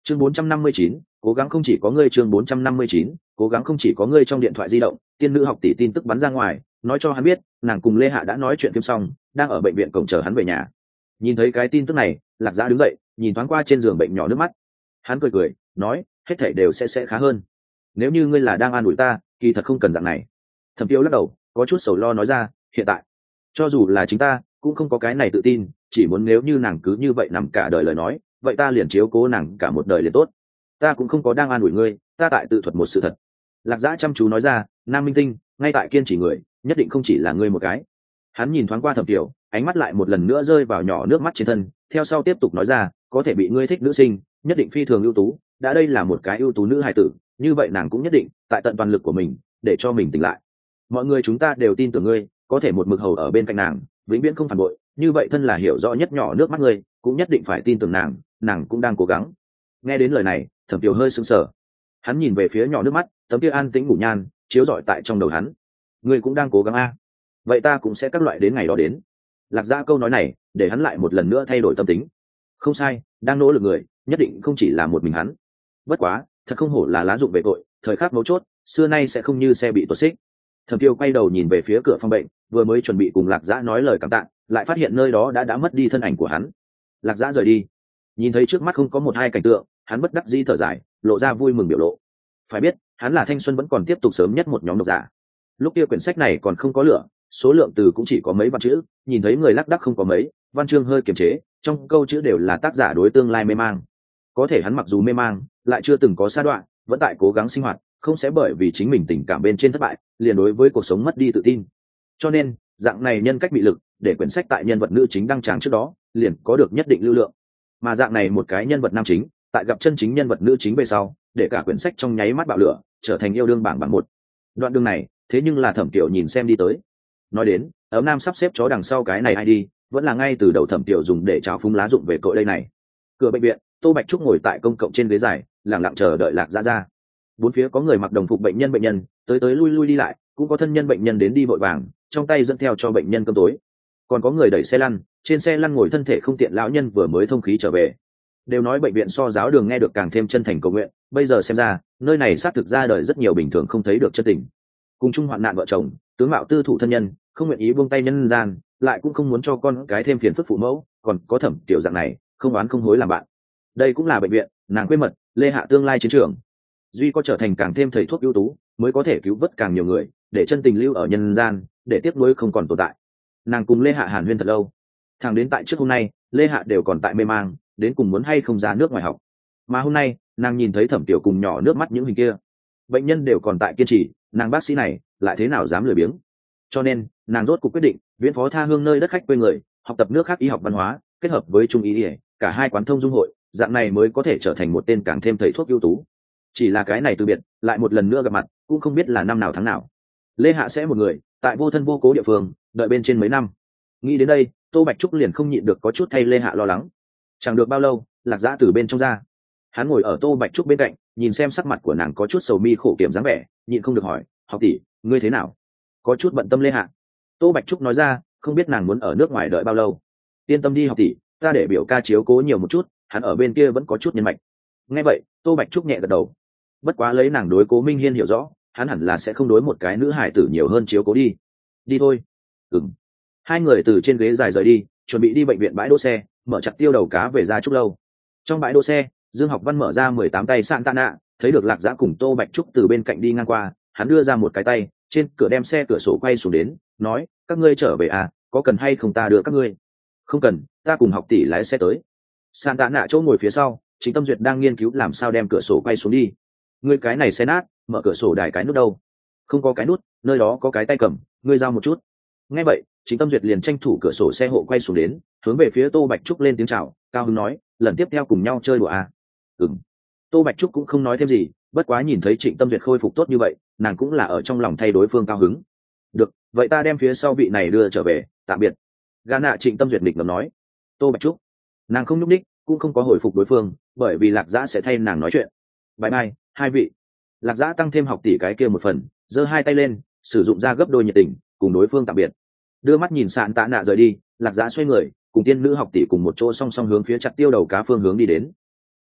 chương 459, cố gắng không chỉ có ngươi. chương 459, cố gắng không chỉ có ngươi. Trong điện thoại di động, tiên nữ học tỷ tin tức bắn ra ngoài, nói cho hắn biết nàng cùng Lê Hạ đã nói chuyện phim xong, đang ở bệnh viện cổng chờ hắn về nhà. Nhìn thấy cái tin tức này, Lạc Dã đứng dậy, nhìn thoáng qua trên giường bệnh nhỏ nước mắt. Hắn cười cười, nói, hết thảy đều sẽ khá hơn. Nếu như ngươi là đang an ủi ta, kỳ thật không cần dạng này. Thẩm Tiêu lắc đầu, có chút sầu lo nói ra, hiện tại, cho dù là chính ta, cũng không có cái này tự tin, chỉ muốn nếu như nàng cứ như vậy nằm cả đời lời nói, vậy ta liền chiếu cố nàng cả một đời liền tốt. Ta cũng không có đang an ủi ngươi, ta tại tự thuật một sự thật. Lạc Dã chăm chú nói ra, Nam Minh Tinh, ngay tại kiên trì người, nhất định không chỉ là ngươi một cái. Hắn nhìn thoáng qua Thẩm Tiêu, ánh mắt lại một lần nữa rơi vào nhỏ nước mắt trên thân, theo sau tiếp tục nói ra, có thể bị ngươi thích nữ sinh, nhất định phi thường ưu tú, đã đây là một cái ưu tú nữ hài tử, như vậy nàng cũng nhất định tại tận toàn lực của mình để cho mình tỉnh lại. Mọi người chúng ta đều tin tưởng ngươi, có thể một mực hầu ở bên cạnh nàng, vĩnh viễn không phản bội, như vậy thân là hiểu rõ nhất nhỏ nước mắt ngươi, cũng nhất định phải tin tưởng nàng, nàng cũng đang cố gắng. Nghe đến lời này, Thẩm Tiêu hơi sững sờ. Hắn nhìn về phía nhỏ nước mắt, tấm kia an tĩnh ngủ nhan chiếu rọi tại trong đầu hắn. Ngươi cũng đang cố gắng a, vậy ta cũng sẽ các loại đến ngày đó đến. Lạc Dã câu nói này để hắn lại một lần nữa thay đổi tâm tính. Không sai, đang nỗ lực người nhất định không chỉ là một mình hắn. Bất quá, thật không hổ là lá dụng về tội, thời khắc mấu chốt, xưa nay sẽ không như xe bị tuột xích. Thẩm Tiêu quay đầu nhìn về phía cửa phòng bệnh, vừa mới chuẩn bị cùng Lạc Dã nói lời cảm tạ, lại phát hiện nơi đó đã mất đi thân ảnh của hắn. Lạc Dã rời đi, nhìn thấy trước mắt không có một hai cảnh tượng, hắn bất đắc dĩ thở dài, lộ ra vui mừng biểu lộ. Phải biết, hắn là thanh xuân vẫn còn tiếp tục sớm nhất một nhóm độc giả. Lúc kia quyển sách này còn không có lửa, số lượng từ cũng chỉ có mấy vạn chữ, nhìn thấy người lác đác không có mấy, văn chương hơi kiềm chế, trong câu chữ đều là tác giả đối tương lai mê mang. Có thể hắn mặc dù mê mang, lại chưa từng có sa đoạn, vẫn tại cố gắng sinh hoạt, không sẽ bởi vì chính mình tình cảm bên trên thất bại, liền đối với cuộc sống mất đi tự tin. Cho nên, dạng này nhân cách bị lực, để quyển sách tại nhân vật nữ chính đăng tràng trước đó, liền có được nhất định lưu lượng. Mà dạng này một cái nhân vật nam chính, tại gặp chân chính nhân vật nữ chính về sau, để cả quyển sách trong nháy mắt bạo lửa, trở thành yêu đương bảng một. Đoạn đường này, thế nhưng là Thẩm Tiểu nhìn xem đi tới. Nói đến, ấm nam sắp xếp chó đằng sau cái này ai đi, vẫn là ngay từ đầu Thẩm Tiểu dùng để trào phúng lá dụng về cội đây này. Cửa bệnh viện, Tô Bạch Trúc ngồi tại công cộng trên ghế dài, lặng lặng chờ đợi Lạc Dã ra. Bốn phía có người mặc đồng phục bệnh nhân tới tới lui lui đi lại, cũng có thân nhân bệnh nhân đến đi vội vàng, trong tay dẫn theo cho bệnh nhân cơm tối. Còn có người đẩy xe lăn, trên xe lăn ngồi thân thể không tiện lão nhân vừa mới thông khí trở về. Đều nói bệnh viện so giáo đường nghe được càng thêm chân thành cầu nguyện, bây giờ xem ra, nơi này xác thực ra đời rất nhiều bình thường không thấy được chân tình. Cùng chung hoạn nạn vợ chồng, tướng mạo tư thủ thân nhân, không nguyện ý buông tay nhân gian, lại cũng không muốn cho con cái thêm phiền phức phụ mẫu, còn có Thẩm Tiểu dạng này, không oán không hối làm bạn. Đây cũng là bệnh viện, nàng quê mật, Lê Hạ tương lai chiến trường. Duy có trở thành càng thêm thầy thuốc ưu tú, mới có thể cứu vớt càng nhiều người, để chân tình lưu ở nhân gian, để tiếp nối không còn tồn tại. Nàng cùng Lê Hạ hàn huyên thật lâu, thẳng đến tại trước hôm nay, Lê Hạ đều còn tại mê mang, đến cùng muốn hay không ra nước ngoài học. Mà hôm nay, nàng nhìn thấy Thẩm Tiểu cùng nhỏ nước mắt những hình kia, bệnh nhân đều còn tại kiên trì, nàng bác sĩ này lại thế nào dám lười biếng. Cho nên, nàng rốt cuộc quyết định viễn phó tha hương nơi đất khách quê người, học tập nước khác y học văn hóa, kết hợp với trung y, cả hai quán thông dung hội, dạng này mới có thể trở thành một tên càng thêm thầy thuốc ưu tú. Chỉ là cái này từ biệt, lại một lần nữa gặp mặt, cũng không biết là năm nào tháng nào. Lê Hạ sẽ một người tại vô thân vô cố địa phương đợi bên trên mấy năm. Nghĩ đến đây, Tô Bạch Trúc liền không nhịn được có chút thay Lê Hạ lo lắng. Chẳng được bao lâu, Lạc Dã từ bên trong ra. Hắn ngồi ở Tô Bạch Trúc bên cạnh, nhìn xem sắc mặt của nàng có chút sầu mi khổ kiểm dáng vẻ, nhịn không được hỏi, học tỷ, ngươi thế nào? Có chút bận tâm Lê Hạ. Tô Bạch Trúc nói ra, không biết nàng muốn ở nước ngoài đợi bao lâu. Yên tâm đi học tỷ, ta để biểu ca chiếu cố nhiều một chút, hắn ở bên kia vẫn có chút nhân mạch. Nghe vậy, Tô Bạch Trúc nhẹ gật đầu. Bất quá lấy nàng đối Cố Minh Hiên hiểu rõ, hắn hẳn là sẽ không đối một cái nữ hải tử nhiều hơn chiếu cố đi. Đi thôi. Ừm. Hai người từ trên ghế dài rời đi, chuẩn bị đi bệnh viện bãi đỗ xe, mở chặt tiêu đầu cá về ra Trúc lâu. Trong bãi đỗ xe, Dương Học Văn mở ra 18 tay sạn tạ nạ, thấy được Lạc Dã cùng Tô Bạch Trúc từ bên cạnh đi ngang qua, hắn đưa ra một cái tay, trên cửa đem xe cửa sổ quay xuống đến, nói, các ngươi trở về à, có cần hay không ta đưa các ngươi? Không cần, ta cùng học tỷ lái xe tới. Sạn tạ nạ chỗ ngồi phía sau, Trịnh Tâm Duyệt đang nghiên cứu làm sao đem cửa sổ quay xuống đi. Ngươi cái này xe nát, mở cửa sổ đài cái nút đâu? Không có cái nút, nơi đó có cái tay cầm, ngươi giao một chút. Nghe vậy, Trịnh Tâm Duyệt liền tranh thủ cửa sổ xe hộ quay xuống đến, hướng về phía Tô Bạch Trúc lên tiếng chào, cao hứng nói, lần tiếp theo cùng nhau chơi đùa à? Ừm. Tô Bạch Trúc cũng không nói thêm gì, bất quá nhìn thấy Trịnh Tâm Duyệt khôi phục tốt như vậy, nàng cũng là ở trong lòng thay đối phương cao hứng. Được, vậy ta đem phía sau vị này đưa trở về, tạm biệt. Gã nạ Trịnh Tâm Duyệt nghịch ngầm nói. Tô Bạch Trúc, nàng không nhúc ních, cũng không có hồi phục đối phương, bởi vì Lạc Dã sẽ thay nàng nói chuyện. Bye bye, hai vị. Lạc Dã tăng thêm học tỷ cái kia một phần, giơ hai tay lên, sử dụng ra gấp đôi nhiệt tình, cùng đối phương tạm biệt. Đưa mắt nhìn Sạn Tạ Nạ rời đi, Lạc Dã xoay người, cùng tiên nữ học tỷ cùng một chỗ song song hướng phía chặt tiêu đầu cá phương hướng đi đến.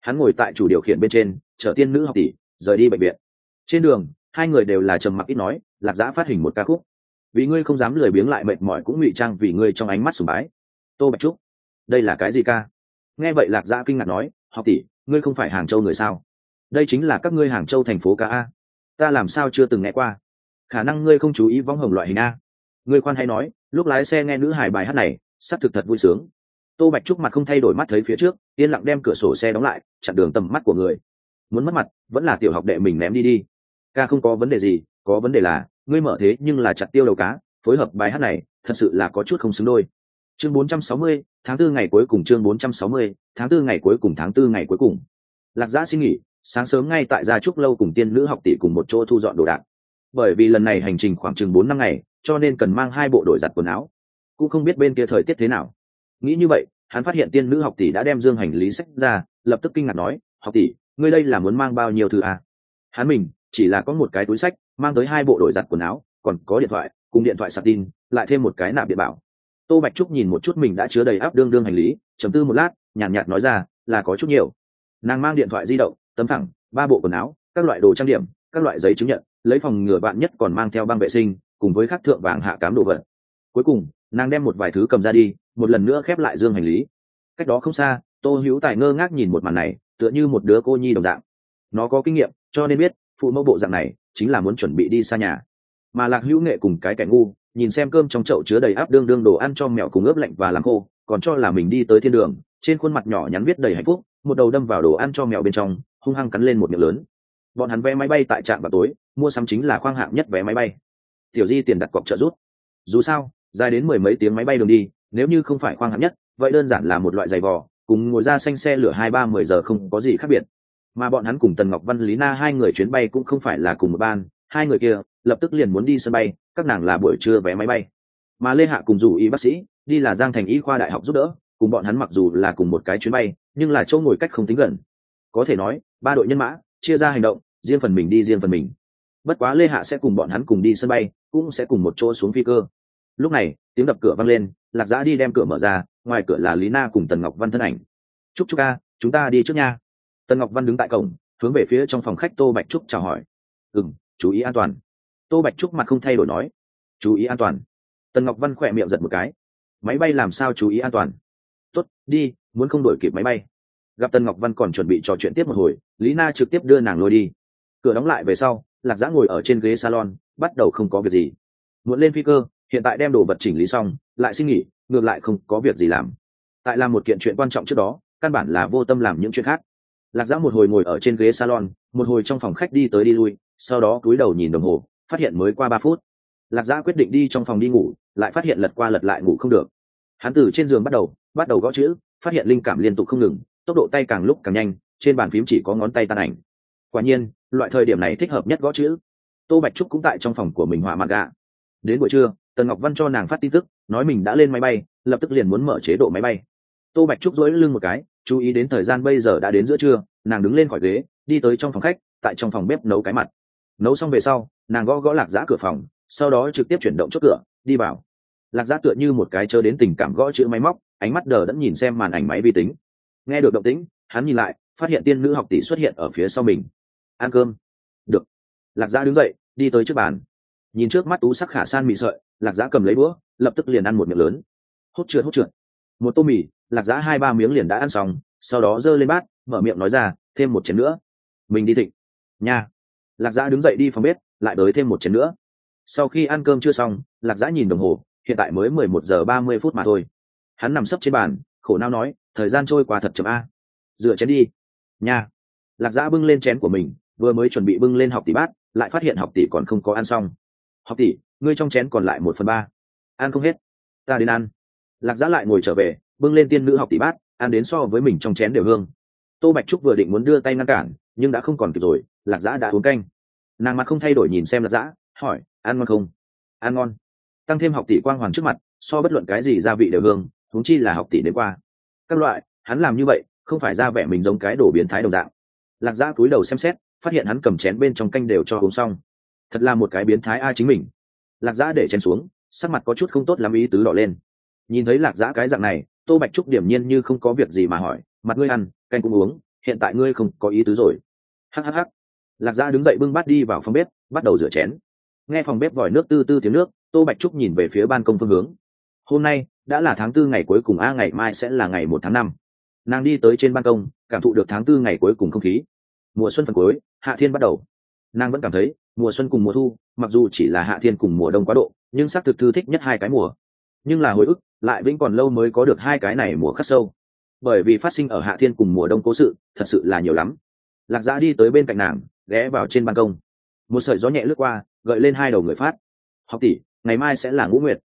Hắn ngồi tại chủ điều khiển bên trên chở tiên nữ học tỷ rời đi bệnh viện. Trên đường hai người đều là trầm mặc ít nói. Lạc Dã phát hình một ca khúc. Vì ngươi không dám lười biếng lại mệt mỏi cũng ngụy trang vì ngươi trong ánh mắt sùng bái. Tô Bạch Trúc, đây là cái gì ca? Nghe vậy Lạc Dã kinh ngạc nói, học tỷ, ngươi không phải Hàng Châu người sao? Đây chính là các ngươi Hàng Châu thành phố ca a. Ta làm sao chưa từng nghe qua? Khả năng ngươi không chú ý võng hồng loại hình a. Ngươi khoan hay nói, lúc lái xe nghe nữ hài bài hát này sắp thực thật vui sướng. Tô Bạch Trúc mặt không thay đổi, mắt thấy phía trước, yên lặng đem cửa sổ xe đóng lại, chặn đường tầm mắt của người. Muốn mất mặt vẫn là tiểu học đệ mình ném đi đi. Ca không có vấn đề gì, có vấn đề là ngươi mở thế nhưng là chặt tiêu đầu cá, phối hợp bài hát này thật sự là có chút không xứng đôi. Chương 460, tháng 4 ngày cuối cùng. Chương 460, tháng 4 ngày cuối cùng. Tháng 4 ngày cuối cùng. Lạc Dã xin nghỉ, sáng sớm ngay tại gia trúc lâu cùng tiên nữ học tỷ cùng một chỗ thu dọn đồ đạc. Bởi vì lần này hành trình khoảng chừng 4 năm ngày, cho nên cần mang 2 bộ đổi giặt quần áo. Cũng không biết bên kia thời tiết thế nào. Nghĩ như vậy, hắn phát hiện tiên nữ học tỷ đã đem dương hành lý xách ra, lập tức kinh ngạc nói, học tỷ, ngươi đây là muốn mang bao nhiêu thứ à? Hắn mình chỉ là có một cái túi xách, mang tới 2 bộ đổi giặt quần áo, còn có điện thoại cùng điện thoại sạc tin, lại thêm một cái nạp điện bảo. Tô Bạch Trúc nhìn một chút mình đã chứa đầy áp đương hành lý, trầm tư một lát, nhàn nhạt nói ra, là có chút nhiều. Nàng mang điện thoại di động, tấm phẳng, 3 bộ quần áo, các loại đồ trang điểm, các loại giấy chứng nhận, lấy phòng ngừa bạn nhất còn mang theo băng vệ sinh, cùng với khắc thượng vàng hạ cám đồ vật. Cuối cùng, nàng đem một vài thứ cầm ra đi, một lần nữa khép lại dương hành lý. Cách đó không xa, Tô Hữu Tài ngơ ngác nhìn một màn này, tựa như một đứa cô nhi đồng dạng. Nó có kinh nghiệm, cho nên biết, phụ mẫu bộ dạng này chính là muốn chuẩn bị đi xa nhà. Mà Lạc Hữu Nghệ cùng cái kẻ ngu, nhìn xem cơm trong chậu chứa đầy áp đương đồ ăn cho mèo cùng ướp lạnh và làm khô, còn cho là mình đi tới thiên đường, trên khuôn mặt nhỏ nhắn viết đầy hạnh phúc, một đầu đâm vào đồ ăn cho mèo bên trong, hung hăng cắn lên một miệng lớn. Bọn hắn vé máy bay tại trạm vào tối, mua sắm chính là khoang hạng nhất vé máy bay. Tiểu Di tiền đặt cọc trợ rút. Dù sao, dài đến 10 mấy tiếng máy bay đường đi, nếu như không phải khoang hạng nhất, vậy đơn giản là một loại giày vò, cùng ngồi ra xanh xe lửa 2-3-10 giờ không có gì khác biệt. Mà bọn hắn cùng Tần Ngọc Văn, Lý Na hai người chuyến bay cũng không phải là cùng một ban, hai người kia lập tức liền muốn đi sân bay, các nàng là buổi trưa vé máy bay. Mà Lê Hạ cùng dù y bác sĩ đi là Giang Thành Y khoa đại học giúp đỡ, cùng bọn hắn mặc dù là cùng một cái chuyến bay, nhưng là chỗ ngồi cách không tính gần. Có thể nói, 3 đội nhân mã chia ra hành động, riêng phần mình đi riêng phần mình. Bất quá Lê Hạ sẽ cùng bọn hắn cùng đi sân bay, cũng sẽ cùng một chỗ xuống phi cơ. Lúc này, tiếng đập cửa vang lên, Lạc Dã đi đem cửa mở ra, ngoài cửa là Lý Na cùng Tần Ngọc Văn thân ảnh. Trúc ca, chúng ta đi trước nha. Tần Ngọc Văn đứng tại cổng, hướng về phía trong phòng khách Tô Bạch Trúc chào hỏi. Chú ý an toàn. Tô Bạch Trúc mặt không thay đổi nói. Chú ý an toàn. Tần Ngọc Văn khỏe miệng giật một cái. Máy bay làm sao chú ý an toàn? Tốt, đi, muốn không đổi kịp máy bay. Gặp Tần Ngọc Văn còn chuẩn bị trò chuyện tiếp một hồi, Lý Na trực tiếp đưa nàng lôi đi. Cửa đóng lại về sau, Lạc Dã ngồi ở trên ghế salon, bắt đầu không có việc gì. Muốn lên phi cơ, hiện tại đem đồ vật chỉnh lý xong, lại xin nghỉ, ngược lại không có việc gì làm. Tại làm một kiện chuyện quan trọng trước đó, căn bản là vô tâm làm những chuyện khác. Lạc Dã một hồi ngồi ở trên ghế salon, một hồi trong phòng khách đi tới đi lui, sau đó cúi đầu nhìn đồng hồ, phát hiện mới qua 3 phút. Lạc Dã quyết định đi trong phòng đi ngủ, lại phát hiện lật qua lật lại ngủ không được. Hắn từ trên giường bắt đầu gõ chữ, phát hiện linh cảm liên tục không ngừng, tốc độ tay càng lúc càng nhanh, trên bàn phím chỉ có ngón tay tan ảnh. Quả nhiên, loại thời điểm này thích hợp nhất gõ chữ. Tô Bạch Trúc cũng tại trong phòng của mình họa mặt gạ. Đến buổi trưa, Tần Ngọc Văn cho nàng phát tin tức, nói mình đã lên máy bay, lập tức liền muốn mở chế độ máy bay. Tô Bạch Trúc duỗi lưng một cái, chú ý đến thời gian bây giờ đã đến giữa trưa, nàng đứng lên khỏi ghế, đi tới trong phòng khách, tại trong phòng bếp nấu cái mặt. Nấu xong về sau, nàng gõ Lạc Dã cửa phòng, sau đó trực tiếp chuyển động chốt cửa, đi vào. Lạc Dã tựa như một cái chớ đến tình cảm gõ chữ máy móc, ánh mắt đờ đẫn nhìn xem màn ảnh máy vi tính. Nghe được động tĩnh, hắn nhìn lại, phát hiện tiên nữ học tỷ xuất hiện ở phía sau mình. Ăn cơm. Được. Lạc Dã đứng dậy, đi tới trước bàn. Nhìn trước mắt tú sắc khả san mì sợi, Lạc Dã cầm lấy búa, lập tức liền ăn một miệng lớn. Hốt trượt. Một tô mì, Lạc Dã 2-3 miếng liền đã ăn xong, sau đó giơ lên bát, mở miệng nói ra, thêm một chén nữa. Mình đi thịnh. Nha. Lạc Dã đứng dậy đi phòng bếp, lại đới thêm một chén nữa. Sau khi ăn cơm chưa xong, Lạc Dã nhìn đồng hồ, hiện tại mới 11 giờ 30 phút mà thôi. Hắn nằm sấp trên bàn, khổ não nói, thời gian trôi qua thật chậm a. Rửa chén đi. Nha. Lạc Dã bưng lên chén của mình, vừa mới chuẩn bị bưng lên học tỷ bát, lại phát hiện học tỷ còn không có ăn xong. Học tỷ, ngươi trong chén còn lại 1/3. Ăn không hết. Ta đến ăn. Lạc Dã lại ngồi trở về, bưng lên tiên nữ học tỷ bát, ăn đến so với mình trong chén đều hương. Tô Bạch Trúc vừa định muốn đưa tay ngăn cản, nhưng đã không còn kịp rồi, Lạc Dã đã uống canh. Nàng mặt không thay đổi nhìn xem Lạc Dã, hỏi, ăn ngon không? Ăn ngon. Tăng thêm học tỷ quang hoàn trước mặt, so bất luận cái gì gia vị đều hương, huống chi là học tỷ đến qua. Các loại, hắn làm như vậy, không phải ra vẻ mình giống cái đồ biến thái đồng dạng. Lạc Dã cúi đầu xem xét, phát hiện hắn cầm chén bên trong canh đều cho uống xong. Thật là một cái biến thái ai chính mình. Lạc Dã để chén xuống, sắc mặt có chút không tốt lắm, ý tứ đỏ lên. Nhìn thấy Lạc Dã cái dạng này, Tô Bạch Trúc điểm nhiên như không có việc gì mà hỏi, mặt ngươi ăn, canh cũng uống, hiện tại ngươi không có ý tứ rồi. Hhh. Lạc Dã đứng dậy bưng bát đi vào phòng bếp, bắt đầu rửa chén. Nghe phòng bếp vòi nước tư tư tiếng nước, Tô Bạch Trúc nhìn về phía ban công phương hướng. Hôm nay đã là tháng 4 ngày cuối cùng, ngày mai sẽ là ngày 1 tháng 5. Nàng đi tới trên ban công, cảm thụ được tháng 4 ngày cuối cùng không khí. Mùa xuân phần cuối, hạ thiên bắt đầu. Nàng vẫn cảm thấy mùa xuân cùng mùa thu, mặc dù chỉ là hạ thiên cùng mùa đông quá độ, nhưng xác thực thư thích nhất hai cái mùa. Nhưng là hồi ức lại vĩnh còn lâu mới có được hai cái này mùa khắc sâu, bởi vì phát sinh ở hạ thiên cùng mùa đông cố sự thật sự là nhiều lắm. Lạc Dã đi tới bên cạnh nàng, ghé vào trên ban công. Một sợi gió nhẹ lướt qua, gợi lên hai đầu người phát. Học tỷ, ngày mai sẽ là ngũ nguyệt.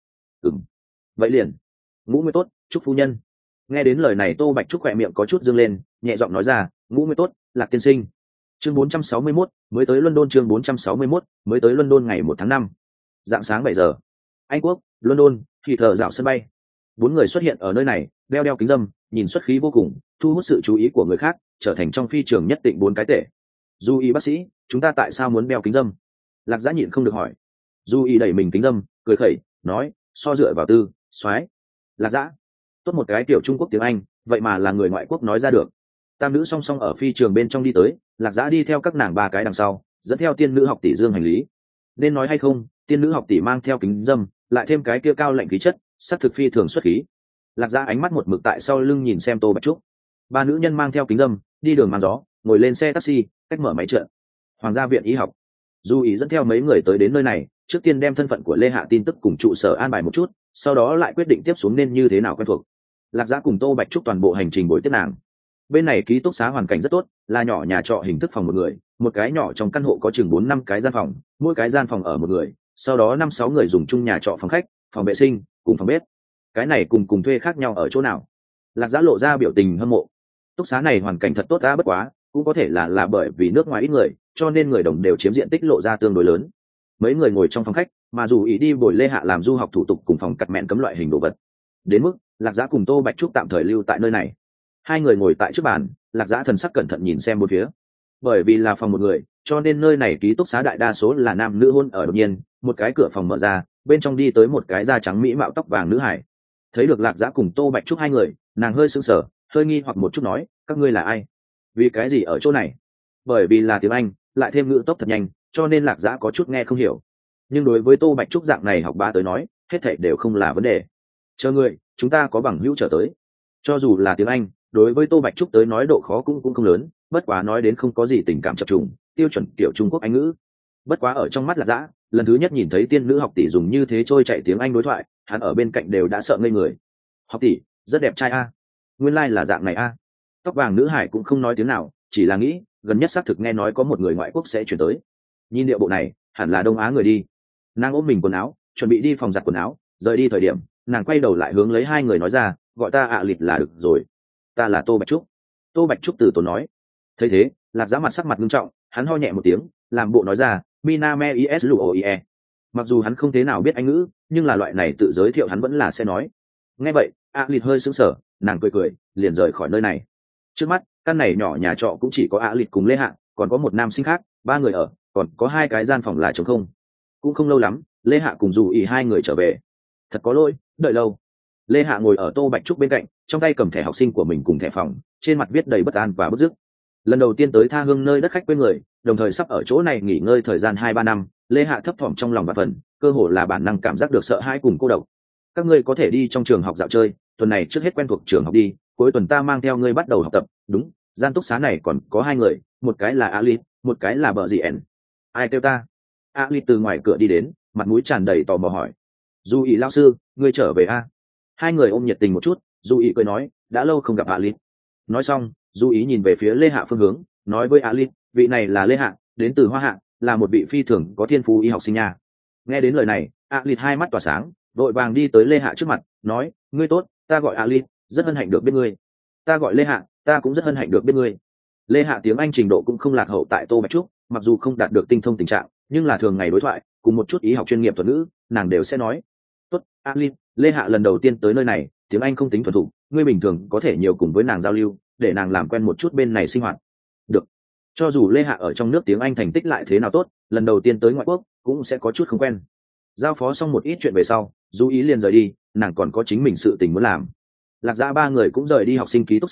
Vậy liền ngũ nguyệt tốt, chúc phu nhân. Nghe đến lời này, Tô Bạch Trúc khỏe miệng có chút dương lên, nhẹ giọng nói ra, ngũ nguyệt tốt, Lạc tiên sinh. Chương 461, mới tới London. Chương 461, mới tới London ngày 1 tháng 5. Dạng sáng 7 giờ. Anh Quốc, London, thì thờ dạo sân bay. Bốn người xuất hiện ở nơi này, đeo kính râm, nhìn xuất khí vô cùng, thu hút sự chú ý của người khác, trở thành trong phi trường nhất định 4 cái tệ. Du y bác sĩ, chúng ta tại sao muốn đeo kính râm? Lạc Dã nhịn không được hỏi. Du y đẩy mình kính râm, cười khẩy, nói, so dựa vào tư, soái. Lạc Dã, tốt một cái tiểu Trung Quốc tiếng Anh, vậy mà là người ngoại quốc nói ra được. Tam nữ song song ở phi trường bên trong đi tới, Lạc Dã đi theo các nàng ba cái đằng sau, dẫn theo tiên nữ học tỷ dương hành lý. Nên nói hay không, tiên nữ học tỷ mang theo kính râm, lại thêm cái kia cao lạnh khí chất, sắc thực phi thường xuất khí. Lạc Dã ánh mắt một mực tại sau lưng nhìn xem Tô Bạch Trúc. Ba nữ nhân mang theo kính râm, đi đường màn gió, ngồi lên xe taxi, cách mở máy trợ. Hoàng gia viện y học. Du ý dẫn theo mấy người tới đến nơi này, trước tiên đem thân phận của Lê Hạ tin tức cùng trụ sở an bài một chút, sau đó lại quyết định tiếp xuống nên như thế nào quen thuộc. Lạc Dã cùng Tô Bạch Trúc toàn bộ hành trình buổi tiếp nàng. Bên này ký túc xá hoàn cảnh rất tốt, là nhỏ nhà trọ hình thức phòng một người, một cái nhỏ trong căn hộ có chừng 4-5 cái gian phòng, mỗi cái gian phòng ở một người, sau đó 5-6 người dùng chung nhà trọ phòng khách, phòng vệ sinh cùng phòng bếp. Cái này cùng thuê khác nhau ở chỗ nào? Lạc Dã lộ ra biểu tình hâm mộ. Túc xá này hoàn cảnh thật tốt đã, bất quá cũng có thể là bởi vì nước ngoài ít người, cho nên người đồng đều chiếm diện tích lộ ra tương đối lớn. Mấy người ngồi trong phòng khách, mà dù ý đi bồi Lê Hạ làm du học thủ tục cùng phòng cặt mẹn cấm loại hình đồ vật. Đến mức Lạc Dã cùng Tô Bạch Trúc tạm thời lưu tại nơi này. Hai người ngồi tại trước bàn, Lạc Dã thần sắc cẩn thận nhìn xem bốn phía. Bởi vì là phòng một người, cho nên nơi này ký túc xá đại đa số là nam nữ hôn ở. Đột nhiên, một cái cửa phòng mở ra, bên trong đi tới một cái da trắng mỹ mạo tóc vàng nữ hải. Thấy được Lạc Dã cùng Tô Bạch Trúc hai người, nàng hơi sững sờ, hơi nghi hoặc một chút nói, các ngươi là ai? Vì cái gì ở chỗ này? Bởi vì là tiếng Anh, lại thêm ngữ tốc thật nhanh, cho nên Lạc Dã có chút nghe không hiểu. Nhưng đối với Tô Bạch Trúc dạng này học bá tới nói, hết thảy đều không là vấn đề. Chờ ngươi, chúng ta có bằng hữu trở tới. Cho dù là tiếng Anh, đối với Tô Bạch Trúc tới nói độ khó cũng không lớn, bất quá nói đến không có gì tình cảm chập trùng, tiêu chuẩn kiểu Trung Quốc Anh ngữ. Bất quá ở trong mắt Lạc Dã, lần thứ nhất nhìn thấy tiên nữ học tỷ dùng như thế trôi chạy tiếng Anh đối thoại, hắn ở bên cạnh đều đã sợ ngây người. Học tỷ, rất đẹp trai a. Nguyên lai là dạng này a. Tóc vàng nữ hải cũng không nói tiếng nào, chỉ là nghĩ, gần nhất xác thực nghe nói có một người ngoại quốc sẽ chuyển tới. Nhìn điệu bộ này, hẳn là Đông Á người đi. Nàng ôm mình quần áo, chuẩn bị đi phòng giặt quần áo, rời đi thời điểm, nàng quay đầu lại hướng lấy hai người nói ra, gọi ta ạ lịt là được rồi. Ta là Tô Bạch Trúc. Tô Bạch Trúc từ tốn nói. Thấy thế, Lạc Dã mặt sắc mặt nghiêm trọng, hắn ho nhẹ một tiếng, làm bộ nói ra, Mina me is luoie. Mặc dù hắn không thế nào biết Anh ngữ, nhưng là loại này tự giới thiệu hắn vẫn là sẽ nói. Nghe vậy, ạ lịt hơi sững sờ, nàng cười cười, liền rời khỏi nơi này. Trước mắt, căn này nhỏ nhà trọ cũng chỉ có ạ lịt cùng Lê Hạ, còn có một nam sinh khác, ba người ở, còn có hai cái gian phòng là trống không. Cũng không lâu lắm, Lê Hạ cùng dù ý hai người trở về. Thật có lỗi, đợi lâu. Lê Hạ ngồi ở Tô Bạch Trúc bên cạnh, trong tay cầm thẻ học sinh của mình cùng thẻ phòng, trên mặt viết đầy bất an và bức dứt. Lần đầu tiên tới tha hương nơi đất khách quê người, đồng thời sắp ở chỗ này nghỉ ngơi thời gian 2-3 năm, Lê Hạ thấp thỏm trong lòng và phần, cơ hồ là bản năng cảm giác được sợ hãi cùng cô độc. Các ngươi có thể đi trong trường học dạo chơi, tuần này trước hết quen thuộc trường học đi, cuối tuần ta mang theo ngươi bắt đầu học tập. Đúng, gian túc xá này còn có hai người, một cái là Ali, một cái là Bờ Dị ẻn. Ai kêu ta? Ali từ ngoài cửa đi đến, mặt mũi tràn đầy tò mò hỏi. Du ý lão sư, ngươi trở về a? Hai người ôm nhiệt tình một chút, Du ý cười nói, đã lâu không gặp Ali. Nói xong, Du ý nhìn về phía Lê Hạ phương hướng, nói với Ali, vị này là Lê Hạ, đến từ Hoa Hạ, là một vị phi thường có thiên phú y học sinh nha. Nghe đến lời này, Ali hai mắt tỏa sáng, vội vàng đi tới Lê Hạ trước mặt, nói, ngươi tốt, ta gọi Ali, rất hân hạnh được biết ngươi. Ta gọi Lê Hạ, ta cũng rất hân hạnh được biết ngươi. Lê Hạ tiếng Anh trình độ cũng không lạc hậu tại Tô Bạch Trúc, mặc dù không đạt được tinh thông tình trạng, nhưng là thường ngày đối thoại cùng một chút ý học chuyên nghiệp thuật ngữ, nàng đều sẽ nói. Tốt, Ali, Lê Hạ lần đầu tiên tới nơi này, tiếng Anh không tính thuần thục, ngươi bình thường có thể nhiều cùng với nàng giao lưu, để nàng làm quen một chút bên này sinh hoạt. Được. Cho dù Lê Hạ ở trong nước tiếng Anh thành tích lại thế nào tốt, lần đầu tiên tới ngoại quốc cũng sẽ có chút không quen. Giao phó xong một ít chuyện về sau, Du ý liền rời đi, nàng còn có chính mình sự tình muốn làm. Lạc Dã ba người cũng rời đi học sinh ký túc xá,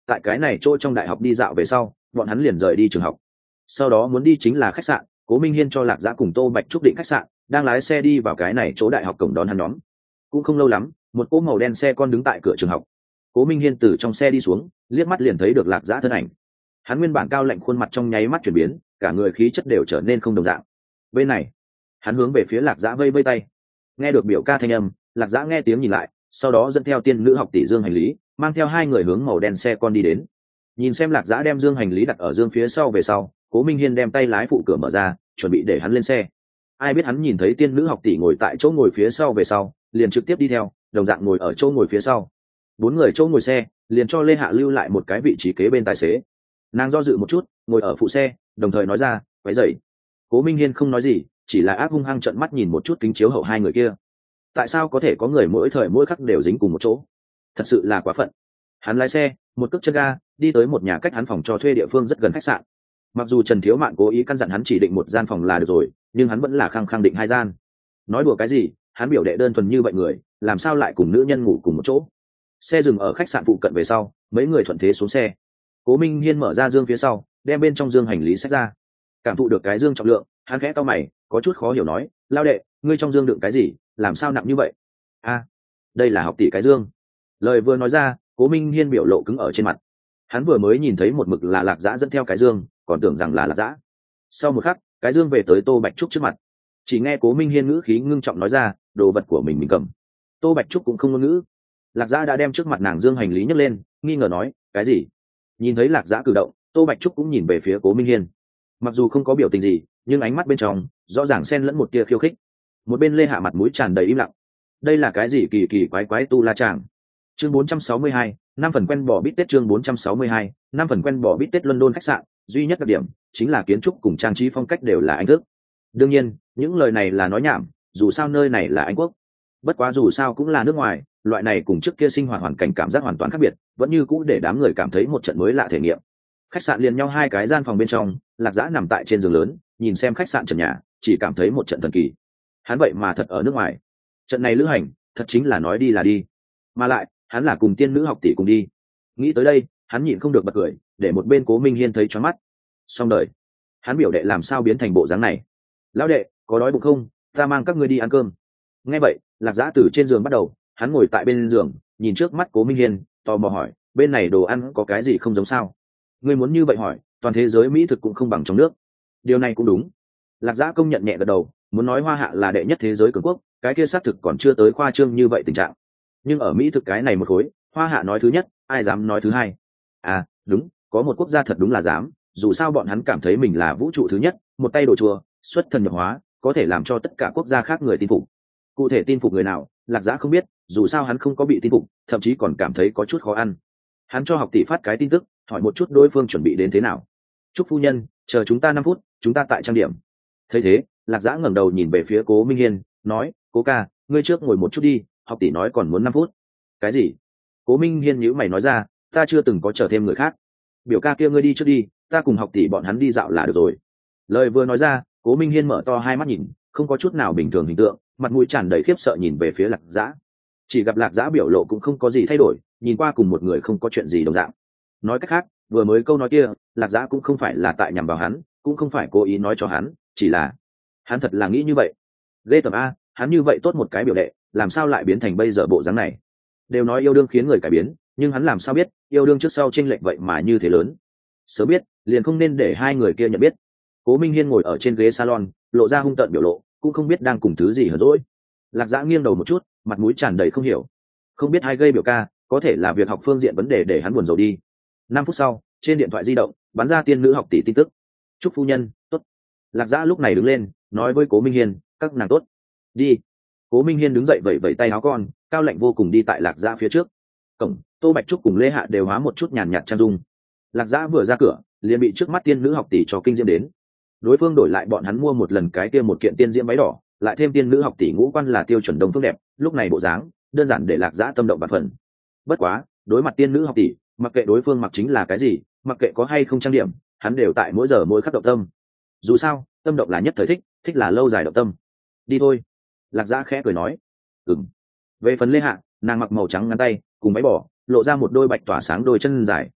tại cái này chỗ trong đại học đi dạo về sau bọn hắn liền rời đi trường học. Sau đó muốn đi chính là khách sạn, Cố Minh Hiên cho Lạc Dã cùng Tô Bạch Trúc định khách sạn, đang lái xe đi vào cái này chỗ đại học cổng đón hắn nhóm. Cũng không lâu lắm, một cỗ màu đen xe con đứng tại cửa trường học. Cố Minh Hiên từ trong xe đi xuống, liếc mắt liền thấy được Lạc Dã thân ảnh. Hắn nguyên bản cao lạnh khuôn mặt trong nháy mắt chuyển biến, cả người khí chất đều trở nên không đồng dạng. Bên này, hắn hướng về phía Lạc Dã vây vây tay. Nghe được biểu ca thanh âm, Lạc Dã nghe tiếng nhìn lại, sau đó dẫn theo tiên nữ học tỷ dương hành lý, mang theo hai người hướng màu đen xe con đi đến. Nhìn xem Lạc Dã đem dương hành lý đặt ở dương phía sau về sau, Cố Minh Hiên đem tay lái phụ cửa mở ra, chuẩn bị để hắn lên xe. Ai biết hắn nhìn thấy tiên nữ học tỷ ngồi tại chỗ ngồi phía sau về sau, liền trực tiếp đi theo, đồng dạng ngồi ở chỗ ngồi phía sau. Bốn người chỗ ngồi xe, liền cho Lê Hạ lưu lại một cái vị trí kế bên tài xế. Nàng do dự một chút, ngồi ở phụ xe, đồng thời nói ra, "Quấy rầy." Cố Minh Hiên không nói gì, chỉ là ác hung hăng trợn mắt nhìn một chút kính chiếu hậu hai người kia. Tại sao có thể có người mỗi thời mỗi khắc đều dính cùng một chỗ? Thật sự là quá phận. Hắn lái xe, một cước chân ga, đi tới một nhà cách hắn phòng cho thuê địa phương rất gần khách sạn. Mặc dù Trần Thiếu Mạn cố ý căn dặn hắn chỉ định một gian phòng là được rồi, nhưng hắn vẫn là khăng khăng định hai gian. Nói đùa cái gì, hắn biểu đệ đơn thuần như vậy người, làm sao lại cùng nữ nhân ngủ cùng một chỗ? Xe dừng ở khách sạn phụ cận về sau, mấy người thuận thế xuống xe. Cố Minh Hiên mở ra dương phía sau, đem bên trong dương hành lý xách ra. Cảm thụ được cái dương trọng lượng, hắn khẽ cau mày, có chút khó hiểu nói, "Lao đệ, ngươi trong dương đựng cái gì, làm sao nặng như vậy?" "A, đây là học tỷ cái dương." Lời vừa nói ra, Cố Minh Hiên biểu lộ cứng ở trên mặt. Hắn vừa mới nhìn thấy một mực là Lạc Dã dẫn theo cái dương, còn tưởng rằng là Lạc Dã. Sau một khắc, cái dương về tới Tô Bạch Trúc trước mặt. Chỉ nghe Cố Minh Hiên ngữ khí ngưng trọng nói ra, "Đồ vật của mình cầm." Tô Bạch Trúc cũng không ngôn ngữ. Lạc Dã đã đem trước mặt nàng dương hành lý nhấc lên, nghi ngờ nói, "Cái gì?" Nhìn thấy Lạc Dã cử động, Tô Bạch Trúc cũng nhìn về phía Cố Minh Hiên. Mặc dù không có biểu tình gì, nhưng ánh mắt bên trong rõ ràng xen lẫn một tia khiêu khích. Một bên Lê Hạ mặt mũi tràn đầy im lặng. Đây là cái gì kỳ kỳ quái quái tu la chàng? Chương 462, năm phần quen bỏ bít tết. Chương 462, năm phần quen bỏ bít tết. London khách sạn, duy nhất đặc điểm chính là kiến trúc cùng trang trí phong cách đều là Anh thức. Đương nhiên, những lời này là nói nhảm, dù sao nơi này là Anh quốc. Bất quá dù sao cũng là nước ngoài, loại này cùng trước kia sinh hoạt hoàn cảnh cảm giác hoàn toàn khác biệt, vẫn như cũ để đám người cảm thấy một trận mới lạ thể nghiệm. Khách sạn liền nhau hai cái gian phòng bên trong, Lạc Dã nằm tại trên giường lớn, nhìn xem khách sạn trần nhà, chỉ cảm thấy một trận thần kỳ. Hắn vậy mà thật ở nước ngoài. Trận này lữ hành, thật chính là nói đi là đi. Mà lại, hắn là cùng tiên nữ học tỷ cùng đi. Nghĩ tới đây, hắn nhịn không được bật cười, để một bên Cố Minh Hiên thấy choáng mắt. Xong đời, hắn biểu đệ làm sao biến thành bộ dáng này? Lão đệ, có đói bụng không? Ta mang các ngươi đi ăn cơm. Nghe vậy, Lạc Dã từ trên giường bắt đầu, hắn ngồi tại bên giường, nhìn trước mắt Cố Minh Hiên, tò mò hỏi, bên này đồ ăn có cái gì không giống sao? Ngươi muốn như vậy hỏi, toàn thế giới mỹ thực cũng không bằng trong nước. Điều này cũng đúng. Lạc Dã công nhận nhẹ gật đầu, muốn nói Hoa Hạ là đệ nhất thế giới cường quốc, cái kia xác thực còn chưa tới khoa trương như vậy tình trạng. Nhưng ở mỹ thực cái này một khối, Hoa Hạ nói thứ nhất, ai dám nói thứ hai? À, đúng, có một quốc gia thật đúng là dám, dù sao bọn hắn cảm thấy mình là vũ trụ thứ nhất, một tay đồ chùa, xuất thần nhập hóa, có thể làm cho tất cả quốc gia khác người tin phục. Cụ thể tin phục người nào, Lạc Dã không biết, dù sao hắn không có bị tin phục, thậm chí còn cảm thấy có chút khó ăn. Hắn cho học tỷ phát cái tin tức, hỏi một chút đối phương chuẩn bị đến thế nào. Chúc phu nhân, chờ chúng ta 5 phút, chúng ta tại trang điểm. Thấy thế, Lạc Dã ngẩng đầu nhìn về phía Cố Minh Hiên, nói, "Cố ca, ngươi trước ngồi một chút đi, học tỷ nói còn muốn 5 phút." Cái gì? Cố Minh Hiên nhíu mày nói ra, "Ta chưa từng có chờ thêm người khác. Biểu ca kia ngươi đi trước đi, ta cùng học tỷ bọn hắn đi dạo là được rồi." Lời vừa nói ra, Cố Minh Hiên mở to hai mắt nhìn, không có chút nào bình thường hình tượng, mặt mũi tràn đầy khiếp sợ nhìn về phía Lạc Dã. Chỉ gặp Lạc Dã biểu lộ cũng không có gì thay đổi, nhìn qua cùng một người không có chuyện gì đồng dạng. Nói cách khác, vừa mới câu nói kia, Lạc Dã cũng không phải là tại nhằm vào hắn, cũng không phải cố ý nói cho hắn, chỉ là hắn thật là nghĩ như vậy. Ghê tởm a, hắn như vậy tốt một cái biểu đệ, làm sao lại biến thành bây giờ bộ dáng này? Đều nói yêu đương khiến người cải biến, nhưng hắn làm sao biết, yêu đương trước sau chênh lệch vậy mà như thế lớn. Sớm biết, liền không nên để hai người kia nhận biết. Cố Minh Hiên ngồi ở trên ghế salon, lộ ra hung tợn biểu lộ, cũng không biết đang cùng thứ gì hờn dỗi. Lạc Dã nghiêng đầu một chút, mặt mũi tràn đầy không hiểu. Không biết ai gây biểu ca, có thể là việc học phương diện vấn đề để hắn buồn rầu đi. 5 phút sau, trên điện thoại di động bắn ra tiên nữ học tỷ tin tức. "Chúc phu nhân, tốt." Lạc Dã lúc này đứng lên, nói với Cố Minh Hiên, "Các nàng tốt." "Đi." Cố Minh Hiên đứng dậy vẫy vẫy tay áo con, cao lạnh vô cùng đi tại Lạc Dã phía trước. Cổng, Tô Bạch Trúc cùng Lê Hạ đều hóa một chút nhàn nhạt trang dung. Lạc Dã vừa ra cửa, liền bị trước mắt tiên nữ học tỷ cho kinh diễm đến. Đối phương đổi lại bọn hắn mua một lần cái kia một kiện tiên diễm váy đỏ, lại thêm tiên nữ học tỷ ngũ quan là tiêu chuẩn đông phương đẹp, lúc này bộ dáng đơn giản để Lạc Dã tâm động bạt phần. Bất quá, đối mặt tiên nữ học tỷ, mặc kệ đối phương mặc chính là cái gì, mặc kệ có hay không trang điểm, hắn đều tại mỗi giờ mỗi khắc động tâm. Dù sao, tâm động là nhất thời thích, thích là lâu dài động tâm. Đi thôi. Lạc Dã khẽ cười nói. Ừm. Về phần Lê Hạ, nàng mặc màu trắng ngắn tay, cùng váy bỏ, lộ ra một đôi bạch tỏa sáng đôi chân dài.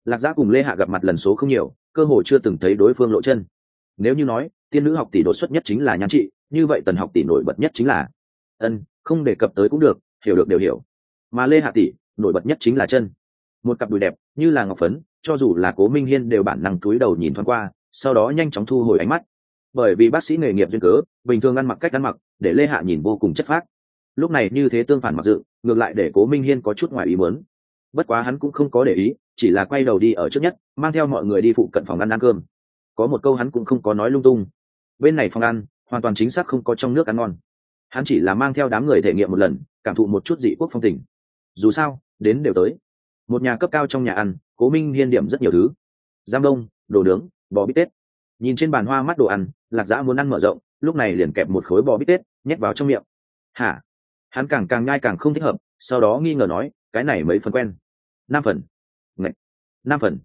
Lạc Giã cùng Lê Hạ gặp mặt lần số không nhiều, cơ hội chưa từng thấy đối phương lộ chân. Nếu như nói tiên nữ học tỷ đột xuất nhất chính là nhan trị, như vậy Tần học tỷ nổi bật nhất chính là không đề cập tới cũng được, hiểu được đều hiểu. Mà Lê Hạ tỷ nổi bật nhất chính là chân, một cặp đùi đẹp như là ngọc phấn, cho dù là Cố Minh Hiên đều bản năng cúi đầu nhìn thoáng qua, sau đó nhanh chóng thu hồi ánh mắt. Bởi vì bác sĩ nghề nghiệp duyên cớ, bình thường ăn mặc cách ăn mặc để Lê Hạ nhìn vô cùng chất phác. Lúc này như thế tương phản mặc dự, ngược lại để Cố Minh Hiên có chút ngoài ý muốn. Bất quá hắn cũng không có để ý, chỉ là quay đầu đi ở trước nhất, mang theo mọi người đi phụ cận phòng ăn cơm. Có một câu hắn cũng không có nói lung tung. Bên này phòng ăn hoàn toàn chính xác không có trong nước ăn ngon, hắn chỉ là mang theo đám người thể nghiệm một lần, cảm thụ một chút dị quốc phong tình. Dù sao đến đều tới một nhà cấp cao trong nhà ăn, Cố Minh Hiên điểm rất nhiều thứ: giam đông, đồ nướng, bò bít tết. Nhìn trên bàn hoa mắt đồ ăn, Lạc Giã muốn ăn mở rộng, lúc này liền kẹp một khối bò bít tết nhét vào trong miệng. Hả? Hắn càng nhai càng không thích hợp, sau đó nghi ngờ nói, cái này mấy phần quen? 5 phần. Ngậy, 5 phần.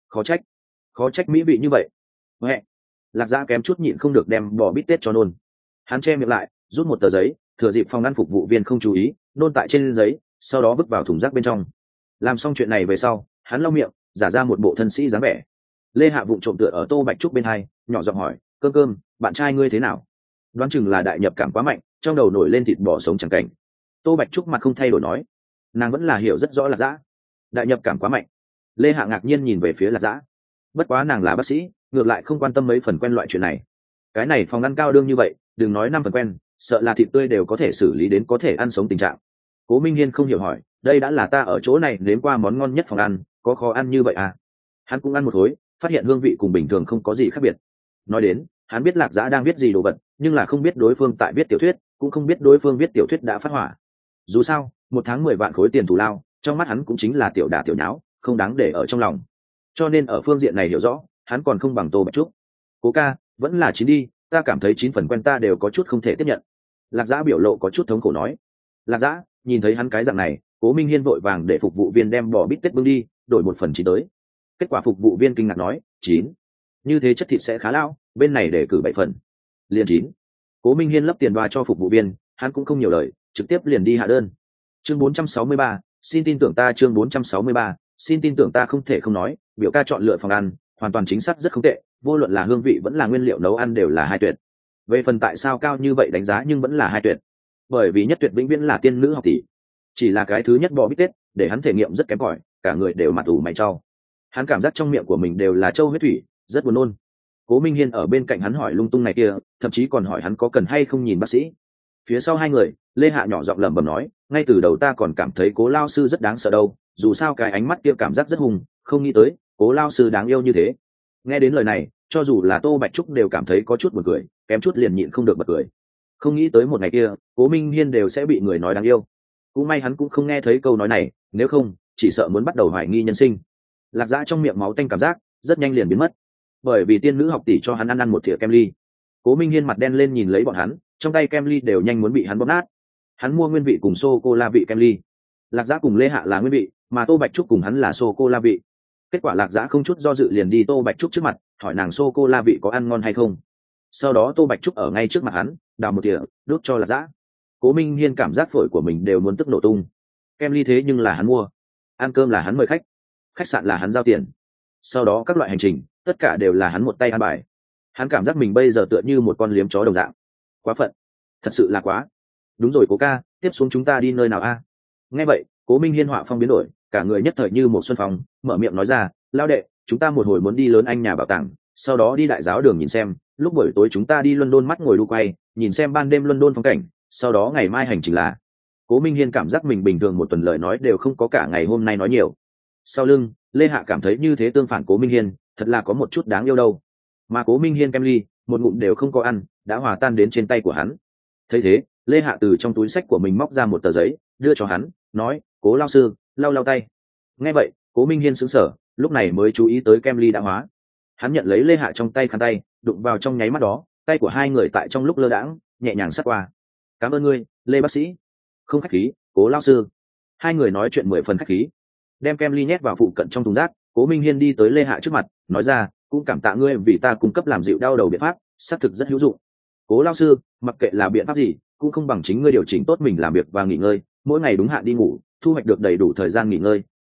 Khó trách mỹ vị như vậy. Huệ. Lạc Giã kém chút nhịn không được đem bò bít tết cho nôn. Hắn che miệng lại, rút một tờ giấy, thừa dịp phòng ăn phục vụ viên không chú ý, nôn tại trên giấy, sau đó vứt vào thùng rác bên trong. Làm xong chuyện này về sau, hắn lau miệng, giả ra một bộ thân sĩ dáng vẻ. Lê Hạ vụng trộm tựa ở Tô Bạch Trúc bên hai, nhỏ giọng hỏi, cơm, bạn trai ngươi thế nào? Đoán chừng là đại nhập cảm quá mạnh, trong đầu nổi lên thịt bò sống chẳng cảnh. Tô Bạch Trúc mặt không thay đổi nói, nàng vẫn là hiểu rất rõ Lạc Giã. Đại nhập cảm quá mạnh. Lê Hạ ngạc nhiên nhìn về phía Lạc Giã. Bất quá nàng là bác sĩ, ngược lại không quan tâm mấy phần quen loại chuyện này. Cái này phòng ăn cao đương như vậy, đừng nói 5 phần quen, sợ là thịt tươi đều có thể xử lý đến có thể ăn sống tình trạng. Cố Minh Hiên không hiểu hỏi, đây đã là ta ở chỗ này nếm qua món ngon nhất phòng ăn, có khó ăn như vậy à? Hắn cũng ăn một khối, phát hiện hương vị cùng bình thường không có gì khác biệt. Nói đến, hắn biết Lạc Giã đang viết gì đồ vật, nhưng là không biết đối phương tại viết tiểu thuyết, cũng không biết đối phương viết tiểu thuyết đã phát hỏa. Dù sao, 1 tháng 10 vạn khối tiền thù lao, trong mắt hắn cũng chính là tiểu đả tiểu nháo, không đáng để ở trong lòng. Cho nên ở phương diện này hiểu rõ, hắn còn không bằng Tô Bạch Trúc. Cố ca, vẫn là 9 đi, ta cảm thấy 9 phần quen ta đều có chút không thể tiếp nhận. Lạc Giã biểu lộ có chút thống khổ nói. Lạc Giã nhìn thấy hắn cái dạng này, Cố Minh Hiên vội vàng để phục vụ viên đem bò bít tết bưng đi, đổi 1 phần 9 tới. Kết quả phục vụ viên kinh ngạc nói, 9, như thế chất thịt sẽ khá lao, bên này để cử 7 phần. Liền 9. Cố Minh Hiên lấp tiền đoa cho phục vụ viên, hắn cũng không nhiều lời, trực tiếp liền đi hạ đơn. Chương 463, xin tin tưởng ta. Chương 463, xin tin tưởng ta. Không thể không nói, biểu ca chọn lựa phòng ăn hoàn toàn chính xác rất không tệ, vô luận là hương vị vẫn là nguyên liệu nấu ăn đều là 2 tuyệt. Về phần tại sao cao như vậy đánh giá nhưng vẫn là 2 tuyệt, bởi vì nhất tuyệt vĩnh viễn là tiên nữ học tỷ. Chỉ là cái thứ nhất bò bít tết để hắn thể nghiệm rất kém cỏi, cả người đều mặt ủ mày trao. Hắn cảm giác trong miệng của mình đều là trâu huyết thủy, rất buồn nôn. Cố Minh Hiên ở bên cạnh hắn hỏi lung tung này kia, thậm chí còn hỏi hắn có cần hay không nhìn bác sĩ. Phía sau hai người, Lê Hạ nhỏ giọng lẩm bẩm nói, ngay từ đầu ta còn cảm thấy Cố lao sư rất đáng sợ đâu, dù sao cái ánh mắt kia cảm giác rất hùng, không nghĩ tới Cố lao sư đáng yêu như thế. Nghe đến lời này, cho dù là Tô Bạch Trúc đều cảm thấy có chút buồn cười, kém chút liền nhịn không được bật cười. Không nghĩ tới một ngày kia, Cố Minh Hiên đều sẽ bị người nói đáng yêu. Cũng may hắn cũng không nghe thấy câu nói này, nếu không chỉ sợ muốn bắt đầu hoài nghi nhân sinh. Lạc Giã trong miệng máu tanh cảm giác rất nhanh liền biến mất, bởi vì tiên nữ học tỷ cho hắn ăn một thìa kem ly. Cố Minh Hiên mặt đen lên nhìn lấy bọn hắn, trong tay kem ly đều nhanh muốn bị hắn bóp nát. Hắn mua nguyên vị cùng sô cô la vị kem ly. Lạc Giã cùng Lê Hạ là nguyên vị, mà Tô Bạch Trúc cùng hắn là sô cô la vị. Kết quả Lạc Giã không chút do dự liền đi Tô Bạch Trúc trước mặt, hỏi nàng sô cô la vị có ăn ngon hay không. Sau đó Tô Bạch Trúc ở ngay trước mặt hắn đào một thìa đút cho Lạc Giã. Cố Minh Hiên cảm giác phổi của mình đều muốn tức nổ tung. Kem ly thế nhưng là hắn mua, ăn cơm là hắn mời khách, khách sạn là hắn giao tiền, sau đó các loại hành trình tất cả đều là hắn một tay ăn bài. Hắn cảm giác mình bây giờ tựa như một con liếm chó đồng dạng. Quá phận, thật sự là quá. Đúng rồi Cố ca, tiếp xuống chúng ta đi nơi nào a? Nghe vậy, Cố Minh Hiên họa phong biến đổi, cả người nhất thời như một xuân phong, mở miệng nói ra, lao đệ, chúng ta một hồi muốn đi lớn anh nhà bảo tàng, sau đó đi đại giáo đường nhìn xem, lúc buổi tối chúng ta đi London mắt ngồi đu quay, nhìn xem ban đêm London phong cảnh, sau đó ngày mai hành trình là. Cố Minh Hiên cảm giác mình bình thường một tuần lời nói đều không có cả ngày hôm nay nói nhiều. Sau lưng, Lê Hạ cảm thấy như thế tương phản Cố Minh Hiên, thật là có một chút đáng yêu đâu. Mà Cố Minh Hiên kem ly, một ngụm đều không có ăn, đã hòa tan đến trên tay của hắn. Thấy thế, Lê Hạ từ trong túi xách của mình móc ra một tờ giấy, đưa cho hắn, nói, Cố lao sư, lau tay. Nghe vậy, Cố Minh Hiên sững sờ, lúc này mới chú ý tới kem ly đã hóa. Hắn nhận lấy Lê Hạ trong tay khăn tay, đụng vào trong nháy mắt đó, tay của hai người tại trong lúc lơ đãng nhẹ nhàng sát qua. Cảm ơn ngươi, Lê bác sĩ. Không khách khí, Cố lao sư. Hai người nói chuyện 10 phần khách khí. Đem kem ly nhét vào phụ cận trong thùng rác, Cố Minh Hiên đi tới Lê Hạ trước mặt, nói ra, cũng cảm tạ ngươi vì ta cung cấp làm dịu đau đầu biện pháp, xác thực rất hữu dụng. Cố lao sư, mặc kệ là biện pháp gì, cũng không bằng chính ngươi điều chỉnh tốt mình làm việc và nghỉ ngơi, mỗi ngày đúng hạn đi ngủ, thu hoạch được đầy đủ thời gian nghỉ ngơi,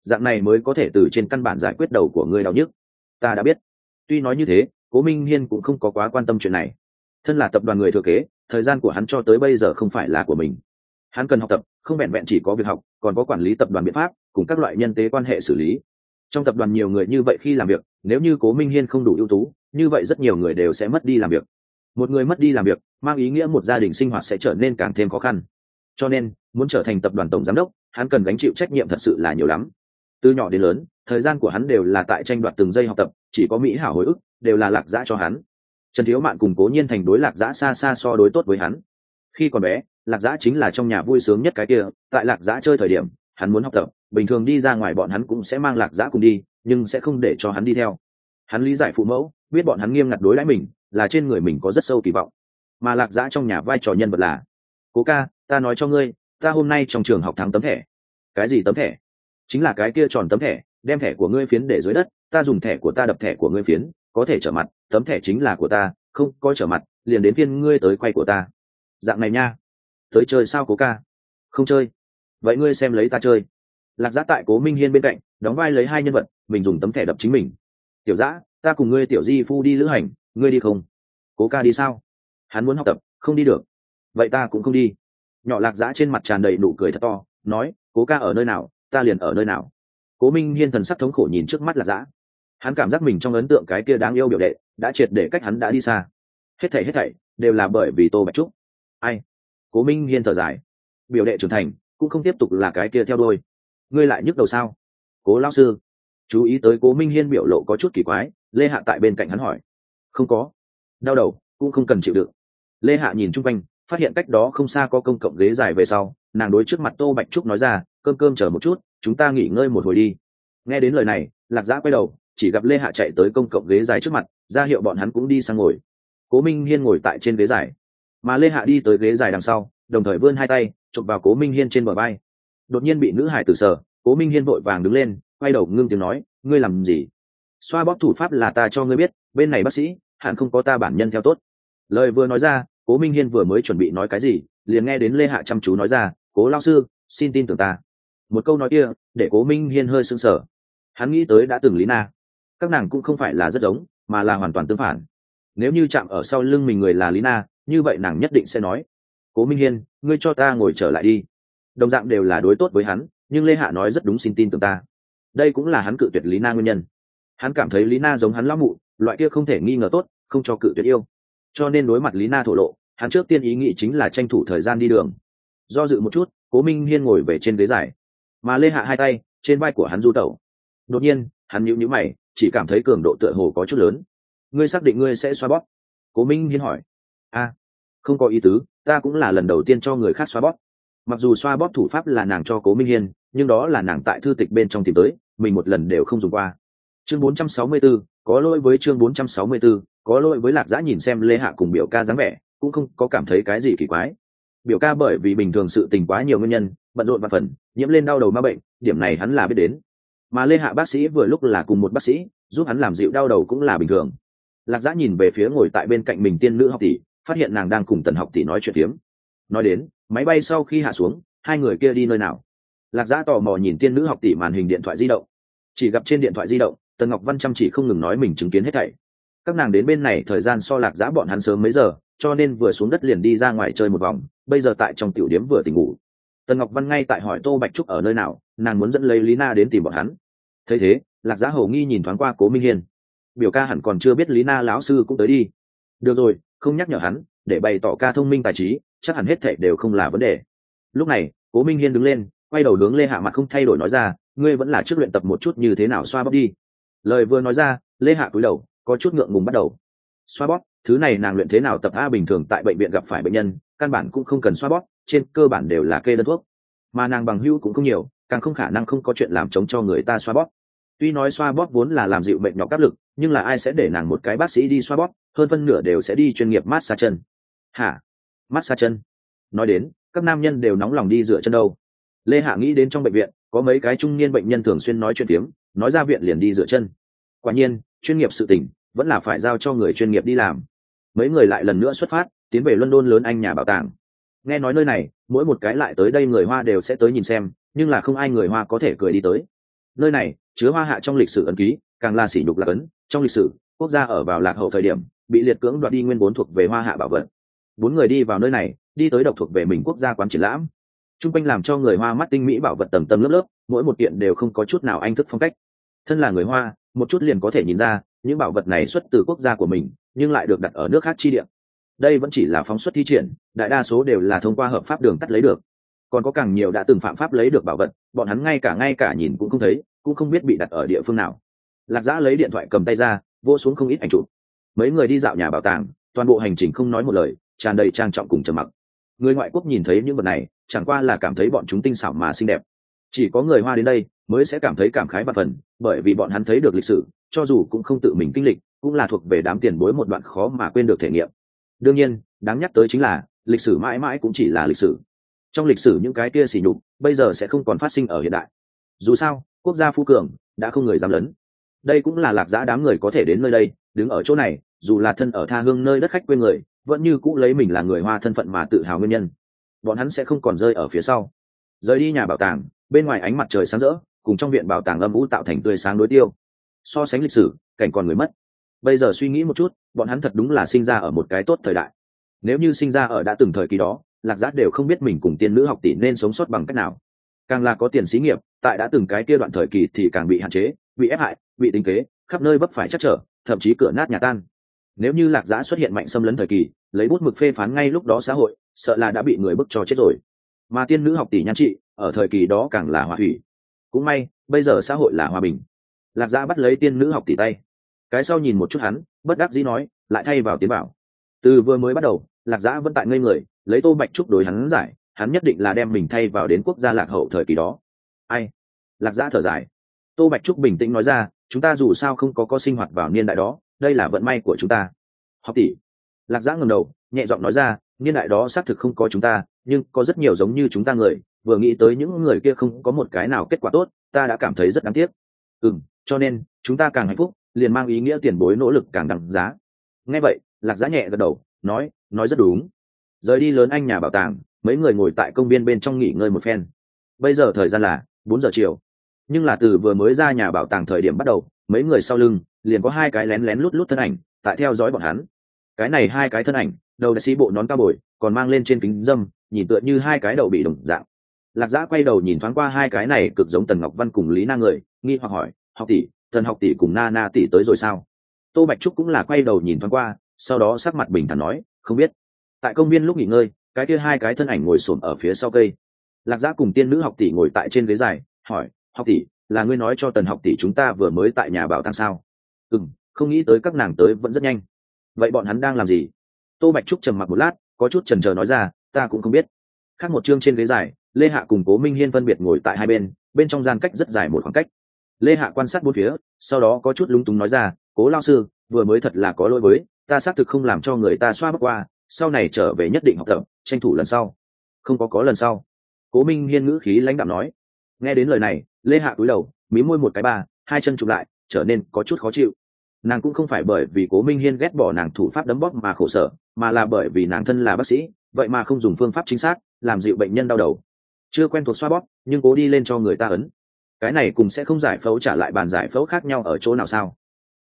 dạng này mới có thể từ trên căn bản giải quyết đầu của ngươi đau nhức. Ta đã biết. Tuy nói như thế, Cố Minh Hiên cũng không có quá quan tâm chuyện này. Thân là tập đoàn người thừa kế, thời gian của hắn cho tới bây giờ không phải là của mình. Hắn cần học tập, không vẹn vẹn chỉ có việc học, còn có quản lý tập đoàn biện pháp cùng các loại nhân tế quan hệ xử lý. Trong tập đoàn nhiều người như vậy khi làm việc, nếu như Cố Minh Hiên không đủ ưu tú, như vậy rất nhiều người đều sẽ mất đi làm việc. Một người mất đi làm việc, mang ý nghĩa một gia đình sinh hoạt sẽ trở nên càng thêm khó khăn. Cho nên, muốn trở thành tập đoàn tổng giám đốc, hắn cần gánh chịu trách nhiệm thật sự là nhiều lắm. Từ nhỏ đến lớn, thời gian của hắn đều là tại tranh đoạt từng giây học tập, chỉ có mỹ hảo hồi ức đều là Lạc Dã cho hắn. Trần Thiếu Mạn cùng Cố Nhiên Thành đối Lạc Dã xa xa so đối tốt với hắn. Khi còn bé, Lạc Dã chính là trong nhà vui sướng nhất cái kia, tại Lạc Dã chơi thời điểm, hắn muốn học tập, bình thường đi ra ngoài bọn hắn cũng sẽ mang Lạc Dã cùng đi, nhưng sẽ không để cho hắn đi theo. Hắn lý giải phụ mẫu, biết bọn hắn nghiêm ngặt đối đãi mình, là trên người mình có rất sâu kỳ vọng. Mà Lạc Dã trong nhà vai trò nhân vật là: Cố ca, ta nói cho ngươi, ta hôm nay trong trường học thắng tấm thẻ. Cái gì tấm thẻ? Chính là cái kia tròn tấm thẻ, đem thẻ của ngươi phiến để dưới đất, ta dùng thẻ của ta đập thẻ của ngươi phiến, có thể trở mặt, tấm thẻ chính là của ta, không có trở mặt, liền đến phiên ngươi tới quay của ta. Dạng này nha. Tới chơi sao Cố ca? Không chơi. Vậy ngươi xem lấy ta chơi. Lạc Dã tại Cố Minh Hiên bên cạnh, đóng vai lấy hai nhân vật, mình dùng tấm thẻ đập chính mình. Tiểu Dã, ta cùng ngươi tiểu di phu đi lữ hành, ngươi đi không? Cố ca đi sao? Hắn muốn học tập, không đi được. Vậy ta cũng không đi. Nhỏ Lạc Dã trên mặt tràn đầy nụ cười thật to, nói: Cố ca ở nơi nào, ta liền ở nơi nào. Cố Minh Hiên thần sắc thống khổ nhìn trước mắt Lạc Dã. Hắn cảm giác mình trong ấn tượng cái kia đáng yêu biểu đệ đã triệt để cách hắn đã đi xa. Hết thảy đều là bởi vì Tô Bạch Trúc. Ai? Cố Minh Hiên thở dài. Biểu đệ trưởng thành cũng không tiếp tục là cái kia theo đuôi. Ngươi lại nhức đầu sao? Cố lão sư chú ý tới Cố Minh Hiên biểu lộ có chút kỳ quái, Lê Hạ tại bên cạnh hắn hỏi. Không có. Đau đầu cũng không cần chịu đựng. Lê Hạ nhìn chung quanh, phát hiện cách đó không xa có công cộng ghế dài về sau, nàng đối trước mặt Tô Bạch Trúc nói ra: cơm chờ một chút, chúng ta nghỉ ngơi một hồi đi. Nghe đến lời này, Lạc Dã quay đầu, chỉ gặp Lê Hạ chạy tới công cộng ghế dài trước mặt, ra hiệu bọn hắn cũng đi sang ngồi. Cố Minh Hiên ngồi tại trên ghế dài, mà Lê Hạ đi tới ghế dài đằng sau, đồng thời vươn hai tay chụp vào Cố Minh Hiên trên bờ vai. Đột nhiên bị nữ hải tử sờ, Cố Minh Hiên vội vàng đứng lên, quay đầu ngưng tiếng nói: ngươi làm gì? Xoa bóp thủ pháp là ta cho ngươi biết, bên này bác sĩ hẳn không có ta bản nhân theo tốt. Lời vừa nói ra, Cố Minh Hiên vừa mới chuẩn bị nói cái gì, liền nghe đến Lê Hạ chăm chú nói ra: Cố lão sư, xin tin tưởng ta. Một câu nói kia để Cố Minh Hiên hơi sững sờ. Hắn nghĩ tới đã từng Lý Na, các nàng cũng không phải là rất giống, mà là hoàn toàn tương phản. Nếu như chạm ở sau lưng mình người là Lý Na, như vậy nàng nhất định sẽ nói: Cố Minh Hiên, ngươi cho ta ngồi trở lại đi. Đồng dạng đều là đối tốt với hắn, nhưng Lê Hạ nói rất đúng, xin tin tưởng ta. Đây cũng là hắn cự tuyệt Lý Na nguyên nhân. Hắn cảm thấy Lý Na giống hắn lão mụ, loại kia không thể nghi ngờ tốt, không cho cự tuyệt yêu. Cho nên đối mặt Lý Na thổ lộ, hắn trước tiên ý nghĩ chính là tranh thủ thời gian đi đường. Do dự một chút, Cố Minh Hiên ngồi về trên ghế dài, mà Lê Hạ hai tay trên vai của hắn du tẩu. Đột nhiên hắn nhíu mày, chỉ cảm thấy cường độ tựa hồ có chút lớn. Ngươi xác định ngươi sẽ xoa bóp? Cố Minh Hiên hỏi. Không có ý tứ, ta cũng là lần đầu tiên cho người khác xoa bóp. Mặc dù xoa bóp thủ pháp là nàng cho Cố Minh Hiên, nhưng đó là nàng tại thư tịch bên trong tìm tới, mình một lần đều không dùng qua. Chương 464, có lỗi với chương 464, có lỗi với. Lạc Dã nhìn xem Lê Hạ cùng biểu ca dáng vẻ, cũng không có cảm thấy cái gì kỳ quái. Biểu ca bởi vì bình thường sự tình quá nhiều nguyên nhân, bận rộn và phần nhiễm lên đau đầu ma bệnh, điểm này hắn là biết đến. Mà Lê Hạ bác sĩ vừa lúc là cùng một bác sĩ, giúp hắn làm dịu đau đầu cũng là bình thường. Lạc Dã nhìn về phía ngồi tại bên cạnh mình tiên nữ học tỷ, phát hiện nàng đang cùng Tần học tỷ nói chuyện phiếm. Nói đến máy bay sau khi hạ xuống, hai người kia đi nơi nào. Lạc Dã tò mò nhìn tiên nữ học tỷ màn hình điện thoại di động, chỉ gặp trên điện thoại di động Tần Ngọc Văn chăm chỉ không ngừng nói mình chứng kiến hết thảy. Các nàng đến bên này thời gian so Lạc Dã bọn hắn sớm mấy giờ, cho nên vừa xuống đất liền đi ra ngoài chơi một vòng, bây giờ tại trong tiểu điếm vừa tỉnh ngủ. Tần Ngọc Văn ngay tại hỏi Tô Bạch Trúc ở nơi nào, nàng muốn dẫn lấy Lý Na đến tìm bọn hắn. Thấy thế, Lạc Dã hầu nghi nhìn thoáng qua Cố Minh Hiên. Biểu ca hẳn còn chưa biết Lý Na lão sư cũng tới đi. Được rồi, không nhắc nhở hắn, để bày tỏ ca thông minh tài trí, chắc hẳn hết thảy đều không là vấn đề. Lúc này, Cố Minh Hiên đứng lên, quay đầu hướng Lê Hạ mặt không thay đổi nói ra: ngươi vẫn là trước luyện tập một chút như thế nào xoa bóp đi. Lời vừa nói ra, Lê Hạ cúi đầu, có chút ngượng ngùng bắt đầu. Xoa bóp, thứ này nàng luyện thế nào tập a, bình thường tại bệnh viện gặp phải bệnh nhân, căn bản cũng không cần xoa bóp, trên cơ bản đều là kê đơn thuốc. Mà nàng bằng hữu cũng không nhiều, càng không khả năng không có chuyện làm chống cho người ta xoa bóp. Tuy nói xoa bóp vốn là làm dịu bệnh nhọc áp lực, nhưng là ai sẽ để nàng một cái bác sĩ đi xoa bóp, hơn phân nửa đều sẽ đi chuyên nghiệp massage chân. Hả? Massage chân? Nói đến, các nam nhân đều nóng lòng đi rửa chân đâu. Lê Hạ nghĩ đến trong bệnh viện có mấy cái trung niên bệnh nhân thường xuyên nói chuyện tiếng, nói ra viện liền đi rửa chân. Quả nhiên, chuyên nghiệp sự tình vẫn là phải giao cho người chuyên nghiệp đi làm. Mấy người lại lần nữa xuất phát, tiến về London lớn Anh nhà bảo tàng. Nghe nói nơi này, mỗi một cái lại tới đây người Hoa đều sẽ tới nhìn xem, nhưng là không ai người Hoa có thể cười đi tới. nơi này chứa hoa hạ trong lịch sử ấn ký, càng là sỉ nhục lạc ấn. Trong lịch sử quốc gia ở vào lạc hậu thời điểm bị liệt cưỡng đoạt đi nguyên vốn thuộc về hoa hạ bảo vật. Bốn người đi vào nơi này, đi tới độc thuộc về mình quốc gia quán triển lãm. Trung quanh làm cho người hoa mắt tinh mỹ bảo vật tầng tầng lớp lớp, mỗi một kiện đều không có chút nào anh thức phong cách. Thân là người hoa, một chút liền có thể nhìn ra những bảo vật này xuất từ quốc gia của mình, nhưng lại được đặt ở nước khác chi địa. Đây vẫn chỉ là phóng xuất thi triển, đại đa số đều là thông qua hợp pháp đường tắt lấy được. Còn có càng nhiều đã từng phạm pháp lấy được bảo vật, bọn hắn ngay cả nhìn cũng không thấy, cũng không biết bị đặt ở địa phương nào. Lạc Dã lấy điện thoại cầm tay ra, vô xuống không ít ảnh chụp. Mấy người đi dạo nhà bảo tàng, toàn bộ hành trình không nói một lời, tràn đầy trang trọng cùng trầm mặc. Người ngoại quốc nhìn thấy những vật này, chẳng qua là cảm thấy bọn chúng tinh xảo mà xinh đẹp. Chỉ có người hoa đến đây mới sẽ cảm thấy cảm khái vạn phần, bởi vì bọn hắn thấy được lịch sử, cho dù cũng không tự mình kinh lịch, cũng là thuộc về đám tiền bối một đoạn khó mà quên được thể nghiệm. Đương nhiên, đáng nhắc tới chính là lịch sử mãi mãi cũng chỉ là lịch sử. Trong lịch sử những cái kia sỉ nhục, bây giờ sẽ không còn phát sinh ở hiện đại. Dù sao, quốc gia phú cường đã không người dám lấn. Đây cũng là Lạc Dã đám người có thể đến nơi đây, đứng ở chỗ này, dù là thân ở tha hương nơi đất khách quê người, vẫn như cũ lấy mình là người hoa thân phận mà tự hào nguyên nhân. Bọn hắn sẽ không còn rơi ở phía sau. Rời đi nhà bảo tàng, bên ngoài ánh mặt trời sáng rỡ, cùng trong viện bảo tàng âm u tạo thành tươi sáng đối tiêu. So sánh lịch sử, cảnh còn người mất. Bây giờ suy nghĩ một chút, bọn hắn thật đúng là sinh ra ở một cái tốt thời đại. Nếu như sinh ra ở đã từng thời kỳ đó, Lạc Dã đều không biết mình cùng tiên nữ học tỷ nên sống sót bằng cách nào. Càng là có tiền xí nghiệp, tại đã từng cái kia đoạn thời kỳ thì càng bị hạn chế, bị ép hại, bị tính kế, khắp nơi vấp phải chắc trở, thậm chí cửa nát nhà tan. Nếu như Lạc Dã xuất hiện mạnh xâm lấn thời kỳ, lấy bút mực phê phán ngay lúc đó xã hội, sợ là đã bị người bức cho chết rồi. Mà tiên nữ học tỷ nhan trị, ở thời kỳ đó càng là hỏa hủy. Cũng may, bây giờ xã hội là hòa bình. Lạc Dã bắt lấy tiên nữ học tỷ tay, cái sau nhìn một chút hắn, bất đắc dĩ nói, lại thay vào tiến bảo. Từ vừa mới bắt đầu, Lạc Dã vẫn tại ngây người, lấy Tô Bạch Trúc đối hắn giải, hắn nhất định là đem mình thay vào đến quốc gia lạc hậu thời kỳ đó. Ai? Lạc Dã thở dài. Tô Bạch Trúc bình tĩnh nói ra, chúng ta dù sao không có sinh hoạt vào niên đại đó, đây là vận may của chúng ta. Học tỷ. Lạc Dã ngẩng đầu, nhẹ giọng nói ra, niên đại đó xác thực không có chúng ta, nhưng có rất nhiều giống như chúng ta người, vừa nghĩ tới những người kia không có một cái nào kết quả tốt, ta đã cảm thấy rất đáng tiếc. Cho nên chúng ta càng hạnh phúc, liền mang ý nghĩa tiền bối nỗ lực càng đằng giá. Nghe vậy, Lạc Dã nhẹ gật đầu, nói rất đúng. Rời đi lớn anh nhà bảo tàng, mấy người ngồi tại công viên bên trong nghỉ ngơi một phen. Bây giờ thời gian là 4 giờ chiều, nhưng là từ vừa mới ra nhà bảo tàng thời điểm bắt đầu, mấy người sau lưng liền có hai cái lén lén lút lút thân ảnh tại theo dõi bọn hắn. Cái này hai cái thân ảnh, đầu đại sĩ bộ nón cao bồi, còn mang lên trên kính dâm, nhìn tựa như hai cái đầu bị đồng dạng. Lạc Dã quay đầu nhìn thoáng qua hai cái này cực giống Tần Ngọc Văn cùng Lý Na người, nghi hoặc hỏi, học tỷ, Tần học tỷ cùng Na tỷ tới rồi sao? Tô Bạch Trúc cũng là quay đầu nhìn thoáng qua, sau đó sắc mặt bình thản nói, không biết. Tại công viên lúc nghỉ ngơi, cái kia hai cái thân ảnh ngồi xổm ở phía sau cây. Lạc Dã cùng tiên nữ học tỷ ngồi tại trên ghế dài, hỏi, học tỷ, là ngươi nói cho Tần học tỷ chúng ta vừa mới tại nhà bảo tàng sao? Không nghĩ tới các nàng tới vẫn rất nhanh. Vậy bọn hắn đang làm gì? Tô Bạch Trúc trầm mặc một lát, có chút chần chờ nói ra, ta cũng không biết. Khác một chương trên ghế dài, Lê Hạ cùng Cố Minh Hiên phân biệt ngồi tại hai bên, bên trong gian cách rất dài một khoảng cách. Lê Hạ quan sát bốn phía, sau đó có chút lúng túng nói ra, Cố lão sư, vừa mới thật là có lỗi với, ta xác thực không làm cho người ta xoa bóc qua, sau này trở về nhất định học tập, tranh thủ lần sau. Không có lần sau. Cố Minh Hiên ngữ khí lãnh đạm nói. Nghe đến lời này, Lê Hạ cúi đầu, mím môi một cái ba, hai chân chụp lại, trở nên có chút khó chịu. Nàng cũng không phải bởi vì Cố Minh Hiên ghét bỏ nàng thủ pháp đấm bóp mà khổ sở, mà là bởi vì nàng thân là bác sĩ, vậy mà không dùng phương pháp chính xác làm dịu bệnh nhân đau đầu. Chưa quen thuộc xoa bóp, nhưng cố đi lên cho người ta ấn. Cái này cùng sẽ không giải phẫu trả lại bàn giải phẫu khác nhau ở chỗ nào sao?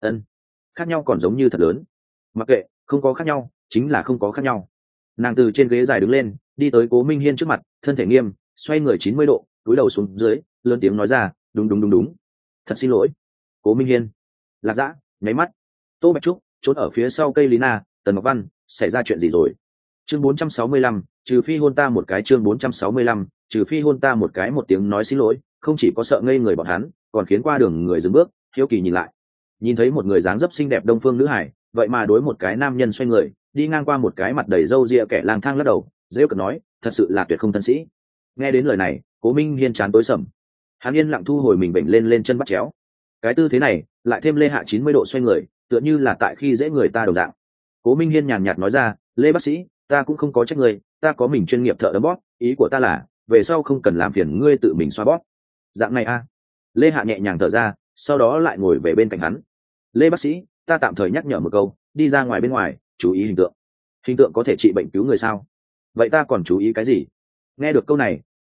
Khác nhau còn giống như thật lớn. Mặc kệ, không có khác nhau, chính là không có khác nhau. Nàng từ trên ghế dài đứng lên, đi tới Cố Minh Hiên trước mặt, thân thể nghiêm, xoay người 90 độ, cúi đầu xuống dưới, lớn tiếng nói ra, đúng. Thật xin lỗi. Cố Minh Hiên. Lạc Dã nháy mắt. Tô Bạch Trúc trốn ở phía sau cây Lý Na. Tần Ngọc Văn, xảy ra chuyện gì rồi? Chương 465, trừ phi hôn ta một cái. Chương 465, trừ phi hôn ta một cái. Một tiếng nói xin lỗi, không chỉ có sợ ngây người bọn hắn, còn khiến qua đường người dừng bước, hiếu kỳ nhìn lại. Nhìn thấy một người dáng dấp xinh đẹp đông phương nữ hải, vậy mà đối một cái nam nhân xoay người, đi ngang qua một cái mặt đầy râu ria kẻ lang thang lắc đầu, rêu cợt nói, thật sự là tuyệt không thân sĩ. Nghe đến lời này, Cố Minh Hiên chán tối sầm. Hắn yên lặng thu hồi mình bệnh lên chân bắt chéo. Cái tư thế này, lại thêm Lê Hạ 90 độ xoay người, tựa như là tại khi dễ người ta đồng dạng. Cố Minh Hiên nhàn nhạt nói ra, Lê bác sĩ, ta cũng không có trách người, ta có mình chuyên nghiệp thợ đấm bóp, ý của ta là về sau không cần làm phiền ngươi tự mình xoa bóp. Dạng này a. Lê Hạ nhẹ nhàng thở ra, sau đó lại ngồi về bên cạnh hắn. Lê bác sĩ, ta tạm thời nhắc nhở một câu, đi ra ngoài bên ngoài, chú ý hình tượng. Hình tượng có thể trị bệnh cứu người sao? Vậy ta còn chú ý cái gì? Nghe được câu này,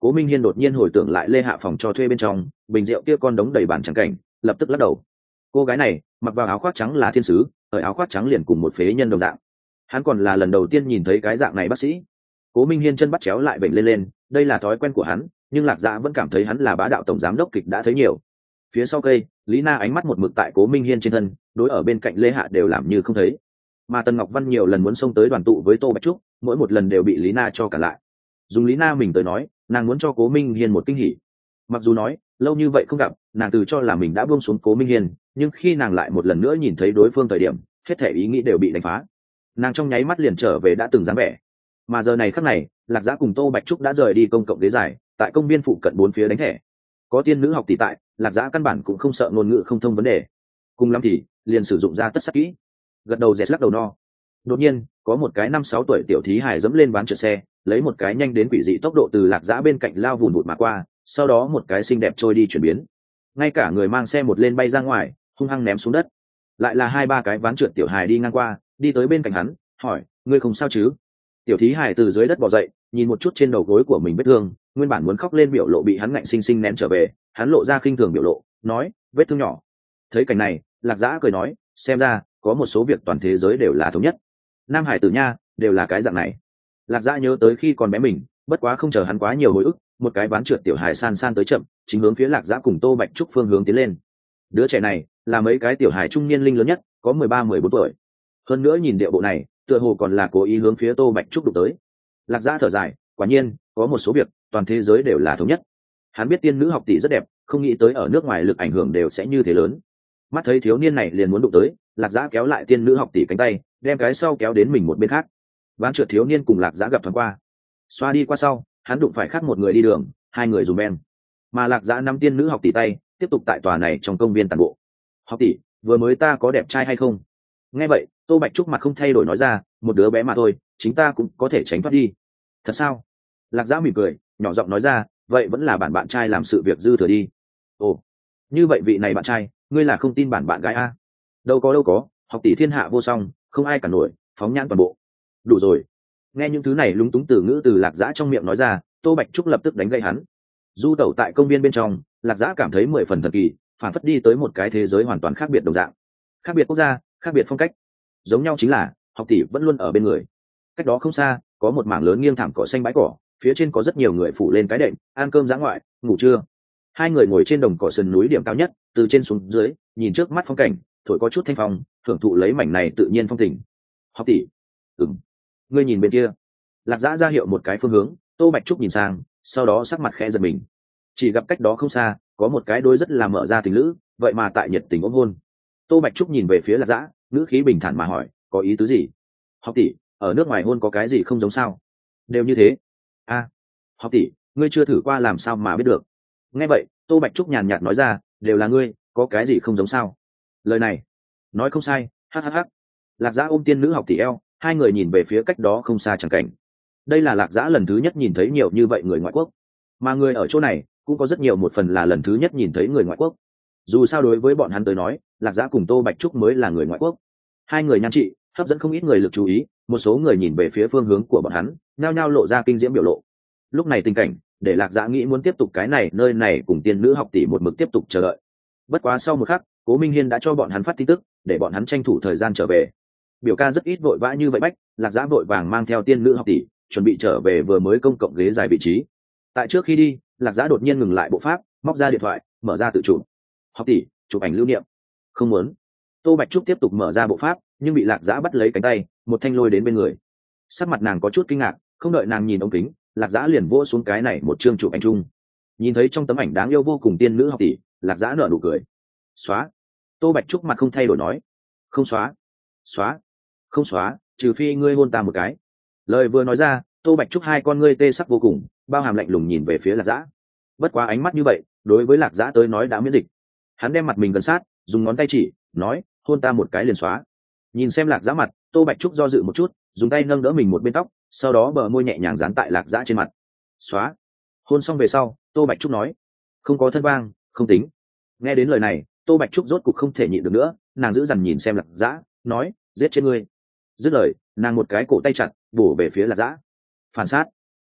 Cố Minh Hiên đột nhiên hồi tưởng lại Lê Hạ phòng cho thuê bên trong bình rượu kia con đống đầy bàn trắng cảnh, lập tức lắc đầu. Cô gái này mặc vào áo khoác trắng là thiên sứ, ở áo khoác trắng liền cùng một phế nhân đồng dạng. Hắn còn là lần đầu tiên nhìn thấy cái dạng này bác sĩ. Cố Minh Hiên chân bắt chéo lại bệnh lên, đây là thói quen của hắn, nhưng Lạc Dạ vẫn cảm thấy hắn là bá đạo tổng giám đốc kịch đã thấy nhiều. Phía sau cây, Lý Na ánh mắt một mực tại Cố Minh Hiên trên thân, đối ở bên cạnh Lê Hạ đều làm như không thấy. Mà Tần Ngọc Văn nhiều lần muốn xông tới đoàn tụ với Tô Bạch Trúc, mỗi một lần đều bị Lý Na cho cả lại. Dùng Lý Na mình tới nói, nàng muốn cho Cố Minh Hiên một kinh hỉ. Mặc dù nói lâu như vậy không gặp, nàng từ cho là mình đã buông xuống Cố Minh Hiên, nhưng khi nàng lại một lần nữa nhìn thấy đối phương thời điểm, hết thể ý nghĩ đều bị đánh phá. Nàng trong nháy mắt liền trở về đã từng dáng vẻ. Mà giờ này khắc này, Lạc Dã cùng Tô Bạch Trúc đã rời đi công cộng ghế dài, tại công viên phụ cận bốn phía đánh thẻ. Có tiên nữ học tỷ tại, Lạc Dã căn bản cũng không sợ ngôn ngữ không thông vấn đề. Cùng lắm thì liền sử dụng ra tất sắc kỹ. Gật đầu dẹt lắc đầu no. Đột nhiên, có một cái 5-6 tuổi tiểu thí hài dẫm lên ván trượt xe, lấy một cái nhanh đến quỷ dị tốc độ từ Lạc Dã bên cạnh lao vùn vụt mà qua, sau đó một cái xinh đẹp trôi đi chuyển biến. Ngay cả người mang xe một lên bay ra ngoài, hung hăng ném xuống đất. Lại là 2-3 cái ván trượt tiểu hài đi ngang qua, đi tới bên cạnh hắn, hỏi: "Ngươi không sao chứ?" Tiểu thí hài từ dưới đất bò dậy, nhìn một chút trên đầu gối của mình vết thương, nguyên bản muốn khóc lên biểu lộ bị hắn ngạnh sinh sinh nén trở về, hắn lộ ra khinh thường biểu lộ, nói: "Vết thương nhỏ." Thấy cảnh này, Lạc Dã cười nói: "Xem ra có một số việc toàn thế giới đều là thống nhất. Nam hải tử nha, đều là cái dạng này." Lạc Dã nhớ tới khi còn bé mình, bất quá không chờ hắn quá nhiều hồi ức, một cái ván trượt tiểu hài san san tới chậm, chính hướng phía Lạc Dã cùng Tô Bạch Trúc phương hướng tiến lên. Đứa trẻ này là mấy cái tiểu hài trung niên linh lớn nhất, có 13-14 tuổi. Hơn nữa nhìn điệu bộ này, tựa hồ còn là cố ý hướng phía Tô Bạch Trúc đụng tới. Lạc Dã thở dài, quả nhiên có một số việc toàn thế giới đều là thống nhất. Hắn biết tiên nữ học tỷ rất đẹp, không nghĩ tới ở nước ngoài lực ảnh hưởng đều sẽ như thế lớn. Mắt thấy thiếu niên này liền muốn đụng tới, Lạc Dã kéo lại tiên nữ học tỷ cánh tay, đem cái sau kéo đến mình một bên khác. Ván trượt thiếu niên cùng Lạc Dã gặp thoáng qua, xoa đi qua sau, hắn đụng phải khác một người đi đường, hai người dùng ben. Mà Lạc Dã nắm tiên nữ học tỷ tay, tiếp tục tại tòa này trong công viên tản bộ. "Học tỷ, vừa mới ta có đẹp trai hay không?" Nghe vậy, Tô Bạch Trúc mặt không thay đổi nói ra: "Một đứa bé mà thôi, chính ta cũng có thể tránh thoát đi." "Thật sao?" Lạc Dã mỉm cười, nhỏ giọng nói ra: "Vậy vẫn là bạn trai làm sự việc dư thừa đi." "Ồ, như vậy vị này bạn trai, ngươi là không tin bạn gái a?" Đâu có, học tỷ thiên hạ vô song, không ai cả nổi, phóng nhãn toàn bộ." "Đủ rồi." Nghe những thứ này lúng túng từ ngữ từ Lạc Dã trong miệng nói ra, Tô Bạch Trúc lập tức đánh gậy hắn. Du tẩu tại công viên bên trong, Lạc Dã cảm thấy 10 phần thần kỳ, phản phất đi tới một cái thế giới hoàn toàn khác biệt đồng dạng. Khác biệt quốc gia, khác biệt phong cách. Giống nhau chính là học tỷ vẫn luôn ở bên người. Cách đó không xa, có một mảng lớn nghiêng thảm cỏ xanh bãi cỏ, phía trên có rất nhiều người phủ lên cái đệm, ăn cơm dã ngoại, ngủ trưa. Hai người ngồi trên đồng cỏ sườn núi điểm cao nhất, từ trên xuống dưới, nhìn trước mắt phong cảnh, thổi có chút thanh phong, thưởng thụ lấy mảnh này tự nhiên phong tình. "Học tỷ." "Ừm." "Ngươi nhìn bên kia." Lạc Dã ra hiệu một cái phương hướng, Tô Bạch Trúc nhìn sang, sau đó sắc mặt khẽ giật mình. Chỉ gặp cách đó không xa, có một cái đôi rất là mở ra tình lữ, vậy mà tại nhiệt tình ôm hôn. Tô Bạch Trúc nhìn về phía Lạc Dã, ngữ khí bình thản mà hỏi: "Có ý tứ gì?" "Học tỷ, ở nước ngoài hôn có cái gì không giống sao?" "Đều như thế." "A, học tỷ, ngươi chưa thử qua làm sao mà biết được?" Nghe vậy, Tô Bạch Trúc nhàn nhạt nói ra: "Đều là ngươi, có cái gì không giống sao?" Lời này nói không sai, hắc. Lạc Dã ôm tiên nữ học tỷ eo, hai người nhìn về phía cách đó không xa chẳng cảnh. Đây là Lạc Dã lần thứ nhất nhìn thấy nhiều như vậy người ngoại quốc, mà người ở chỗ này cũng có rất nhiều, một phần là lần thứ nhất nhìn thấy người ngoại quốc. Dù sao đối với bọn hắn tới nói, Lạc Dã cùng Tô Bạch Trúc mới là người ngoại quốc. Hai người nhan trị hấp dẫn không ít người lực chú ý, một số người nhìn về phía phương hướng của bọn hắn, nhao nhao lộ ra kinh diễm biểu lộ. Lúc này tình cảnh để Lạc Dã nghĩ muốn tiếp tục cái này nơi này cùng tiên nữ học tỷ một mực tiếp tục chờ đợi. Bất quá sau một khắc, Cố Minh Hiên đã cho bọn hắn phát tin tức, để bọn hắn tranh thủ thời gian trở về. Biểu ca rất ít vội vã như vậy bách, Lạc Dã vội vàng mang theo tiên nữ học tỷ, chuẩn bị trở về vừa mới công cộng ghế dài vị trí. Tại trước khi đi, Lạc Dã đột nhiên ngừng lại bộ pháp, móc ra điện thoại, mở ra tự chụp. "Học tỷ, chụp ảnh lưu niệm." "Không muốn." Tô Bạch Trúc tiếp tục mở ra bộ pháp, nhưng bị Lạc Dã bắt lấy cánh tay, một thanh lôi đến bên người. Sắc mặt nàng có chút kinh ngạc, không đợi nàng nhìn ống kính, Lạc Dã liền vỗ xuống cái này một chương chụp ảnh chung. Nhìn thấy trong tấm ảnh đáng yêu vô cùng tiên nữ học tỷ, Lạc Dã nở nụ cười. "Xóa." Tô Bạch Trúc mặt không thay đổi nói. "Không xóa." "Xóa." "Không xóa, trừ phi ngươi hôn ta một cái." Lời vừa nói ra, Tô Bạch Trúc hai con ngươi tê sắc vô cùng, bao hàm lạnh lùng nhìn về phía Lạc Dã. Bất quá ánh mắt như vậy, đối với Lạc Dã tới nói đã miễn dịch. Hắn đem mặt mình gần sát, dùng ngón tay chỉ, nói: "Hôn ta một cái liền xóa." Nhìn xem Lạc Dã mặt, Tô Bạch Trúc do dự một chút, dùng tay nâng đỡ mình một bên tóc, sau đó bờ môi nhẹ nhàng dán tại Lạc Dã trên mặt. "Xóa." Hôn xong về sau, Tô Bạch Trúc nói: "Không có thân vang, không tính." Nghe đến lời này, Tô Bạch Trúc rốt cục không thể nhịn được nữa, nàng giữ dằn nhìn xem Lạc Dã, nói: "Giết chết ngươi." Dứt lời, nàng một cái cổ tay chặt, bổ về phía Lạc Dã. Phản sát.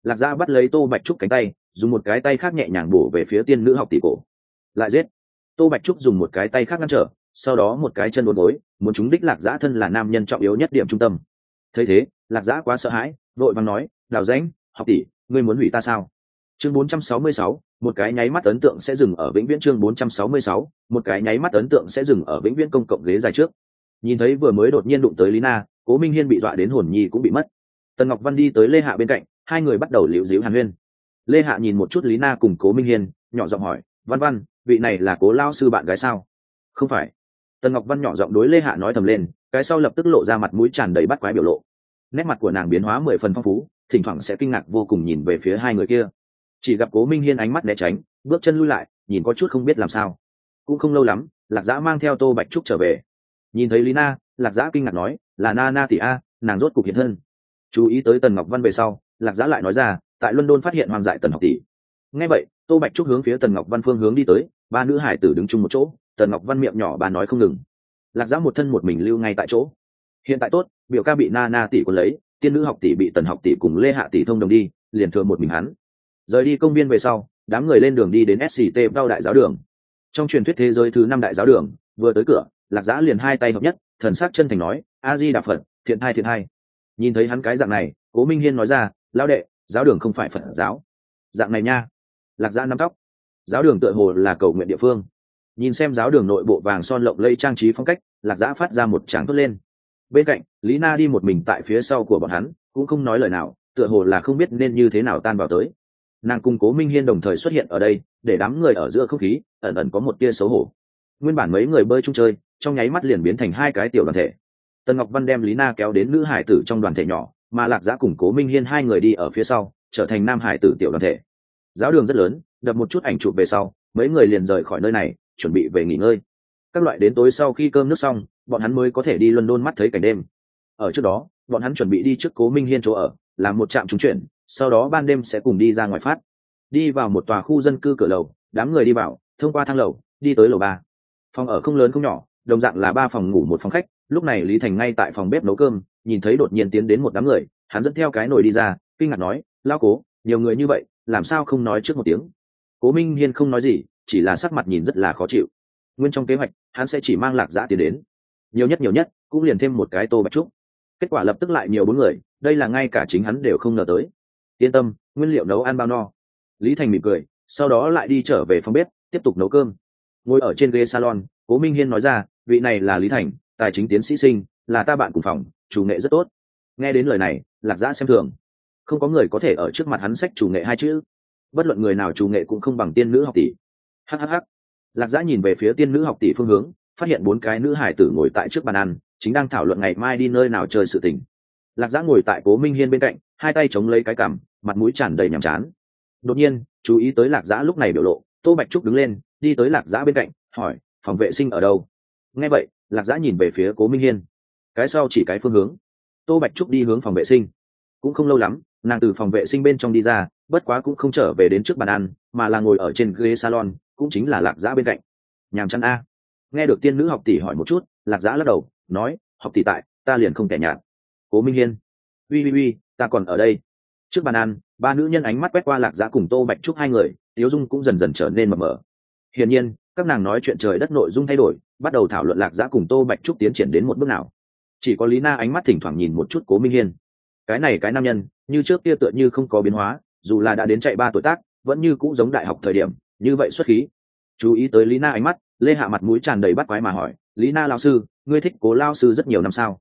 Lạc Dã bắt lấy Tô Bạch Trúc cánh tay, dùng một cái tay khác nhẹ nhàng bổ về phía tiên nữ học tỷ cổ. Lại giết. Tô Bạch Trúc dùng một cái tay khác ngăn trở, sau đó một cái chân uốn gối, muốn trúng đích Lạc Dã thân là nam nhân trọng yếu nhất điểm trung tâm. Thấy thế, Lạc Dã quá sợ hãi, vội vàng nói, "Đào Dãnh, học tỷ, ngươi muốn hủy ta sao?" Chương 466, một cái nháy mắt ấn tượng sẽ dừng ở vĩnh viễn. Chương 466, một cái nháy mắt ấn tượng sẽ dừng ở vĩnh viễn công cộng ghế dài trước. Nhìn thấy vừa mới đột nhiên đụng tới Lý Na, Cố Minh Hiên bị dọa đến hồn nhi cũng bị mất. Tần Ngọc Văn đi tới Lê Hạ bên cạnh, hai người bắt đầu liễu díu hàn huyên. Lê Hạ nhìn một chút Lý Na cùng Cố Minh Hiên, nhỏ giọng hỏi, "Văn Văn, vị này là Cố lao sư bạn gái sao?" "Không phải." Tần Ngọc Văn nhỏ giọng đối Lê Hạ nói thầm lên, cái sau lập tức lộ ra mặt mũi tràn đầy bắt quái biểu lộ. Nét mặt của nàng biến hóa 10 phần phong phú, thỉnh thoảng sẽ kinh ngạc vô cùng nhìn về phía hai người kia. Chỉ gặp Cố Minh Hiên ánh mắt né tránh, bước chân lui lại, nhìn có chút không biết làm sao. Cũng không lâu lắm, Lạc Dã mang theo Tô Bạch Trúc trở về. Nhìn thấy Lý Na, Lạc Dã kinh ngạc nói, "Là Na Na tỷ a, nàng rốt cục hiện thân." Chú ý tới Tần Ngọc Văn về sau, Lạc Dã lại nói ra, tại London phát hiện hoang dại Tần học tỷ. Nghe vậy, Tô Bạch Trúc hướng phía Tần Ngọc Văn phương hướng đi tới, ba nữ hải tử đứng chung một chỗ, Tần Ngọc Văn miệng nhỏ bà nói không ngừng. Lạc Dã một thân một mình lưu ngay tại chỗ. Hiện tại tốt, biểu ca bị Na Na tỷ cuốn lấy, tiên nữ học tỷ bị Tần học tỷ cùng Lê Hạ tỷ thông đồng đi, liền thừa một mình hắn. Rời đi công viên về sau, đám người lên đường đi đến SCT Bao đại giáo đường. Trong truyền thuyết thế giới thứ 5 đại giáo đường, vừa tới cửa, Lạc Dã liền hai tay hợp nhất, thần sắc chân thành nói, "A Di Đà Phật, thiện hai thiện hai." Nhìn thấy hắn cái dạng này, Cố Minh Hiên nói ra, "Lão đệ, giáo đường không phải Phật giáo." "Dạng này nha." Lạc Dã nắm tóc. Giáo đường tựa hồ là cầu nguyện địa phương. Nhìn xem giáo đường nội bộ vàng son lộng lẫy trang trí phong cách, Lạc Dã phát ra một tràng thốt lên. Bên cạnh, Lý Na đi một mình tại phía sau của bọn hắn, cũng không nói lời nào, tựa hồ là không biết nên như thế nào tan vào tới. Nàng cùng Cố Minh Hiên đồng thời xuất hiện ở đây, để đám người ở giữa không khí ẩn ẩn có một tia xấu hổ. Nguyên bản mấy người bơi chung chơi, trong nháy mắt liền biến thành hai cái tiểu đoàn thể. Tần Ngọc Văn đem Lý Na kéo đến nữ hải tử trong đoàn thể nhỏ, mà Lạc Dã cùng Cố Minh Hiên hai người đi ở phía sau, trở thành nam hải tử tiểu đoàn thể. Giáo đường rất lớn, đập một chút ảnh chụp về sau, mấy người liền rời khỏi nơi này, chuẩn bị về nghỉ ngơi. Các loại đến tối sau khi cơm nước xong, bọn hắn mới có thể đi London mắt thấy cảnh đêm. Ở trước đó, bọn hắn chuẩn bị đi trước Cố Minh Hiên chỗ ở, làm một trạm trúng chuyển, sau đó ban đêm sẽ cùng đi ra ngoài phát. Đi vào một tòa khu dân cư cửa lầu, đám người đi vào, thông qua thang lầu, đi tới lầu 3. Phòng ở không lớn không nhỏ, đồng dạng là 3 phòng ngủ một phòng khách. Lúc này Lý Thành ngay tại phòng bếp nấu cơm, nhìn thấy đột nhiên tiến đến một đám người, hắn dẫn theo cái nồi đi ra, kinh ngạc nói, "Lão Cố, nhiều người như vậy, làm sao không nói trước một tiếng?" Cố Minh Hiên không nói gì, chỉ là sắc mặt nhìn rất là khó chịu. Nguyên trong kế hoạch, hắn sẽ chỉ mang Lạc Dã tiến đến, nhiều nhất cũng liền thêm một cái Tô Bạch Trúc. Kết quả lập tức lại nhiều 4 người, đây là ngay cả chính hắn đều không ngờ tới. Yên tâm, nguyên liệu nấu ăn bao no. Lý Thành mỉm cười, sau đó lại đi trở về phòng bếp, tiếp tục nấu cơm. Ngồi ở trên ghế salon, Cố Minh Hiên nói ra, "Vị này là Lý Thành, tài chính tiến sĩ sinh, là ta bạn cùng phòng, chủ nghệ rất tốt." Nghe đến lời này, Lạc Dã xem thường. Không có người có thể ở trước mặt hắn xách chủ nghệ hai chữ. Bất luận người nào chủ nghệ cũng không bằng tiên nữ học tỷ. Hắc. Lạc Dã nhìn về phía tiên nữ học tỷ phương hướng, phát hiện 4 cái nữ hải tử ngồi tại trước bàn ăn, chính đang thảo luận ngày mai đi nơi nào chơi sự tình. Lạc Dã ngồi tại Cố Minh Hiên bên cạnh, hai tay chống lấy cái cằm, mặt mũi tràn đầy nhàm chán. Đột nhiên, chú ý tới Lạc Dã lúc này biểu lộ, Tô Bạch Trúc đứng lên, đi tới Lạc Dã bên cạnh, hỏi, "Phòng vệ sinh ở đâu?" Nghe vậy, Lạc Dã nhìn về phía Cố Minh Hiên. Cái sau chỉ cái phương hướng. Tô Bạch Trúc đi hướng phòng vệ sinh. Cũng không lâu lắm, nàng từ phòng vệ sinh bên trong đi ra, bất quá cũng không trở về đến trước bàn ăn, mà là ngồi ở trên ghế salon, cũng chính là Lạc Dã bên cạnh. Nhàm chán a. Nghe được tiên nữ học tỷ hỏi một chút, Lạc Dã lắc đầu, nói, "Học tỷ tại, ta liền không tẻ nhạt." Cố Minh Hiên, uy, ta còn ở đây." Trước bàn ăn, 3 nữ nhân ánh mắt quét qua Lạc Dã cùng Tô Bạch Trúc hai người, tiếu dung cũng dần dần trở nên mờ mờ. Hiển nhiên, các nàng nói chuyện trời đất nội dung thay đổi, bắt đầu thảo luận Lạc Dã cùng Tô Bạch Trúc tiến triển đến một bước nào. Chỉ có Lý Na ánh mắt thỉnh thoảng nhìn một chút Cố Minh Hiên. Cái này cái nam nhân, như trước kia tựa như không có biến hóa, dù là đã đến chạy 3 tuổi tác, vẫn như cũ giống đại học thời điểm, như vậy xuất khí. Chú ý tới Lý Na ánh mắt, Lê Hạ mặt mũi tràn đầy bắt quái mà hỏi, "Lý Na lão sư, ngươi thích Cố lão sư rất nhiều năm sao?"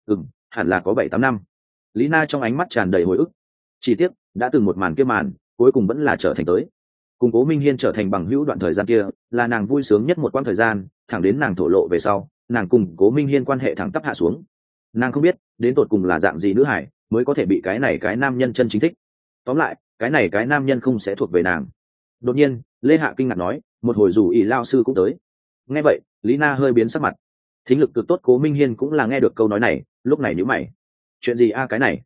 Hẳn là có 7-8 năm." Lý Na trong ánh mắt tràn đầy hồi ức. Chỉ tiếc, đã từng một màn kia màn, cuối cùng vẫn là trở thành tới. Cùng Cố Minh Hiên trở thành bằng hữu đoạn thời gian kia, là nàng vui sướng nhất một quãng thời gian, thẳng đến nàng thổ lộ về sau, nàng cùng Cố Minh Hiên quan hệ thẳng tắp hạ xuống. Nàng không biết, đến tột cùng là dạng gì nữ hải, mới có thể bị cái này cái nam nhân chân chính thích. Tóm lại, cái này cái nam nhân không sẽ thuộc về nàng. Đột nhiên, Lê Hạ kinh ngạc nói, "Một hồi rủ ỷ lao sư cũng tới." Nghe vậy, Lý Na hơi biến sắc mặt. Thính lực cực tốt Cố Minh Hiên cũng là nghe được câu nói này, lúc này nhíu mày. "Chuyện gì a cái này?"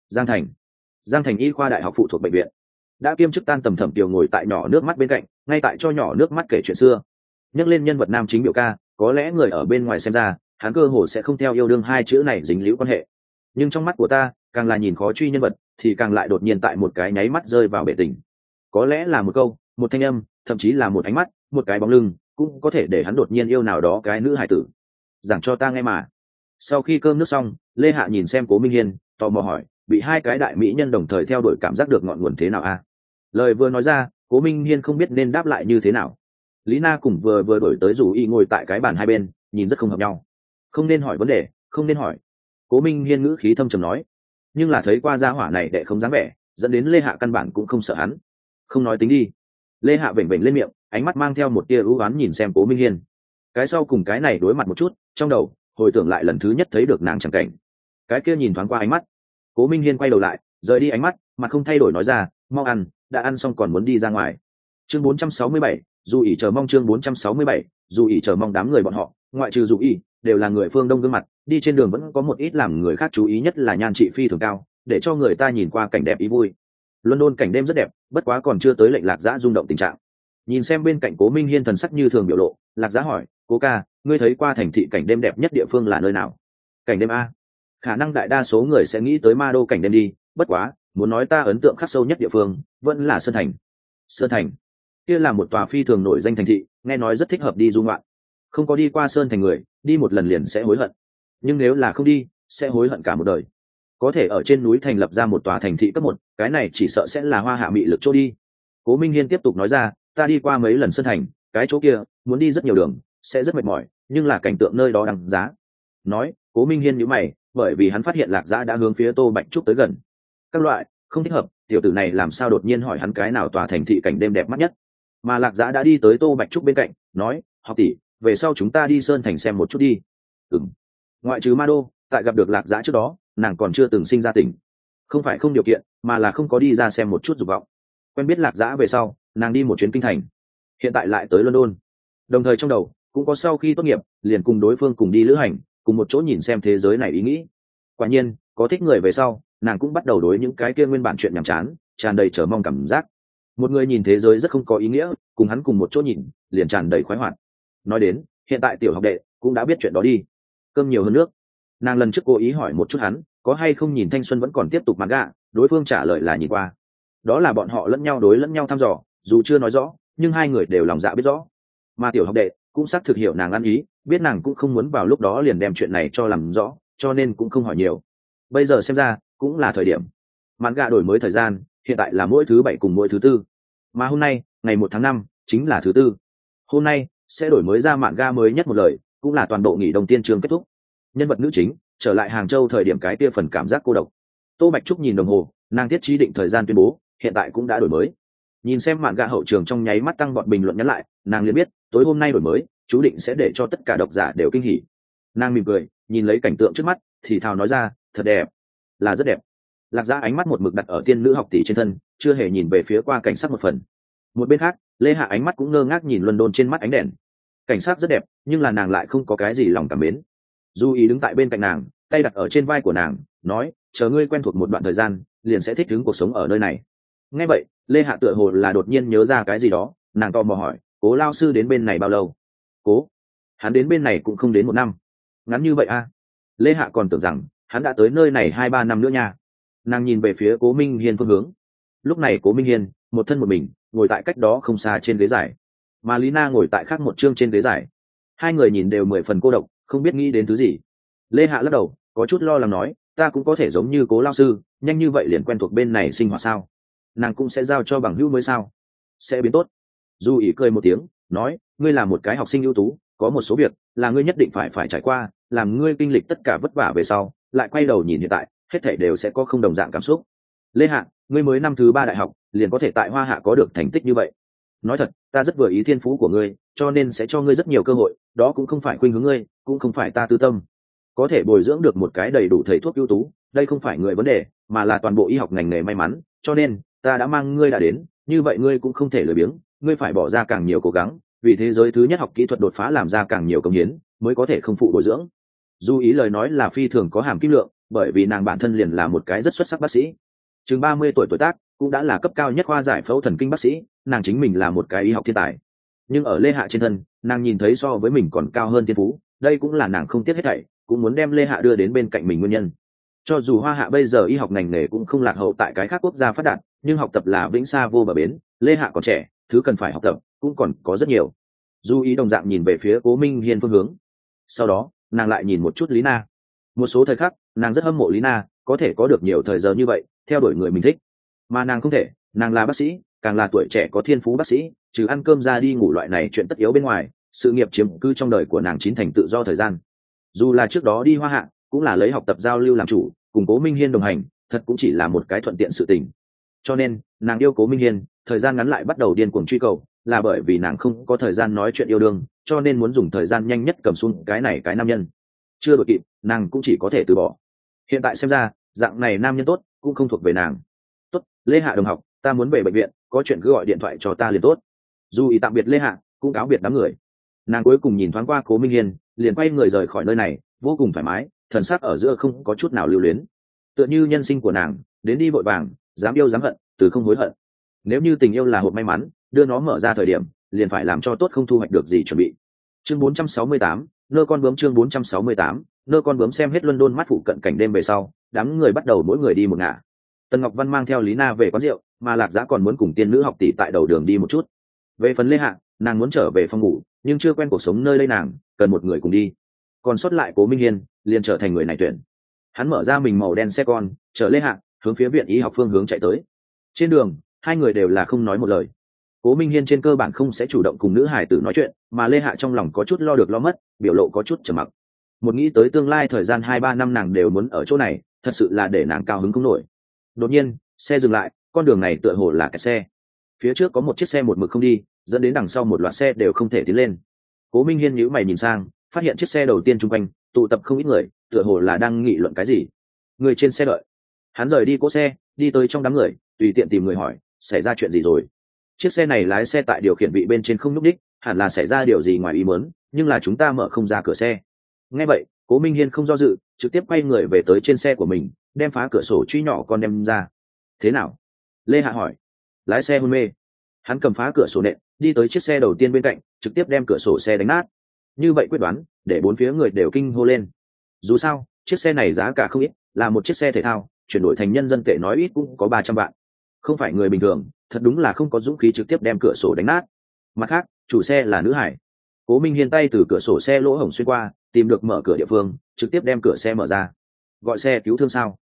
Giang Thành Y khoa đại học phụ thuộc bệnh viện. Đã kiêm chức tan tầm Thẩm Tiểu ngồi tại nhỏ nước mắt bên cạnh, ngay tại cho nhỏ nước mắt kể chuyện xưa. Nhắc lên nhân vật nam chính biểu ca, có lẽ người ở bên ngoài xem ra, hắn cơ hồ sẽ không theo yêu đương hai chữ này dính líu quan hệ. Nhưng trong mắt của ta, càng là nhìn khó truy nhân vật, thì càng lại đột nhiên tại một cái nháy mắt rơi vào bể tình. Có lẽ là một câu, một thanh âm, thậm chí là một ánh mắt, một cái bóng lưng, cũng có thể để hắn đột nhiên yêu nào đó cái nữ hải tử. Giảng cho ta nghe mà. Sau khi cơm nước xong, Lê Hạ nhìn xem Cố Minh Hiên, tò mò hỏi, bị hai cái đại mỹ nhân đồng thời theo đuổi cảm giác được ngọn nguồn thế nào a? Lời vừa nói ra, Cố Minh Hiên không biết nên đáp lại như thế nào. Lý Na cùng vừa đổi tới rủ y ngồi tại cái bàn hai bên, nhìn rất không hợp nhau. Không nên hỏi vấn đề, không nên hỏi. Cố Minh Hiên ngữ khí thâm trầm nói, nhưng là thấy qua gia hỏa này đệ không dáng vẻ, dẫn đến Lê Hạ căn bản cũng không sợ hắn. Không nói tính đi. Lê Hạ vểnh vểnh lên miệng, ánh mắt mang theo một tia ưu oán nhìn xem Cố Minh Hiên. Cái sau cùng cái này đối mặt một chút, trong đầu hồi tưởng lại lần thứ nhất thấy được nàng chẳng cảnh. Cái kia nhìn thoáng qua ánh mắt. Cố Minh Hiên quay đầu lại, rời đi ánh mắt, mà không thay đổi nói ra, mau ăn, đã ăn xong còn muốn đi ra ngoài. Chương 467, dù ỉ chờ mong chương 467, dù ỉ chờ mong đám người bọn họ, ngoại trừ dù ỉ, đều là người phương Đông gương mặt, đi trên đường vẫn có một ít làm người khác chú ý, nhất là nhan trị phi thường cao, để cho người ta nhìn qua cảnh đẹp ý vui. London cảnh đêm rất đẹp, bất quá còn chưa tới lệnh Lạc Dã rung động tình trạng. Nhìn xem bên cạnh Cố Minh Hiên thần sắc như thường biểu lộ, Lạc Dã hỏi, Cố ca, ngươi thấy qua thành thị cảnh đêm đẹp nhất địa phương là nơi nào? Cảnh đêm a? Khả năng đại đa số người sẽ nghĩ tới Ma Đô cảnh đêm đi, bất quá muốn nói ta ấn tượng khắc sâu nhất địa phương vẫn là Sơn Thành. Sơn Thành kia là một tòa phi thường nổi danh thành thị, nghe nói rất thích hợp đi du ngoạn. Không có đi qua Sơn Thành người, đi một lần liền sẽ hối hận, nhưng nếu là không đi, sẽ hối hận cả một đời. Có thể ở trên núi thành lập ra một tòa thành thị cấp 1, cái này chỉ sợ sẽ là hoa hạ mị lực chỗ đi. Cố Minh Hiên tiếp tục nói ra, ta đi qua mấy lần Sơn Thành, cái chỗ kia muốn đi rất nhiều đường, sẽ rất mệt mỏi, nhưng là cảnh tượng nơi đó đằng giá. Nói, Cố Minh Hiên nhíu mày, bởi vì hắn phát hiện Lạc Dã đã hướng phía Tô Bạch Trúc tới gần. Các loại, không thích hợp, tiểu tử này làm sao đột nhiên hỏi hắn cái nào tòa thành thị cảnh đêm đẹp mắt nhất? Mà Lạc Dã đã đi tới Tô Bạch Trúc bên cạnh, nói, học tỷ, về sau chúng ta đi Sơn Thành xem một chút đi. Ừm. Ngoại trừ Ma Đô, tại gặp được Lạc Dã trước đó, nàng còn chưa từng sinh ra tỉnh. Không phải không điều kiện, mà là không có đi ra xem một chút dục vọng. Quen biết Lạc Dã về sau, nàng đi một chuyến kinh thành, hiện tại lại tới London. Đồng thời trong đầu cũng có sau khi tốt nghiệp, liền cùng đối phương cùng đi lữ hành, cùng một chỗ nhìn xem thế giới này ý nghĩ. Quả nhiên, có thích người về sau, nàng cũng bắt đầu đối những cái kia nguyên bản chuyện nhàm chán, tràn đầy chờ mong cảm giác. Một người nhìn thế giới rất không có ý nghĩa, cùng hắn cùng một chỗ nhìn, liền tràn đầy khoái hoạt. Nói đến, hiện tại tiểu học đệ cũng đã biết chuyện đó đi. Cơm nhiều hơn nước. Nàng lần trước cố ý hỏi một chút hắn, có hay không nhìn thanh xuân vẫn còn tiếp tục manga, đối phương trả lời là nhìn qua. Đó là bọn họ lẫn nhau đối lẫn nhau thăm dò, dù chưa nói rõ, nhưng hai người đều lòng dạ biết rõ. Mà tiểu học đệ cũng xác thực hiểu nàng ăn ý, biết nàng cũng không muốn vào lúc đó liền đem chuyện này cho làm rõ, cho nên cũng không hỏi nhiều. Bây giờ xem ra cũng là thời điểm. Manga đổi mới thời gian, hiện tại là mỗi thứ 7 cùng mỗi thứ 4. Mà hôm nay, ngày 1 tháng 5, chính là thứ 4. Hôm nay sẽ đổi mới ra manga mới nhất một lời, cũng là toàn bộ nghỉ đông tiên trường kết thúc. Nhân vật nữ chính trở lại Hàng Châu thời điểm cái kia phần cảm giác cô độc. Tô Bạch Trúc nhìn đồng hồ, nàng thiết trí định thời gian tuyên bố, hiện tại cũng đã đổi mới. Nhìn xem manga hậu trường trong nháy mắt tăng bọn bình luận nhắn lại, nàng liền biết, tối hôm nay đổi mới, chú định sẽ để cho tất cả độc giả đều kinh hỉ. Nàng mỉm cười, nhìn lấy cảnh tượng trước mắt, thì thào nói ra, thật đẹp, là rất đẹp. Lạc Dã ánh mắt một mực đặt ở tiên nữ học tỷ trên thân, chưa hề nhìn về phía qua cảnh sắc một phần. Một bên khác, Lê Hạ ánh mắt cũng ngơ ngác nhìn London trên mắt ánh đèn. Cảnh sắc rất đẹp, nhưng là nàng lại không có cái gì lòng cảm mến. Du Ý đứng tại bên cạnh nàng, tay đặt ở trên vai của nàng, nói, chờ ngươi quen thuộc một đoạn thời gian, liền sẽ thích ứng cuộc sống ở nơi này. Nghe vậy, Lê Hạ tựa hồ là đột nhiên nhớ ra cái gì đó, nàng tò mò hỏi, Cố lao sư đến bên này bao lâu? Cố, hắn đến bên này cũng không đến 1 năm. Ngắn như vậy a? Lê Hạ còn tưởng rằng hắn đã tới nơi này 2-3 năm nữa nha. Nàng nhìn về phía Cố Minh Hiên phương hướng. Lúc này Cố Minh Hiên một thân một mình ngồi tại cách đó không xa trên ghế dài, mà Lý Na ngồi tại khác một chương trên ghế dài. Hai người nhìn đều 10 phần cô độc, không biết nghĩ đến thứ gì. Lê Hạ lắc đầu, có chút lo lắng nói, ta cũng có thể giống như Cố lao sư, nhanh như vậy liền quen thuộc bên này sinh hoạt sao? Nàng cũng sẽ giao cho bằng hữu mới sao? Sẽ biến tốt. Du Ý cười một tiếng, nói, ngươi là một cái học sinh ưu tú, có một số việc là ngươi nhất định phải trải qua, làm ngươi kinh lịch tất cả vất vả về sau, lại quay đầu nhìn hiện tại, hết thảy đều sẽ có không đồng dạng cảm xúc. Lê Hạ, ngươi mới năm thứ 3 đại học, liền có thể tại Hoa Hạ có được thành tích như vậy. Nói thật, ta rất vừa ý thiên phú của ngươi, cho nên sẽ cho ngươi rất nhiều cơ hội, đó cũng không phải khuynh hướng ngươi, cũng không phải ta tư tâm. Có thể bồi dưỡng được một cái đầy đủ thầy thuốc ưu tú, đây không phải người vấn đề, mà là toàn bộ y học ngành nghề may mắn, cho nên ta đã mang ngươi đã đến, như vậy ngươi cũng không thể lười biếng, ngươi phải bỏ ra càng nhiều cố gắng, vì thế giới thứ nhất học kỹ thuật đột phá làm ra càng nhiều công hiến, mới có thể không phụ bồi dưỡng. Du Ý lời nói là phi thường có hàm kim lượng, bởi vì nàng bản thân liền là một cái rất xuất sắc bác sĩ. Chừng 30 tuổi tuổi tác, cũng đã là cấp cao nhất khoa giải phẫu thần kinh bác sĩ, nàng chính mình là một cái y học thiên tài. Nhưng ở Lê Hạ trên thân, nàng nhìn thấy so với mình còn cao hơn thiên phú, đây cũng là nàng không tiếc hết thảy, cũng muốn đem Lê Hạ đưa đến bên cạnh mình nguyên nhân. Cho dù Hoa Hạ bây giờ y học ngành nghề cũng không lạc hậu tại cái khác quốc gia phát đạt, nhưng học tập là vĩnh xa vô bờ bến, Lê Hạ còn trẻ, thứ cần phải học tập cũng còn có rất nhiều. Du Ý đồng dạng nhìn về phía Cố Minh Hiên phương hướng, sau đó nàng lại nhìn một chút Lý Na. Một số thời khắc nàng rất hâm mộ Lý Na có thể có được nhiều thời giờ như vậy theo đuổi người mình thích, mà nàng không thể. Nàng là bác sĩ, càng là tuổi trẻ có thiên phú bác sĩ, trừ ăn cơm ra đi ngủ loại này chuyện tất yếu bên ngoài, sự nghiệp chiếm cư trong đời của nàng chín thành tự do thời gian. Dù là trước đó đi Hoa Hạ cũng là lấy học tập giao lưu làm chủ, cùng Cố Minh Hiên đồng hành thật cũng chỉ là một cái thuận tiện sự tình. Cho nên nàng yêu Cố Minh Hiên thời gian ngắn lại bắt đầu điên cuồng truy cầu, là bởi vì nàng không có thời gian nói chuyện yêu đương, cho nên muốn dùng thời gian nhanh nhất cầm xuống cái này cái nam nhân. Chưa đội kịp, nàng cũng chỉ có thể từ bỏ. Hiện tại xem ra dạng này nam nhân tốt cũng không thuộc về nàng. Tốt, Lê Hạ đồng học, ta muốn về bệnh viện, có chuyện cứ gọi điện thoại cho ta liền tốt. Dù ý tạm biệt Lê Hạ cũng cáo biệt đám người, nàng cuối cùng nhìn thoáng qua Cố Minh Hiên liền quay người rời khỏi nơi này, vô cùng thoải mái, thần sắc ở giữa không có chút nào lưu luyến, tựa như nhân sinh của nàng đến đi vội vàng, dám yêu dám hận, từ không hối hận. Nếu như tình yêu là hộp may mắn, đưa nó mở ra thời điểm liền phải làm cho tốt, không thu hoạch được gì chuẩn bị. Chương 468, nơ con bướm. Chương 468, nơ con bướm. Xem hết London mắt phụ cận cảnh đêm về sau, đám người bắt đầu mỗi người đi một ngả. Tần Ngọc Văn mang theo Lý Na về quán rượu, mà Lạc Giã còn muốn cùng tiên nữ học tỷ tại đầu đường đi một chút. Về phần Lê Hạ, nàng muốn trở về phòng ngủ, nhưng chưa quen cuộc sống nơi đây, nàng cần một người cùng đi. Còn sót lại Cố Minh Hiên liền trở thành người này tuyển. Hắn mở ra mình màu đen xe con, chở Lê Hạ hướng phía viện y học phương hướng chạy tới. Trên đường hai người đều là không nói một lời. Cố Minh Hiên trên cơ bản không sẽ chủ động cùng nữ hải tử nói chuyện, mà Lê Hạ trong lòng có chút lo được lo mất, biểu lộ có chút trầm mặc. Một nghĩ tới tương lai thời gian 2-3 năm nàng đều muốn ở chỗ này, thật sự là để nàng cao hứng không nổi. Đột nhiên xe dừng lại, con đường này tựa hồ là kẹt xe. Phía trước có một chiếc xe một mực không đi, dẫn đến đằng sau một loạt xe đều không thể tiến lên. Cố Minh Hiên nhíu mày nhìn sang, phát hiện chiếc xe đầu tiên chung quanh tụ tập không ít người, tựa hồ là đang nghị luận cái gì. Người trên xe đợi. Hắn rời đi cỗ xe, đi tới trong đám người, tùy tiện tìm người hỏi xảy ra chuyện gì rồi. Chiếc xe này lái xe tại điều khiển vị bên trên không nhúc đích, hẳn là xảy ra điều gì ngoài ý muốn, nhưng là chúng ta mở không ra cửa xe. Nghe vậy Cố Minh Hiên không do dự, trực tiếp quay người về tới trên xe của mình, đem phá cửa sổ truy nhỏ con đem ra. Thế nào? Lê Hạ hỏi. Lái xe hôn mê. Hắn cầm phá cửa sổ nện, đi tới chiếc xe đầu tiên bên cạnh, trực tiếp đem cửa sổ xe đánh nát. Như vậy quyết đoán để bốn phía người đều kinh hô lên. Dù sao chiếc xe này giá cả không ít, là một chiếc xe thể thao, chuyển đổi thành nhân dân tệ nói ít cũng có 300 vạn. Không phải người bình thường, thật đúng là không có dũng khí trực tiếp đem cửa sổ đánh nát. Mặt khác chủ xe là nữ hải. Cố Minh Hiên tay từ cửa sổ xe lỗ hổng xuyên qua, tìm được mở cửa địa phương, trực tiếp đem cửa xe mở ra. Gọi xe cứu thương sao?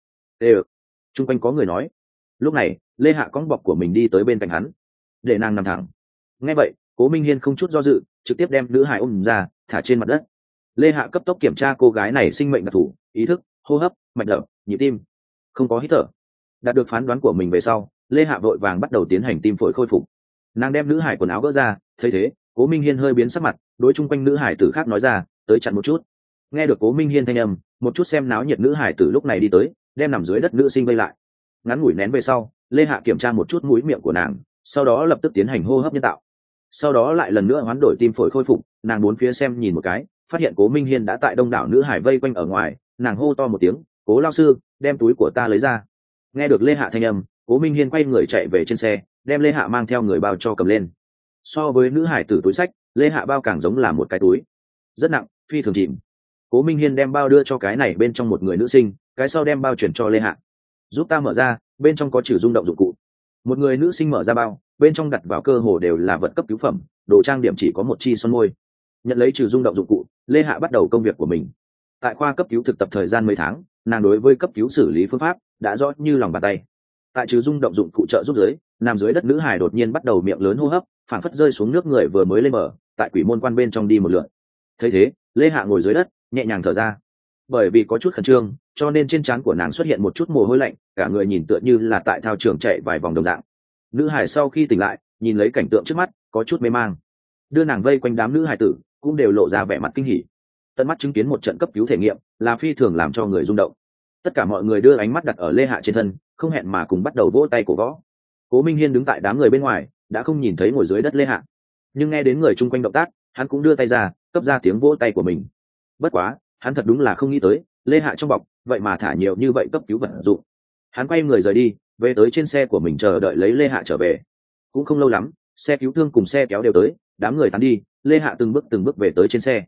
Chung quanh có người nói. Lúc này Lê Hạ cõng bọc của mình đi tới bên cạnh hắn, để nàng nằm thẳng. Nghe vậy Cố Minh Hiên không chút do dự, trực tiếp đem nữ hải ôm ra, thả trên mặt đất. Lê Hạ cấp tốc kiểm tra cô gái này sinh mệnh đặc thù, ý thức, hô hấp, mạch đập, nhịp tim, không có hít thở. Đạt được phán đoán của mình về sau, Lê Hạ vội vàng bắt đầu tiến hành tim phổi khôi phục. Nàng đem nữ hải quần áo gỡ ra, thấy thế Cố Minh Hiên hơi biến sắc mặt, đối chung quanh nữ hải tử khác nói ra, tới chặn một chút. Nghe được Cố Minh Hiên thanh âm, một chút xem náo nhiệt nữ hải tử lúc này đi tới, đem nằm dưới đất nữ sinh vây lại. Ngắn ngủi nén về sau, Lê Hạ kiểm tra một chút mũi miệng của nàng, sau đó lập tức tiến hành hô hấp nhân tạo. Sau đó lại lần nữa hoán đổi tim phổi khôi phục, nàng bốn phía xem nhìn một cái, phát hiện Cố Minh Hiên đã tại đông đảo nữ hải vây quanh ở ngoài, nàng hô to một tiếng, Cố lao sư, đem túi của ta lấy ra. Nghe được Lê Hạ thanh âm, Cố Minh Hiên quay người chạy về trên xe, đem Lê Hạ mang theo người bao cho cầm lên. So với nữ hải tử túi sách, Lê Hạ bao càng giống là một cái túi rất nặng, phi thường chìm. Cố Minh Hiên đem bao đưa cho cái này bên trong một người nữ sinh, cái sau đem bao chuyển cho Lê Hạ. Giúp ta mở ra, bên trong có trừ rung động dụng cụ. Một người nữ sinh mở ra bao, bên trong đặt vào cơ hồ đều là vật cấp cứu phẩm, đồ trang điểm chỉ có một chi son môi. Nhận lấy trừ rung động dụng cụ, Lê Hạ bắt đầu công việc của mình. Tại khoa cấp cứu thực tập thời gian mấy tháng, nàng đối với cấp cứu xử lý phương pháp đã rõ như lòng bàn tay. Tại trừ rung động dụng cụ trợ giúp dưới, nằm dưới đất nữ hải đột nhiên bắt đầu miệng lớn hô hấp, phản phất rơi xuống nước người vừa mới lên bờ, tại quỷ môn quan bên trong đi một lượt. Thấy thế Lê Hạ ngồi dưới đất nhẹ nhàng thở ra. Bởi vì có chút khẩn trương, cho nên trên trán của nàng xuất hiện một chút mồ hôi lạnh, cả người nhìn tựa như là tại thao trường chạy vài vòng đồng dạng. Nữ hải sau khi tỉnh lại, nhìn lấy cảnh tượng trước mắt, có chút mê mang. Đưa nàng vây quanh đám nữ hải tử cũng đều lộ ra vẻ mặt kinh hỉ. Tận mắt chứng kiến một trận cấp cứu thể nghiệm là phi thường làm cho người rung động. Tất cả mọi người đưa ánh mắt đặt ở Lê Hạ trên thân, không hẹn mà cùng bắt đầu vỗ tay cổ võ. Cố Minh Hiên đứng tại đám người bên ngoài, đã không nhìn thấy ngồi dưới đất Lê Hạ, nhưng nghe đến người chung quanh động tác, hắn cũng đưa tay ra, cấp ra tiếng vỗ tay của mình. Bất quá hắn thật đúng là không nghĩ tới, Lê Hạ trong bọc vậy mà thả nhiều như vậy cấp cứu vật dụng. Hắn quay người rời đi, về tới trên xe của mình chờ đợi lấy Lê Hạ trở về. Cũng không lâu lắm, xe cứu thương cùng xe kéo đều tới, đám người tán đi, Lê Hạ từng bước về tới trên xe.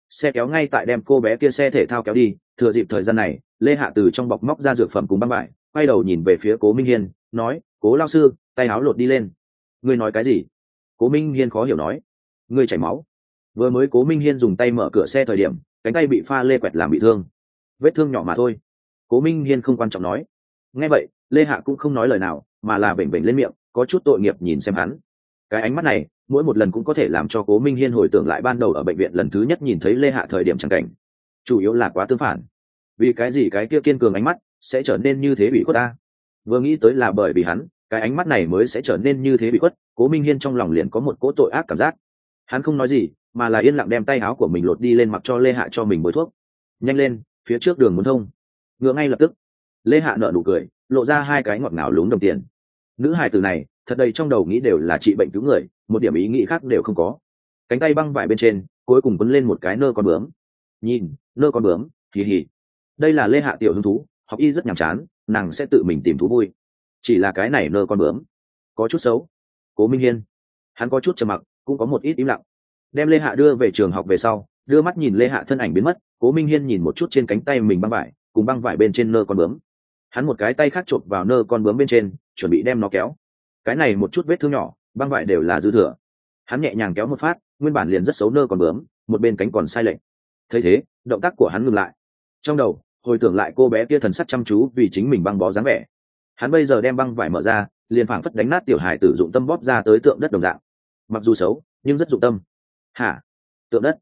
xe kéo ngay tại đem cô bé kia xe thể thao kéo đi. Thừa dịp thời gian này, Lê Hạ từ trong bọc móc ra dược phẩm cùng băng vải, quay đầu nhìn về phía Cố Minh Hiên, nói: Cố lao sư, tay áo lột đi lên. Ngươi nói cái gì? Cố Minh Hiên khó hiểu nói. Ngươi chảy máu. Vừa mới Cố Minh Hiên dùng tay mở cửa xe thời điểm, cánh tay bị pha lê quẹt làm bị thương. Vết thương nhỏ mà thôi. Cố Minh Hiên không quan trọng nói. Nghe vậy, Lê Hạ cũng không nói lời nào, mà là vểnh vểnh lên miệng, có chút tội nghiệp nhìn xem hắn. Cái ánh mắt này, mỗi một lần cũng có thể làm cho Cố Minh Hiên hồi tưởng lại ban đầu ở bệnh viện lần thứ nhất nhìn thấy Lê Hạ thời điểm chẳng cảnh. Chủ yếu là quá tương phản. Vì cái gì cái kia kiên cường ánh mắt sẽ trở nên như thế bị khuất ta? Vừa nghĩ tới là bởi vì hắn, cái ánh mắt này mới sẽ trở nên như thế bị khuất. Cố Minh Hiên trong lòng liền có một cỗ tội ác cảm giác. Hắn không nói gì, mà là yên lặng đem tay áo của mình lột đi lên, mặc cho Lê Hạ cho mình bôi thuốc. Nhanh lên, phía trước đường muốn thông. Ngựa ngay lập tức. Lê Hạ nở nụ cười, lộ ra hai cái ngọt ngào lúng đồng tiền. Nữ hài tử này thật đầy trong đầu nghĩ đều là trị bệnh cứu người, một điểm ý nghĩ khác đều không có. Cánh tay băng vải bên trên cuối cùng quấn lên một cái nơ con bướm. Nhìn, nơ con bướm, hì hì. Đây là Lê Hạ tiểu hứng thú, học y rất nhàm chán, nàng sẽ tự mình tìm thú vui. Chỉ là cái này nơ con bướm có chút xấu. Cố Minh Hiên, hắn có chút trầm mặc, cũng có một ít im lặng. Đem Lê Hạ đưa về trường học về sau, đưa mắt nhìn Lê Hạ thân ảnh biến mất. Cố Minh Hiên nhìn một chút trên cánh tay mình băng vải, cùng băng vải bên trên nơ con bướm. Hắn một cái tay khác chộp vào nơ con bướm bên trên, chuẩn bị đem nó kéo. Cái này một chút vết thương nhỏ, băng vải đều là dư thừa. Hắn nhẹ nhàng kéo một phát, nguyên bản liền rất xấu nơ con bướm, một bên cánh còn sai lệch. Thấy thế, động tác của hắn ngừng lại. Trong đầu hồi tưởng lại cô bé kia thần sắc chăm chú vì chính mình băng bó dáng vẻ. Hắn bây giờ đem băng vải mở ra, liền phảng phất đánh nát tiểu hài tử dụng tâm bóp ra tới tượng đất đồng dạng. Mặc dù xấu, nhưng rất dụng tâm. Hả? Tượng đất?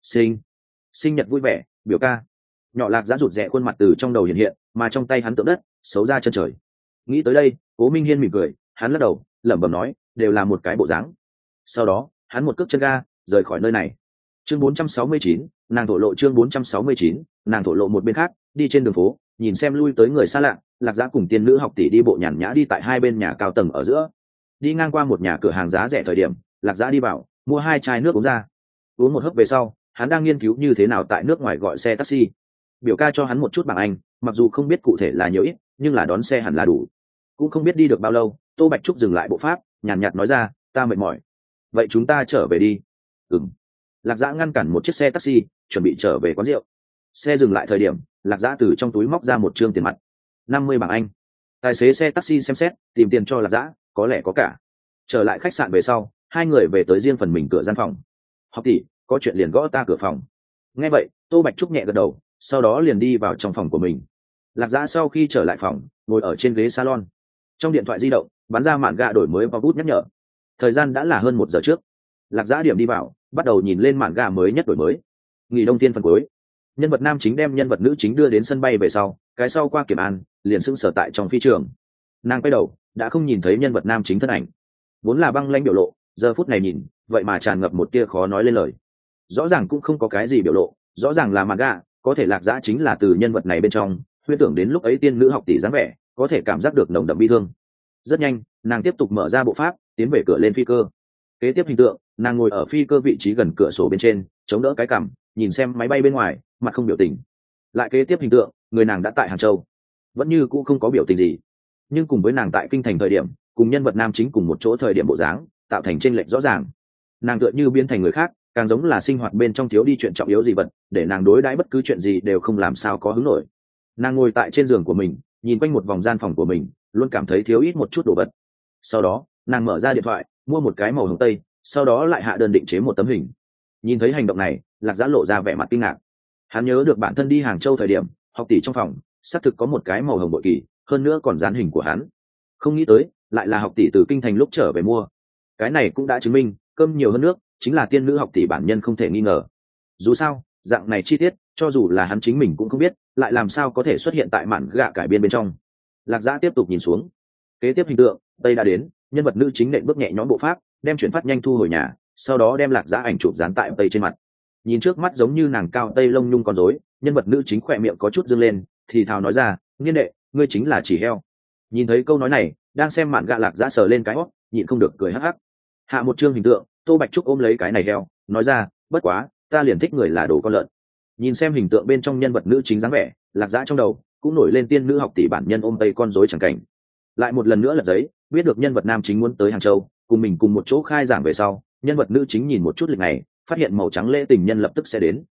Sinh nhật vui vẻ, biểu ca. Nhỏ Lạc Giã rụt rè khuôn mặt từ trong đầu hiện hiện, mà trong tay hắn tượng đất xấu ra chân trời. Nghĩ tới đây, Cố Minh Hiên mỉm cười, hắn lắc đầu, lẩm bẩm nói, đều là một cái bộ dáng. Sau đó, hắn một cước chân ga, rời khỏi nơi này. Chương 469, nàng thổ lộ. Chương 469, nàng thổ lộ. Một bên khác, đi trên đường phố, nhìn xem lui tới người xa lạ, Lạc Giã cùng tiên nữ học tỷ đi bộ nhàn nhã đi tại hai bên nhà cao tầng ở giữa. Đi ngang qua một nhà cửa hàng giá rẻ thời điểm, Lạc Giã đi vào, mua hai chai nước uống ra. Uống một hớp về sau, hắn đang nghiên cứu như thế nào tại nước ngoài gọi xe taxi. Biểu ca cho hắn một chút bảng Anh, mặc dù không biết cụ thể là nhiều ít, nhưng là đón xe hẳn là đủ. Cũng không biết đi được bao lâu, Tô Bạch Trúc dừng lại bộ pháp, nhàn nhạt nói ra, ta mệt mỏi. Vậy chúng ta trở về đi. Ừm. Lạc Giã ngăn cản một chiếc xe taxi, chuẩn bị trở về quán rượu. Xe dừng lại thời điểm, Lạc Giã từ trong túi móc ra một trương tiền mặt, 50 bảng Anh. Tài xế xe taxi xem xét, tìm tiền cho Lạc Giã, có lẽ có cả. Trở lại khách sạn về sau, hai người về tới riêng phần mình cửa gian phòng. Học tỷ, có chuyện liền gõ ta cửa phòng. Nghe vậy, Tô Bạch Trúc nhẹ gật đầu, sau đó liền đi vào trong phòng của mình. Lạc Giã sau khi trở lại phòng, ngồi ở trên ghế salon. Trong điện thoại di động bắn ra mạn gạ đổi mới và bút nhắc nhở. Thời gian đã là hơn 1 giờ trước. Lạc Giã điểm đi vào, bắt đầu nhìn lên mạn gạ mới nhất đổi mới. Nghỉ đông tiên phần cuối, nhân vật nam chính đem nhân vật nữ chính đưa đến sân bay về sau, cái sau qua kiểm an liền sững sờ tại trong phi trường. Nàng quay đầu đã không nhìn thấy nhân vật nam chính thân ảnh, vốn là băng lãnh biểu lộ, giờ phút này nhìn vậy mà tràn ngập một tia khó nói lên lời. Rõ ràng cũng không có cái gì biểu lộ, rõ ràng là mạn gạ, có thể Lạc Giã chính là từ nhân vật này bên trong huyễn tưởng đến lúc ấy tiên nữ học tỷ dáng vẻ, có thể cảm giác được nồng đậm bi thương. Rất nhanh, nàng tiếp tục mở ra bộ pháp, tiến về cửa lên phi cơ. Kế tiếp hình tượng, nàng ngồi ở phi cơ vị trí gần cửa sổ bên trên, chống đỡ cái cằm, nhìn xem máy bay bên ngoài, mặt không biểu tình. Lại kế tiếp hình tượng, người nàng đã tại Hàng Châu, vẫn như cũng không có biểu tình gì. Nhưng cùng với nàng tại kinh thành thời điểm, cùng nhân vật nam chính cùng một chỗ thời điểm bộ dáng, tạo thành chênh lệch rõ ràng. Nàng tựa như biến thành người khác, càng giống là sinh hoạt bên trong thiếu đi chuyện trọng yếu gì vật, để nàng đối đãi bất cứ chuyện gì đều không làm sao có hứng nổi. Nàng ngồi tại trên giường của mình, nhìn quanh một vòng gian phòng của mình, luôn cảm thấy thiếu ít một chút đồ vật. Sau đó, nàng mở ra điện thoại, mua một cái màu hồng tây, sau đó lại hạ đơn định chế một tấm hình. Nhìn thấy hành động này, Lạc Giã lộ ra vẻ mặt kinh ngạc. Hắn nhớ được bản thân đi Hàng Châu thời điểm, học tỷ trong phòng xác thực có một cái màu hồng bội kỳ, hơn nữa còn dán hình của hắn. Không nghĩ tới, lại là học tỷ từ kinh thành lúc trở về mua. Cái này cũng đã chứng minh, cơm nhiều hơn nước, chính là tiên nữ học tỷ bản nhân không thể nghi ngờ. Dù sao, dạng này chi tiết, cho dù là hắn chính mình cũng không biết, lại làm sao có thể xuất hiện tại mạn gạ cải biên bên trong. Lạc Giã tiếp tục nhìn xuống. Kế tiếp hình tượng, tây đã đến, nhân vật nữ chính nện bước nhẹ nhõm bộ pháp, đem chuyển phát nhanh thu hồi nhà, sau đó đem Lạc Giã ảnh chụp dán tại tây trên mặt. Nhìn trước mắt giống như nàng cao tây lông nhung con rối, nhân vật nữ chính khỏe miệng có chút dương lên, thì thào nói ra, nghiên đệ, ngươi chính là chỉ heo. Nhìn thấy câu nói này, đang xem mạn gạ Lạc Giã sờ lên cái hót, nhịn không được cười hắc hắc. Hạ một chương hình tượng, Tô Bạch Trúc ôm lấy cái này heo, nói ra, bất quá, ta liền thích người là đồ con lợn. Nhìn xem hình tượng bên trong nhân vật nữ chính dáng vẻ, Lạc Giã trong đầu cũng nổi lên tiên nữ học tỷ bản nhân ôm tây con rối chẳng cảnh. Lại một lần nữa lật giấy, biết được nhân vật nam chính muốn tới Hàng Châu, cùng mình cùng một chỗ khai giảng về sau, nhân vật nữ chính nhìn một chút lịch này, phát hiện màu trắng lễ tình nhân lập tức sẽ đến.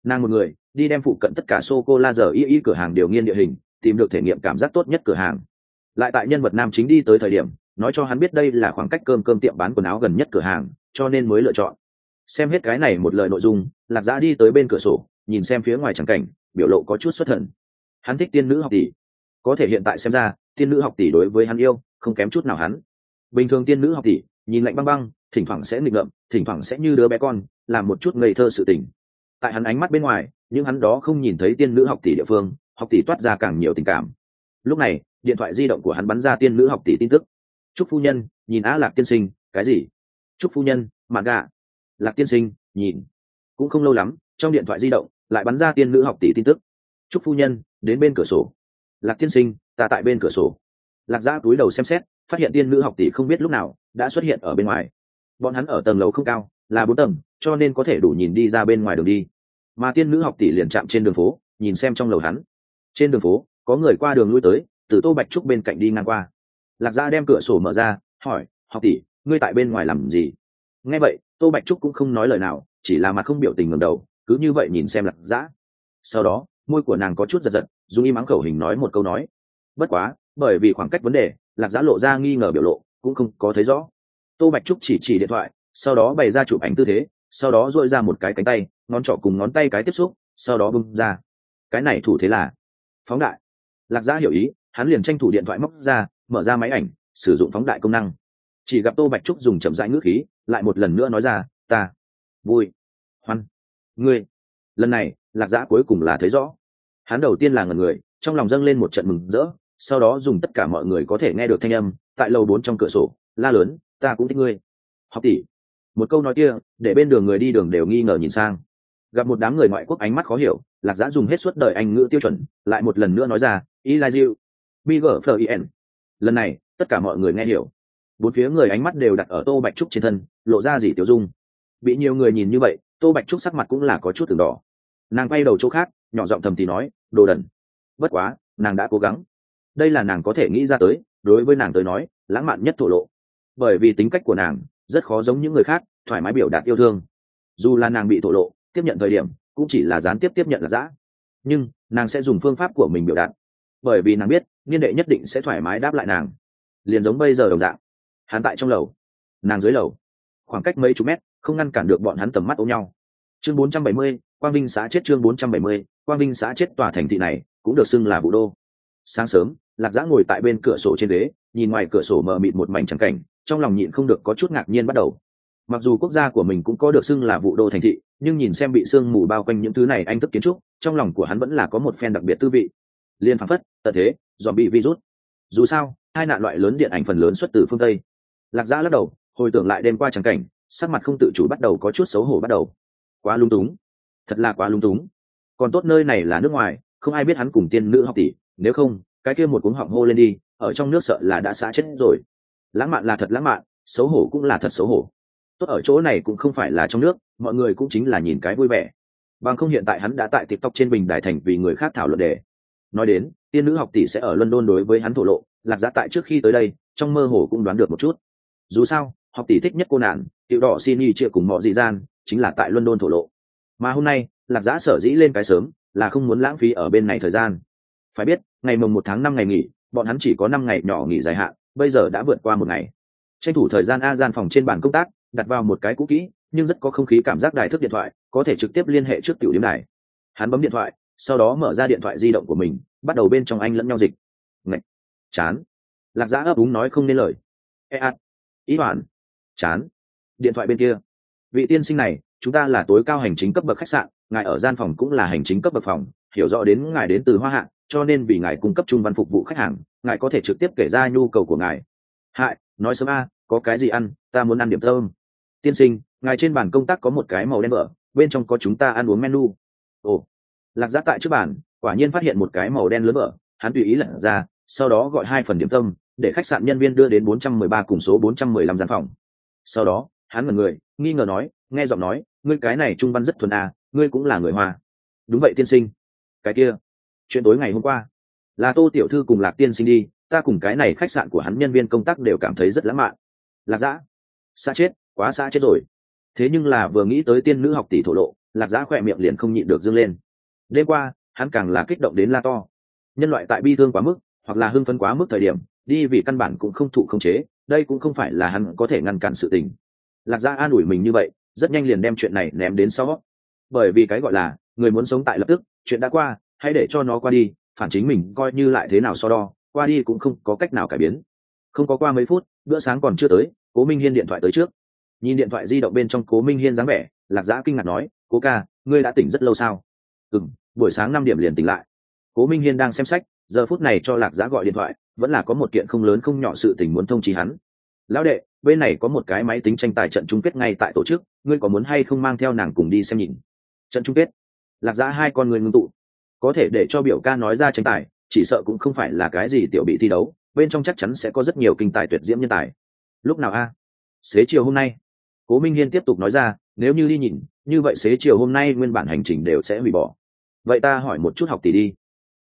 Nàng một người đi đem phụ cận tất cả sô cô la giờ y cửa hàng điều nghiên địa hình, tìm được thể nghiệm cảm giác tốt nhất cửa hàng. Lại tại nhân vật nam chính đi tới thời điểm nói cho hắn biết đây là khoảng cách cơm tiệm bán quần áo gần nhất cửa hàng, cho nên mới lựa chọn. Xem hết cái này một lời nội dung, Lạc Dã đi tới bên cửa sổ nhìn xem phía ngoài trắng cảnh, biểu lộ có chút xuất thần. Hắn thích tiên nữ học tỷ, có thể hiện tại xem ra tiên nữ học tỷ đối với hắn yêu không kém chút nào. Hắn bình thường tiên nữ học tỷ nhìn lạnh băng băng, thỉnh thoảng sẽ nghịch ngợm, thỉnh thoảng sẽ như đứa bé con làm một chút ngây thơ sự tình. Tại hắn ánh mắt bên ngoài, nhưng hắn đó không nhìn thấy tiên nữ học tỷ địa phương, học tỷ toát ra càng nhiều tình cảm. Lúc này điện thoại di động của hắn bắn ra tiên nữ học tỷ tin tức. Trúc phu nhân nhìn Á Lạc tiên sinh. Cái gì? Trúc phu nhân mạn gà. Lạc tiên sinh nhìn. Cũng không lâu lắm, trong điện thoại di động lại bắn ra tiên nữ học tỷ tin tức. Trúc phu nhân đến bên cửa sổ. Lạc tiên sinh, ta tại bên cửa sổ. Lạc Dã túi đầu xem xét, phát hiện tiên nữ học tỷ không biết lúc nào đã xuất hiện ở bên ngoài. Bọn hắn ở tầng lầu không cao, là 4 tầng, cho nên có thể đủ nhìn đi ra bên ngoài đường đi. Mà tiên nữ học tỷ liền chạm trên đường phố, nhìn xem trong lầu hắn. Trên đường phố có người qua đường lui tới, từ Tô Bạch Trúc bên cạnh đi ngang qua. Lạc Dã đem cửa sổ mở ra, hỏi: học tỷ, ngươi tại bên ngoài làm gì? Nghe vậy Tô Bạch Trúc cũng không nói lời nào, chỉ là mặt không biểu tình ngẩng đầu, cứ như vậy nhìn xem Lạc Dã. Sau đó môi của nàng có chút giật giật, dùng im ắng khẩu hình nói một câu nói. Bất quá bởi vì khoảng cách vấn đề, Lạc Dã lộ ra nghi ngờ biểu lộ, cũng không có thấy rõ. Tô Bạch Trúc chỉ điện thoại, sau đó bày ra chụp ảnh tư thế, sau đó duỗi ra một cái cánh tay, ngón trỏ cùng ngón tay cái tiếp xúc, sau đó bung ra. Cái này thủ thế là phóng đại. Lạc Dã hiểu ý, hắn liền tranh thủ điện thoại móc ra, mở ra máy ảnh, sử dụng phóng đại công năng. Chỉ gặp Tô Bạch Trúc dùng chậm rãi ngữ khí, lại một lần nữa nói ra: ta vui hoan ngươi. Lần này Lạc Dã cuối cùng là thấy rõ. Hắn đầu tiên là ngẩn người, trong lòng dâng lên một trận mừng rỡ, sau đó dùng tất cả mọi người có thể nghe được thanh âm tại lầu 4 trong cửa sổ la lớn: ta cũng thích ngươi học tỷ. Một câu nói kia để bên đường người đi đường đều nghi ngờ nhìn sang. Gặp một đám người ngoại quốc ánh mắt khó hiểu, Lạc Dã dùng hết suốt đời Anh ngữ tiêu chuẩn, lại một lần nữa nói ra: I like you, bigger flin. Lần này tất cả mọi người nghe hiểu. Bốn phía người ánh mắt đều đặt ở Tô Bạch Trúc trên thân, lộ ra gì tiêu dung. Bị nhiều người nhìn như vậy, Tô Bạch Trúc sắc mặt cũng là có chút từng đỏ. Nàng quay đầu chỗ khác, nhỏ giọng thầm thì nói: đồ đần. Bất quá nàng đã cố gắng. Đây là nàng có thể nghĩ ra tới, đối với nàng tới nói lãng mạn nhất thổ lộ. Bởi vì tính cách của nàng rất khó giống những người khác thoải mái biểu đạt yêu thương. Dù là nàng bị thổ lộ, tiếp nhận thời điểm cũng chỉ là gián tiếp tiếp nhận Lạc Dã, nhưng nàng sẽ dùng phương pháp của mình biểu đạt, bởi vì nàng biết niên đệ nhất định sẽ thoải mái đáp lại nàng, liền giống bây giờ đồng dạng. Hắn tại trong lầu, nàng dưới lầu, khoảng cách mấy chục mét không ngăn cản được bọn hắn tầm mắt ôm nhau. Chương 470, Quang Vinh xã chết. Chương 470, Quang Vinh xã chết. Tòa thành thị này cũng được xưng là Vũ Đô. Sáng sớm, Lạc Dã ngồi tại bên cửa sổ trên ghế, nhìn ngoài cửa sổ mờ mịt một mảnh trắng cảnh, trong lòng nhịn không được có chút ngạc nhiên bắt đầu. Mặc dù quốc gia của mình cũng có được xưng là Vũ Đô thành thị, nhưng nhìn xem bị sương mù bao quanh những thứ này anh thức kiến trúc, trong lòng của hắn vẫn là có một phen đặc biệt tư vị. Liên phảng phất, tận thế, zombie virus. Dù sao, hai nạn loại lớn điện ảnh phần lớn xuất từ phương Tây. Lạc Dã lắc đầu, hồi tưởng lại đêm qua trắng cảnh, sắc mặt không tự chủ bắt đầu có chút xấu hổ bắt đầu. Quá lung túng, thật là quá lung túng. Còn tốt nơi này là nước ngoài, không ai biết hắn cùng tiên nữ học tỷ, nếu không, cái kia một cuống họng hô lên đi, ở trong nước sợ là đã xã chết rồi. Lãng mạn là thật lãng mạn, xấu hổ cũng là thật xấu hổ. Tốt ở chỗ này cũng không phải là trong nước, mọi người cũng chính là nhìn cái vui vẻ. Bằng không hiện tại hắn đã tại TikTok trên bình đài thành vì người khác thảo luận đề. Nói đến, tiên nữ học tỷ sẽ ở London đối với hắn thổ lộ, Lạc Dã tại trước khi tới đây, trong mơ hồ cũng đoán được một chút. Dù sao, học tỷ thích nhất cô nạn, tiểu đỏ xin y chia cùng mọi dị gian, chính là tại London thổ lộ. Mà hôm nay, Lạc Dã sở dĩ lên cái sớm, là không muốn lãng phí ở bên này thời gian. Phải biết, ngày mồng 1 tháng 5 ngày nghỉ, bọn hắn chỉ có 5 ngày nhỏ nghỉ dài hạn, bây giờ đã vượt qua 1 ngày. Tranh thủ thời gian gian phòng trên bàn công tác, đặt vào một cái cũ kỹ, nhưng rất có không khí cảm giác đài thức điện thoại, có thể trực tiếp liên hệ trước tiểu điểm đài. Hắn bấm điện thoại, sau đó mở ra điện thoại di động của mình, bắt đầu bên trong anh lẫn nhau dịch. Ngậy, chán. Lạc Dã ấp úng nói không nên lời. Ý hoàn, chán. Điện thoại bên kia, vị tiên sinh này, chúng ta là tối cao hành chính cấp bậc khách sạn, ngài ở gian phòng cũng là hành chính cấp bậc phòng, hiểu rõ đến ngài đến từ Hoa Hạ, cho nên vì ngài cung cấp trung văn phục vụ khách hàng, ngài có thể trực tiếp kể ra nhu cầu của ngài. Hại, nói sớm có cái gì ăn, ta muốn ăn điểm thơm. Tiên sinh, ngài trên bàn công tác có một cái màu đen vở, bên trong có chúng ta ăn uống menu. Ồ. Lạc Dã tại trước bàn, quả nhiên phát hiện một cái màu đen lớn vở, hắn tùy ý lật ra, sau đó gọi 2 phần điểm tâm, để khách sạn nhân viên đưa đến 413 cùng số 415 gian phòng. Sau đó, hắn ngẩn người, nghi ngờ nói, nghe giọng nói, ngươi cái này trung văn rất thuần ngươi cũng là người Hoa. Đúng vậy tiên sinh. Cái kia, chuyện tối ngày hôm qua, là Tô tiểu thư cùng Lạc tiên sinh đi, ta cùng cái này khách sạn của hắn nhân viên công tác đều cảm thấy rất lãng mạn. Lạc Dã, xã chết, quá xã chết rồi. Thế nhưng là vừa nghĩ tới tiên nữ học tỷ thổ lộ, Lạc Dã khỏe miệng liền không nhịn được dương lên. Đêm qua hắn càng là kích động đến la to. Nhân loại tại bi thương quá mức hoặc là hưng phấn quá mức thời điểm đi vì căn bản cũng không thụ khống chế, đây cũng không phải là hắn có thể ngăn cản sự tình. Lạc Dã an ủi mình như vậy, rất nhanh liền đem chuyện này ném đến sau. Bởi vì cái gọi là người muốn sống tại lập tức, chuyện đã qua hãy để cho nó qua đi, phản chính mình coi như lại thế nào so đo, qua đi cũng không có cách nào cải biến. Không có qua mấy phút, bữa sáng còn chưa tới, Cố Minh Hiên điện thoại tới trước. Nhìn điện thoại di động bên trong Cố Minh Hiên dáng vẻ, Lạc Dã kinh ngạc nói, Cố ca, ngươi đã tỉnh rất lâu sao? Buổi sáng 5 điểm liền tỉnh lại. Cố Minh Hiên đang xem sách, giờ phút này cho Lạc Dã gọi điện thoại, vẫn là có một kiện không lớn không nhỏ sự tình muốn thông chí hắn. Lão đệ, bên này có một cái máy tính tranh tài trận chung kết ngay tại tổ chức, ngươi có muốn hay không mang theo nàng cùng đi xem nhìn? Trận chung kết? Lạc Dã hai con người ngưng tụ. Có thể để cho biểu ca nói ra tranh tài, chỉ sợ cũng không phải là cái gì tiểu bị thi đấu, bên trong chắc chắn sẽ có rất nhiều kinh tài tuyệt diễm nhân tài. Lúc nào a? Xế chiều hôm nay. Cố Minh Hiên tiếp tục nói ra, nếu như đi nhìn, như vậy xế chiều hôm nay nguyên bản hành trình đều sẽ hủy bỏ. Vậy ta hỏi một chút học tỷ đi.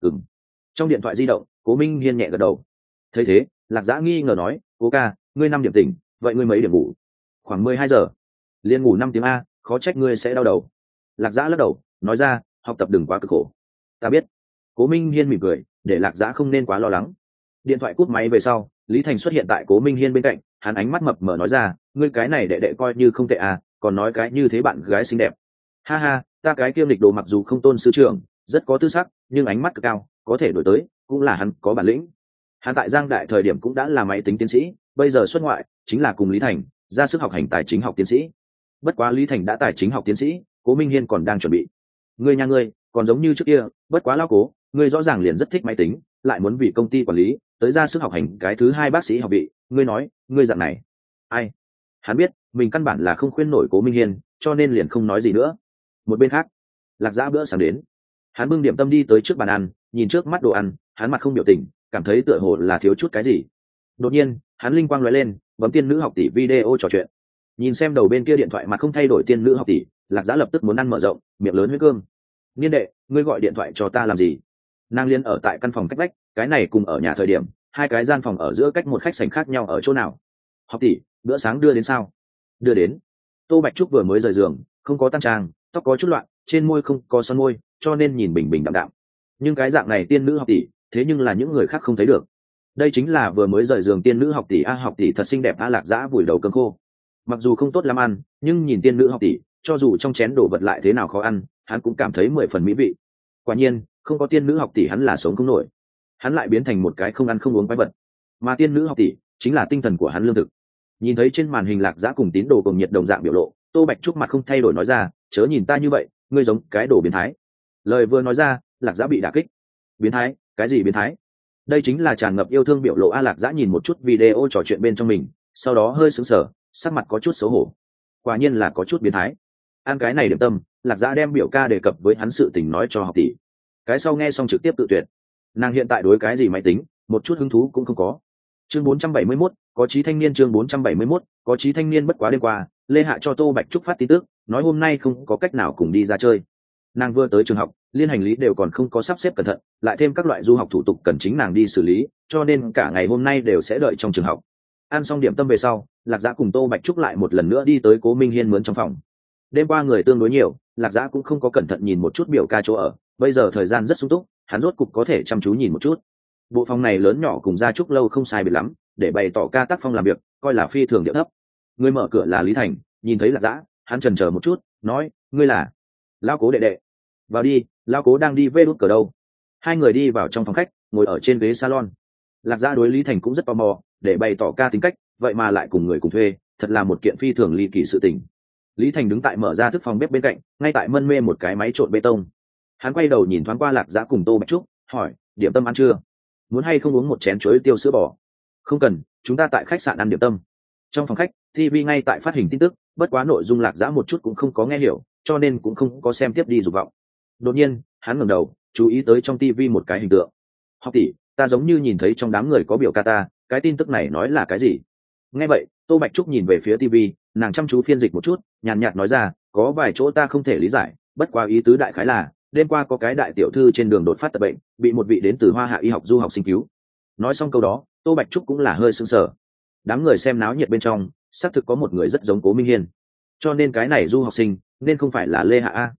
Trong điện thoại di động, Cố Minh Hiên nhẹ gật đầu. Thấy thế, Lạc Dã nghi ngờ nói, Cố ca, ngươi 5 điểm tỉnh, vậy ngươi mấy điểm ngủ? Khoảng 12 giờ. Liên ngủ 5 tiếng a, khó trách ngươi sẽ đau đầu. Lạc Dã lắc đầu, nói ra, học tập đừng quá cực khổ. Ta biết. Cố Minh Hiên mỉm cười, để Lạc Dã không nên quá lo lắng. Điện thoại cúp máy về sau, Lý Thành xuất hiện tại Cố Minh Hiên bên cạnh, hắn ánh mắt mập mờ nói ra, ngươi cái này đệ đệ coi như không tệ à, còn nói cái như thế bạn gái xinh đẹp. Ha ha, ta cái kiêm lịch đồ mặc dù không tôn sư trưởng, rất có tư sắc, nhưng ánh mắt cực cao, có thể đổi tới, cũng là hắn có bản lĩnh. Hắn tại Giang Đại thời điểm cũng đã là máy tính tiến sĩ, bây giờ xuất ngoại chính là cùng Lý Thành ra sức học hành tài chính học tiến sĩ. Bất quá Lý Thành đã tài chính học tiến sĩ, Cố Minh Hiên còn đang chuẩn bị. Ngươi nhà ngươi còn giống như trước kia, bất quá lao Cố, ngươi rõ ràng liền rất thích máy tính, lại muốn vì công ty quản lý tới ra sức học hành cái thứ 2 bác sĩ học vị, ngươi nói ngươi dạng này ai? Hắn biết mình căn bản là không khuyên nổi Cố Minh Hiên, cho nên liền không nói gì nữa. Một bên khác, Lạc Dã bữa sáng đến, hắn bưng điểm tâm đi tới trước bàn ăn, nhìn trước mắt đồ ăn, hắn mặt không biểu tình, cảm thấy tựa hồ là thiếu chút cái gì. Đột nhiên hắn linh quang lóe lên, bấm tiên nữ học tỷ video trò chuyện. Nhìn xem đầu bên kia điện thoại mà không thay đổi tiên nữ học tỷ, Lạc Dã lập tức muốn ăn mở rộng, miệng lớn huyết cơm. Niên đệ, ngươi gọi điện thoại cho ta làm gì? Nàng liên ở tại căn phòng cách vách, cái này cùng ở nhà thời điểm, 2 cái gian phòng ở giữa cách một khách sảnh khác nhau ở chỗ nào? Học tỷ, bữa sáng đưa đến sao? Đưa đến. Tô Bạch Trúc vừa mới rời giường, không có tăng trang, tóc có chút loạn, trên môi không có son môi, cho nên nhìn bình bình đạm đạm. Nhưng cái dạng này tiên nữ học tỷ, thế nhưng là những người khác không thấy được. Đây chính là vừa mới rời giường tiên nữ học tỷ a, học tỷ thật xinh đẹp a. Lạc Dã vùi đầu cơm khô. Mặc dù không tốt lắm ăn, nhưng nhìn tiên nữ học tỷ, cho dù trong chén đồ vật lại thế nào khó ăn, hắn cũng cảm thấy 10 phần mỹ vị. Quả nhiên, không có tiên nữ học tỷ hắn là sống không nổi. Hắn lại biến thành một cái không ăn không uống quái vật. Mà tiên nữ học tỷ chính là tinh thần của hắn lương thực. Nhìn thấy trên màn hình Lạc Dã cùng tín đồ cùng nhiệt đồng dạng biểu lộ, Tô Bạch Trúc mặt không thay đổi nói ra, chớ nhìn ta như vậy, ngươi giống cái đồ biến thái. Lời vừa nói ra, Lạc Dã bị đả kích. Biến thái? Cái gì biến thái? Đây chính là tràn ngập yêu thương biểu lộ a. Lạc Dã nhìn một chút video trò chuyện bên trong mình, sau đó hơi sững sờ, sắc mặt có chút xấu hổ. Quả nhiên là có chút biến thái. Ăn cái này điểm tâm, Lạc Dã đem biểu ca đề cập với hắn sự tình nói cho học tỷ. Cái sau nghe xong trực tiếp tự tuyệt. Nàng hiện tại đối cái gì máy tính, một chút hứng thú cũng không có. Chương 471, có chí thanh niên. Chương 471, có chí thanh niên. Bất quá đêm qua, Lê Hạ cho Tô Bạch Trúc phát tin tức, nói hôm nay không có cách nào cùng đi ra chơi. Nàng vừa tới trường học, liên hành lý đều còn không có sắp xếp cẩn thận, lại thêm các loại du học thủ tục cần chính nàng đi xử lý, cho nên cả ngày hôm nay đều sẽ đợi trong trường học. Ăn xong điểm tâm về sau, Lạc Dã cùng Tô Bạch Trúc lại một lần nữa đi tới Cố Minh Hiên mướn trong phòng. Đêm qua người tương đối nhiều, Lạc Dã cũng không có cẩn thận nhìn một chút biểu ca chỗ ở, bây giờ thời gian rất sung túc, hắn rốt cục có thể chăm chú nhìn một chút. Bộ phòng này lớn nhỏ cùng gia trúc lâu không sai biệt lắm, để bày tỏ ca tác phong làm việc, coi là phi thường địa thấp. Người mở cửa là Lý Thành, nhìn thấy Lạc Dã, hắn chần chờ một chút, nói, ngươi là Lão Cố đệ đệ. Vào đi, Lão Cố đang đi về đút cờ đâu. Hai người đi vào trong phòng khách, ngồi ở trên ghế salon. Lạc Dã đối Lý Thành cũng rất tò mò, để bày tỏ ca tính cách, vậy mà lại cùng người cùng thuê, thật là một kiện phi thường ly kỳ sự tình. Lý Thành đứng tại mở ra thức phòng bếp bên cạnh, ngay tại mân mê một cái máy trộn bê tông. Hắn quay đầu nhìn thoáng qua Lạc Dã cùng Tô Bạch Trúc, hỏi, điểm tâm ăn chưa? Muốn hay không uống một chén chuối tiêu sữa bò? Không cần, chúng ta tại khách sạn ăn điểm tâm. Trong phòng khách, TV ngay tại phát hình tin tức, bất quá nội dung Lạc Dã một chút cũng không có nghe hiểu, cho nên cũng không có xem tiếp đi dục vọng. Đột nhiên, hắn ngẩng đầu, chú ý tới trong TV một cái hình tượng. Học tỷ, ta giống như nhìn thấy trong đám người có biểu ca ta, cái tin tức này nói là cái gì? Nghe vậy, Tô Bạch Trúc nhìn về phía TV, nàng chăm chú phiên dịch một chút, nhàn nhạt nói ra, có vài chỗ ta không thể lý giải, bất quá ý tứ đại khái là, đêm qua có cái đại tiểu thư trên đường đột phát tật bệnh, bị một vị đến từ Hoa Hạ y học du học sinh cứu. Nói xong câu đó, Tô Bạch Trúc cũng là hơi sững sờ. Đám người xem náo nhiệt bên trong, xác thực có một người rất giống Cố Minh Hiên, cho nên cái này du học sinh nên không phải là Lê Hạ a.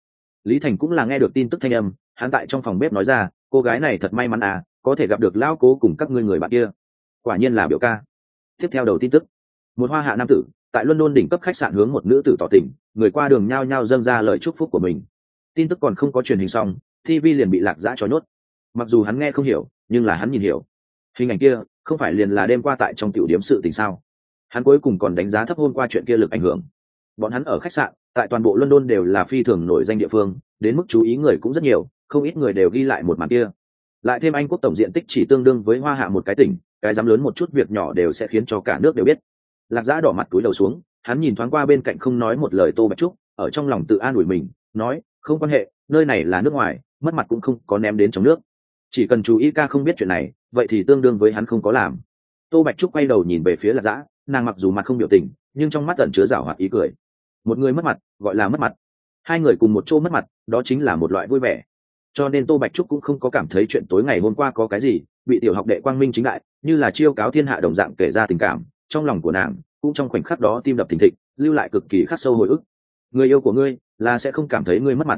Lý Thành cũng là nghe được tin tức thanh âm, hắn tại trong phòng bếp nói ra, cô gái này thật may mắn à, có thể gặp được lão cố cùng các ngươi người bạn kia. Quả nhiên là biểu ca. Tiếp theo đầu tin tức, một hoa hạ nam tử tại London đỉnh cấp khách sạn hướng một nữ tử tỏ tình, người qua đường nhao nhao dâng ra lời chúc phúc của mình. Tin tức còn không có truyền hình xong, TV liền bị Lạc Dã cho nhốt. Mặc dù hắn nghe không hiểu, nhưng là hắn nhìn hiểu. Hình ảnh kia không phải liền là đêm qua tại trong tiểu điểm sự tình sao? Hắn cuối cùng còn đánh giá thấp hôm qua chuyện kia lực ảnh hưởng. Bọn hắn ở khách sạn tại toàn bộ London đều là phi thường nổi danh địa phương, đến mức chú ý người cũng rất nhiều, không ít người đều ghi lại một màn kia. Lại thêm Anh quốc tổng diện tích chỉ tương đương với hoa hạ một cái tỉnh, cái dám lớn một chút việc nhỏ đều sẽ khiến cho cả nước đều biết. Lạc Dã đỏ mặt cúi đầu xuống, hắn nhìn thoáng qua bên cạnh không nói một lời Tô Bạch Trúc, ở trong lòng tự an ủi mình, nói, không quan hệ, nơi này là nước ngoài, mất mặt cũng không có ném đến trong nước. Chỉ cần chú ý ca không biết chuyện này, vậy thì tương đương với hắn không có làm. Tô Bạch Trúc quay đầu nhìn về phía Lạc Dã, nàng mặc dù mặt không biểu tình, nhưng trong mắt ẩn chứa giảo hoạt ý cười. Một người mất mặt, gọi là mất mặt. Hai người cùng một chỗ mất mặt, đó chính là một loại vui vẻ. Cho nên Tô Bạch Trúc cũng không có cảm thấy chuyện tối ngày hôm qua có cái gì, bị tiểu học đệ quang minh chính đại, như là chiêu cáo thiên hạ đồng dạng kể ra tình cảm, trong lòng của nàng cũng trong khoảnh khắc đó tim đập thình thịch, lưu lại cực kỳ khắc sâu hồi ức. Người yêu của ngươi là sẽ không cảm thấy ngươi mất mặt.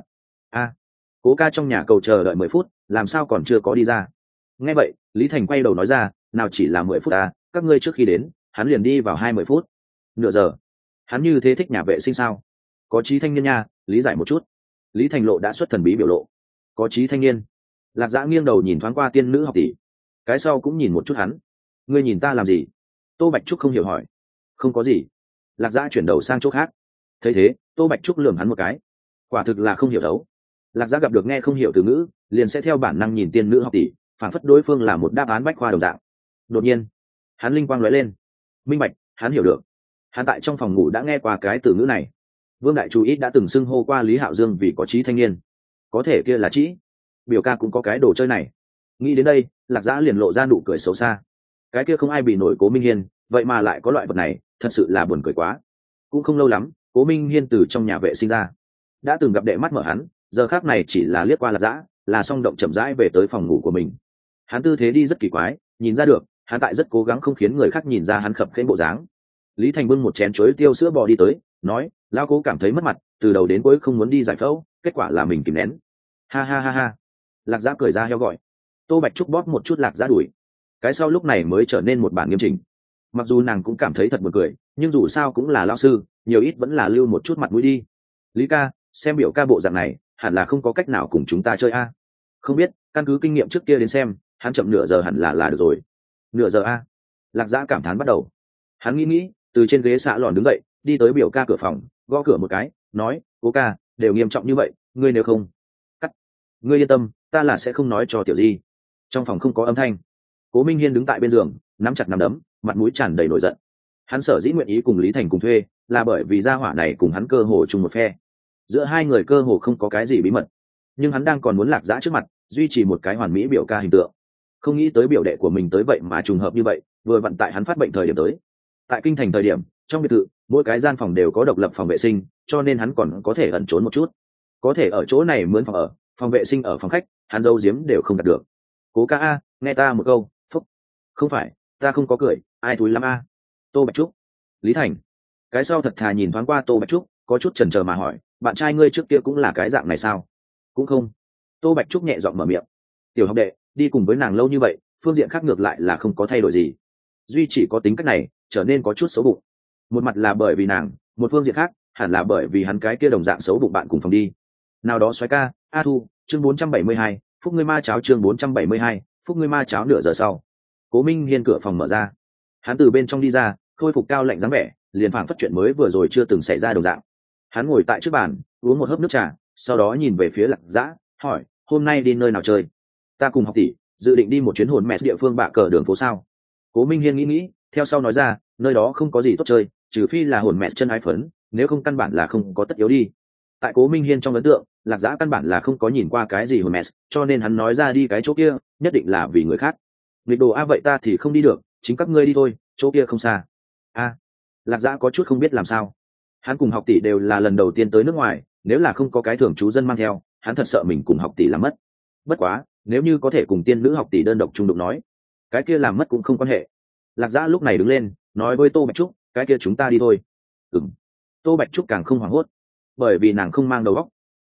Cố ca trong nhà cầu chờ đợi 10 phút, làm sao còn chưa có đi ra? Nghe vậy, Lý Thành quay đầu nói ra, nào chỉ là 10 phút à, các ngươi trước khi đến, hắn liền đi vào 20 phút. Nửa giờ. Hắn như thế thích nhà vệ sinh sao? Có trí thanh niên nha, lý giải một chút. Lý Thành lộ đã xuất thần bí biểu lộ. Có trí thanh niên. Lạc Dã nghiêng đầu nhìn thoáng qua tiên nữ học tỷ, cái sau cũng nhìn một chút hắn. Ngươi nhìn ta làm gì? Tô Bạch Trúc không hiểu hỏi. Không có gì. Lạc Dã chuyển đầu sang chỗ khác. Thấy thế, Tô Bạch Trúc lườm hắn một cái. Quả thực là không hiểu đấu. Lạc Dã gặp được nghe không hiểu từ ngữ, liền sẽ theo bản năng nhìn tiên nữ học tỷ, phản phất đối phương là một đáp án bách khoa đồng dạng. Đột nhiên, hắn linh quang lóe lên. Minh bạch, hắn hiểu được. Hắn tại trong phòng ngủ đã nghe qua cái từ ngữ này. Vương đại chú ít đã từng xưng hô qua Lý Hạo Dương vì có trí thanh niên. Có thể kia là trí. Biểu ca cũng có cái đồ chơi này. Nghĩ đến đây, Lạc Dã liền lộ ra nụ cười xấu xa. Cái kia không ai bị nổi Cố Minh Hiên, vậy mà lại có loại vật này, thật sự là buồn cười quá. Cũng không lâu lắm, Cố Minh Hiên từ trong nhà vệ sinh ra, đã từng gặp đệ mắt mở hắn, giờ khác này chỉ là liếc qua Lạc Dã, là song động chậm rãi về tới phòng ngủ của mình. Hắn tư thế đi rất kỳ quái, nhìn ra được hắn tại rất cố gắng không khiến người khác nhìn ra hắn khập khiễng bộ dáng. Lý Thành bưng một chén chuối tiêu sữa bò đi tới, nói, lão Cố cảm thấy mất mặt, từ đầu đến cuối không muốn đi giải phẫu, kết quả là mình kìm nén. Ha ha ha ha. Lạc Dã cười ra heo gọi. Tô Bạch Trúc bóp một chút Lạc Dã đuổi, cái sau lúc này mới trở nên một bản nghiêm chỉnh. Mặc dù nàng cũng cảm thấy thật buồn cười, nhưng dù sao cũng là lão sư, nhiều ít vẫn là lưu một chút mặt mũi đi. Lý ca, xem biểu ca bộ dạng này, hẳn là không có cách nào cùng chúng ta chơi a. Không biết, căn cứ kinh nghiệm trước kia đến xem, hắn chậm nửa giờ hẳn là được rồi. Nửa giờ a. Lạc Dã cảm thán bắt đầu. Hắn nghĩ, từ trên ghế xạ lòn đứng dậy, đi tới biểu ca cửa phòng, gõ cửa một cái, nói, Cố ca, đều nghiêm trọng như vậy, ngươi nếu không cắt, ngươi yên tâm, ta là sẽ không nói cho tiểu di. Trong phòng không có âm thanh. Cố Minh Hiên đứng tại bên giường, nắm chặt nắm đấm, mặt mũi tràn đầy nổi giận. Hắn sở dĩ nguyện ý cùng Lý Thành cùng thuê, là bởi vì gia hỏa này cùng hắn cơ hồ chung một phe. Giữa hai người cơ hồ không có cái gì bí mật, nhưng hắn đang còn muốn Lạc Dã trước mặt duy trì một cái hoàn mỹ biểu ca hình tượng. Không nghĩ tới biểu đệ của mình tới vậy mà trùng hợp như vậy, vừa vặn tại hắn phát bệnh thời điểm tới. Tại kinh thành thời điểm, trong biệt thự mỗi cái gian phòng đều có độc lập phòng vệ sinh, cho nên hắn còn có thể ẩn trốn một chút. Có thể ở chỗ này mướn phòng ở, phòng vệ sinh ở phòng khách, hắn giấu giếm đều không đạt được. Cố ca a, nghe ta một câu, phúc. Không phải, ta không có cười, ai thúi lắm a. Tô Bạch Trúc. Lý Thành. Cái sau thật thà nhìn thoáng qua Tô Bạch Trúc, có chút chần chờ mà hỏi, bạn trai ngươi trước kia cũng là cái dạng này sao? Cũng không. Tô Bạch Trúc nhẹ giọng mở miệng. Tiểu học đệ, đi cùng với nàng lâu như vậy, phương diện khác ngược lại là không có thay đổi gì, duy chỉ có tính cách này trở nên có chút xấu bụng. Một mặt là bởi vì nàng, một phương diện khác hẳn là bởi vì hắn cái kia đồng dạng xấu bụng bạn cùng phòng đi. Nào đó xoáy ca, A Thu, chương 472, phúc ngươi ma cháo, chương 472, phúc ngươi ma cháo. Nửa giờ sau, Cố Minh Hiên cửa phòng mở ra, hắn từ bên trong đi ra, khôi phục cao lạnh dáng vẻ, liền phảng phất chuyện mới vừa rồi chưa từng xảy ra đồng dạng. Hắn ngồi tại trước bàn, uống một hớp nước trà, sau đó nhìn về phía Lạc Dã, hỏi, hôm nay đi nơi nào chơi? Ta cùng học tỷ dự định đi một chuyến hồn mẹ địa phương bạ cờ đường phố sao? Cố Minh Hiên nghĩ, theo sau nói ra, nơi đó không có gì tốt chơi, trừ phi là hồn mẹ chân ái phấn, nếu không căn bản là không có tất yếu đi. Tại Cố Minh Hiên trong ấn tượng, Lạc Dã căn bản là không có nhìn qua cái gì hồn mẹ, cho nên hắn nói ra đi cái chỗ kia, nhất định là vì người khác. Nghịch đồ a, vậy ta thì không đi được, chính các ngươi đi thôi, chỗ kia không xa. A. Lạc Dã có chút không biết làm sao. Hắn cùng học tỷ đều là lần đầu tiên tới nước ngoài, nếu là không có cái thưởng chú dân mang theo, hắn thật sợ mình cùng học tỷ làm mất. Bất quá, nếu như có thể cùng tiên nữ học tỷ đơn độc chung đụng nói, cái kia làm mất cũng không quan hệ. Lạc Dã lúc này đứng lên, nói với Tô Bạch Trúc, cái kia chúng ta đi thôi. Tô Bạch Trúc càng không hoảng hốt, bởi vì nàng không mang đầu óc.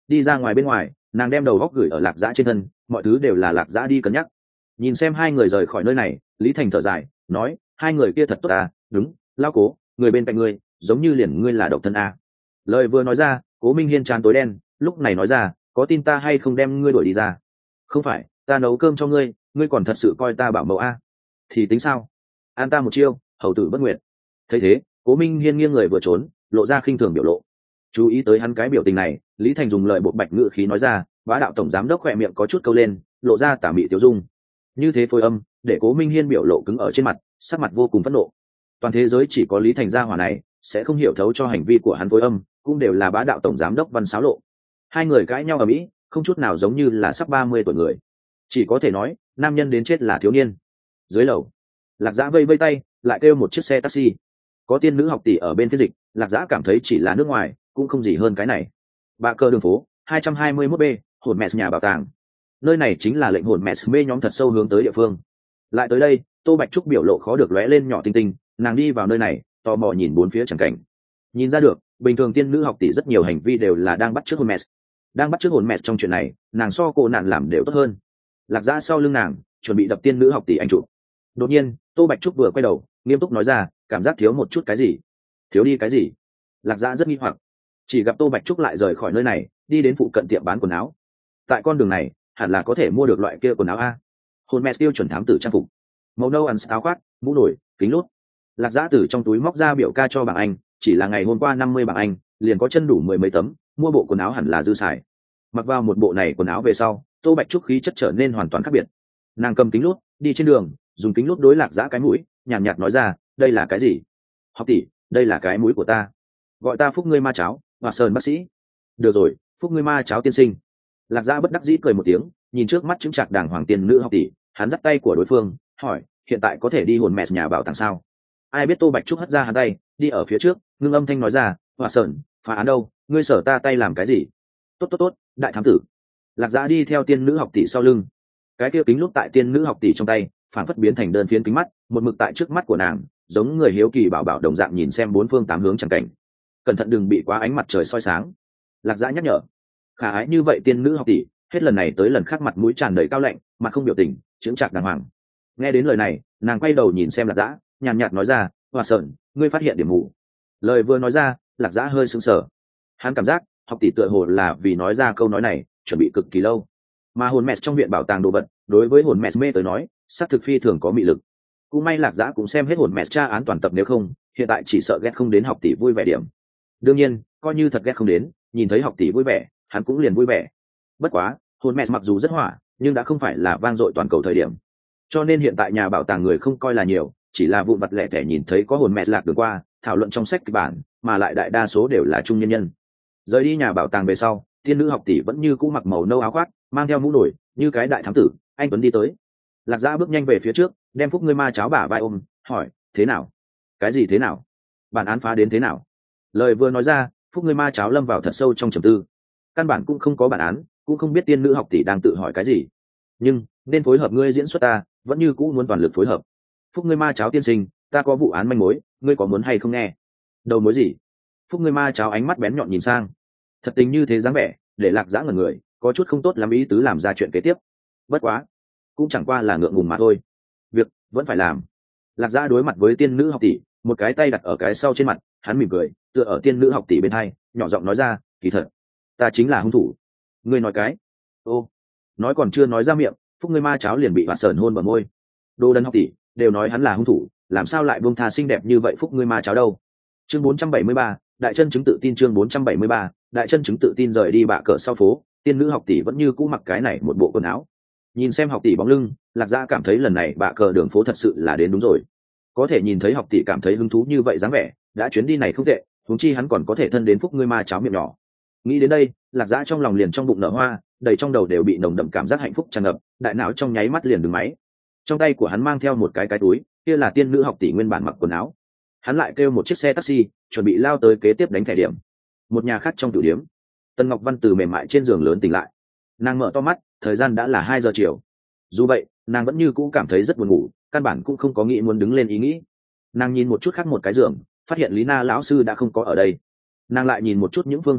đi ra ngoài bên ngoài, nàng đem đầu góc gửi ở Lạc Dã trên thân, mọi thứ đều là Lạc Dã đi cân nhắc. Nhìn xem hai người rời khỏi nơi này, Lý Thành thở dài nói, hai người kia thật tốt à, đúng, lao Cố, người bên cạnh ngươi giống như liền ngươi là độc thân à. Lời vừa nói ra, Cố Minh Hiên tràn tối đen, lúc này nói ra, có tin ta hay không đem ngươi đuổi đi ra? Không phải, ta nấu cơm cho ngươi, ngươi còn thật sự coi ta bảo mẫu à? Thì tính sao? An ta một chiêu, hầu tử bất nguyện. Thấy thế, Cố Minh Hiên nghiêng người vừa trốn, lộ ra khinh thường biểu lộ. Chú ý tới hắn cái biểu tình này, Lý Thành dùng lời bộ bạch ngữ khí nói ra, bá đạo tổng giám đốc khỏe miệng có chút câu lên, lộ ra tà mị tiêu dung. Như thế phối âm, để Cố Minh Hiên biểu lộ cứng ở trên mặt, sắc mặt vô cùng phẫn nộ. Toàn thế giới chỉ có Lý Thành gia hỏa này sẽ không hiểu thấu cho hành vi của hắn phối âm, cũng đều là bá đạo tổng giám đốc văn xáo lộ. Hai người cãi nhau ở Mỹ, không chút nào giống như là sắp 30 tuổi người. Chỉ có thể nói, nam nhân đến chết là thiếu niên. Dưới lầu, Lạc Dã vây vây tay, lại kêu một chiếc xe taxi. Có tiên nữ học tỷ ở bên phiên dịch, Lạc Dã cảm thấy chỉ là nước ngoài, cũng không gì hơn cái này. Bạ cờ đường phố 221B, hồn mẹ nhà bảo tàng. Nơi này chính là lệnh hồn mẹ mê nhóm thật sâu hướng tới địa phương. Lại tới đây, Tô Bạch Trúc biểu lộ khó được lóe lên nhỏ tinh tinh, nàng đi vào nơi này, tò mò nhìn bốn phía chẳng cảnh. Nhìn ra được, bình thường tiên nữ học tỷ rất nhiều hành vi đều là đang bắt chước hồn mẹ. Đang bắt chước hồn mẹ trong chuyện này, nàng so cô nạn làm đều tốt hơn. Lạc Dã sau lưng nàng, chuẩn bị đập tiên nữ học tỷ anh chụp. Đột nhiên, Tô Bạch Trúc vừa quay đầu, nghiêm túc nói ra, cảm giác thiếu một chút cái gì. Thiếu đi cái gì? Lạc Dã rất nghi hoặc. Chỉ gặp Tô Bạch Trúc lại rời khỏi nơi này, đi đến phụ cận tiệm bán quần áo. Tại con đường này, hẳn là có thể mua được loại kia quần áo a. Hồn mẹ tiêu chuẩn thám tử trang phục, màu nâu ăn áo khoác, mũ nổi, kính lút. Lạc Dã từ trong túi móc ra biểu ca cho bảng Anh, chỉ là ngày hôm qua 50 bảng Anh, liền có chân đủ 10 mấy tấm, mua bộ quần áo hẳn là dư xài. Mặc vào một bộ này quần áo về sau, Tô Bạch Trúc khí chất trở nên hoàn toàn khác biệt. Nàng cầm kính lút, đi trên đường, dùng kính lút đối Lạc Dã cái mũi, nhàn nhạt nói ra, đây là cái gì? Học tỷ, đây là cái mũi của ta. Gọi ta Phúc ngươi ma cháo, Hoa Sơn bác sĩ. Được rồi, Phúc ngươi ma cháo tiên sinh. Lạc Dã bất đắc dĩ cười một tiếng, nhìn trước mắt chứng trạc đàng hoàng tiên nữ học tỷ, hắn dắt tay của đối phương, hỏi, hiện tại có thể đi hồn mẹ nhà bảo tàng sao? Ai biết Tô Bạch Trúc hất ra hắn tay, đi ở phía trước, ngưng âm thanh nói ra, Hoa Sơn, phá án đâu, ngươi sở ta tay làm cái gì? Tốt tốt tốt, đại thám tử. Lạc Dã đi theo tiên nữ học tỷ sau lưng, cái kia kính lúc tại tiên nữ học tỷ trong tay, phản phất biến thành đơn phiến kính mắt, một mực tại trước mắt của nàng, giống người hiếu kỳ bảo bảo đồng dạng nhìn xem bốn phương tám hướng chẳng cảnh. Cẩn thận đừng bị quá ánh mặt trời soi sáng. Lạc Dã nhắc nhở. Khả ái như vậy tiên nữ học tỷ, hết lần này tới lần khác mặt mũi tràn đầy cao lạnh, mặt không biểu tình, chững chạc đàng hoàng. Nghe đến lời này, nàng quay đầu nhìn xem Lạc Dã, nhàn nhạt nói ra, Hoa Sơn, ngươi phát hiện điểm mù. Lời vừa nói ra, Lạc Dã hơi sững sờ. Hắn cảm giác học tỷ tựa hồ là vì nói ra câu nói này chuẩn bị cực kỳ lâu, mà hồn mẹ trong viện bảo tàng đồ vật đối với hồn mẹ mê tới nói xác thực phi thường có mị lực. Cũng may Lạc Dã cũng xem hết hồn mẹ tra án toàn tập, nếu không hiện tại chỉ sợ ghét không đến học tỷ vui vẻ điểm. Đương nhiên coi như thật ghét không đến, nhìn thấy học tỷ vui vẻ hắn cũng liền vui vẻ. Bất quá hồn mẹ mặc dù rất hỏa, nhưng đã không phải là vang dội toàn cầu thời điểm, cho nên hiện tại nhà bảo tàng người không coi là nhiều, chỉ là vụn vặt lẻ tẻ nhìn thấy có hồn mẹ lạc đường qua thảo luận trong sách kịch bản, mà lại đại đa số đều là trung nhân nhân. Rời đi nhà bảo tàng về sau, tiên nữ học tỷ vẫn như cũ mặc màu nâu áo khoác, mang theo mũ nổi, như cái đại thám tử. Anh Tuấn đi tới. Lạc Dã bước nhanh về phía trước, đem Phúc ngươi ma cháo bả vai ôm, hỏi, thế nào? Cái gì thế nào? Bản án phá đến thế nào? Lời vừa nói ra, Phúc ngươi ma cháo lâm vào thật sâu trong trầm tư. Căn bản cũng không có bản án, cũng không biết tiên nữ học tỷ đang tự hỏi cái gì. Nhưng nên phối hợp ngươi diễn xuất ta, vẫn như cũ muốn toàn lực phối hợp. Phúc ngươi ma cháo tiên sinh, ta có vụ án manh mối, ngươi có muốn hay không nghe? Đầu mối gì? Phúc ngươi ma cháo ánh mắt bén nhọn nhìn sang, thật tình như thế dáng vẻ để Lạc Dã ngẩn người, có chút không tốt lắm ý tứ làm ra chuyện kế tiếp. Bất quá cũng chẳng qua là ngượng ngùng mà thôi, việc vẫn phải làm. Lạc Dã đối mặt với tiên nữ học tỷ, một cái tay đặt ở cái sau trên mặt, hắn mỉm cười tựa ở tiên nữ học tỷ bên hai, nhỏ giọng nói ra, kỳ thật ta chính là hung thủ. Ngươi nói cái ô, nói còn chưa nói ra miệng, Phúc ngươi ma cháo liền bị Hoa Sơn hôn bờ môi. Đồ đần học tỷ đều nói hắn là hung thủ, làm sao lại buông tha xinh đẹp như vậy Phúc ngươi ma cháo đâu? Chương 473, đại chân chứng tự tin. Chương 473, đại chân chứng tự tin. Rời đi bạ cờ sau phố, tiên nữ học tỷ vẫn như cũ mặc cái này một bộ quần áo. Nhìn xem học tỷ bóng lưng, Lạc Dã cảm thấy lần này bạ cờ đường phố thật sự là đến đúng rồi. Có thể nhìn thấy học tỷ cảm thấy hứng thú như vậy dáng vẻ, đã chuyến đi này không tệ, huống chi hắn còn có thể thân đến Phúc ngươi ma cháo miệng nhỏ. Nghĩ đến đây, Lạc Dã trong lòng liền trong bụng nở hoa, đầy trong đầu đều bị nồng đậm cảm giác hạnh phúc tràn ngập, đại não trong nháy mắt liền đứng máy. Trong tay của hắn mang theo một cái túi, kia là tiên nữ học tỷ nguyên bản mặc quần áo. Hắn lại kêu một chiếc xe taxi, chuẩn bị lao tới kế tiếp đánh thẻ điểm. Một nhà khác trong tiểu điếm, Tân Ngọc Văn từ mềm mại trên giường lớn tỉnh lại. Nàng mở to mắt, thời gian đã là 2 giờ chiều. Dù vậy, nàng vẫn như cũ cảm thấy rất buồn ngủ, căn bản cũng không có nghĩ muốn đứng lên ý nghĩ. Nàng nhìn một chút khác một cái giường, phát hiện Lý Na lão sư đã không có ở đây. Nàng lại nhìn một chút những phương hướng khác,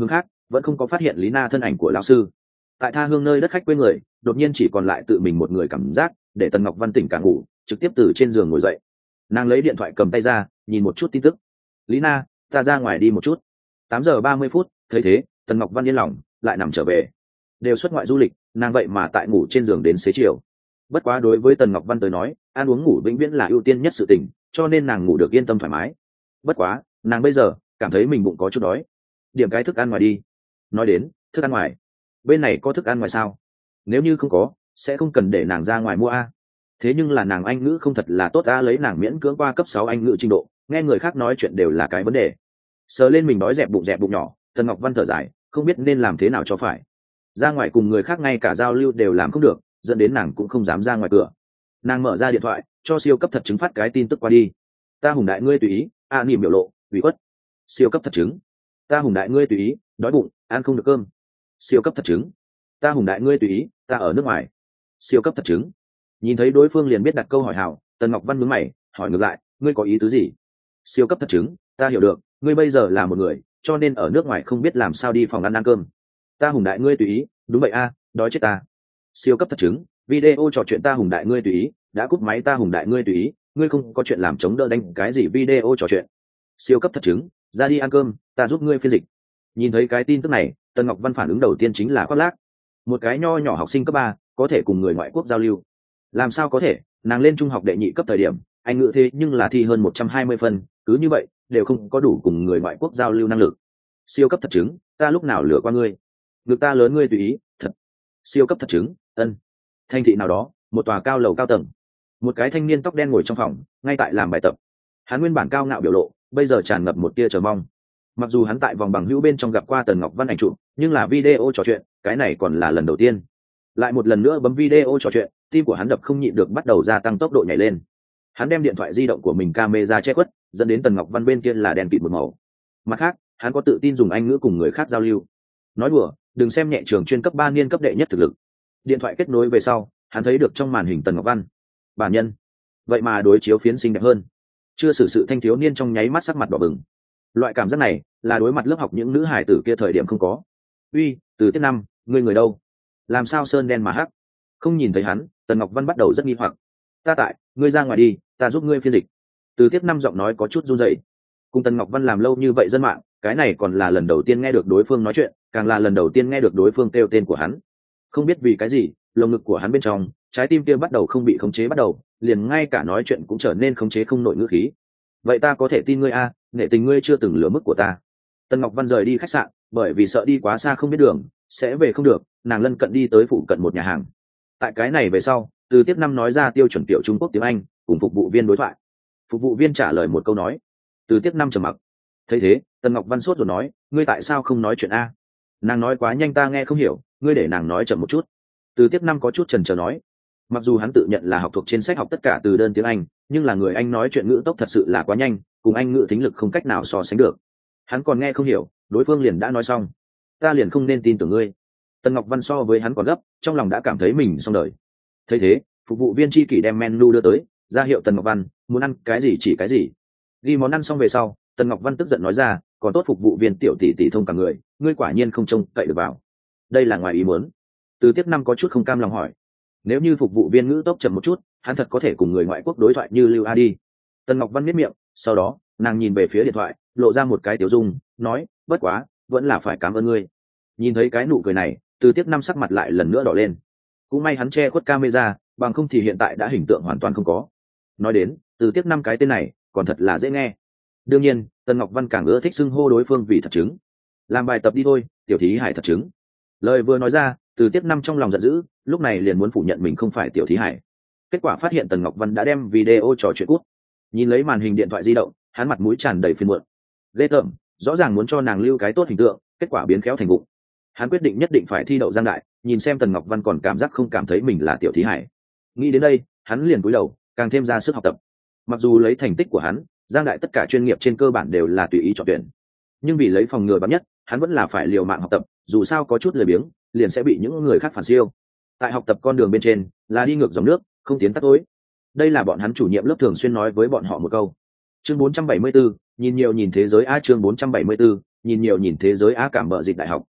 vẫn không có phát hiện lý na thân ảnh của lão sư. Tại tha hương nơi đất khách quê người, đột nhiên chỉ còn lại tự mình một người cảm giác, để Tần Ngọc Văn tỉnh cả ngủ, trực tiếp từ trên giường ngồi dậy. Nàng lấy điện thoại cầm tay ra, nhìn một chút tin tức. Lý na, ta ra ngoài đi một chút. 8 giờ 30 phút, thấy thế, Tần Ngọc Văn yên lòng, lại nằm trở về. Đều xuất ngoại du lịch, nàng vậy mà tại ngủ trên giường đến xế chiều. Bất quá đối với Tần Ngọc Văn tới nói, ăn uống ngủ vĩnh viễn là ưu tiên nhất sự tình, cho nên nàng ngủ được yên tâm thoải mái. Bất quá, nàng bây giờ cảm thấy mình bụng có chút đói. Điểm cái thức ăn ngoài đi. Nói đến thức ăn ngoài, bên này có thức ăn ngoài sao? Nếu như không có, sẽ không cần để nàng ra ngoài mua a. Thế nhưng là nàng Anh ngữ không thật là tốt a, lấy nàng miễn cưỡng qua cấp 6 Anh ngữ trình độ, nghe người khác nói chuyện đều là cái vấn đề. Sờ lên mình đói dẹp bụng nhỏ, Tần Ngọc Văn thở dài, không biết nên làm thế nào cho phải. Ra ngoài cùng người khác ngay cả giao lưu đều làm không được, dẫn đến nàng cũng không dám ra ngoài cửa. Nàng mở ra điện thoại, cho siêu cấp thật chứng phát cái tin tức qua đi. Ta Hùng đại ngươi tùy ý, niềm biểu lộ ủy khuất. Siêu cấp thật chứng. Ta Hùng đại ngươi tùy ý, đói bụng, ăn không được cơm. Siêu cấp thật chứng. Ta Hùng đại ngươi tùy ý, ta ở nước ngoài. Siêu cấp thật chứng. Nhìn thấy đối phương liền biết đặt câu hỏi hảo, Tần Ngọc Văn nhướng mày, hỏi ngược lại, ngươi có ý tứ gì? Siêu cấp thật chứng, ta hiểu được, ngươi bây giờ là một người, cho nên ở nước ngoài không biết làm sao đi phòng ăn cơm. Ta Hùng đại ngươi tùy ý, đúng vậy a, đói chết ta. Siêu cấp thật chứng, video trò chuyện ta Hùng đại ngươi tùy ý, đã cúp máy ta Hùng đại ngươi tùy ý, ngươi không có chuyện làm chống đỡ đánh cái gì video trò chuyện. Siêu cấp thật chứng, ra đi ăn cơm, ta giúp ngươi phiên dịch. Nhìn thấy cái tin tức này, Tần Ngọc Văn phản ứng đầu tiên chính là khoác lác. Một cái nho nhỏ học sinh cấp 3 có thể cùng người ngoại quốc giao lưu. Làm sao có thể, nàng lên trung học đệ nhị cấp thời điểm, Anh ngữ thế nhưng là thi hơn 120 phân, cứ như vậy, đều không có đủ cùng người ngoại quốc giao lưu năng lực. Siêu cấp thật chứng, ta lúc nào lừa qua ngươi? Ngực ta lớn ngươi tùy ý, thật. Siêu cấp thật chứng, ân. Thành thị nào đó, một tòa cao lầu cao tầng. Một cái thanh niên tóc đen ngồi trong phòng, ngay tại làm bài tập. Hắn nguyên bản cao ngạo biểu lộ, bây giờ tràn ngập một tia chờ mong. Mặc dù hắn tại vòng bằng hữu bên trong gặp qua Tần Ngọc Văn ảnh chụp, nhưng là video trò chuyện, cái này còn là lần đầu tiên. Lại một lần nữa bấm video trò chuyện, tim của hắn đập không nhịn được bắt đầu gia tăng tốc độ nhảy lên. Hắn đem điện thoại di động của mình camera che khuất, dẫn đến Tần Ngọc Văn bên kia là đèn kịt một màu. Mặt khác, hắn có tự tin dùng Anh ngữ cùng người khác giao lưu. Nói đùa, đừng xem nhẹ trường chuyên cấp 3 niên cấp đệ nhất thực lực. Điện thoại kết nối về sau, hắn thấy được trong màn hình Tần Ngọc Văn. Bản nhân, vậy mà đối chiếu phiến xinh đẹp hơn. Chưa xử sự thanh thiếu niên trong nháy mắt sắc mặt đỏ bừng. Loại cảm giác này là đối mặt lớp học những nữ hải tử kia thời điểm không có. Uy, từ tiết 5, ngươi người đâu? Làm sao sơn đen mà hắc? Không nhìn thấy hắn, Tần Ngọc Văn bắt đầu rất nghi hoặc. Ta tại, ngươi ra ngoài đi, ta giúp ngươi phiên dịch. Từ tiết 5 giọng nói có chút run rẩy. Cùng Tần Ngọc Văn làm lâu như vậy dân mạng, cái này còn là lần đầu tiên nghe được đối phương nói chuyện, càng là lần đầu tiên nghe được đối phương kêu tên của hắn. Không biết vì cái gì, lồng ngực của hắn bên trong, trái tim kia bắt đầu không bị khống chế bắt đầu, liền ngay cả nói chuyện cũng trở nên khống chế không nổi ngữ khí. Vậy ta có thể tin ngươi a, nể tình ngươi chưa từng lừa mức của ta. Tần Ngọc Văn rời đi khách sạn, bởi vì sợ đi quá xa không biết đường, sẽ về không được, nàng lân cận đi tới phụ cận một nhà hàng. Tại cái này về sau, từ tiếp 5 nói ra tiêu chuẩn tiểu Trung Quốc tiếng Anh, cùng phục vụ viên đối thoại. Phục vụ viên trả lời một câu nói. Từ tiếp 5 trầm mặc. Thấy thế, Tần Ngọc Văn sốt rồi nói, ngươi tại sao không nói chuyện a? Nàng nói quá nhanh ta nghe không hiểu, ngươi để nàng nói chậm một chút. Từ tiếp 5 có chút chần chờ nói. Mặc dù hắn tự nhận là học thuộc trên sách học tất cả từ đơn tiếng Anh, nhưng là người Anh nói chuyện ngữ tốc thật sự là quá nhanh, cùng Anh ngữ thính lực không cách nào so sánh được. Hắn còn nghe không hiểu, đối phương liền đã nói xong. Ta liền không nên tin tưởng ngươi. Tần Ngọc Văn so với hắn còn gấp, trong lòng đã cảm thấy mình xong đời. Thấy thế, phục vụ viên tri kỷ đem menu đưa tới, ra hiệu Tần Ngọc Văn, muốn ăn cái gì chỉ cái gì. Ghi món ăn xong về sau, Tần Ngọc Văn tức giận nói ra, còn tốt phục vụ viên tiểu tỷ tỷ thông cả người, ngươi quả nhiên không trông cậy được vào. Đây là ngoài ý muốn. Từ tiếp 5 có chút không cam lòng hỏi, nếu như phục vụ viên ngữ tốc chậm một chút, hắn thật có thể cùng người ngoại quốc đối thoại như Lưu A đi. Tần Ngọc Văn miết miệng, sau đó nàng nhìn về phía điện thoại, lộ ra một cái tiểu dung, nói, bất quá, vẫn là phải cảm ơn ngươi. Nhìn thấy cái nụ cười này, từ tiếp 5 sắc mặt lại lần nữa đỏ lên. Cũng may hắn che khuất camera, bằng không thì hiện tại đã hình tượng hoàn toàn không có. Nói đến, từ tiếp 5 cái tên này, còn thật là dễ nghe. Đương nhiên, Tần Ngọc Văn càng ưa thích xưng hô đối phương vì thật chứng. Làm bài tập đi thôi, tiểu thí hải thật chứng. Lời vừa nói ra, từ tiếp 5 trong lòng giận dữ, lúc này liền muốn phủ nhận mình không phải tiểu thí hải. Kết quả phát hiện Tần Ngọc Văn đã đem video trò chuyện cút. Nhìn lấy màn hình điện thoại di động, hắn mặt mũi tràn đầy phiền muộn. Ghê tởm, rõ ràng muốn cho nàng lưu cái tốt hình tượng, kết quả biến khéo thành vụng. Hắn quyết định nhất định phải thi đậu Giang Đại, nhìn xem Tần Ngọc Văn còn cảm giác không cảm thấy mình là tiểu thí hải. Nghĩ đến đây, hắn liền cúi đầu, càng thêm ra sức học tập. Mặc dù lấy thành tích của hắn, Giang Đại tất cả chuyên nghiệp trên cơ bản đều là tùy ý chọn tuyển, nhưng vì lấy phòng ngừa bám nhất, hắn vẫn là phải liều mạng học tập, dù sao có chút lười biếng, liền sẽ bị những người khác phản siêu. Tại học tập con đường bên trên, là đi ngược dòng nước, không tiến tắt tối. Đây là bọn hắn chủ nhiệm lớp thường xuyên nói với bọn họ một câu. Chương 474, nhìn nhiều nhìn thế giới a, chương 474, nhìn nhiều nhìn thế giới a, cảm bợ dịch đại học.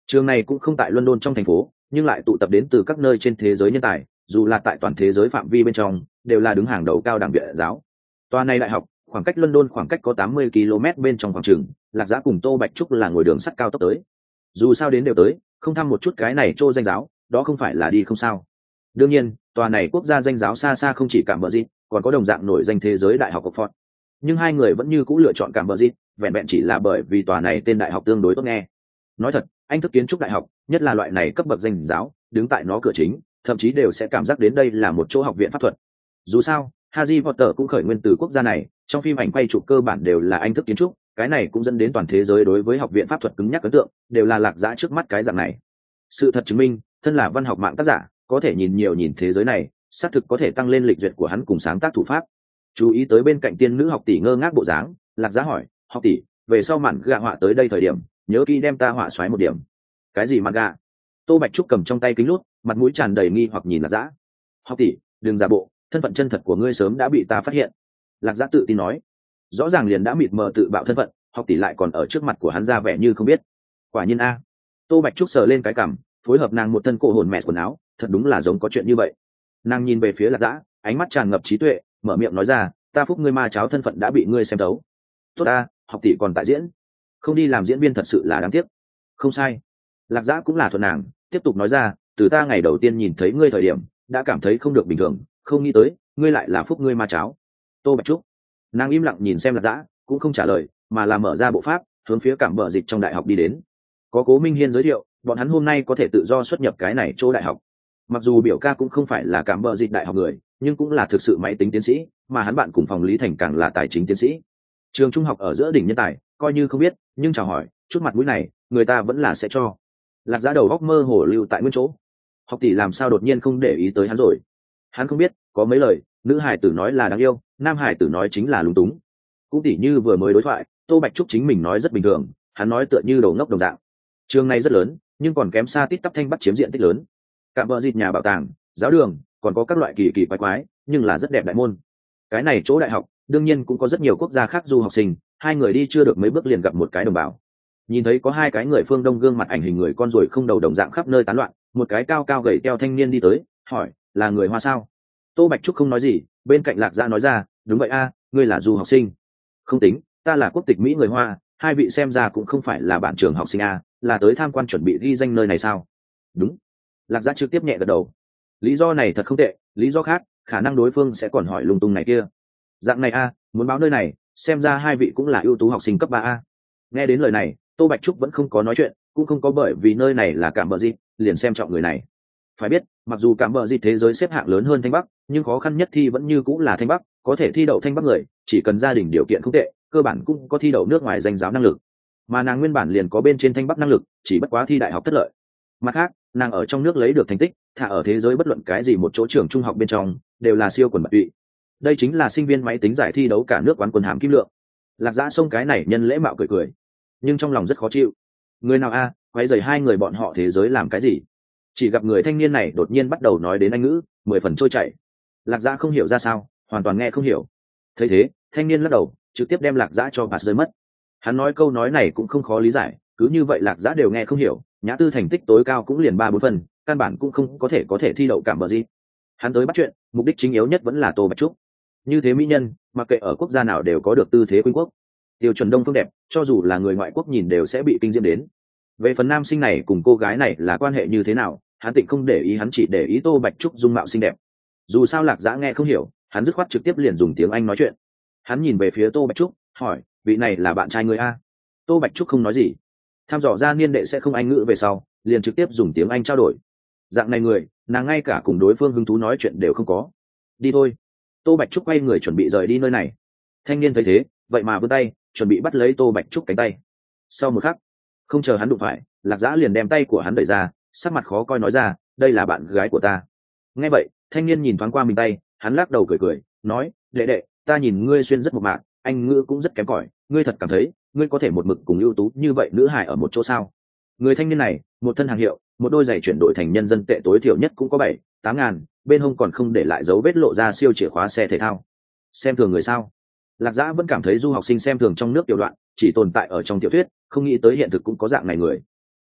Trường này cũng không tại London trong thành phố, nhưng lại tụ tập đến từ các nơi trên thế giới nhân tài, dù là tại toàn thế giới phạm vi bên trong, đều là đứng hàng đầu cao đẳng viện giáo. Tòa này đại học, khoảng cách London khoảng cách có 80 km bên trong khoảng trường, Lạc Giã cùng Tô Bạch Trúc là ngồi đường sắt cao tốc tới. Dù sao đến đều tới, không thăm một chút cái này trô danh giáo, đó không phải là đi không sao. Đương nhiên, tòa này quốc gia danh giáo xa xa không chỉ Cambridge, còn có đồng dạng nổi danh thế giới đại học Oxford. Nhưng hai người vẫn như cũ lựa chọn Cambridge, vẹn vẹn chỉ là bởi vì tòa này tên đại học tương đối tốt nghe. Nói thật, anh thức kiến trúc đại học, nhất là loại này cấp bậc danh giáo, đứng tại nó cửa chính, thậm chí đều sẽ cảm giác đến đây là một chỗ học viện pháp thuật. Dù sao, Harry Potter cũng khởi nguyên từ quốc gia này, trong phim ảnh quay chụp cơ bản đều là anh thức kiến trúc, cái này cũng dẫn đến toàn thế giới đối với học viện pháp thuật cứng nhắc ấn tượng, đều là Lạc Giã trước mắt cái dạng này. Sự thật chứng minh, thân là văn học mạng tác giả, có thể nhìn nhiều nhìn thế giới này, xác thực có thể tăng lên lịch duyệt của hắn cùng sáng tác thủ pháp. Chú ý tới bên cạnh tiên nữ học tỷ ngơ ngác bộ dáng, Lạc Giã hỏi, học tỷ, về sau mạn gạ họa tới đây thời điểm, nhớ kỹ đem ta họa xoáy một điểm. Cái gì mạn gạ? Tô Bạch Trúc cầm trong tay kính lút, mặt mũi tràn đầy nghi hoặc nhìn Lạc Giã. Học tỷ, đừng giả bộ, thân phận chân thật của ngươi sớm đã bị ta phát hiện. Lạc Giã tự tin nói. Rõ ràng liền đã mịt mờ tự bạo thân phận, học tỷ lại còn ở trước mặt của hắn ra vẻ như không biết. Quả nhiên a. Tô Bạch Trúc sờ lên cái cằm, phối hợp nàng một thân cổ hồn mẹ quần áo, thật đúng là giống có chuyện như vậy. Nàng nhìn về phía Lạc Giã, ánh mắt tràn ngập trí tuệ, mở miệng nói ra, ta phúc ngươi ma cháo thân phận đã bị ngươi xem thấu. Tốt ta, học tỷ còn tại diễn, không đi làm diễn viên thật sự là đáng tiếc. Không sai. Lạc Giã cũng là thuận nàng, tiếp tục nói ra, từ ta ngày đầu tiên nhìn thấy ngươi thời điểm, đã cảm thấy không được bình thường, không nghĩ tới, ngươi lại là phúc ngươi ma cháo. Tô Bạch Trúc. Nàng im lặng nhìn xem Lạc Giã, cũng không trả lời, mà là mở ra bộ pháp, hướng phía Cảm Bờ Dịch trong đại học đi đến. Có Cố Minh Hiên giới thiệu, bọn hắn hôm nay có thể tự do xuất nhập cái này chỗ đại học. Mặc dù biểu ca cũng không phải là Cảm Bờ Dịch đại học người, nhưng cũng là thực sự máy tính tiến sĩ, mà hắn bạn cùng phòng Lý Thành càng là tài chính tiến sĩ. Trường trung học ở giữa đỉnh nhân tài, coi như không biết, nhưng chào hỏi, chút mặt mũi này, người ta vẫn là sẽ cho. Lạc Giã đầu góc mơ hồ lưu tại nguyên chỗ. Học tỷ làm sao đột nhiên không để ý tới hắn rồi? Hắn không biết, có mấy lời, nữ hải tử nói là đáng yêu, nam hải tử nói chính là lúng túng. Cũng tỉ như vừa mới đối thoại, Tô Bạch Trúc chính mình nói rất bình thường, hắn nói tựa như đầu ngốc đồng dạng. Trường này rất lớn, nhưng còn kém xa tít tắp Thanh Bắc chiếm diện tích lớn. Cạm bờ dịt nhà bảo tàng, giáo đường, còn có các loại kỳ kỳ quái quái, nhưng là rất đẹp đại môn. Cái này chỗ đại học, đương nhiên cũng có rất nhiều quốc gia khác du học sinh, hai người đi chưa được mấy bước liền gặp một cái đồng bào. Nhìn thấy có hai cái người phương Đông gương mặt ảnh hình người con ruồi không đầu đồng dạng khắp nơi tán loạn, một cái cao cao gầy teo thanh niên đi tới, hỏi, là người Hoa sao? Tô Bạch Trúc không nói gì, bên cạnh Lạc Giã nói ra, đúng vậy a, ngươi là du học sinh. Không tính, ta là quốc tịch Mỹ người Hoa, hai vị xem ra cũng không phải là bạn trường học sinh a, là tới tham quan chuẩn bị ghi danh nơi này sao? Đúng. Lạc Giã trực tiếp nhẹ gật đầu. Lý do này thật không tệ, lý do khác, khả năng đối phương sẽ còn hỏi lung tung này kia. Dạng này a, muốn báo nơi này, xem ra hai vị cũng là ưu tú học sinh cấp 3 a. Nghe đến lời này, Tô Bạch Trúc vẫn không có nói chuyện, cũng không có bởi vì nơi này là Cảm Bờ Dịt, liền xem trọng người này. Phải biết, mặc dù Cảm Bờ Dịt thế giới xếp hạng lớn hơn Thanh Bắc, nhưng khó khăn nhất thi vẫn như cũng là Thanh Bắc, có thể thi đậu Thanh Bắc người, chỉ cần gia đình điều kiện không tệ, cơ bản cũng có thi đậu nước ngoài danh giáo năng lực. Mà nàng nguyên bản liền có bên trên Thanh Bắc năng lực, chỉ bất quá thi đại học thất lợi. Mặt khác, nàng ở trong nước lấy được thành tích, thả ở thế giới bất luận cái gì một chỗ trường trung học bên trong, đều là siêu quần bạc tụy. Đây chính là sinh viên máy tính giải thi đấu cả nước quán quân hàm kim lượng. Lạc Giã xông cái này nhân lễ mạo cười cười, nhưng trong lòng rất khó chịu. Người nào a, quay rầy hai người bọn họ thế giới làm cái gì? Chỉ gặp người thanh niên này đột nhiên bắt đầu nói đến Anh ngữ, 10 phần trôi chảy. Lạc Giã không hiểu ra sao, hoàn toàn nghe không hiểu. Thấy thế, thanh niên lắc đầu, trực tiếp đem Lạc Giã cho pass rơi mất. Hắn nói câu nói này cũng không khó lý giải, cứ như vậy Lạc Giã đều nghe không hiểu, Nhã Tư thành tích tối cao cũng liền 3-4 phần, căn bản cũng không có thể thi đậu Cảm Bờ Dịt. Hắn tới bắt chuyện, mục đích chính yếu nhất vẫn là Tô Bạch Trúc. Như thế mỹ nhân, mặc kệ ở quốc gia nào đều có được tư thế khuynh quốc, tiêu chuẩn đông phương đẹp, cho dù là người ngoại quốc nhìn đều sẽ bị kinh diễm đến. Về phần nam sinh này cùng cô gái này là quan hệ như thế nào, hắn tịnh không để ý, hắn chỉ để ý Tô Bạch Trúc dung mạo xinh đẹp. Dù sao Lạc Giã nghe không hiểu, hắn dứt khoát trực tiếp liền dùng tiếng Anh nói chuyện. Hắn nhìn về phía Tô Bạch Trúc, hỏi, vị này là bạn trai người a? Tô Bạch Trúc không nói gì. Tham dò ra niên đệ sẽ không Anh ngữ về sau, liền trực tiếp dùng tiếng Anh trao đổi. Dạng này người, nàng ngay cả cùng đối phương hứng thú nói chuyện đều không có. Đi thôi. Tô Bạch Trúc quay người chuẩn bị rời đi nơi này. Thanh niên thấy thế, vậy mà vươn tay, chuẩn bị bắt lấy Tô Bạch Trúc cánh tay. Sau một khắc, không chờ hắn đụng phải, Lạc Giã liền đem tay của hắn đẩy ra, sắc mặt khó coi nói ra, đây là bạn gái của ta. Nghe vậy, thanh niên nhìn thoáng qua mình tay, hắn lắc đầu cười cười, nói, đệ đệ, ta nhìn ngươi xuyên rất mộc mạc, anh ngữ cũng rất kém cỏi, ngươi thật cảm thấy ngươi có thể một mực cùng ưu tú như vậy nữ hài ở một chỗ sao? Người thanh niên này, một thân hàng hiệu, một đôi giày chuyển đổi thành nhân dân tệ tối thiểu nhất cũng có 7-8 ngàn, bên hông còn không để lại dấu vết lộ ra siêu chìa khóa xe thể thao. Xem thường người sao? Lạc Giã vẫn cảm thấy du học sinh xem thường trong nước tiểu đoạn chỉ tồn tại ở trong tiểu thuyết, không nghĩ tới hiện thực cũng có dạng này người.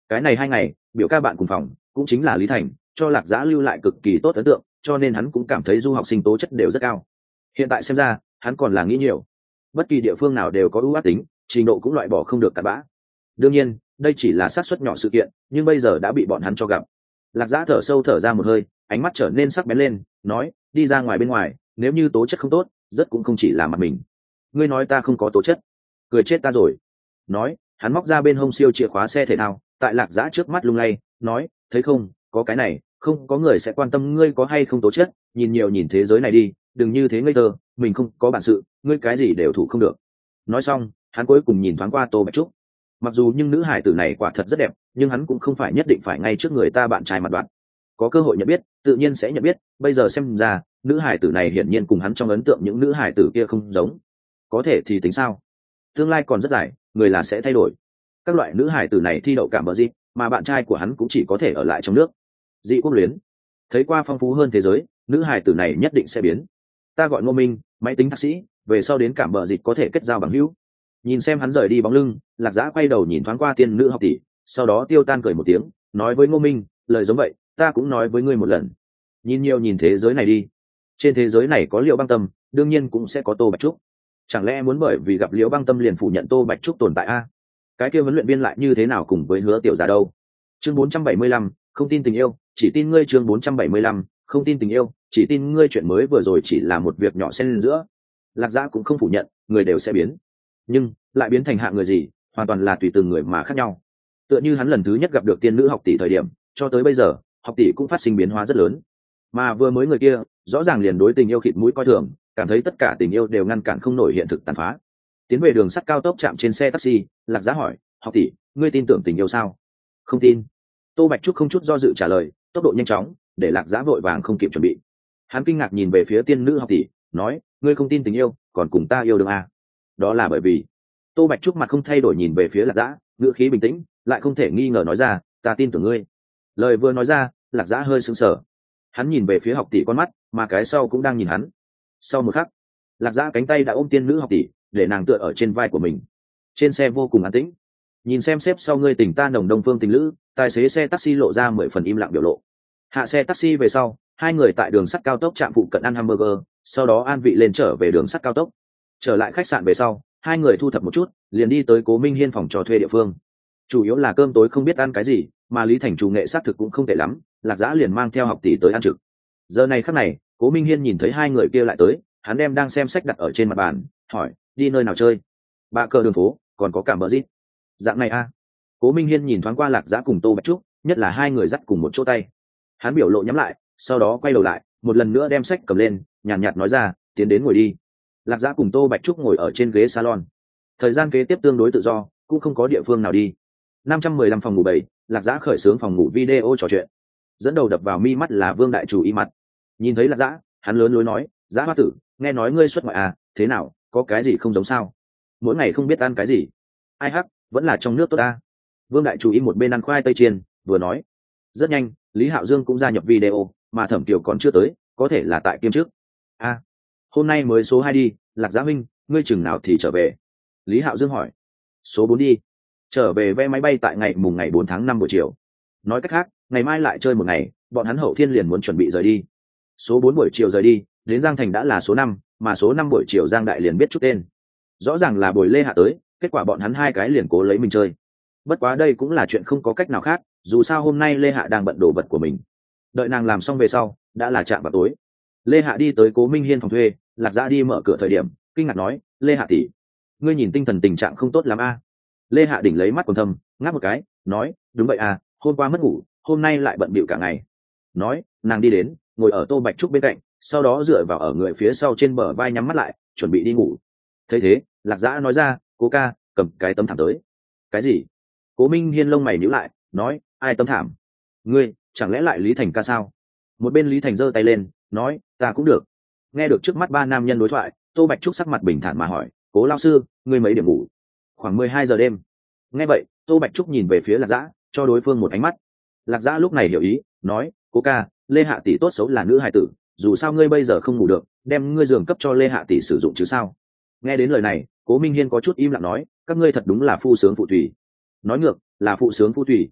Cái này 2 ngày biểu ca bạn cùng phòng cũng chính là Lý Thành cho Lạc Giã lưu lại cực kỳ tốt ấn tượng, cho nên hắn cũng cảm thấy du học sinh tố chất đều rất cao. Hiện tại xem ra hắn còn là nghĩ nhiều, bất kỳ địa phương nào đều có ưu ác tính, trình độ cũng loại bỏ không được cặn bã. Đương nhiên đây chỉ là xác suất nhỏ sự kiện, nhưng bây giờ đã bị bọn hắn cho gặp. Lạc Giã thở sâu thở ra một hơi, ánh mắt trở nên sắc bén lên, nói, đi ra ngoài bên ngoài, nếu như tố chất không tốt, rất cũng không chỉ là mặt mình. Ngươi nói ta không có tố chất, cười chết ta rồi. Nói, hắn móc ra bên hông siêu chìa khóa xe thể thao, tại Lạc Giã trước mắt lung lay, nói, thấy không, có cái này, không có người sẽ quan tâm ngươi có hay không tố chất, nhìn nhiều nhìn thế giới này đi, đừng như thế ngây thơ, mình không có bản sự, ngươi cái gì đều thủ không được. Nói xong, hắn cuối cùng nhìn thoáng qua Tô Bạch Trúc. Mặc dù nhưng nữ hải tử này quả thật rất đẹp, nhưng hắn cũng không phải nhất định phải ngay trước người ta bạn trai mặt đoạn. Có cơ hội nhận biết tự nhiên sẽ nhận biết, bây giờ xem ra nữ hải tử này hiển nhiên cùng hắn trong ấn tượng những nữ hải tử kia không giống. Có thể thì tính sao, tương lai còn rất dài, người là sẽ thay đổi. Các loại nữ hải tử này thi đậu cảm bờ gì, mà bạn trai của hắn cũng chỉ có thể ở lại trong nước. Dị quốc luyến, thấy qua phong phú hơn thế giới, nữ hải tử này nhất định sẽ biến. Ta gọi Ngô Minh, máy tính thạc sĩ, về sau đến cảm bờ dịch có thể kết giao bằng hữu. Nhìn xem hắn rời đi bóng lưng, Lạc Giã quay đầu nhìn thoáng qua tiên nữ học tỷ, sau đó tiêu tan cười một tiếng, nói với Ngô Minh, lời giống vậy ta cũng nói với ngươi một lần, nhìn nhiều nhìn thế giới này đi. Trên thế giới này có Liễu Băng Tâm, đương nhiên cũng sẽ có Tô Bạch Trúc. Chẳng lẽ muốn bởi vì gặp Liễu Băng Tâm liền phủ nhận Tô Bạch Trúc tồn tại a? Cái kia huấn luyện viên lại như thế nào cùng với Hứa Tiểu Giả đâu? Chương 475, không tin tình yêu, chỉ tin ngươi. Chương 475, không tin tình yêu, chỉ tin ngươi. Chuyện mới vừa rồi chỉ là một việc nhỏ xen giữa. Lạc Giã cũng không phủ nhận người đều sẽ biến, nhưng lại biến thành hạng người gì hoàn toàn là tùy từng người mà khác nhau. Tựa như hắn lần thứ nhất gặp được tiên nữ học tỷ thời điểm cho tới bây giờ, học tỷ cũng phát sinh biến hóa rất lớn, mà vừa mới người kia rõ ràng liền đối tình yêu khịt mũi coi thường, cảm thấy tất cả tình yêu đều ngăn cản không nổi hiện thực tàn phá. Tiến về đường sắt cao tốc chạm trên xe taxi, Lạc Giã hỏi, học tỷ, ngươi tin tưởng tình yêu sao? Không tin. Tô Bạch Trúc không chút do dự trả lời, tốc độ nhanh chóng để Lạc Giã vội vàng không kịp chuẩn bị. Hắn kinh ngạc nhìn về phía tiên nữ học tỷ, nói, ngươi không tin tình yêu còn cùng ta yêu đương à? Đó là bởi vì... Tô Bạch Trúc mặt không thay đổi nhìn về phía Lạc Giã, ngữ khí bình tĩnh lại không thể nghi ngờ nói ra, ta tin tưởng ngươi. Lời vừa nói ra, Lạc Giã hơi sững sờ. Hắn nhìn về phía học tỷ con mắt, mà cái sau cũng đang nhìn hắn. Sau một khắc, Lạc Giã cánh tay đã ôm tiên nữ học tỷ, để nàng tựa ở trên vai của mình. Trên xe vô cùng an tĩnh. Nhìn xem xếp sau ngươi tình ta nồng đông phương tình lữ, tài xế xe taxi lộ ra 10 phần im lặng biểu lộ. Hạ xe taxi về sau, hai người tại đường sắt cao tốc trạm phụ cận ăn hamburger, sau đó an vị lên trở về đường sắt cao tốc. Trở lại khách sạn về sau, hai người thu thập một chút, liền đi tới Cố Minh Hiên phòng trò thuê địa phương. Chủ yếu là cơm tối không biết ăn cái gì, mà Lý Thành chủ nghệ xác thực cũng không tệ lắm, Lạc Giã liền mang theo học tỷ tới ăn trực. Giờ này khắc này, Cố Minh Hiên nhìn thấy hai người kia lại tới, hắn đem đang xem sách đặt ở trên mặt bàn, hỏi, đi nơi nào chơi? Ba cờ đường phố, còn có cả bờ rít. Dạng này a? Cố Minh Hiên nhìn thoáng qua Lạc Giã cùng Tô Bạch Trúc, nhất là hai người dắt cùng một chỗ tay. Hắn biểu lộ nhắm lại, sau đó quay đầu lại, một lần nữa đem sách cầm lên, nhàn nhạt nói ra, tiến đến ngồi đi. Lạc Giã cùng Tô Bạch Trúc ngồi ở trên ghế salon. Thời gian kế tiếp tương đối tự do, cũng không có địa phương nào đi. 515 phòng ngủ 7, Lạc Giã khởi xướng phòng ngủ video trò chuyện. Dẫn đầu đập vào mi mắt là Vương đại chủ y mặt. Nhìn thấy Lạc Giã, hắn lớn lối nói, Giã hoa tử, nghe nói ngươi xuất ngoại à, thế nào, có cái gì không giống sao? Mỗi ngày không biết ăn cái gì. Ai hắc, vẫn là trong nước tốt ta. Vương đại chủ y một bên ăn khoai tây chiên, vừa nói. Rất nhanh, Lý Hạo Dương cũng gia nhập video, mà Thẩm Kiều còn chưa tới, có thể là tại kiêm trước. A, hôm nay mới số 2 đi, Lạc Giã huynh, ngươi chừng nào thì trở về? Lý Hạo Dương hỏi. Số 4 đi. Trở về vé máy bay tại ngày 4 tháng 5 buổi chiều. Nói cách khác, ngày mai lại chơi một ngày, bọn hắn Hậu Thiên liền muốn chuẩn bị rời đi. Số 4 buổi chiều rời đi, đến Giang Thành đã là số 5, mà số 5 buổi chiều Giang Đại liền biết chút tên. Rõ ràng là Bồi Lê Hạ tới, kết quả bọn hắn hai cái liền cố lấy mình chơi. Bất quá đây cũng là chuyện không có cách nào khác, dù sao hôm nay Lê Hạ đang bận đồ vật của mình. Đợi nàng làm xong về sau, đã là chạm vào tối. Lê Hạ đi tới Cố Minh Hiên phòng thuê, Lạc Giã đi mở cửa thời điểm, kinh ngạc nói, Lê Hạ tỷ, ngươi nhìn tinh thần tình trạng không tốt lắm a. Lê Hạ đỉnh lấy mắt còn thâm, ngáp một cái, nói, đúng vậy à, hôm qua mất ngủ, hôm nay lại bận bịu cả ngày. Nói, nàng đi đến, ngồi ở Tô Bạch Trúc bên cạnh, sau đó dựa vào ở người phía sau trên bờ vai nhắm mắt lại, chuẩn bị đi ngủ. Thấy thế, Lạc Giã nói ra, Cố ca, cầm cái tấm thảm tới. Cái gì? Cố Minh Hiên lông mày nhíu lại, nói, ai tấm thảm? Ngươi, chẳng lẽ lại Lý Thành ca sao? Một bên Lý Thành giơ tay lên, nói, ta cũng được. Nghe được trước mắt ba nam nhân đối thoại, Tô Bạch Trúc sắc mặt bình thản mà hỏi, Cố lão sư, ngươi mấy điểm ngủ? Khoảng 12 giờ đêm. Nghe vậy, Tô Bạch Trúc nhìn về phía Lạc Giã, cho đối phương một ánh mắt. Lạc Giã lúc này hiểu ý, nói, Cố ca, Lê Hạ tỷ tốt xấu là nữ hài tử, dù sao ngươi bây giờ không ngủ được, đem ngươi giường cấp cho Lê Hạ tỷ sử dụng chứ sao? Nghe đến lời này, Cố Minh Hiên có chút im lặng nói, các ngươi thật đúng là phu sướng phụ thủy. Nói ngược, là phụ sướng phụ thủy.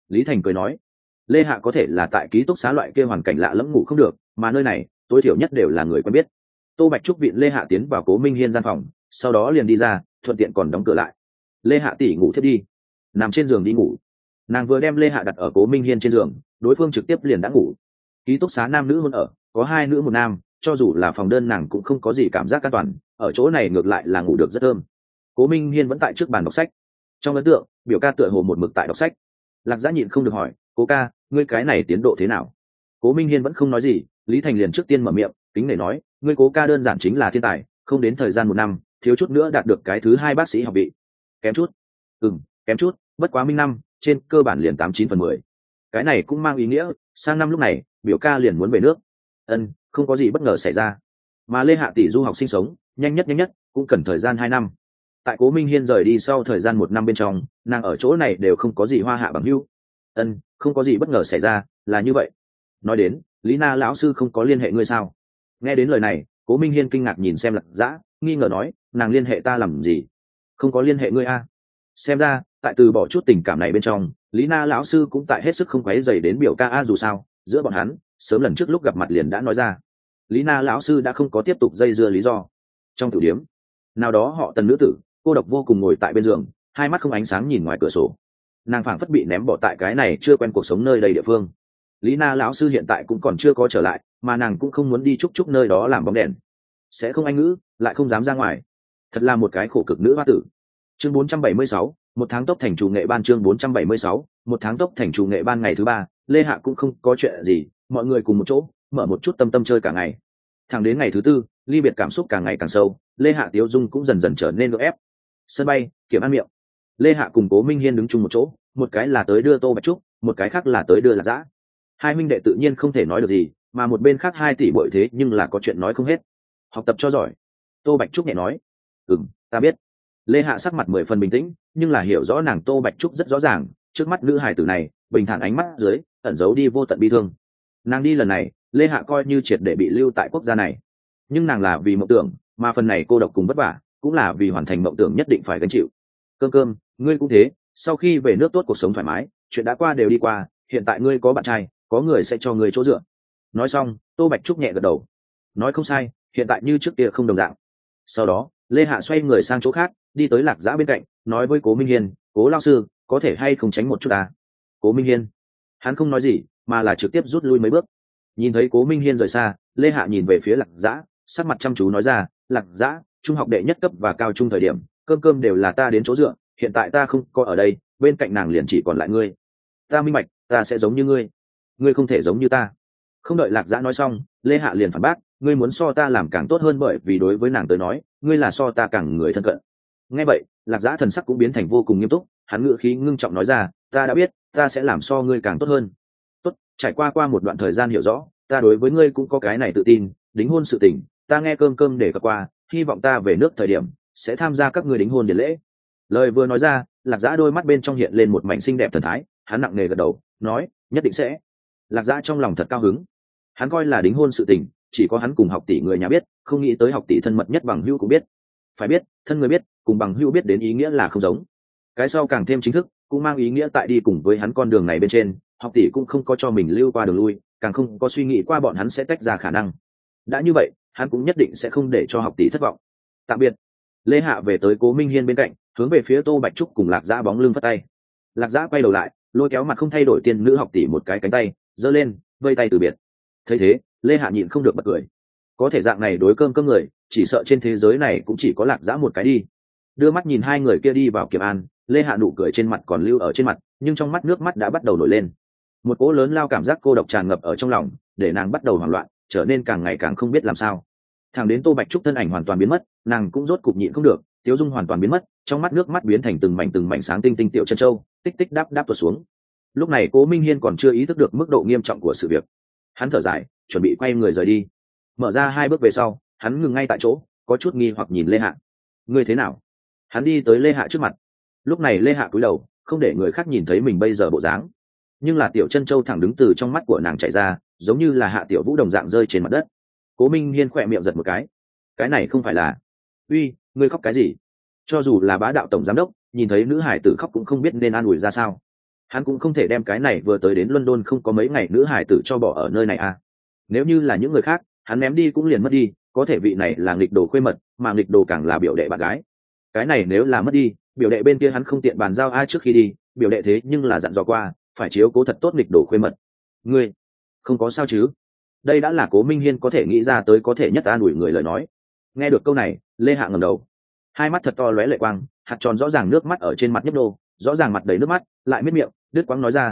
Lý Thành cười nói, lê hạ có thể là tại ký túc xá loại kia hoàn cảnh lạ lẫm ngủ không được, mà nơi này tối thiểu nhất đều là người quen biết. Tô Bạch Trúc viện lê hạ tiến vào Cố Minh Hiên gian phòng, sau đó liền đi ra, thuận tiện còn đóng cửa lại. Lê hạ tỷ ngủ thiết đi, nằm trên giường đi ngủ. Nàng vừa đem lê hạ đặt ở Cố Minh Hiên trên giường, đối phương trực tiếp liền đã ngủ. Ký túc xá nam nữ hôn ở, có 2 nữ 1 nam, cho dù là phòng đơn nàng cũng không có gì cảm giác an toàn, ở chỗ này ngược lại là ngủ được rất thơm. Cố Minh Hiên vẫn tại trước bàn đọc sách, trong ấn tượng biểu ca tựa hồ một mực tại đọc sách. Lạc Dã nhịn không được hỏi, cố ca, ngươi cái này tiến độ thế nào? Cố Minh Hiên vẫn không nói gì, Lý Thành liền trước tiên mở miệng, kính nể nói, ngươi cố ca đơn giản chính là thiên tài, không đến thời gian 1 năm, thiếu chút nữa đạt được cái thứ 2 bác sĩ học vị. Kém chút? Kém chút, bất quá minh năm, trên cơ bản liền 89/10. Cái này cũng mang ý nghĩa, sang năm lúc này, biểu ca liền muốn về nước. Không có gì bất ngờ xảy ra. Mà Lê Hạ tỷ du học sinh sống, nhanh nhất cũng cần thời gian 2 năm. Tại Cố Minh Hiên rời đi sau thời gian 1 năm bên trong, nàng ở chỗ này đều không có gì hoa hạ bằng hữu. Không có gì bất ngờ xảy ra, là như vậy. Nói đến, Lý Na lão sư không có liên hệ ngươi sao? Nghe đến lời này, Cố Minh Hiên kinh ngạc nhìn xem Lạc Dã, nghi ngờ nói, nàng liên hệ ta làm gì? Không có liên hệ ngươi a? Xem ra, tại từ bỏ chút tình cảm này bên trong, Lý Na lão sư cũng tại hết sức không quấy dày đến biểu ca a, dù sao, giữa bọn hắn, sớm lần trước lúc gặp mặt liền đã nói ra. Lý Na lão sư đã không có tiếp tục dây dưa lý do. Trong tử điếm, nào đó họ Tần nữ tử, cô độc vô cùng ngồi tại bên giường, hai mắt không ánh sáng nhìn ngoài cửa sổ. Nàng phảng phất bị ném bỏ tại cái này chưa quen cuộc sống nơi đây địa phương. Lý Na lão sư hiện tại cũng còn chưa có trở lại, mà nàng cũng không muốn đi chúc nơi đó làm bóng đèn. Sẽ không anh ngữ, lại không dám ra ngoài. Thật là một cái khổ cực nữ hoa tử. Chương 476, 1 tháng tốc thành chủ nghệ ban. Chương 476, 1 tháng tốc thành chủ nghệ ban. Ngày thứ 3, Lê Hạ cũng không có chuyện gì, mọi người cùng một chỗ, mở một chút tâm chơi cả ngày. Thẳng đến ngày thứ 4, ly biệt cảm xúc càng ngày càng sâu, Lê Hạ Tiếu Dung cũng dần dần trở nên gượng ép. Sân bay, Kiểm An miệng. Lê Hạ cùng Cố Minh Hiên đứng chung một chỗ, một cái là tới đưa Tô Bạch Trúc, một cái khác là tới đưa Lạc Dã. Hai huynh đệ tự nhiên không thể nói được gì, mà một bên khác 2 tỷ bội thế nhưng là có chuyện nói không hết. Học tập cho giỏi. Tô Bạch Trúc nhẹ nói. Ta biết. Lê Hạ sắc mặt 10 phần bình tĩnh, nhưng là hiểu rõ nàng Tô Bạch Trúc rất rõ ràng, trước mắt nữ hài tử này, bình thản ánh mắt dưới, ẩn giấu đi vô tận bi thương. Nàng đi lần này, Lê Hạ coi như triệt để bị lưu tại quốc gia này, nhưng nàng là vì mộng tưởng, mà phần này cô độc cùng vất vả, cũng là vì hoàn thành mộng tưởng nhất định phải gánh chịu. Cơm, ngươi cũng thế, sau khi về nước tốt cuộc sống thoải mái, chuyện đã qua đều đi qua, hiện tại ngươi có bạn trai, có người sẽ cho ngươi chỗ dựa. Nói xong, Tô Bạch Trúc nhẹ gật đầu. Nói không sai, hiện tại như trước kia không đồng dạng. Sau đó, Lê Hạ xoay người sang chỗ khác, đi tới Lạc Dã bên cạnh, nói với Cố Minh Hiên, Cố lão sư, có thể hay không tránh một chút à? Cố Minh Hiên, hắn không nói gì, mà là trực tiếp rút lui mấy bước. Nhìn thấy Cố Minh Hiên rời xa, Lê Hạ nhìn về phía Lạc Dã, sắc mặt chăm chú nói ra, Lạc Dã, trung học đệ nhất cấp và cao trung thời điểm, cơm đều là ta đến chỗ dựa, hiện tại ta không có ở đây, bên cạnh nàng liền chỉ còn lại ngươi. Ta minh bạch, ta sẽ giống như ngươi không thể giống như ta. Không đợi Lạc Dã nói xong, Lê Hạ liền phản bác, ngươi muốn so ta làm càng tốt hơn, bởi vì đối với nàng tới nói, ngươi là so ta càng người thân cận. Nghe vậy, Lạc Dã thần sắc cũng biến thành vô cùng nghiêm túc, hắn ngữ khí ngưng trọng nói ra, ta đã biết, ta sẽ làm so ngươi càng tốt hơn. Tốt, trải qua một đoạn thời gian hiểu rõ, ta đối với ngươi cũng có cái này tự tin, đính hôn sự tình, ta nghe cơm để cập qua, hy vọng ta về nước thời điểm sẽ tham gia các ngươi đính hôn điển lễ. Lời vừa nói ra, Lạc Dã đôi mắt bên trong hiện lên một mảnh xinh đẹp thần thái, hắn nặng nề gật đầu, nói, nhất định sẽ. Lạc Dã trong lòng thật cao hứng. Hắn coi là đính hôn sự tình, chỉ có hắn cùng học tỷ người nhà biết, không nghĩ tới học tỷ thân mật nhất bằng hữu cũng biết. Phải biết, thân người biết, cùng bằng hữu biết đến ý nghĩa là không giống. Cái sau càng thêm chính thức, cũng mang ý nghĩa tại đi cùng với hắn con đường này bên trên, học tỷ cũng không có cho mình lưu qua đường lui, càng không có suy nghĩ qua bọn hắn sẽ tách ra khả năng. Đã như vậy, hắn cũng nhất định sẽ không để cho học tỷ thất vọng. Tạm biệt. Lê Hạ về tới Cố Minh Hiên bên cạnh, hướng về phía Tô Bạch Trúc cùng Lạc Dã bóng lưng phất tay. Lạc Dã quay đầu lại, lôi kéo mặt không thay đổi tiên nữ học tỷ một cái cánh tay, giơ lên, vây tay từ biệt. Thấy thế, Lê Hạ nhịn không được bật cười. Có thể dạng này đối cơm người, chỉ sợ trên thế giới này cũng chỉ có Lạc Dã một cái đi. Đưa mắt nhìn 2 người kia đi vào Kiểm An, Lê Hạ nụ cười trên mặt còn lưu ở trên mặt, nhưng trong mắt nước mắt đã bắt đầu nổi lên. Một cỗ lớn lao cảm giác cô độc tràn ngập ở trong lòng, để nàng bắt đầu hoảng loạn, trở nên càng ngày càng không biết làm sao. Thẳng đến Tô Bạch Trúc thân ảnh hoàn toàn biến mất, nàng cũng rốt cục nhịn không được, Tiếu Dung hoàn toàn biến mất, trong mắt nước mắt biến thành từng mảnh sáng tinh tinh tiểu chân châu, tích tích đáp đáp tuột xuống. Lúc này Cố Minh Hiên còn chưa ý thức được mức độ nghiêm trọng của sự việc. Hắn thở dài, chuẩn bị quay người rời đi. Mở ra 2 bước về sau, hắn ngừng ngay tại chỗ, có chút nghi hoặc nhìn Lê Hạ. Ngươi thế nào? Hắn đi tới Lê Hạ trước mặt. Lúc này Lê Hạ cúi đầu, không để người khác nhìn thấy mình bây giờ bộ dáng. Nhưng là tiểu chân châu thẳng đứng từ trong mắt của nàng chảy ra, giống như là Hạ Tiểu Vũ đồng dạng rơi trên mặt đất. Cố Minh Hiên khỏe miệng giật một cái này không phải là... Uy, ngươi khóc cái gì? Cho dù là bá đạo tổng giám đốc, nhìn thấy nữ hải tử khóc cũng không biết nên an ủi ra sao. hắn cũng không thể đem cái này vừa tới đến London không có mấy ngày nữ hải tử cho bỏ ở nơi này à. Nếu như là những người khác hắn ném đi cũng liền mất đi, có thể vị này là nghịch đồ khuê mật, mà nghịch đồ càng là biểu đệ bạn gái. Cái này nếu là mất đi, biểu đệ bên kia hắn không tiện bàn giao ai trước khi đi, biểu đệ thế nhưng là dặn dò qua phải chiếu cố thật tốt nghịch đồ khuê mật. Ngươi không có sao chứ? Đây đã là Cố Minh Hiên có thể nghĩ ra tới có thể nhất an ủi người lời nói. Nghe được câu này, Lê Hạ ngẩng đầu, hai mắt thật to lóe lệ quang, hạt tròn rõ ràng nước mắt ở trên mặt nhấp nô, rõ ràng mặt đầy nước mắt, lại miết miệng đứt quãng nói ra,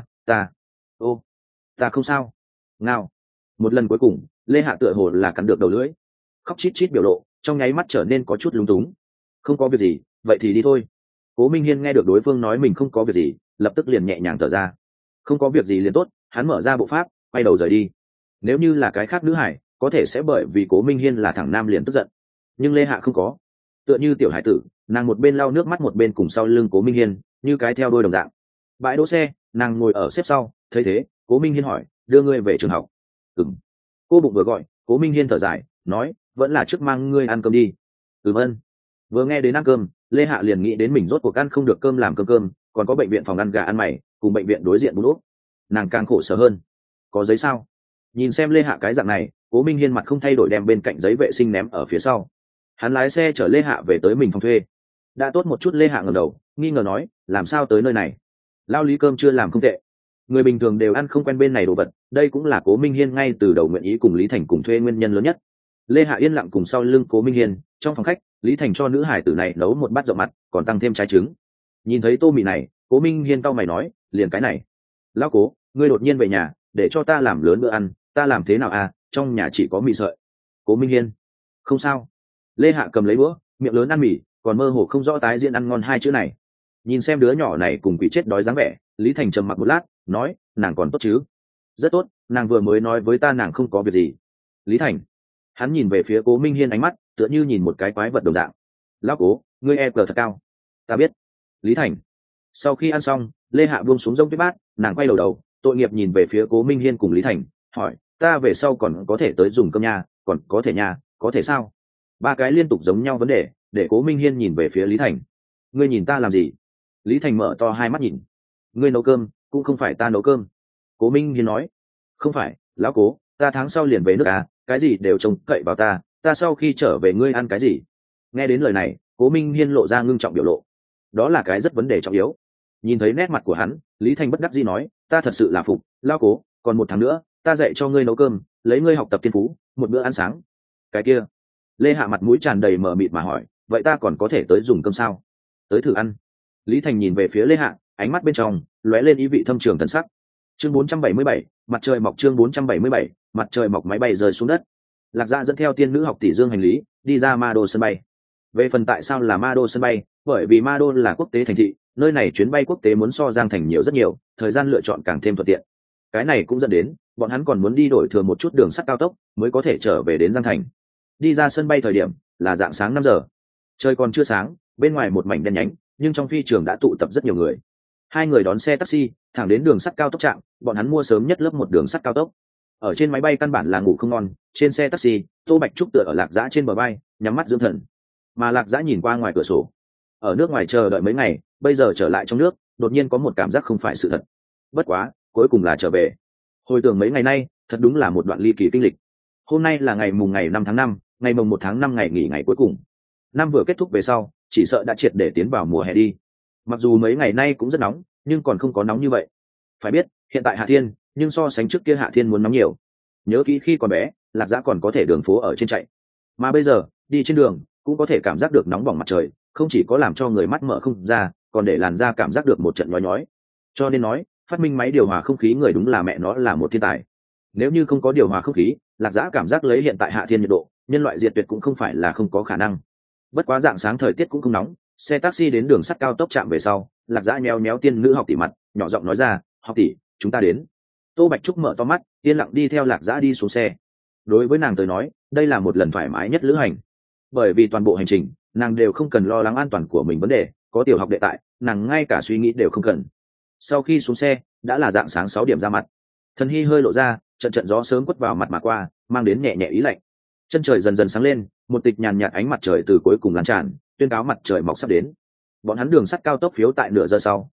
ta không sao. Ngao. Một lần cuối cùng, Lê Hạ tựa hồ là cắn được đầu lưỡi, khóc chít chít biểu lộ trong nháy mắt trở nên có chút lúng túng. Không có việc gì, vậy thì đi thôi. Cố Minh Hiên nghe được đối phương nói mình không có việc gì, lập tức liền nhẹ nhàng thở ra. Không có việc gì liền tốt, hắn mở ra bộ pháp, quay đầu rời đi. Nếu như là cái khác nữ hải, có thể sẽ bởi vì Cố Minh Hiên là thằng nam liền tức giận, nhưng Lê Hạ không có. Tựa như tiểu hải tử, nàng một bên lau nước mắt một bên cùng sau lưng Cố Minh Hiên, như cái theo đôi đồng dạng. Bãi đỗ xe, nàng ngồi ở xếp sau, thấy thế, Cố Minh Hiên hỏi, đưa ngươi về trường học. Ừm. Cô bụng vừa gọi, Cố Minh Hiên thở dài, nói, vẫn là trước mang ngươi ăn cơm đi. Ân. Vừa nghe đến ăn cơm, Lê Hạ liền nghĩ đến mình rốt cuộc ăn không được cơm làm cơm, còn có bệnh viện phòng ăn gà ăn mày, cùng bệnh viện đối diện bún úp. Nàng càng khổ sở hơn. Có giấy sao? Nhìn xem Lê Hạ cái dạng này, Cố Minh Hiên mặt không thay đổi đem bên cạnh giấy vệ sinh ném ở phía sau. Hắn lái xe chở Lê Hạ về tới mình phòng thuê. Đã tốt một chút, Lê Hạ ngẩng đầu, nghi ngờ nói, làm sao tới nơi này? Lao lý cơm chưa làm không tệ. Người bình thường đều ăn không quen bên này đồ vật, đây cũng là Cố Minh Hiên ngay từ đầu nguyện ý cùng Lý Thành cùng thuê nguyên nhân lớn nhất. Lê Hạ yên lặng cùng sau lưng Cố Minh Hiên, trong phòng khách, Lý Thành cho nữ hải tử này nấu một bát rộng mặt, còn tăng thêm trái trứng. Nhìn thấy tô mì này, Cố Minh Hiên cau mày nói, liền cái này. Lão Cố, ngươi đột nhiên về nhà, để cho ta làm lớn bữa ăn, ta làm thế nào à, trong nhà chỉ có mì sợi. Cố Minh Hiên, không sao. Lê Hạ cầm lấy bữa, miệng lớn ăn mì, còn mơ hồ không rõ tái diễn ăn ngon hai chữ này. Nhìn xem đứa nhỏ này cùng quỷ chết đói dáng vẻ, Lý Thành trầm mặc một lát, nói, nàng còn tốt chứ? Rất tốt, nàng vừa mới nói với ta nàng không có việc gì. Lý Thành. Hắn nhìn về phía Cố Minh Hiên ánh mắt tựa như nhìn một cái quái vật đồng dạng. Lão Cố, ngươi e cờ thật cao. Ta biết. Lý Thành. Sau khi ăn xong, Lê Hạ buông xuống rông tuyết bát, nàng quay đầu, tội nghiệp nhìn về phía Cố Minh Hiên cùng Lý Thành, hỏi, ta về sau còn có thể tới dùng cơm nhà, còn có thể nhà, có thể sao? Ba cái liên tục giống nhau vấn đề, để Cố Minh Hiên nhìn về phía Lý Thành. Ngươi nhìn ta làm gì? Lý Thành mở to hai mắt nhìn. Ngươi nấu cơm, cũng không phải ta nấu cơm. Cố Minh Hiên nói. Không phải, lão Cố, ta tháng sau liền về nước à, cái gì đều trông cậy vào ta sau khi trở về ngươi ăn cái gì? Nghe đến lời này, Cố Minh Hiên lộ ra ngưng trọng biểu lộ. Đó là cái rất vấn đề trọng yếu. Nhìn thấy nét mặt của hắn, Lý Thành bất đắc dĩ nói, ta thật sự là phục, lão Cố, còn một tháng nữa, ta dạy cho ngươi nấu cơm, lấy ngươi học tập thiên phú, một bữa ăn sáng. Cái kia. Lê Hạ mặt mũi tràn đầy mờ mịt mà hỏi, vậy ta còn có thể tới dùng cơm sao? Tới thử ăn. Lý Thành nhìn về phía Lê Hạ, ánh mắt bên trong lóe lên ý vị thâm trường thần sắc. Chương 477, mặt trời mọc. Chương 477, mặt trời mọc. Máy bay rơi xuống đất. Lạc Dạ dẫn theo tiên nữ học tỷ dương hành lý, đi ra Ma Đô sân bay. Về phần tại sao là Ma Đô sân bay, bởi vì Ma Đô là quốc tế thành thị, nơi này chuyến bay quốc tế muốn so Giang Thành nhiều rất nhiều, thời gian lựa chọn càng thêm thuận tiện. Cái này cũng dẫn đến bọn hắn còn muốn đi đổi thừa một chút đường sắt cao tốc mới có thể trở về đến Giang Thành. Đi ra sân bay thời điểm là dạng sáng 5 giờ. Trời còn chưa sáng, bên ngoài một mảnh đen nhánh, nhưng trong phi trường đã tụ tập rất nhiều người. Hai người đón xe taxi thẳng đến đường sắt cao tốc trạm, bọn hắn mua sớm nhất lớp một đường sắt cao tốc. Ở trên máy bay căn bản là ngủ không ngon, trên xe taxi Tô Bạch Trúc tựa ở Lạc Dã trên bờ bay, nhắm mắt dưỡng thần. Mà Lạc Dã nhìn qua ngoài cửa sổ, ở nước ngoài chờ đợi mấy ngày, bây giờ trở lại trong nước, đột nhiên có một cảm giác không phải sự thật. Bất quá, cuối cùng là trở về. Hồi tưởng mấy ngày nay, thật đúng là một đoạn ly kỳ kinh lịch. Hôm nay là ngày mùng ngày 5 tháng 5, ngày mùng 1 tháng 5 ngày nghỉ ngày cuối cùng. Năm vừa kết thúc về sau, chỉ sợ đã triệt để tiến vào mùa hè đi. Mặc dù mấy ngày nay cũng rất nóng, nhưng còn không có nóng như vậy. Phải biết, hiện tại Hạ Thiên, nhưng so sánh trước kia Hạ Thiên muốn nóng nhiều. Nhớ kỹ khi còn bé, Lạc Dã còn có thể đường phố ở trên chạy, mà bây giờ đi trên đường cũng có thể cảm giác được nóng bỏng mặt trời, không chỉ có làm cho người mắt mở không ra, còn để làn da cảm giác được một trận nhói nhói. Cho nên nói, phát minh máy điều hòa không khí người đúng là mẹ nó là một thiên tài. Nếu như không có điều hòa không khí, Lạc Dã cảm giác lấy hiện tại Hạ Thiên nhiệt độ, nhân loại diệt tuyệt cũng không phải là không có khả năng. Bất quá dạng sáng thời tiết cũng không nóng, xe taxi đến đường sắt cao tốc chạm về sau, Lạc Dã nhéo nhéo tiên nữ học tỷ mặt, nhỏ giọng nói ra, học tỷ, chúng ta đến. Tô Bạch Trúc mở to mắt, yên lặng đi theo Lạc Dã đi xuống xe. Đối với nàng tới nói, đây là một lần thoải mái nhất lữ hành, bởi vì toàn bộ hành trình nàng đều không cần lo lắng an toàn của mình vấn đề, có tiểu học đệ tại, nàng ngay cả suy nghĩ đều không cần. Sau khi xuống xe, đã là dạng sáng 6 điểm ra mặt. Thần hy hơi lộ ra, trận trận gió sớm quất vào mặt mà qua, mang đến nhẹ nhẹ ý lạnh. Chân trời dần dần sáng lên, một tịch nhàn nhạt ánh mặt trời từ cuối cùng lan tràn, tuyên cáo mặt trời mọc sắp đến. Bọn hắn đường sắt cao tốc phiếu tại nửa giờ sau,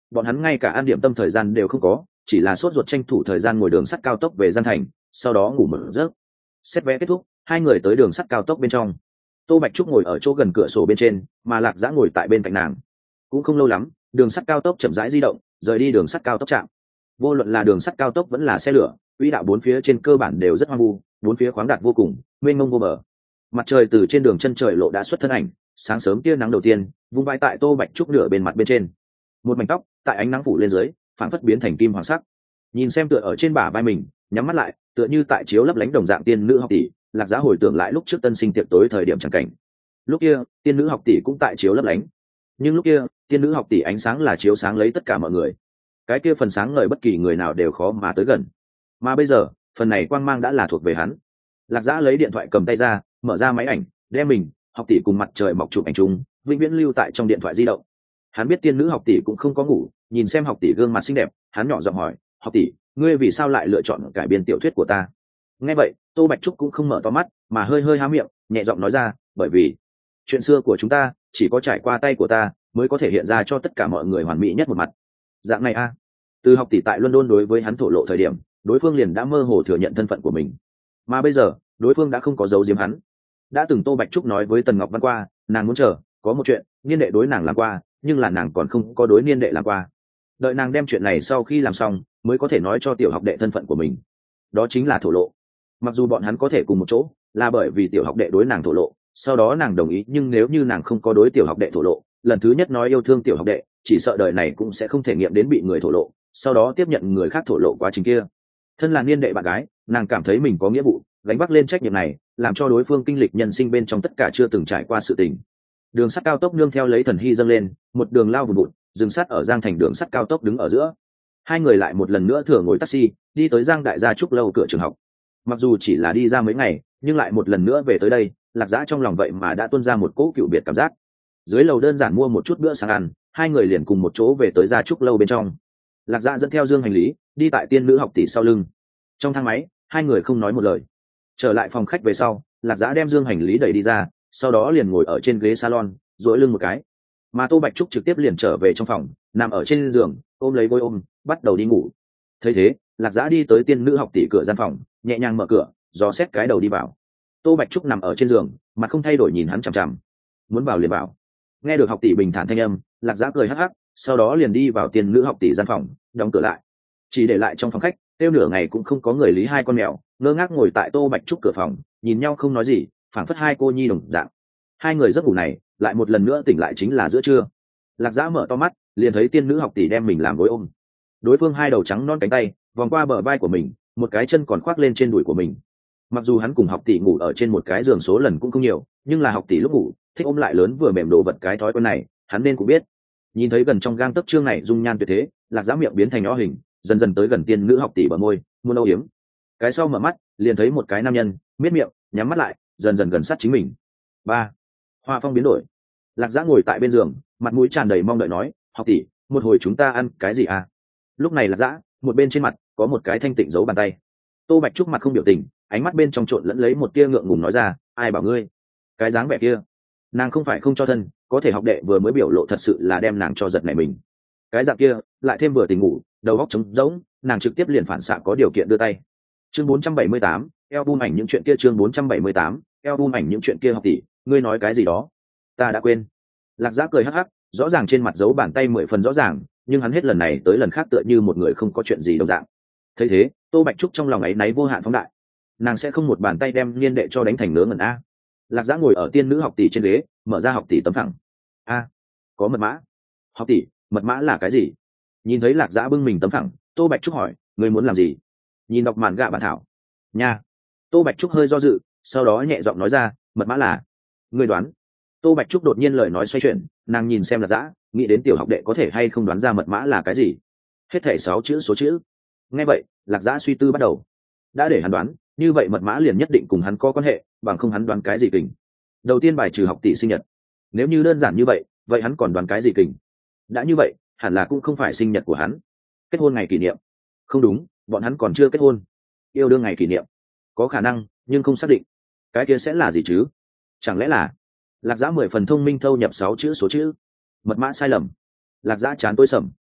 bọn hắn ngay cả ăn điểm tâm thời gian đều không có, chỉ là sốt ruột tranh thủ thời gian ngồi đường sắt cao tốc về Giang Thành, sau đó ngủ một giấc. Xét vé kết thúc, hai người tới đường sắt cao tốc bên trong. Tô Bạch Trúc ngồi ở chỗ gần cửa sổ bên trên, mà Lạc Dã ngồi tại bên cạnh nàng. Cũng không lâu lắm, đường sắt cao tốc chậm rãi di động, rời đi đường sắt cao tốc trạm. Vô luận là đường sắt cao tốc vẫn là xe lửa, quỹ đạo bốn phía trên cơ bản đều rất hoang vu, bốn phía khoáng đạt vô cùng, mênh mông vô bờ. Mặt trời từ trên đường chân trời lộ đã xuất thân ảnh, sáng sớm tia nắng đầu tiên vung vai tại Tô Bạch Trúc nửa bên mặt bên trên. Một mảnh tóc tại ánh nắng phủ lên dưới, phản phất biến thành kim hoàng sắc. Nhìn xem tựa ở trên bả vai mình, nhắm mắt lại, tựa như tại chiếu lấp lánh đồng dạng tiên nữ học tỷ. Lạc Dã hồi tưởng lại lúc trước tân sinh tiệc tối thời điểm chẳng cảnh. Lúc kia, tiên nữ học tỷ cũng tại chiếu lấp lánh, nhưng lúc kia, tiên nữ học tỷ ánh sáng là chiếu sáng lấy tất cả mọi người. Cái kia phần sáng ngời bất kỳ người nào đều khó mà tới gần. Mà bây giờ, phần này quang mang đã là thuộc về hắn. Lạc Dã lấy điện thoại cầm tay ra, mở ra máy ảnh, đem mình, học tỷ cùng mặt trời mọc chụp ảnh chung, vĩnh viễn lưu tại trong điện thoại di động. Hắn biết tiên nữ học tỷ cũng không có ngủ, nhìn xem học tỷ gương mặt xinh đẹp, hắn nhỏ giọng hỏi, học tỷ, ngươi vì sao lại lựa chọn cải biên tiểu thuyết của ta? Nghe vậy, Tô Bạch Trúc cũng không mở to mắt, mà hơi hơi há miệng, nhẹ giọng nói ra, bởi vì chuyện xưa của chúng ta chỉ có trải qua tay của ta mới có thể hiện ra cho tất cả mọi người hoàn mỹ nhất một mặt. Dạng này a. Từ học tỷ tại London đối với hắn thổ lộ thời điểm, đối phương liền đã mơ hồ thừa nhận thân phận của mình, mà bây giờ đối phương đã không có giấu giếm hắn. Đã từng Tô Bạch Trúc nói với Tần Ngọc Văn qua, nàng muốn chờ có một chuyện niên đệ đối nàng làm qua, nhưng là nàng còn không có đối niên đệ làm qua. Đợi nàng đem chuyện này sau khi làm xong mới có thể nói cho tiểu học đệ thân phận của mình. Đó chính là thổ lộ. Mặc dù bọn hắn có thể cùng một chỗ là bởi vì tiểu học đệ đối nàng thổ lộ, sau đó nàng đồng ý, nhưng nếu như nàng không có đối tiểu học đệ thổ lộ, lần thứ nhất nói yêu thương tiểu học đệ, chỉ sợ đời này cũng sẽ không thể nghiệm đến bị người thổ lộ, sau đó tiếp nhận người khác thổ lộ quá trình kia. Thân là niên đệ bạn gái, nàng cảm thấy mình có nghĩa vụ gánh vác lên trách nhiệm này, làm cho đối phương kinh lịch nhân sinh bên trong tất cả chưa từng trải qua sự tình. Đường sắt cao tốc nương theo lấy thần hy dâng lên, một đường lao vùn vụt, dừng sát ở Giang Thành đường sắt cao tốc đứng ở giữa. Hai người lại một lần nữa thừa ngồi taxi đi tới Giang Đại gia Trúc lâu cửa trường học. Mặc dù chỉ là đi ra mấy ngày, nhưng lại một lần nữa về tới đây, Lạc Dã trong lòng vậy mà đã tuôn ra một cỗ cựu biệt cảm giác. Dưới lầu đơn giản mua một chút bữa sáng ăn, hai người liền cùng một chỗ về tới Gia Trúc lâu bên trong. Lạc Dã dẫn theo dương hành lý, đi tại tiên nữ học tỷ sau lưng. Trong thang máy, hai người không nói một lời. Trở lại phòng khách về sau, Lạc Dã đem dương hành lý đẩy đi ra, sau đó liền ngồi ở trên ghế salon, duỗi lưng một cái. Mà Tô Bạch Trúc trực tiếp liền trở về trong phòng, nằm ở trên giường, ôm lấy gối ôm, bắt đầu đi ngủ. Thấy thế, Lạc Dã đi tới tiên nữ học tỷ cửa gian phòng, nhẹ nhàng mở cửa, dò xét cái đầu đi vào. Tô Bạch Trúc nằm ở trên giường, mặt không thay đổi nhìn hắn chằm chằm. Muốn vào liền vào. Nghe được học tỷ bình thản thanh âm, Lạc Dã cười hắc hắc, sau đó liền đi vào tiên nữ học tỷ gian phòng, đóng cửa lại. Chỉ để lại trong phòng khách, tiêu nửa ngày cũng không có người lý hai con mèo, ngơ ngác ngồi tại Tô Bạch Trúc cửa phòng, nhìn nhau không nói gì, phảng phất hai cô nhi đồng dạng. Hai người giấc ngủ này, lại một lần nữa tỉnh lại chính là giữa trưa. Lạc Dã mở to mắt, liền thấy tiên nữ học tỷ đem mình làm gối ôm. Đối phương hai đầu trắng non cánh tay vòng qua bờ vai của mình, một cái chân còn khoác lên trên đùi của mình. Mặc dù hắn cùng học tỷ ngủ ở trên một cái giường số lần cũng không nhiều, nhưng là học tỷ lúc ngủ thích ôm lại lớn vừa mềm đồ vật, cái thói quen này hắn nên cũng biết. Nhìn thấy gần trong gang tấc trương này dung nhan tuyệt thế, Lạc Dã miệng biến thành nhỏ hình, dần dần tới gần tiên nữ học tỷ bờ môi, muốn âu yếm. Cái sau mở mắt, liền thấy một cái nam nhân miết miệng, nhắm mắt lại, dần dần gần sát chính mình. Ba, hoa phong biến đổi. Lạc Dã ngồi tại bên giường, mặt mũi tràn đầy mong đợi nói, học tỷ, một hồi chúng ta ăn cái gì à? Lúc này Lạc Dã, một bên trên mặt có một cái thanh tịnh giấu bàn tay. Tô Bạch Trúc mặt không biểu tình, ánh mắt bên trong trộn lẫn lấy một tia ngượng ngùng nói ra, ai bảo ngươi? Cái dáng vẻ kia, nàng không phải không cho thân, có thể học đệ vừa mới biểu lộ thật sự là đem nàng cho giật nảy mình. Cái dạng kia, lại thêm vừa tỉnh ngủ, đầu óc trống rỗng, nàng trực tiếp liền phản xạ có điều kiện đưa tay. Chương 478, album ảnh những chuyện kia. Chương 478, album ảnh những chuyện kia. Học tỷ, ngươi nói cái gì đó? Ta đã quên. Lạc Dã cười hắc hắc, rõ ràng trên mặt giấu bàn tay 10 phần rõ ràng, nhưng hắn hết lần này tới lần khác tựa như một người không có chuyện gì đồng dạng. Thấy thế, Tô Bạch Trúc trong lòng áy náy vô hạn phóng đại. Nàng sẽ không một bàn tay đem niên đệ cho đánh thành nớ ngẩn a. Lạc Dã ngồi ở tiên nữ học tỷ trên ghế, mở ra học tỷ tấm phẳng. A, có mật mã. Học tỷ, mật mã là cái gì? Nhìn thấy Lạc Dã bưng mình tấm phẳng, Tô Bạch Trúc hỏi, ngươi muốn làm gì? Nhìn đọc màn gạ bản thảo. Nha. Tô Bạch Trúc hơi do dự, sau đó nhẹ giọng nói ra, mật mã là. Ngươi đoán. Tô Bạch Trúc đột nhiên lời nói xoay chuyển, nàng nhìn xem Lạc Dã, nghĩ đến tiểu học đệ có thể hay không đoán ra mật mã là cái gì. Hết thảy 6 chữ số chữ. Nghe vậy, Lạc Dã suy tư bắt đầu. Đã để hắn đoán, như vậy mật mã liền nhất định cùng hắn có quan hệ, bằng không hắn đoán cái gì kình. Đầu tiên bài trừ học tỷ sinh nhật. Nếu như đơn giản như vậy, vậy hắn còn đoán cái gì kình? Đã như vậy, hẳn là cũng không phải sinh nhật của hắn. Kết hôn ngày kỷ niệm. Không đúng, bọn hắn còn chưa kết hôn. Yêu đương ngày kỷ niệm. Có khả năng, nhưng không xác định. Cái kia sẽ là gì chứ? Chẳng lẽ là Lạc Dã 10 phần thông minh thâu nhập 6 chữ số chữ. Mật mã sai lầm. Lạc Dã chán tối sầm.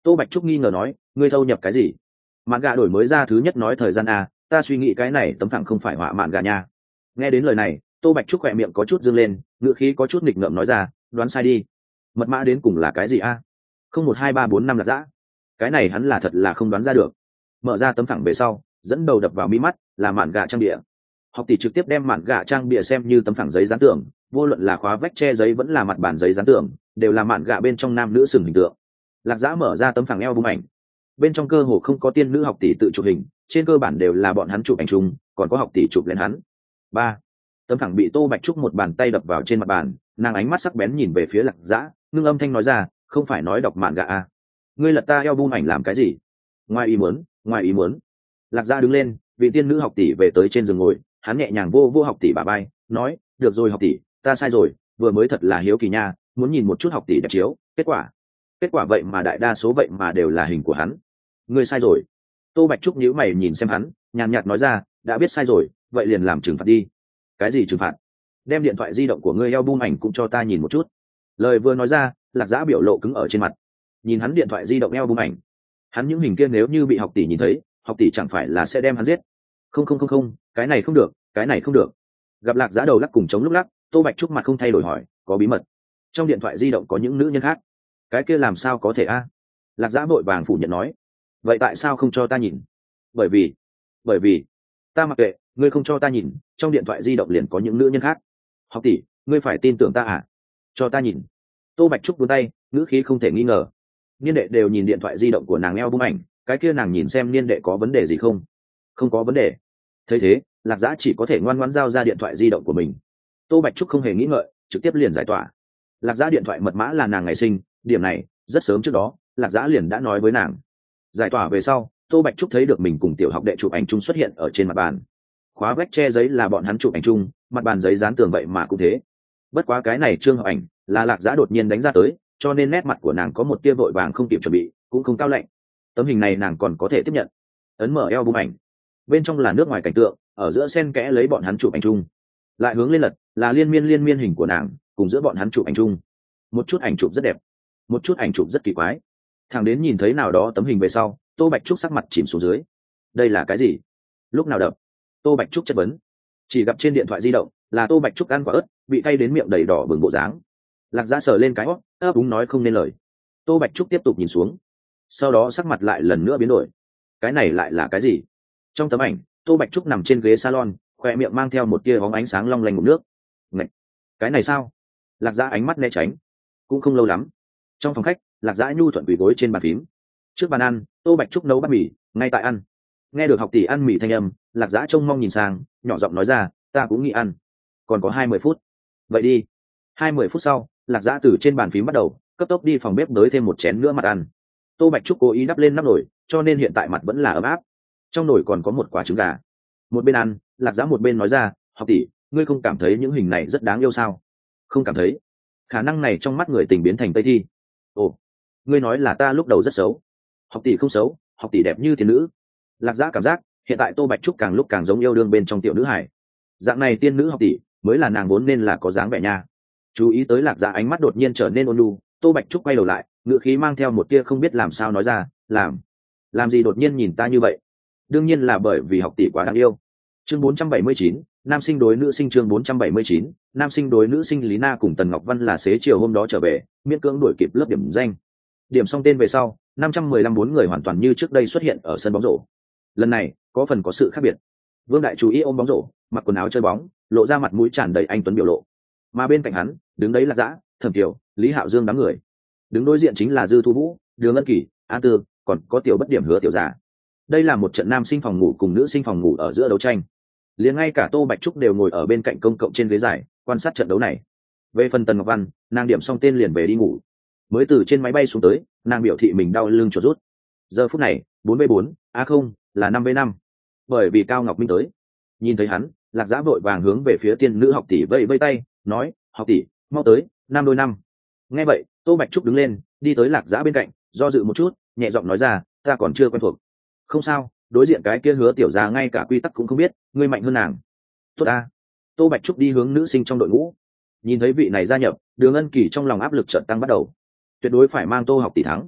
Tô Bạch Trúc nghi ngờ nói, ngươi thâu nhập cái gì? Mạn gà đổi mới ra thứ nhất nói thời gian a, ta suy nghĩ cái này tấm phẳng không phải họa mạn gà nha. Nghe đến lời này, Tô Bạch Trúc khỏe miệng có chút dương lên, ngựa khí có chút nghịch ngợm nói ra, đoán sai đi. Mật mã đến cùng là cái gì a? Không 1 2 3 4 5 là dã. Cái này hắn là thật là không đoán ra được. Mở ra tấm phẳng về sau, dẫn đầu đập vào mi mắt là mạn gà trang bìa. Học tỷ trực tiếp đem mạn gà trang bìa xem như tấm phẳng giấy dán tường, vô luận là khóa vách che giấy vẫn là mặt bàn giấy dán tường, đều là mạn gà bên trong nam nữ sừng hình tượng. Lạc Dã mở ra tấm phẳng album ảnh, bên trong cơ hồ không có tiên nữ học tỷ tự chụp hình, trên cơ bản đều là bọn hắn chụp ảnh chung, còn có học tỷ chụp lên hắn. Ba, tấm phẳng bị Tô Bạch Trúc một bàn tay đập vào trên mặt bàn, nàng ánh mắt sắc bén nhìn về phía Lạc Dã, ngưng âm thanh nói ra, không phải nói đọc mạn gà à? Ngươi lật ta album ảnh làm cái gì? Ngoài ý muốn, ngoài ý muốn. Lạc Dã đứng lên, vị tiên nữ học tỷ về tới trên giường ngồi, hắn nhẹ nhàng vô học tỷ bả vai, nói, được rồi học tỷ, ta sai rồi, vừa mới thật là hiếu kỳ nha, muốn nhìn một chút học tỷ đẹp chiếu, kết quả vậy mà đại đa số vậy mà đều là hình của hắn. Ngươi sai rồi. Tô Bạch Trúc nhíu mày nhìn xem hắn, nhàn nhạt nói ra, đã biết sai rồi, vậy liền làm trừng phạt đi. Cái gì trừng phạt? Đem điện thoại di động của ngươi album ảnh cũng cho ta nhìn một chút. Lời vừa nói ra, Lạc Dã biểu lộ cứng ở trên mặt. Nhìn hắn điện thoại di động album ảnh, hắn những hình kia nếu như bị học tỷ nhìn thấy, học tỷ chẳng phải là sẽ đem hắn giết. Không, cái này không được, cái này không được. Gặp Lạc Dã đầu lắc cùng chống lúc lắc, Tô Bạch Trúc mặt không thay đổi hỏi, có bí mật? Trong điện thoại di động có những nữ nhân khác. Cái kia làm sao có thể a? Lạc Dã vội vàng phủ nhận nói, vậy tại sao không cho ta nhìn? Bởi vì ta mặc kệ, ngươi không cho ta nhìn, trong điện thoại di động liền có những nữ nhân khác. Học tỷ, ngươi phải tin tưởng ta à? Cho ta nhìn. Tô Bạch Trúc vươn tay, ngữ khí không thể nghi ngờ. Niên đệ đều nhìn điện thoại di động của nàng album ảnh, cái kia nàng nhìn xem niên đệ có vấn đề gì không? Không có vấn đề. Thấy thế, Lạc Dã chỉ có thể ngoan ngoãn giao ra điện thoại di động của mình. Tô Bạch Trúc không hề nghĩ ngợi, trực tiếp liền giải tỏa. Lạc Dã điện thoại mật mã là nàng ngày sinh, điểm này rất sớm trước đó Lạc Dã liền đã nói với nàng. Giải tỏa về sau, Tô Bạch Trúc thấy được mình cùng tiểu học đệ chụp ảnh chung xuất hiện ở trên mặt bàn. Khóa vách che giấy là bọn hắn chụp ảnh chung, mặt bàn giấy dán tường vậy mà cũng thế. Bất quá cái này trương hợp ảnh là Lạc Dã đột nhiên đánh ra tới, cho nên nét mặt của nàng có một tia vội vàng không kịp chuẩn bị, cũng không cao lạnh. Tấm hình này nàng còn có thể tiếp nhận. Ấn mở album ảnh, bên trong là nước ngoài cảnh tượng, ở giữa xen kẽ lấy bọn hắn chụp ảnh chung. Lại hướng lên lật là liên miên hình của nàng, cùng giữa bọn hắn chụp ảnh chung. Một chút ảnh chụp rất đẹp, một chút ảnh chụp rất kỳ quái. Thằng đến nhìn thấy nào đó tấm hình về sau, Tô Bạch Trúc sắc mặt chìm xuống dưới. Đây là cái gì? Lúc nào đập? Tô Bạch Trúc chất vấn. Chỉ gặp trên điện thoại di động là Tô Bạch Trúc ăn quả ớt, bị cay đến miệng đầy đỏ bừng bộ dáng. Lạc Dã sờ lên cái hót, ấp úng nói không nên lời. Tô Bạch Trúc tiếp tục nhìn xuống, sau đó sắc mặt lại lần nữa biến đổi. Cái này lại là cái gì? Trong tấm ảnh, Tô Bạch Trúc nằm trên ghế salon, khoe miệng mang theo một tia bóng ánh sáng long lanh ngụm nước. Ngậy! Cái này sao? Lạc Dã ánh mắt né tránh. Cũng không lâu lắm, trong phòng khách, Lạc Dã nhu thuận quỳ gối trên bàn phím. Trước bàn ăn, Tô Bạch Trúc nấu bát mì, ngay tại ăn. Nghe được học tỷ ăn mì thanh âm, Lạc Dã trông mong nhìn sang, nhỏ giọng nói ra, ta cũng nghĩ ăn. Còn có 20 phút. Vậy đi. 20 phút sau, Lạc Dã từ trên bàn phím bắt đầu, cấp tốc đi phòng bếp đới thêm một chén nữa mặt ăn. Tô Bạch Trúc cố ý đắp lên nắp nồi, cho nên hiện tại mặt vẫn là ấm áp. Trong nồi còn có một quả trứng gà. Một bên ăn, Lạc Dã một bên nói ra, học tỷ, ngươi không cảm thấy những hình này rất đáng yêu sao? Không cảm thấy. Khả năng này trong mắt người tình biến thành Tây Thi. Ồ, ngươi nói là ta lúc đầu rất xấu. Học tỷ không xấu, học tỷ đẹp như tiên nữ. Lạc Dã cảm giác hiện tại Tô Bạch Trúc càng lúc càng giống yêu đương bên trong tiểu nữ hải. Dạng này tiên nữ học tỷ mới là nàng vốn nên là có dáng vẻ nha. Chú ý tới Lạc Dã ánh mắt đột nhiên trở nên ôn nhu, Tô Bạch Trúc quay đầu lại, ngữ khí mang theo một tia không biết làm sao nói ra, làm gì đột nhiên nhìn ta như vậy? Đương nhiên là bởi vì học tỷ quá đáng yêu. Chương 479, nam sinh đối nữ sinh. Chương 479, nam sinh đối nữ sinh. Lý Na cùng Tần Ngọc Văn là xế chiều hôm đó trở về, miễn cưỡng đuổi kịp lớp điểm danh. Điểm xong tên về sau, 515 bốn người hoàn toàn như trước đây xuất hiện ở sân bóng rổ. Lần này có phần có sự khác biệt. Vương Đại chú ý ôm bóng rổ, mặc quần áo chơi bóng, lộ ra mặt mũi tràn đầy anh tuấn biểu lộ. Mà bên cạnh hắn, đứng đấy là Dã, Thẩm Kiều, Lý Hạo Dương đám người. Đứng đối diện chính là Dư Thu Vũ, Đường Ân Kỳ, An Tư, còn có Tiểu Bất Điểm Hứa Tiểu Giả. Đây là một trận nam sinh phòng ngủ cùng nữ sinh phòng ngủ ở giữa đấu tranh. Liền ngay cả Tô Bạch Trúc đều ngồi ở bên cạnh công cộng trên ghế dài, quan sát trận đấu này. Về phần Tần Ngọc Văn, nàng điểm xong tên liền về đi ngủ. Mới từ trên máy bay xuống tới, nàng biểu thị mình đau lưng chuột rút. Giờ phút này, 4v4, không, là 5v5. Bởi vì Cao Ngọc Minh tới. Nhìn thấy hắn, Lạc Dã vội vàng hướng về phía tiên nữ học tỷ vẫy vẫy tay, nói, học tỷ, mau tới, 5-đôi-5. Nghe vậy, Tô Bạch Trúc đứng lên, đi tới Lạc Dã bên cạnh, do dự một chút, nhẹ giọng nói ra, ta còn chưa quen thuộc. Không sao, đối diện cái kia Hứa Tiểu Gia ngay cả quy tắc cũng không biết, ngươi mạnh hơn nàng. Tốt ta. Tô Bạch Trúc đi hướng nữ sinh trong đội ngũ. Nhìn thấy vị này gia nhập, Đường Ân Kỳ trong lòng áp lực chợt tăng bắt đầu. Tuyệt đối phải mang Tô học tỷ thắng.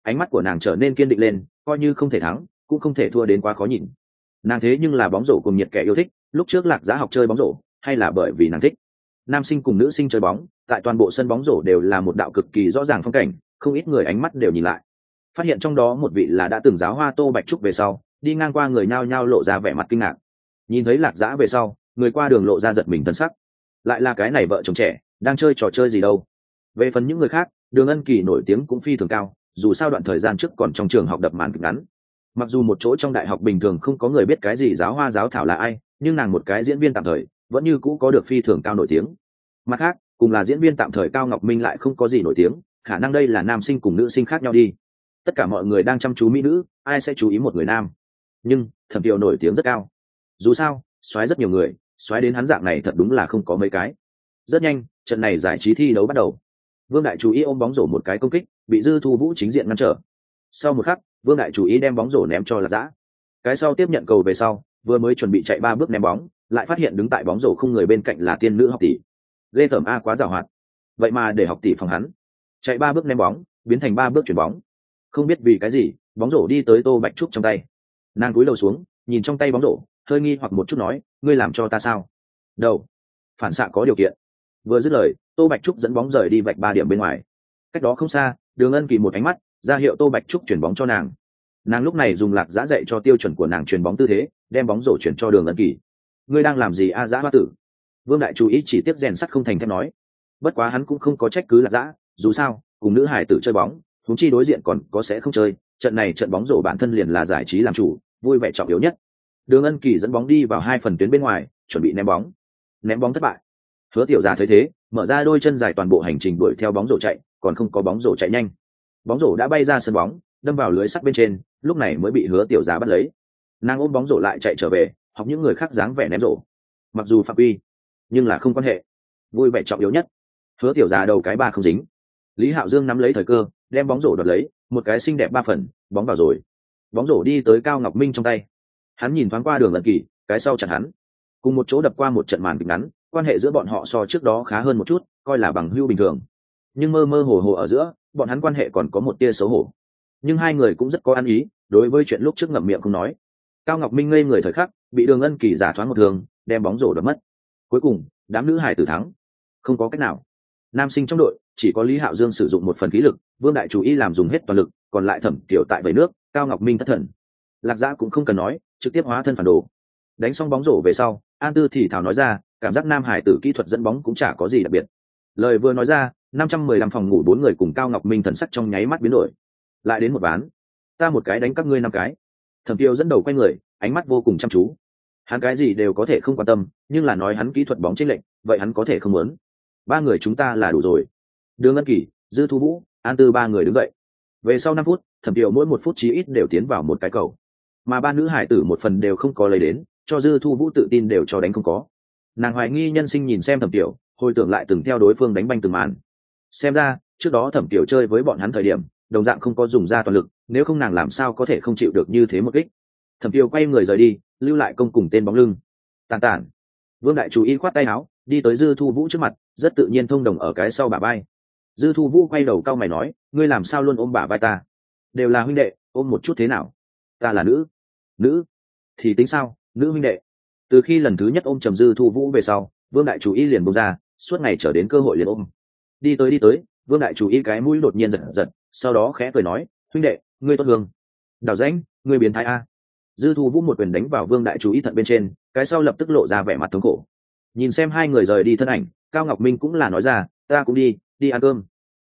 ánh mắt của nàng trở nên kiên định lên, coi như không thể thắng cũng không thể thua đến quá khó nhìn. Nàng thế nhưng là bóng rổ cùng nhiệt kẻ yêu thích, lúc trước Lạc Giá học chơi bóng rổ hay là bởi vì nàng thích. Nam sinh cùng nữ sinh chơi bóng tại toàn bộ sân bóng rổ đều là một đạo cực kỳ rõ ràng phong cảnh, không ít người ánh mắt đều nhìn lại, phát hiện trong đó một vị là đã từng giáo hoa Tô Bạch Trúc về sau, đi ngang qua người nhao nhao lộ ra vẻ mặt kinh ngạc. Nhìn thấy Lạc Giá về sau, người qua đường lộ ra giật mình thân sắc, lại là cái này vợ chồng trẻ đang chơi trò chơi gì đâu. Về phần những người khác, Đường Ân Kỳ nổi tiếng cũng phi thường cao, dù sao đoạn thời gian trước còn trong trường học đập màn kịch ngắn. Mặc dù một chỗ trong đại học bình thường không có người biết cái gì giáo hoa giáo thảo là ai, nhưng nàng một cái diễn viên tạm thời vẫn như cũ có được phi thường cao nổi tiếng. Mặt khác, cùng là diễn viên tạm thời Cao Ngọc Minh lại không có gì nổi tiếng, khả năng đây là nam sinh cùng nữ sinh khác nhau đi. Tất cả mọi người đang chăm chú mỹ nữ, ai sẽ chú ý một người nam? Nhưng Thẩm Kiều nổi tiếng rất cao, dù sao xoáy rất nhiều người, xoáy đến hắn dạng này thật đúng là không có mấy cái. Rất nhanh, trận này giải trí thi đấu bắt đầu. Vương Đại Chú Ý ôm bóng rổ một cái công kích, bị Dư Thu Vũ chính diện ngăn trở. Sau một khắc, Vương Đại Chú Ý đem bóng rổ ném cho Lạc Dã. Cái sau tiếp nhận cầu về sau, vừa mới chuẩn bị chạy 3 bước ném bóng, lại phát hiện đứng tại bóng rổ không người bên cạnh là tiên nữ học tỷ. Lê Tẩm A quá giàu hoạt, vậy mà để học tỷ phòng hắn. Chạy 3 bước ném bóng, biến thành 3 bước chuyển bóng. Không biết vì cái gì, bóng rổ đi tới Tô Bạch Trúc trong tay. Nàng cúi đầu xuống, nhìn trong tay bóng rổ, hơi nghi hoặc một chút nói, ngươi làm cho ta sao? Đầu, phản xạ có điều kiện. Vừa dứt lời, Tô Bạch Trúc dẫn bóng rời đi vạch 3 điểm bên ngoài. Cách đó không xa, Đường Ân Kỳ một ánh mắt ra hiệu Tô Bạch Trúc chuyển bóng cho nàng. Nàng lúc này dùng Lạc Dã dạy cho tiêu chuẩn của nàng chuyển bóng tư thế, đem bóng rổ chuyển cho Đường Ân Kỳ. Ngươi đang làm gì a Dã hoa tử? Vương Đại Chú Ý chỉ tiếp rèn sắt không thành thép nói. Bất quá hắn cũng không có trách cứ Lạc Dã, dù sao cùng nữ hải tử chơi bóng, huống chi đối diện còn có sẽ không chơi, trận này trận bóng rổ bản thân liền là giải trí làm chủ, vui vẻ trọng yếu nhất. Đường Ân Kỳ dẫn bóng đi vào 2 phần tuyến bên ngoài, chuẩn bị ném bóng thất bại. Hứa Tiểu Gia thấy thế, mở ra đôi chân dài toàn bộ hành trình đuổi theo bóng rổ chạy, còn không có bóng rổ chạy nhanh. Bóng rổ đã bay ra sân bóng, đâm vào lưới sắt bên trên, lúc này mới bị Hứa Tiểu Gia bắt lấy. Nàng ôm bóng rổ lại chạy trở về, học những người khác dáng vẻ ném rổ. Mặc dù phạm vi, nhưng là không quan hệ, vui vẻ trọng yếu nhất. Hứa Tiểu Gia đầu cái ba không dính. Lý Hạo Dương nắm lấy thời cơ, đem bóng rổ đoạt lấy, một cái xinh đẹp 3 phần, bóng vào rồi. Bóng rổ đi tới Cao Ngọc Minh trong tay. Hắn nhìn thoáng qua Đường Ân Kỳ, cái sau chặn hắn. Cùng một chỗ đập qua một trận màn kịch ngắn, quan hệ giữa bọn họ so trước đó khá hơn một chút, coi là bằng hữu bình thường. Nhưng mơ mơ hồ hồ ở giữa, bọn hắn quan hệ còn có một tia xấu hổ. Nhưng hai người cũng rất có ăn ý, đối với chuyện lúc trước ngậm miệng không nói. Cao Ngọc Minh ngây người thời khắc, bị Đường Ân Kỳ giả thoáng một thường, đem bóng rổ đập mất. Cuối cùng, đám nữ hải tử thắng. Không có cách nào. Nam sinh trong đội chỉ có Lý Hạo Dương sử dụng 1 phần khí lực, Vương Đại Chú Ý làm dùng hết toàn lực, còn lại Thẩm Kiều tại vẩy nước, Cao Ngọc Minh thất thần. Lạc Dã cũng không cần nói, trực tiếp hóa thân phản đồ. Đánh xong bóng rổ về sau, An Tư thì thảo nói ra, cảm giác nam hải tử kỹ thuật dẫn bóng cũng chả có gì đặc biệt. Lời vừa nói ra, 515 phòng ngủ 4 người cùng Cao Ngọc Minh thần sắc trong nháy mắt biến đổi. Lại đến một ván, ta một cái đánh các ngươi 5 cái. Thẩm Kiều dẫn đầu quay người, ánh mắt vô cùng chăm chú. Hắn cái gì đều có thể không quan tâm, nhưng là nói hắn kỹ thuật bóng chênh lệch, vậy hắn có thể không muốn. 3 người chúng ta là đủ rồi. Đường Ân Kỳ, Dư Thu Vũ, An Tư 3 người đứng dậy. Về sau 5 phút, Thẩm Kiều mỗi 1 phút chí ít đều tiến vào một cái cầu, mà 3 nữ hải tử 1 phần đều không có lấy đến, cho Dư Thu Vũ tự tin đều cho đánh không có. Nàng hoài nghi nhân sinh nhìn xem Thẩm Kiều, hồi tưởng lại từng theo đối phương đánh banh từng màn. Xem ra trước đó Thẩm Kiều chơi với bọn hắn thời điểm, đồng dạng không có dùng ra toàn lực, nếu không nàng làm sao có thể không chịu được như thế một kích. Thẩm Kiều quay người rời đi, lưu lại công cùng tên bóng lưng. Tàn. Vương Đại Chú Ý khoát tay áo, đi tới Dư Thu Vũ trước mặt, rất tự nhiên thông đồng ở cái sau bả vai. Dư Thu Vũ quay đầu cau mày nói, ngươi làm sao luôn ôm bả vai ta? Đều là huynh đệ, ôm một chút thế nào? Ta là nữ thì tính sao? Nữ huynh đệ. Từ khi lần thứ nhất ôm trầm Dư Thu Vũ về sau, Vương Đại Chú Ý liền buông ra, suốt ngày chờ đến cơ hội liền ôm. Đi tới, Vương Đại Chú Ý cái mũi đột nhiên giật, sau đó khẽ cười nói, huynh đệ, ngươi tốt hương. Đào Danh, ngươi biến thái a. Dư Thu Vũ một quyền đánh vào Vương Đại Chú Ý thận bên trên, cái sau lập tức lộ ra vẻ mặt thống khổ. Nhìn xem hai người rời đi thân ảnh, Cao Ngọc Minh cũng là nói ra, ta cũng đi ăn cơm.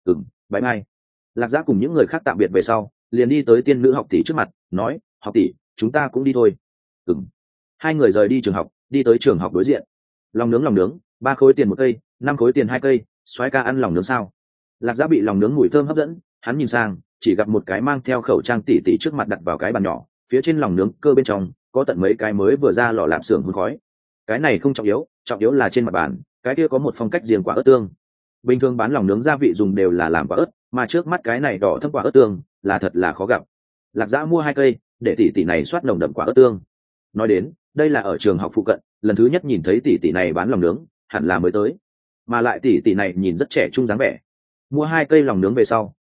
Bye bye. Lạc Dã cùng những người khác tạm biệt về sau, liền đi tới tiên nữ học tỷ trước mặt, nói, học tỷ, chúng ta cũng đi thôi. Hai người rời đi trường học, đi tới trường học đối diện. Lòng nướng, 3 khối tiền 1 cây, 5 khối tiền 2 cây, soái ca ăn lòng nướng sao? Lạc Dã bị lòng nướng mùi thơm hấp dẫn, hắn nhìn sang, chỉ gặp một cái mang theo khẩu trang tỉ trước mặt đặt vào cái bàn nhỏ, phía trên lòng nướng cơ bên trong có tận mấy cái mới vừa ra lò lạp xưởng hun khói. Cái này không trọng yếu là trên mặt bàn, cái kia có một phong cách riêng quả ớt tương. Bình thường bán lòng nướng gia vị dùng đều là làm quả ớt, mà trước mắt cái này đỏ thâm quả ớt tương, là thật là khó gặp. Lạc Dã mua 2 cây, để tỷ này soát nồng đậm quả ớt tương. Nói đến, đây là ở trường học phụ cận, lần thứ nhất nhìn thấy tỷ này bán lòng nướng, hẳn là mới tới. Mà lại tỷ này nhìn rất trẻ trung dáng vẻ. Mua 2 cây lòng nướng về sau,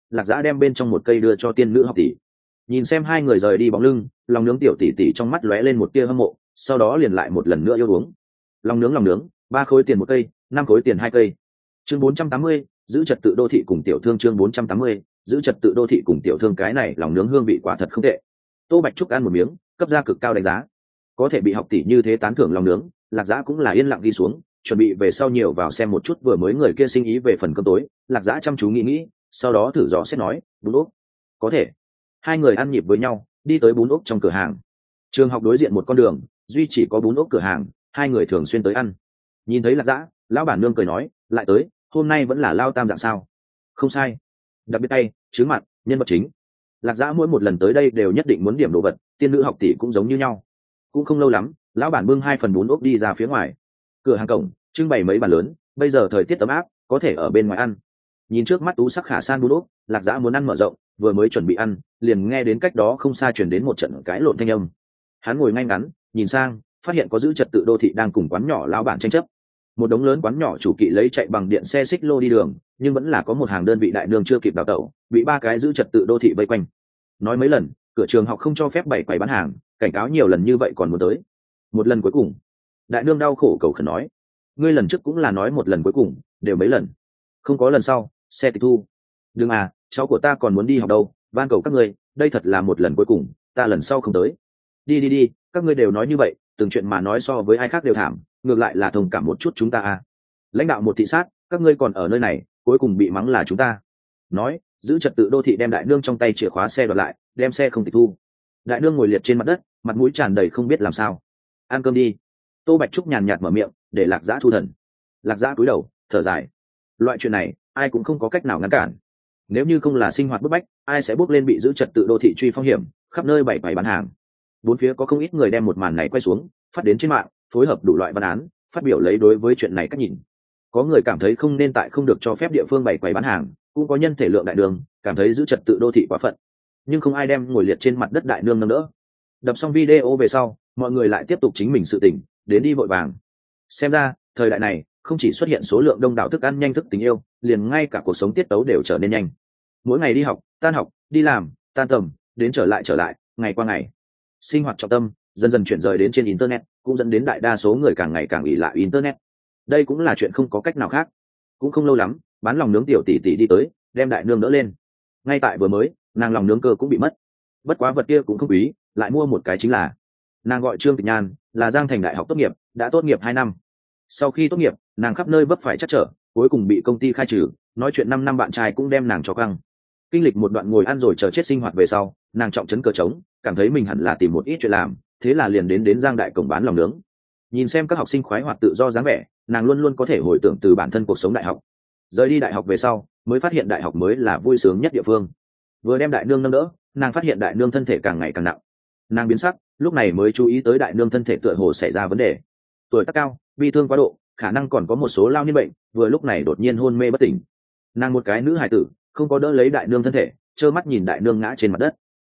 Lạc Dã đem bên trong một cây đưa cho tiên nữ học tỷ. Nhìn xem hai người rời đi bóng lưng, lòng nướng tiểu tỷ tỷ trong mắt lóe lên một tia hâm mộ, sau đó liền lại một lần nữa yêu uống. Lòng nướng 3 khối tiền một cây, 5 khối tiền 2 cây. Chương 480, giữ trật tự đô thị cùng tiểu thương. Chương 480, giữ trật tự đô thị cùng tiểu thương. Cái này lòng nướng hương vị quả thật không tệ. Tô Bạch Trúc ăn một miếng, cấp ra cực cao đánh giá. Có thể bị học tỷ như thế tán thưởng lòng nướng, Lạc Dã cũng là yên lặng đi xuống, chuẩn bị về sau nhiều vào xem một chút vừa mới người kia sinh ý về phần cơm tối. Lạc Dã chăm chú nghĩ, sau đó thử dò xét nói, bún ốc. Có thể. Hai người ăn nhịp với nhau, đi tới bún ốc trong cửa hàng. Trường học đối diện một con đường, duy chỉ có bún ốc cửa hàng, hai người thường xuyên tới ăn. Nhìn thấy Lạc Dã, lão bản nương cười nói, lại tới, hôm nay vẫn là lao tam dạng sao? Không sai. Đặc biệt tay, trứng mặn, nhân vật chính. Lạc Dã mỗi một lần tới đây đều nhất định muốn điểm đồ vật, tiên nữ học tỷ cũng giống như nhau. Cũng không lâu lắm, lão bản bưng 2 phần bún ốc đi ra phía ngoài. Cửa hàng cổng trưng bày mấy bàn lớn, bây giờ thời tiết ấm áp, có thể ở bên ngoài ăn. Nhìn trước mắt tú sắc khả san bún ốc, Lạc Dã muốn ăn mở rộng, vừa mới chuẩn bị ăn, liền nghe đến cách đó không xa truyền đến một trận cãi lộn thanh âm. Hắn ngồi ngay ngắn, nhìn sang, phát hiện có giữ trật tự đô thị đang cùng quán nhỏ lão bản tranh chấp. Một đống lớn quán nhỏ chủ kỵ lấy chạy bằng điện xe xích lô đi đường, nhưng vẫn là có một hàng đơn vị đại nương chưa kịp đào tẩu, bị 3 cái giữ trật tự đô thị vây quanh. Nói mấy lần, cửa trường học không cho phép bày quầy bán hàng, cảnh cáo nhiều lần như vậy còn muốn tới. Một lần cuối cùng, đại nương đau khổ cầu khẩn nói, ngươi lần trước cũng là nói một lần cuối cùng, đều mấy lần, không có lần sau, xe tịch thu. Đừng à, cháu của ta còn muốn đi học đâu, van cầu các ngươi, đây thật là một lần cuối cùng, ta lần sau không tới. Đi, các ngươi đều nói như vậy, từng chuyện mà nói so với ai khác đều thảm, ngược lại là thông cảm một chút chúng ta à. Lãnh đạo một thị sát, các ngươi còn ở nơi này, cuối cùng bị mắng là chúng ta. Nói, giữ trật tự đô thị đem đại nương trong tay chìa khóa xe đoạt lại, đem xe không tịch thu. Đại nương ngồi liệt trên mặt đất, mặt mũi tràn đầy không biết làm sao. Ăn cơm đi. Tô Bạch Trúc nhàn nhạt mở miệng, để Lạc Dã thu thần. Lạc Dã cúi đầu, thở dài. Loại chuyện này, ai cũng không có cách nào ngăn cản. Nếu như không là sinh hoạt bức bách, ai sẽ bước lên bị giữ trật tự đô thị truy phong hiểm, khắp nơi bày bán hàng. Bốn phía có không ít người đem một màn này quay xuống, phát đến trên mạng, phối hợp đủ loại văn án, phát biểu lấy đối với chuyện này cách nhìn. Có người cảm thấy không nên tại không được cho phép địa phương bày quầy bán hàng, cũng có nhân thể lượng đại đường cảm thấy giữ trật tự đô thị quá phận, nhưng không ai đem ngồi liệt trên mặt đất đại nương nâng đỡ. Đập xong video về sau, mọi người lại tiếp tục chính mình sự tỉnh, đến đi vội vàng. Xem ra thời đại này không chỉ xuất hiện số lượng đông đảo thức ăn nhanh thức tình yêu, liền ngay cả cuộc sống tiết tấu đều trở nên nhanh. Mỗi ngày đi học, tan học, đi làm, tan tầm, đến trở lại, ngày qua ngày. Sinh hoạt trọng tâm dần dần chuyển rời đến trên internet, cũng dẫn đến đại đa số người càng ngày càng ỷ lại internet. Đây cũng là chuyện không có cách nào khác. Cũng không lâu lắm, bán lòng nướng tiểu tỷ tỷ đi tới, đem đại nương đỡ lên. Ngay tại vừa mới, nàng lòng nướng cơ cũng bị mất. Bất quá vật kia cũng không quý, lại mua một cái chính là. Nàng gọi Trương Tịch Nhan, là Giang Thành đại học tốt nghiệp, đã tốt nghiệp 2 năm. Sau khi tốt nghiệp, nàng khắp nơi vấp phải trắc trở, cuối cùng bị công ty khai trừ, nói chuyện 5 năm bạn trai cũng đem nàng cho căng. Kinh lịch một đoạn ngồi ăn rồi chờ chết sinh hoạt về sau, nàng trọng trấn cờ trống, cảm thấy mình hẳn là tìm một ít chuyện làm, thế là liền đến Giang đại cổng bán lòng nướng. Nhìn xem các học sinh khoái hoạt tự do dáng vẻ, nàng luôn luôn có thể hồi tưởng từ bản thân cuộc sống đại học. Rời đi đại học về sau, mới phát hiện đại học mới là vui sướng nhất địa phương. Vừa đem đại nương nâng đỡ, nàng phát hiện đại nương thân thể càng ngày càng nặng. Nàng biến sắc, lúc này mới chú ý tới đại nương thân thể tựa hồ xảy ra vấn đề. Tuổi tác cao, bi thương quá độ, khả năng còn có một số lao niên bệnh, vừa lúc này đột nhiên hôn mê bất tỉnh. Nàng một cái nữ hài tử, không có đỡ lấy đại nương thân thể, trơ mắt nhìn đại nương ngã trên mặt đất.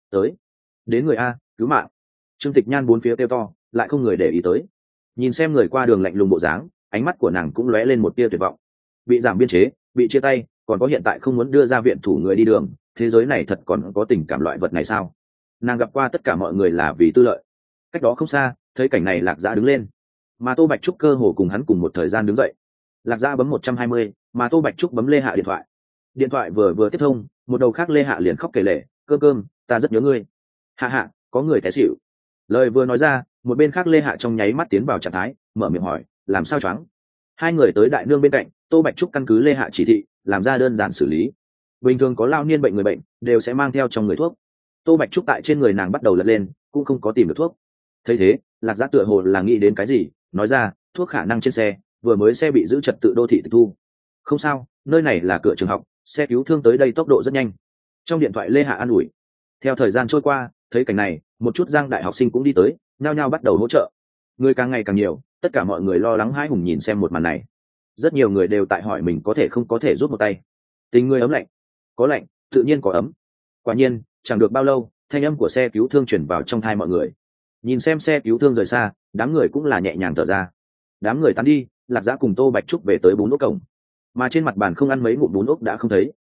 Đến người a, cứu mạng. Trương Tịch Nhan bốn phía kêu to, lại không người để ý tới. Nhìn xem người qua đường lạnh lùng bộ dáng, ánh mắt của nàng cũng lóe lên một tia tuyệt vọng. Bị giảm biên chế, bị chia tay, còn có hiện tại không muốn đưa ra viện thủ người đi đường, thế giới này thật còn có tình cảm loại vật này sao? Nàng gặp qua tất cả mọi người là vì tư lợi. Cách đó không xa, thấy cảnh này Lạc Dã đứng lên, mà Tô Bạch Trúc cơ hồ cùng hắn cùng một thời gian đứng dậy. Lạc Dã bấm 120, mà Tô Bạch Trúc bấm Lê Hạ điện thoại. Điện thoại vừa tiếp thông, một đầu khác Lê Hạ liền khóc kể lể, cơm, ta rất nhớ ngươi. Hạ, có người té xỉu. Lời vừa nói ra, một bên khác Lê Hạ trong nháy mắt tiến vào trạng thái, mở miệng hỏi, làm sao choáng? Hai người tới đại nương bên cạnh, Tô Bạch Trúc căn cứ Lê Hạ chỉ thị, làm ra đơn giản xử lý. Bình thường có lao niên bệnh người bệnh đều sẽ mang theo trong người thuốc. Tô Bạch Trúc tại trên người nàng bắt đầu lật lên, cũng không có tìm được thuốc. Thấy thế, Lạc Dã tựa hồ là nghĩ đến cái gì, nói ra, thuốc khả năng trên xe, vừa mới xe bị giữ trật tự đô thị tịch thu. Không sao, nơi này là cửa trường học, xe cứu thương tới đây tốc độ rất nhanh. Trong điện thoại Lê Hạ an ủi. Theo thời gian trôi qua, thấy cảnh này, một chút Giang đại học sinh cũng đi tới, nhao nhao bắt đầu hỗ trợ. Người càng ngày càng nhiều, tất cả mọi người lo lắng hãi hùng nhìn xem một màn này. Rất nhiều người đều tại hỏi mình có thể không có thể giúp một tay. Tình người ấm lạnh, có lạnh, tự nhiên có ấm. Quả nhiên, chẳng được bao lâu, thanh âm của xe cứu thương chuyển vào trong tai mọi người. Nhìn xem xe cứu thương rời xa, đám người cũng là nhẹ nhàng thở ra. Đám người tán đi, Lạc Dã cùng Tô Bạch Trúc về tới bún ốc cổng, mà trên mặt bàn không ăn mấy ngụm bún ốc đã không thấy.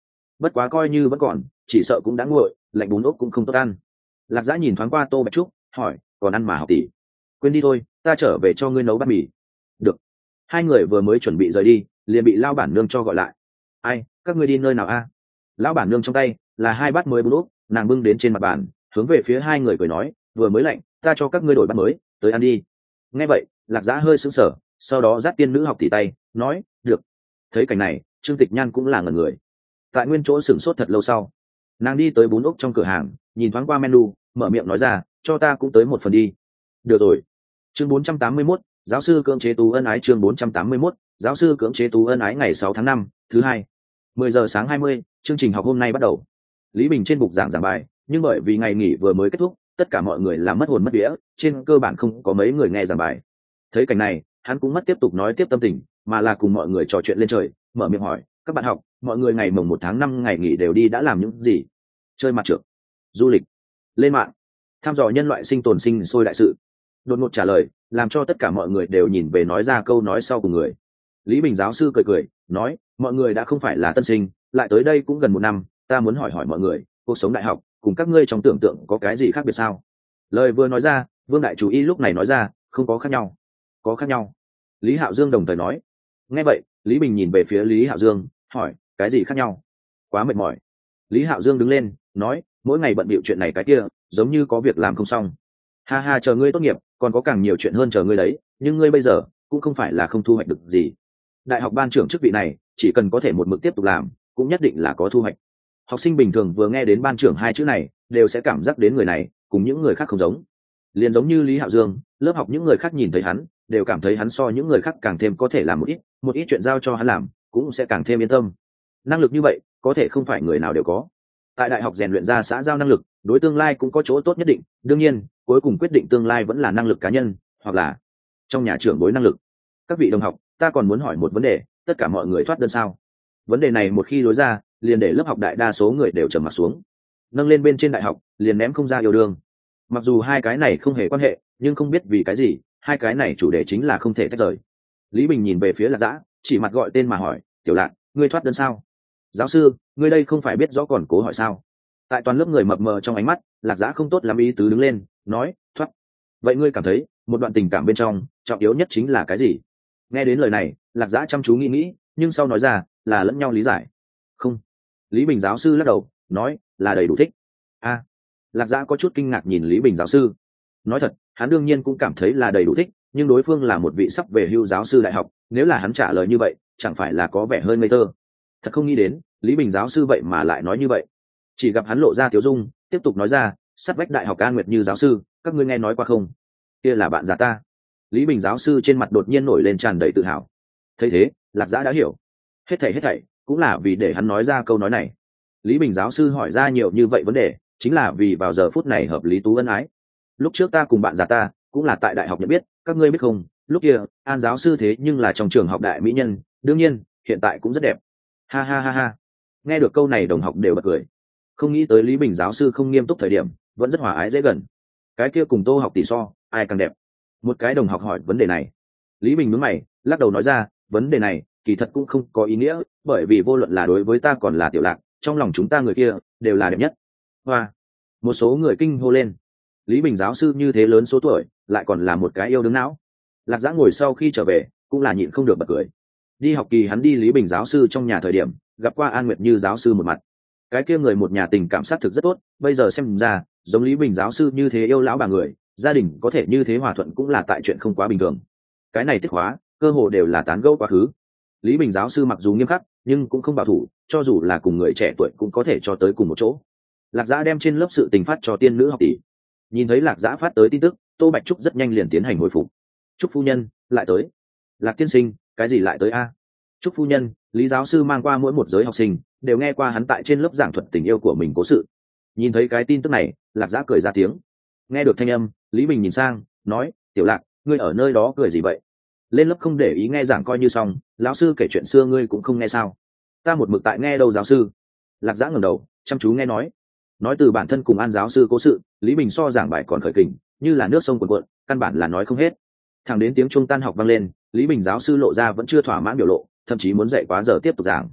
bất quá coi như vẫn còn, chỉ sợ cũng đã nguội, lạnh bún ốc cũng không tốt ăn. Lạc Dã nhìn thoáng qua Tô Bạch Trúc, hỏi, còn ăn mà học tỷ? Quên đi thôi, ta trở về cho ngươi nấu bát mì. Được. Hai người vừa mới chuẩn bị rời đi, liền bị lao bản nương cho gọi lại. Ai, các ngươi đi nơi nào a? Lão bản nương trong tay là hai bát mới bún ốc, nàng bưng đến trên mặt bàn, hướng về phía hai người cười nói, vừa mới lạnh, ta cho các ngươi đổi bát mới, tới ăn đi. Nghe vậy, Lạc Dã hơi sững sờ, sau đó dắt tiên nữ học tỷ tay, nói, được. Thấy cảnh này, Trương Tịch Nhan cũng là ngẩn người. Tại nguyên chỗ sửng sốt thật lâu sau, nàng đi tới bún ốc trong cửa hàng, nhìn thoáng qua menu, mở miệng nói ra, cho ta cũng tới một phần đi. Được rồi. Chương 481, giáo sư cưỡng chế tú ân ái. Chương 481, giáo sư cưỡng chế tú ân ái. Ngày 6 tháng 5, thứ hai, 10 giờ sáng 20, chương trình học hôm nay bắt đầu. Lý Bình trên bục giảng bài, nhưng bởi vì ngày nghỉ vừa mới kết thúc, tất cả mọi người làm mất hồn mất vía, trên cơ bản không có mấy người nghe giảng bài. Thấy cảnh này, hắn cũng mất tiếp tục nói tiếp tâm tình, mà là cùng mọi người trò chuyện lên trời, mở miệng hỏi, các bạn học, mọi người ngày mồng 1 tháng 5 ngày nghỉ đều đi đã làm những gì? Chơi mặt trượt, du lịch, lên mạng, thăm dò nhân loại sinh tồn sinh sôi đại sự. Đột ngột trả lời, làm cho tất cả mọi người đều nhìn về nói ra câu nói sau của người. Lý Bình giáo sư cười cười, nói, mọi người đã không phải là tân sinh, lại tới đây cũng gần 1 năm, ta muốn hỏi hỏi mọi người, cuộc sống đại học cùng các ngươi trong tưởng tượng có cái gì khác biệt sao? Lời vừa nói ra, Vương đại chủ y lúc này nói ra, không có khác nhau. Có khác nhau. Lý Hạo Dương đồng thời nói. Nghe vậy, Lý Bình nhìn về phía Lý Hạo Dương, hỏi, cái gì khác nhau? Quá mệt mỏi. Lý Hạo Dương đứng lên, nói, mỗi ngày bận bịu chuyện này cái kia, giống như có việc làm không xong. Ha ha, chờ ngươi tốt nghiệp, còn có càng nhiều chuyện hơn chờ ngươi đấy, nhưng ngươi bây giờ cũng không phải là không thu hoạch được gì. Đại học ban trưởng chức vị này, chỉ cần có thể một mực tiếp tục làm, cũng nhất định là có thu hoạch. Học sinh bình thường vừa nghe đến ban trưởng hai chữ này, đều sẽ cảm giác đến người này cùng những người khác không giống. Liền giống như Lý Hạo Dương, lớp học những người khác nhìn thấy hắn, đều cảm thấy hắn so những người khác càng thêm có thể làm một ít chuyện giao cho hắn làm, cũng sẽ càng thêm yên tâm. Năng lực như vậy, có thể không phải người nào đều có. Tại đại học rèn luyện ra xã giao năng lực, đối tương lai cũng có chỗ tốt nhất định, đương nhiên, cuối cùng quyết định tương lai vẫn là năng lực cá nhân, hoặc là trong nhà trưởng bối năng lực. Các vị đồng học, ta còn muốn hỏi một vấn đề, tất cả mọi người thoát đơn sao? Vấn đề này một khi lối ra, liền để lớp học đại đa số người đều trầm mặt xuống. Nâng lên bên trên đại học, liền ném không ra yêu đương. Mặc dù hai cái này không hề quan hệ, nhưng không biết vì cái gì, hai cái này chủ đề chính là không thể tách rời. Lý Bình nhìn về phía Lạc Dã, chỉ mặt gọi tên mà hỏi, Tiểu Lạc, ngươi thoát đơn sao? Giáo sư, ngươi đây không phải biết rõ còn cố hỏi sao? Tại toàn lớp người mập mờ trong ánh mắt, Lạc Dã không tốt lắm ý tứ đứng lên, nói, thoát. Vậy ngươi cảm thấy, một đoạn tình cảm bên trong, trọng yếu nhất chính là cái gì? Nghe đến lời này, Lạc Dã chăm chú nghĩ, nhưng sau nói ra, là lẫn nhau lý giải. Không. Lý Bình giáo sư lắc đầu, nói, là đầy đủ thích. A. Lạc Dã có chút kinh ngạc nhìn Lý Bình giáo sư. Nói thật, hắn đương nhiên cũng cảm thấy là đầy đủ thích, nhưng đối phương là một vị sắp về hưu giáo sư đại học, nếu là hắn trả lời như vậy, chẳng phải là có vẻ hơi ngây thơ. Thật không nghĩ đến, Lý Bình giáo sư vậy mà lại nói như vậy. Chỉ gặp hắn lộ ra tiếu dung, tiếp tục nói ra, sát vách đại học An Nguyệt Như giáo sư, các ngươi nghe nói qua không? Kia là bạn già ta. Lý Bình giáo sư trên mặt đột nhiên nổi lên tràn đầy tự hào. Thấy thế, Lạc Dã đã hiểu. Hết thảy cũng là vì để hắn nói ra câu nói này. Lý Bình giáo sư hỏi ra nhiều như vậy vấn đề, chính là vì vào giờ phút này hợp lý tú ân ái. Lúc trước ta cùng bạn già ta cũng là tại đại học nhận biết, các ngươi biết không, lúc kia An giáo sư thế nhưng là trong trường học đại mỹ nhân, đương nhiên hiện tại cũng rất đẹp. Ha ha ha ha. Nghe được câu này đồng học đều bật cười. Không nghĩ tới Lý Bình giáo sư không nghiêm túc thời điểm, vẫn rất hòa ái dễ gần. Cái kia cùng Tô học tỷ so, ai càng đẹp? Một cái đồng học hỏi vấn đề này. Lý Bình nhướng mày, lắc đầu nói ra, vấn đề này kỳ thật cũng không có ý nghĩa, bởi vì vô luận là đối với ta còn là Tiểu Lạc, trong lòng chúng ta người kia đều là đẹp nhất. Hoa. Một số người kinh hô lên. Lý Bình giáo sư như thế lớn số tuổi, lại còn là một cái yêu đương não. Lạc Dã ngồi sau khi trở về, cũng là nhịn không được bật cười. Đi học kỳ hắn đi Lý Bình giáo sư trong nhà thời điểm, gặp qua An Nguyệt Như giáo sư một mặt. Cái kia người một nhà tình cảm sát thực rất tốt, bây giờ xem ra, giống Lý Bình giáo sư như thế yêu lão bà người, gia đình có thể như thế hòa thuận cũng là tại chuyện không quá bình thường. Cái này tiết hóa, cơ hồ đều là tán gẫu quá khứ. Lý Bình giáo sư mặc dù nghiêm khắc, nhưng cũng không bảo thủ, cho dù là cùng người trẻ tuổi cũng có thể cho tới cùng một chỗ. Lạc Dã đem trên lớp sự tình phát cho tiên nữ học tỷ. Nhìn thấy Lạc Dã phát tới tin tức, Tô Bạch Trúc rất nhanh liền tiến hành hồi phục. Trúc phu nhân lại tới. Lạc tiên sinh, cái gì lại tới a? Trúc phu nhân, Lý giáo sư mang qua mỗi một giới học sinh đều nghe qua hắn tại trên lớp giảng thuật tình yêu của mình cố sự. Nhìn thấy cái tin tức này, Lạc Dã cười ra tiếng. Nghe được thanh âm, Lý Bình nhìn sang, nói, Tiểu Lạc, ngươi ở nơi đó cười gì vậy? Lên lớp không để ý nghe giảng coi như xong, lão sư kể chuyện xưa ngươi cũng không nghe sao? Ta một mực tại nghe đâu giáo sư. Lạc Dã ngẩng đầu, chăm chú nghe nói từ bản thân cùng An giáo sư cố sự, Lý Bình so giảng bài còn khởi kình, như là nước sông cuồn cuộn, căn bản là nói không hết. Thẳng đến tiếng chuông tan học vang lên, Lý Bình giáo sư lộ ra vẫn chưa thỏa mãn biểu lộ, thậm chí muốn dậy quá giờ tiếp tục giảng.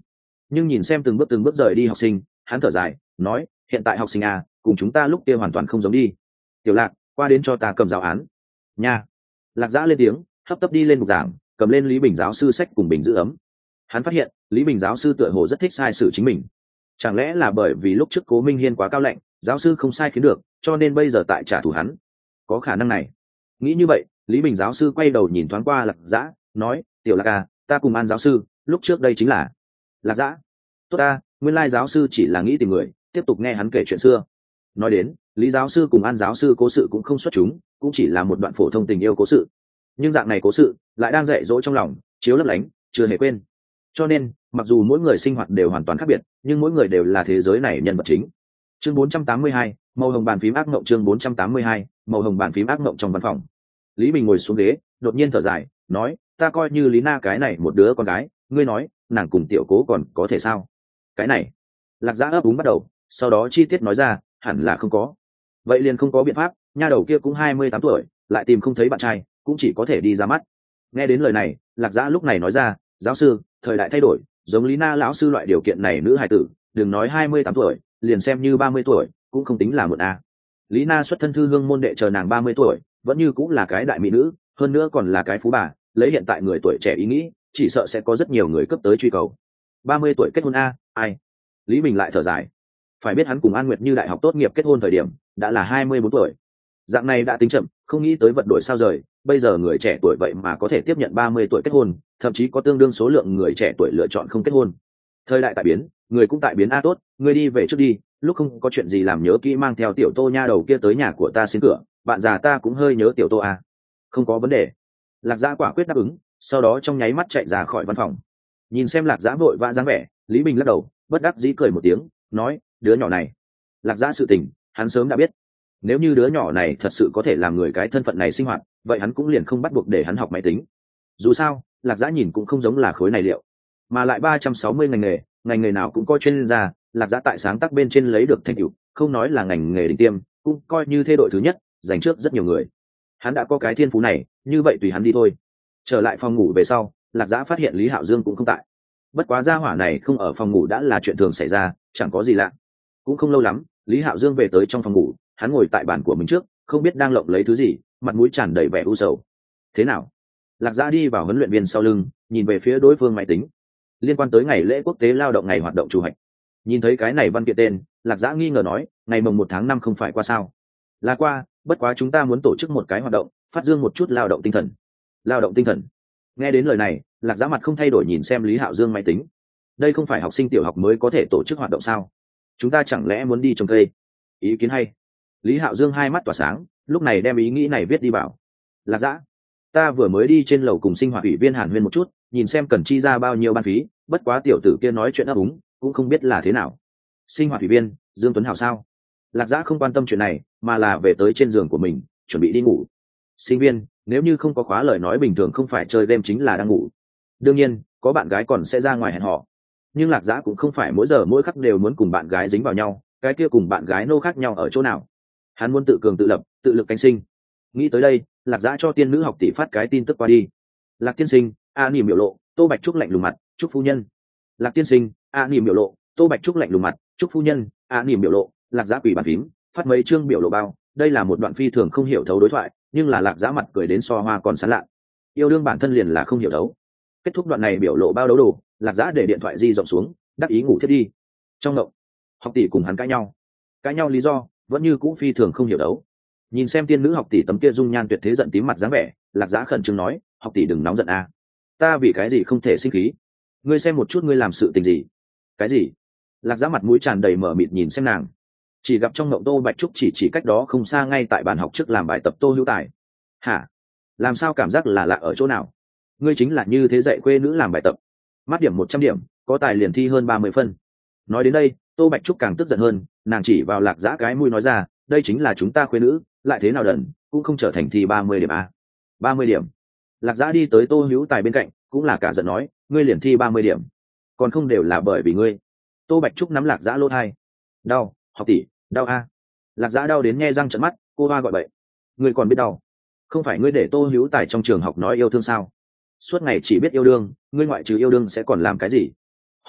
nhưng nhìn xem từng bước rời đi học sinh, hắn thở dài nói, hiện tại học sinh à, cùng chúng ta lúc kia hoàn toàn không giống đi. Tiểu Lạc, qua đến cho ta cầm giáo án nha. Lạc Dã lên tiếng, hấp tấp đi lên bục giảng, cầm lên Lý Bình giáo sư sách cùng bình giữ ấm. Hắn phát hiện Lý Bình giáo sư tựa hồ rất thích sai sử chính mình. Chẳng lẽ là bởi vì lúc trước Cố Minh Hiên quá cao lạnh, giáo sư không sai khiến được, cho nên bây giờ tại trả thù hắn? Có khả năng này. Nghĩ như vậy, Lý Bình giáo sư quay đầu nhìn thoáng qua Lạc Dã, nói, Tiểu Lạc à, ta cùng An giáo sư lúc trước đây chính là. Lạc Dã, tốt ta, nguyên lai giáo sư chỉ là nghĩ tìm người tiếp tục nghe hắn kể chuyện xưa. Nói đến, Lý giáo sư cùng An giáo sư cố sự cũng không xuất chúng, cũng chỉ là một đoạn phổ thông tình yêu cố sự, nhưng dạng này cố sự lại đang dạy dỗ trong lòng, chiếu lấp lánh, chưa hề quên. Cho nên mặc dù mỗi người sinh hoạt đều hoàn toàn khác biệt, nhưng mỗi người đều là thế giới này nhân vật chính. Chương 482, màu hồng bàn phím ác mộng. Chương 482, màu hồng bàn phím ác mộng. Trong văn phòng, Lý Bình ngồi xuống ghế, đột nhiên thở dài nói, ta coi như Lý Na cái này một đứa con gái, ngươi nói nàng cùng Tiểu Cố còn có thể sao? Cái này, Lạc Dã ấp úng bắt đầu, sau đó chi tiết nói ra, hẳn là không có. Vậy liền không có biện pháp, nha đầu kia cũng 28 tuổi, lại tìm không thấy bạn trai, cũng chỉ có thể đi ra mắt. Nghe đến lời này, Lạc Dã lúc này nói ra, giáo sư, thời đại thay đổi, giống Lý Na lão sư loại điều kiện này nữ hài tử, đừng nói 28 tuổi, liền xem như 30 tuổi cũng không tính là muộn a. Lý Na xuất thân thư hương môn đệ, chờ nàng 30 tuổi vẫn như cũng là cái đại mỹ nữ, hơn nữa còn là cái phú bà, lấy hiện tại người tuổi trẻ ý nghĩ, chỉ sợ sẽ có rất nhiều người cấp tới truy cầu. 30 tuổi kết hôn a, ai? Lý Bình lại thở dài. Phải biết hắn cùng An Nguyệt Như đại học tốt nghiệp kết hôn thời điểm đã là 24 tuổi. Dạng này đã tính chậm, không nghĩ tới vận đổi sao rời, bây giờ người trẻ tuổi vậy mà có thể tiếp nhận 30 tuổi kết hôn, thậm chí có tương đương số lượng người trẻ tuổi lựa chọn không kết hôn. Thời đại tại biến, người cũng tại biến a. Tốt, ngươi đi về trước đi, lúc không có chuyện gì làm nhớ kỹ mang theo Tiểu Tô nha đầu kia tới nhà của ta xin cửa, bạn già ta cũng hơi nhớ Tiểu Tô a. Không có vấn đề. Lạc Dã quả quyết đáp ứng, sau đó trong nháy mắt chạy ra khỏi văn phòng. Nhìn xem Lạc Dã vội vã dáng vẻ, Lý Bình lắc đầu, bất đắc dĩ cười một tiếng, nói, đứa nhỏ này. Lạc Dã sự tình hắn sớm đã biết, nếu như đứa nhỏ này thật sự có thể làm người cái thân phận này sinh hoạt, vậy hắn cũng liền không bắt buộc để hắn học máy tính. Dù sao Lạc Dã nhìn cũng không giống là khối này liệu, mà lại 360 ngành nghề nào cũng có chuyên gia. Lạc Dã tại sáng tác bên trên lấy được thành tựu, không nói là ngành nghề đỉnh tiêm, cũng coi như thế đội thứ nhất, giành trước rất nhiều người. Hắn đã có cái thiên phú này, như vậy tùy hắn đi thôi. Trở lại phòng ngủ về sau, Lạc Dã phát hiện Lý Hạo Dương cũng không tại. Bất quá gia hỏa này không ở phòng ngủ đã là chuyện thường xảy ra, chẳng có gì lạ. Cũng không lâu lắm, Lý Hạo Dương về tới trong phòng ngủ, hắn ngồi tại bàn của mình trước, không biết đang lộng lấy thứ gì, mặt mũi tràn đầy vẻ u sầu. Thế nào? Lạc Dã đi vào huấn luyện viên sau lưng, nhìn về phía đối phương máy tính. Liên quan tới ngày lễ quốc tế lao động ngày hoạt động chủ hạch. Nhìn thấy cái này văn kiện tên, Lạc Dã nghi ngờ nói, ngày mồng 1 tháng 5 không phải qua sao? Là qua, bất quá chúng ta muốn tổ chức một cái hoạt động, phát dương một chút lao động tinh thần. Lao động tinh thần? Nghe đến lời này, Lạc Dã mặt không thay đổi nhìn xem Lý Hạo Dương máy tính. Đây không phải học sinh tiểu học mới có thể tổ chức hoạt động sao? Chúng ta chẳng lẽ muốn đi trồng cây? Ý kiến hay. Lý Hạo Dương hai mắt tỏa sáng, lúc này đem ý nghĩ này viết đi vào. Lạc Dã, ta vừa mới đi trên lầu cùng sinh hoạt ủy viên Hàn Huyên một chút, nhìn xem cần chi ra bao nhiêu ban phí, bất quá tiểu tử kia nói chuyện ấp úng, cũng không biết là thế nào. Sinh hoạt ủy viên Dương Tuấn Hào sao? Lạc Dã không quan tâm chuyện này, mà là về tới trên giường của mình, chuẩn bị đi ngủ. Sinh viên, nếu như không có khóa lời nói bình thường không phải chơi game chính là đang ngủ. Đương nhiên, có bạn gái còn sẽ ra ngoài hẹn hò. Nhưng Lạc Dã cũng không phải mỗi giờ mỗi khắc đều muốn cùng bạn gái dính vào nhau, cái kia cùng bạn gái nô khác nhau ở chỗ nào? Hắn muốn tự cường tự lập, tự lực cánh sinh. Nghĩ tới đây, Lạc Dã cho tiên nữ học tỷ phát cái tin tức qua đi. Lạc tiên sinh, a nỉm biểu lộ, Tô Bạch Trúc lạnh lùng mặt, chúc phu nhân. Lạc tiên sinh, a nỉm biểu lộ, Tô Bạch Trúc lạnh lùng mặt, chúc phu nhân, a nỉm biểu lộ. Lạc Dã quỷ bàn phím, phát mấy chương biểu lộ bao. Đây là một đoạn phi thường không hiểu thấu đối thoại, nhưng là Lạc Dã mặt cười đến so hoa còn sán lạ. Yêu đương bản thân liền là không hiểu thấu. Kết thúc đoạn này biểu lộ bao đấu đồ, Lạc Dã để điện thoại di rộng xuống, đắc ý ngủ thiết đi. Trong động, học tỷ cùng hắn cãi nhau lý do vẫn như cũ phi thường không hiểu đấu. Nhìn xem tiên nữ học tỷ tấm kia dung nhan tuyệt thế giận tím mặt dáng vẻ, Lạc Dã khẩn trương nói, học tỷ đừng nóng giận a. Ta vì cái gì không thể sinh khí? Ngươi xem một chút ngươi làm sự tình gì? Cái gì? Lạc Dã mặt mũi tràn đầy mở mịt nhìn xem nàng, chỉ gặp trong mộng Tô Bạch Trúc chỉ cách đó không xa ngay tại bàn học trước làm bài tập Tô Hữu Tài. Hả? Làm sao cảm giác là lạ ở chỗ nào? Ngươi chính là như thế dạy khuê nữ làm bài tập, mắt điểm 100 điểm, có tài liền thi hơn 30 phân. Nói đến đây, Tô Bạch Trúc càng tức giận hơn, nàng chỉ vào Lạc Dã cái mũi nói ra, đây chính là chúng ta khuê nữ, lại thế nào đần, cũng không trở thành thi 30 điểm a. 30 điểm? Lạc Dã đi tới Tô Hữu Tài bên cạnh, cũng là cả giận nói, ngươi liền thi 30 điểm, còn không đều là bởi vì ngươi. Tô Bạch Trúc nắm Lạc Dã lỗ tai. Đau, học tỷ, đau a. Lạc Dã đau đến nhe răng trợn mắt, cô hoa gọi bậy. Ngươi còn biết đau? Không phải ngươi để Tô Hữu Tài trong trường học nói yêu thương sao? Suốt ngày chỉ biết yêu đương, ngươi ngoại trừ yêu đương sẽ còn làm cái gì? Học tỷ,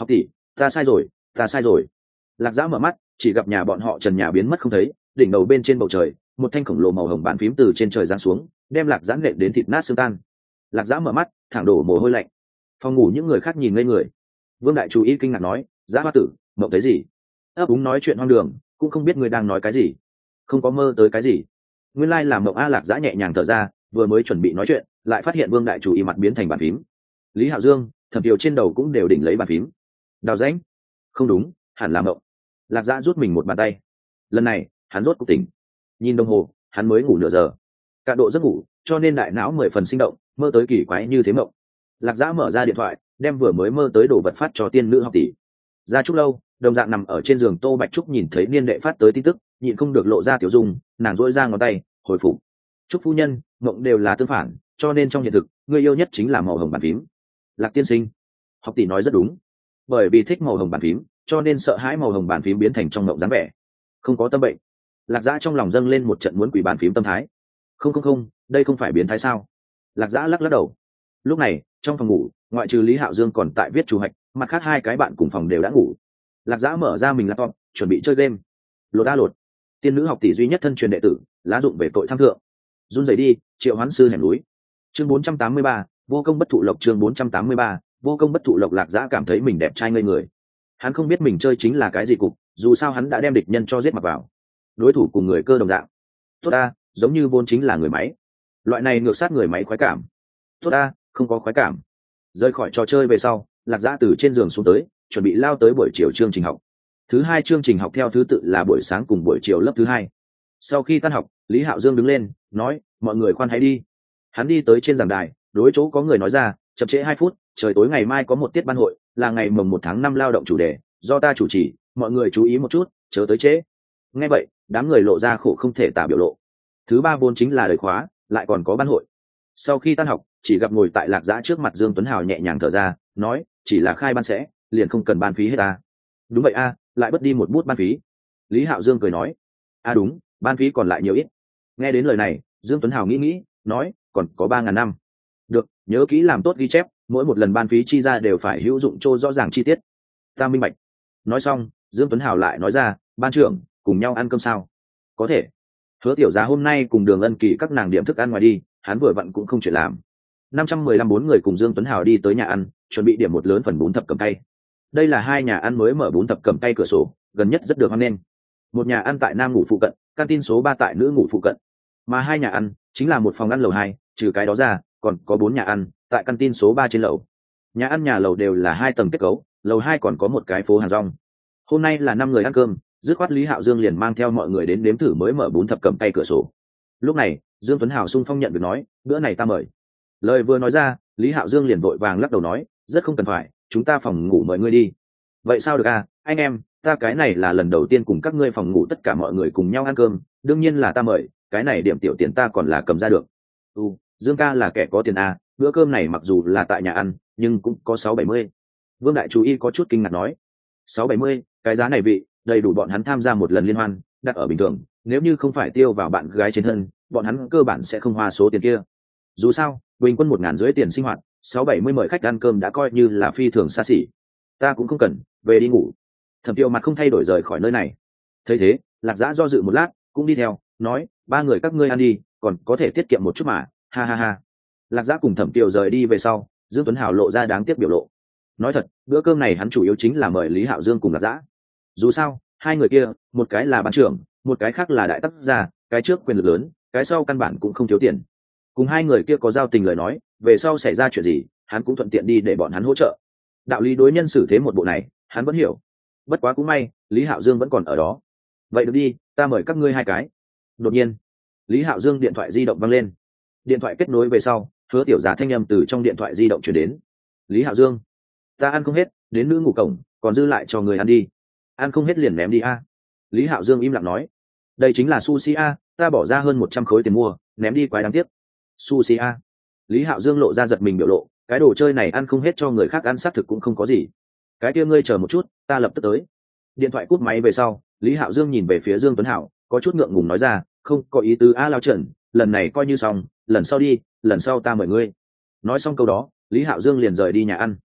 ta sai rồi, ta sai rồi. Lạc Dã mở mắt, chỉ gặp nhà bọn họ trần nhà biến mất không thấy, đỉnh đầu bên trên bầu trời một thanh khổng lồ màu hồng bàn phím từ trên trời giáng xuống, đem Lạc Dã nện đến thịt nát xương tan. Lạc Dã mở mắt, thẳng đổ mồ hôi lạnh. Phòng ngủ những người khác nhìn ngây người. Vương đại chú ý kinh ngạc nói, Dã Hoa tử, mộng thấy gì? Ấp úng nói chuyện hoang đường, cũng không biết người đang nói cái gì. Không có mơ tới cái gì. Nguyên lai làm mộng a. Lạc Dã nhẹ nhàng thở ra, vừa mới chuẩn bị nói chuyện, lại phát hiện Vương đại chủ ý mặt biến thành bàn phím. Lý Hạo Dương, Thẩm Kiều trên đầu cũng đều đỉnh lấy bàn phím. Đào rãnh. Không đúng, hẳn là mộng. Lạc Dã rút mình một bàn tay. Lần này, hắn rốt cuộc tỉnh. Nhìn đồng hồ, hắn mới ngủ nửa giờ. Cả độ giấc ngủ, cho nên đại não 10 phần sinh động, mơ tới kỳ quái như thế mộng. Lạc Dã mở ra điện thoại, đem vừa mới mơ tới đồ vật phát cho tiên nữ học tỷ. Ra Trúc lâu, đồng dạng nằm ở trên giường Tô Bạch Trúc nhìn thấy niên đệ phát tới tin tức, nhịn không được lộ ra tiểu dung, nàng duỗi ra ngón tay, hồi phục. Trúc phu nhân, mộng đều là tương phản, cho nên trong hiện thực, người yêu nhất chính là màu hồng bàn phím. Lạc tiên sinh, học tỷ nói rất đúng, bởi vì thích màu hồng bàn phím, cho nên sợ hãi màu hồng bàn phím biến thành trong mộng dáng vẻ. Không có tâm bệnh. Lạc Dã trong lòng dâng lên một trận muốn quỷ bàn phím tâm thái. Không, đây không phải biến thái sao? Lạc Dã lắc đầu. Lúc này, trong phòng ngủ, ngoại trừ Lý Hạo Dương còn tại viết chủ hạch, mặt khác hai cái bạn cùng phòng đều đã ngủ. Lạc Dã mở ra mình laptop, chuẩn bị chơi game. Lột. Tiên nữ học tỷ duy nhất thân truyền đệ tử, lá dụng về tội tham thượng. Run rẩy đi, Triệu Hoán sư hẻm núi. Chương 483, vô công bất thụ lộc. Chương 483, vô công bất thụ lộc. Lạc Dã cảm thấy mình đẹp trai ngây người. Hắn không biết mình chơi chính là cái gì cục, dù sao hắn đã đem địch nhân cho giết mặc vào. Đối thủ cùng người cơ đồng dạng. Tốt ta, giống như vốn chính là người máy. Loại này ngược sát người máy khoái cảm. Tốt ta, không có khoái cảm. Rời khỏi trò chơi về sau, Lạc Dã từ trên giường xuống tới, chuẩn bị lao tới buổi chiều chương trình học. Thứ hai chương trình học theo thứ tự là buổi sáng cùng buổi chiều lớp thứ hai. Sau khi tan học, Lý Hạo Dương đứng lên, nói, mọi người khoan hãy đi. Hắn đi tới trên giảng đài, đối chỗ có người nói ra, chậm trễ 2 phút, trời tối ngày mai có một tiết ban hội, là ngày mồng 1 tháng 5 lao động chủ đề, do ta chủ trì, mọi người chú ý một chút, chớ tới trễ. Nghe vậy, đám người lộ ra khổ không thể tả biểu lộ. Thứ ba vốn chính là đời khóa, lại còn có ban hội. Sau khi tan học, chỉ gặp ngồi tại Lạc Dã trước mặt Dương Tuấn Hào nhẹ nhàng thở ra, nói, chỉ là khai ban sẽ, liền không cần ban phí hết ta. Đúng vậy a, lại bớt đi một bút ban phí. Lý Hạo Dương cười nói, đúng, ban phí còn lại nhiều ít. Nghe đến lời này, Dương Tuấn Hào nghĩ, nói, còn có 3.000 năm. Được, nhớ kỹ làm tốt ghi chép, mỗi một lần ban phí chi ra đều phải hữu dụng cho rõ ràng chi tiết. Ta minh bạch. Nói xong, Dương Tuấn Hào lại nói ra, ban trưởng, cùng nhau ăn cơm sao? Có thể. Hứa Tiểu Giá hôm nay cùng Đường Ân Kỳ các nàng điểm thức ăn ngoài đi, hắn vừa vặn cũng không chuyện làm. 515 4 người cùng Dương Tuấn Hào đi tới nhà ăn, chuẩn bị điểm một lớn phần bún thập cẩm cay. Đây là hai nhà ăn mới mở bún thập cẩm cay cửa sổ, gần nhất rất được hoan nghênh. Một nhà ăn tại nam ngủ phụ cận, canteen số 3 tại nữ ngủ phụ cận. Mà hai nhà ăn chính là một phòng ăn lầu 2, trừ cái đó ra, còn có 4 nhà ăn tại canteen số 3 trên lầu. Nhà ăn nhà lầu đều là 2 tầng kết cấu, lầu 2 còn có một cái phố hàng rong. Hôm nay là 5 người ăn cơm, dứt khoát Lý Hạo Dương liền mang theo mọi người đến nếm thử mới mở bún thập cẩm cay cửa sổ. Lúc này, Dương Tuấn Hào sung phong nhận việc nói, bữa này ta mời. Lời vừa nói ra, Lý Hạo Dương liền vội vàng lắc đầu nói, rất không cần phải, chúng ta phòng ngủ mời ngươi đi. Vậy sao được à, anh em, ta cái này là lần đầu tiên cùng các ngươi phòng ngủ tất cả mọi người cùng nhau ăn cơm, đương nhiên là ta mời, cái này điểm tiểu tiền ta còn là cầm ra được. Dương ca là kẻ có tiền à, bữa cơm này mặc dù là tại nhà ăn, nhưng cũng có 670. Vương đại chú ý có chút kinh ngạc nói, 670, cái giá này vị, đầy đủ bọn hắn tham gia một lần liên hoan, đặt ở bình thường, nếu như không phải tiêu vào bạn gái trên thân, bọn hắn cơ bản sẽ không hoa số tiền kia. Dù sao, bình quân 1.500 tiền sinh hoạt, 670 mời khách ăn cơm đã coi như là phi thường xa xỉ. Ta cũng không cần, về đi ngủ. Thẩm Tiêu mặt không thay đổi rời khỏi nơi này. Thấy thế, Lạc Dã do dự một lát, cũng đi theo, nói, 3 người các ngươi ăn đi, còn có thể tiết kiệm một chút mà, ha ha ha. Lạc Dã cùng Thẩm Tiêu rời đi về sau, Dương Tuấn Hào lộ ra đáng tiếc biểu lộ. Nói thật, bữa cơm này hắn chủ yếu chính là mời Lý Hạo Dương cùng Lạc Dã. Dù sao, hai người kia, một cái là ban trưởng, một cái khác là đại tác gia, cái trước quyền lực lớn, cái sau căn bản cũng không thiếu tiền. Cùng hai người kia có giao tình lời nói, về sau xảy ra chuyện gì, hắn cũng thuận tiện đi để bọn hắn hỗ trợ. Đạo lý đối nhân xử thế một bộ này, hắn vẫn hiểu. Bất quá cũng may, Lý Hạo Dương vẫn còn ở đó. Vậy được đi, ta mời các ngươi 2 cái. Đột nhiên, Lý Hạo Dương điện thoại di động vang lên. Điện thoại kết nối về sau, Hứa Tiểu Giá thanh âm từ trong điện thoại di động truyền đến. Lý Hạo Dương, ta ăn không hết, đến nữ ngủ cổng, còn dư lại cho người ăn đi. Ăn không hết liền ném đi a. Lý Hạo Dương im lặng nói, đây chính là sushi a, ta bỏ ra hơn 100 khối tiền mua, ném đi quái đáng tiếc. Sushi a. Lý Hạo Dương lộ ra giật mình biểu lộ, cái đồ chơi này ăn không hết cho người khác ăn xác thực cũng không có gì. Cái kia ngươi chờ một chút, ta lập tức tới. Điện thoại cúp máy về sau, Lý Hạo Dương nhìn về phía Dương Tuấn Hảo, có chút ngượng ngùng nói ra, không có ý tứ a Lao Trần, lần này coi như xong, lần sau đi, lần sau ta mời ngươi. Nói xong câu đó, Lý Hạo Dương liền rời đi nhà ăn.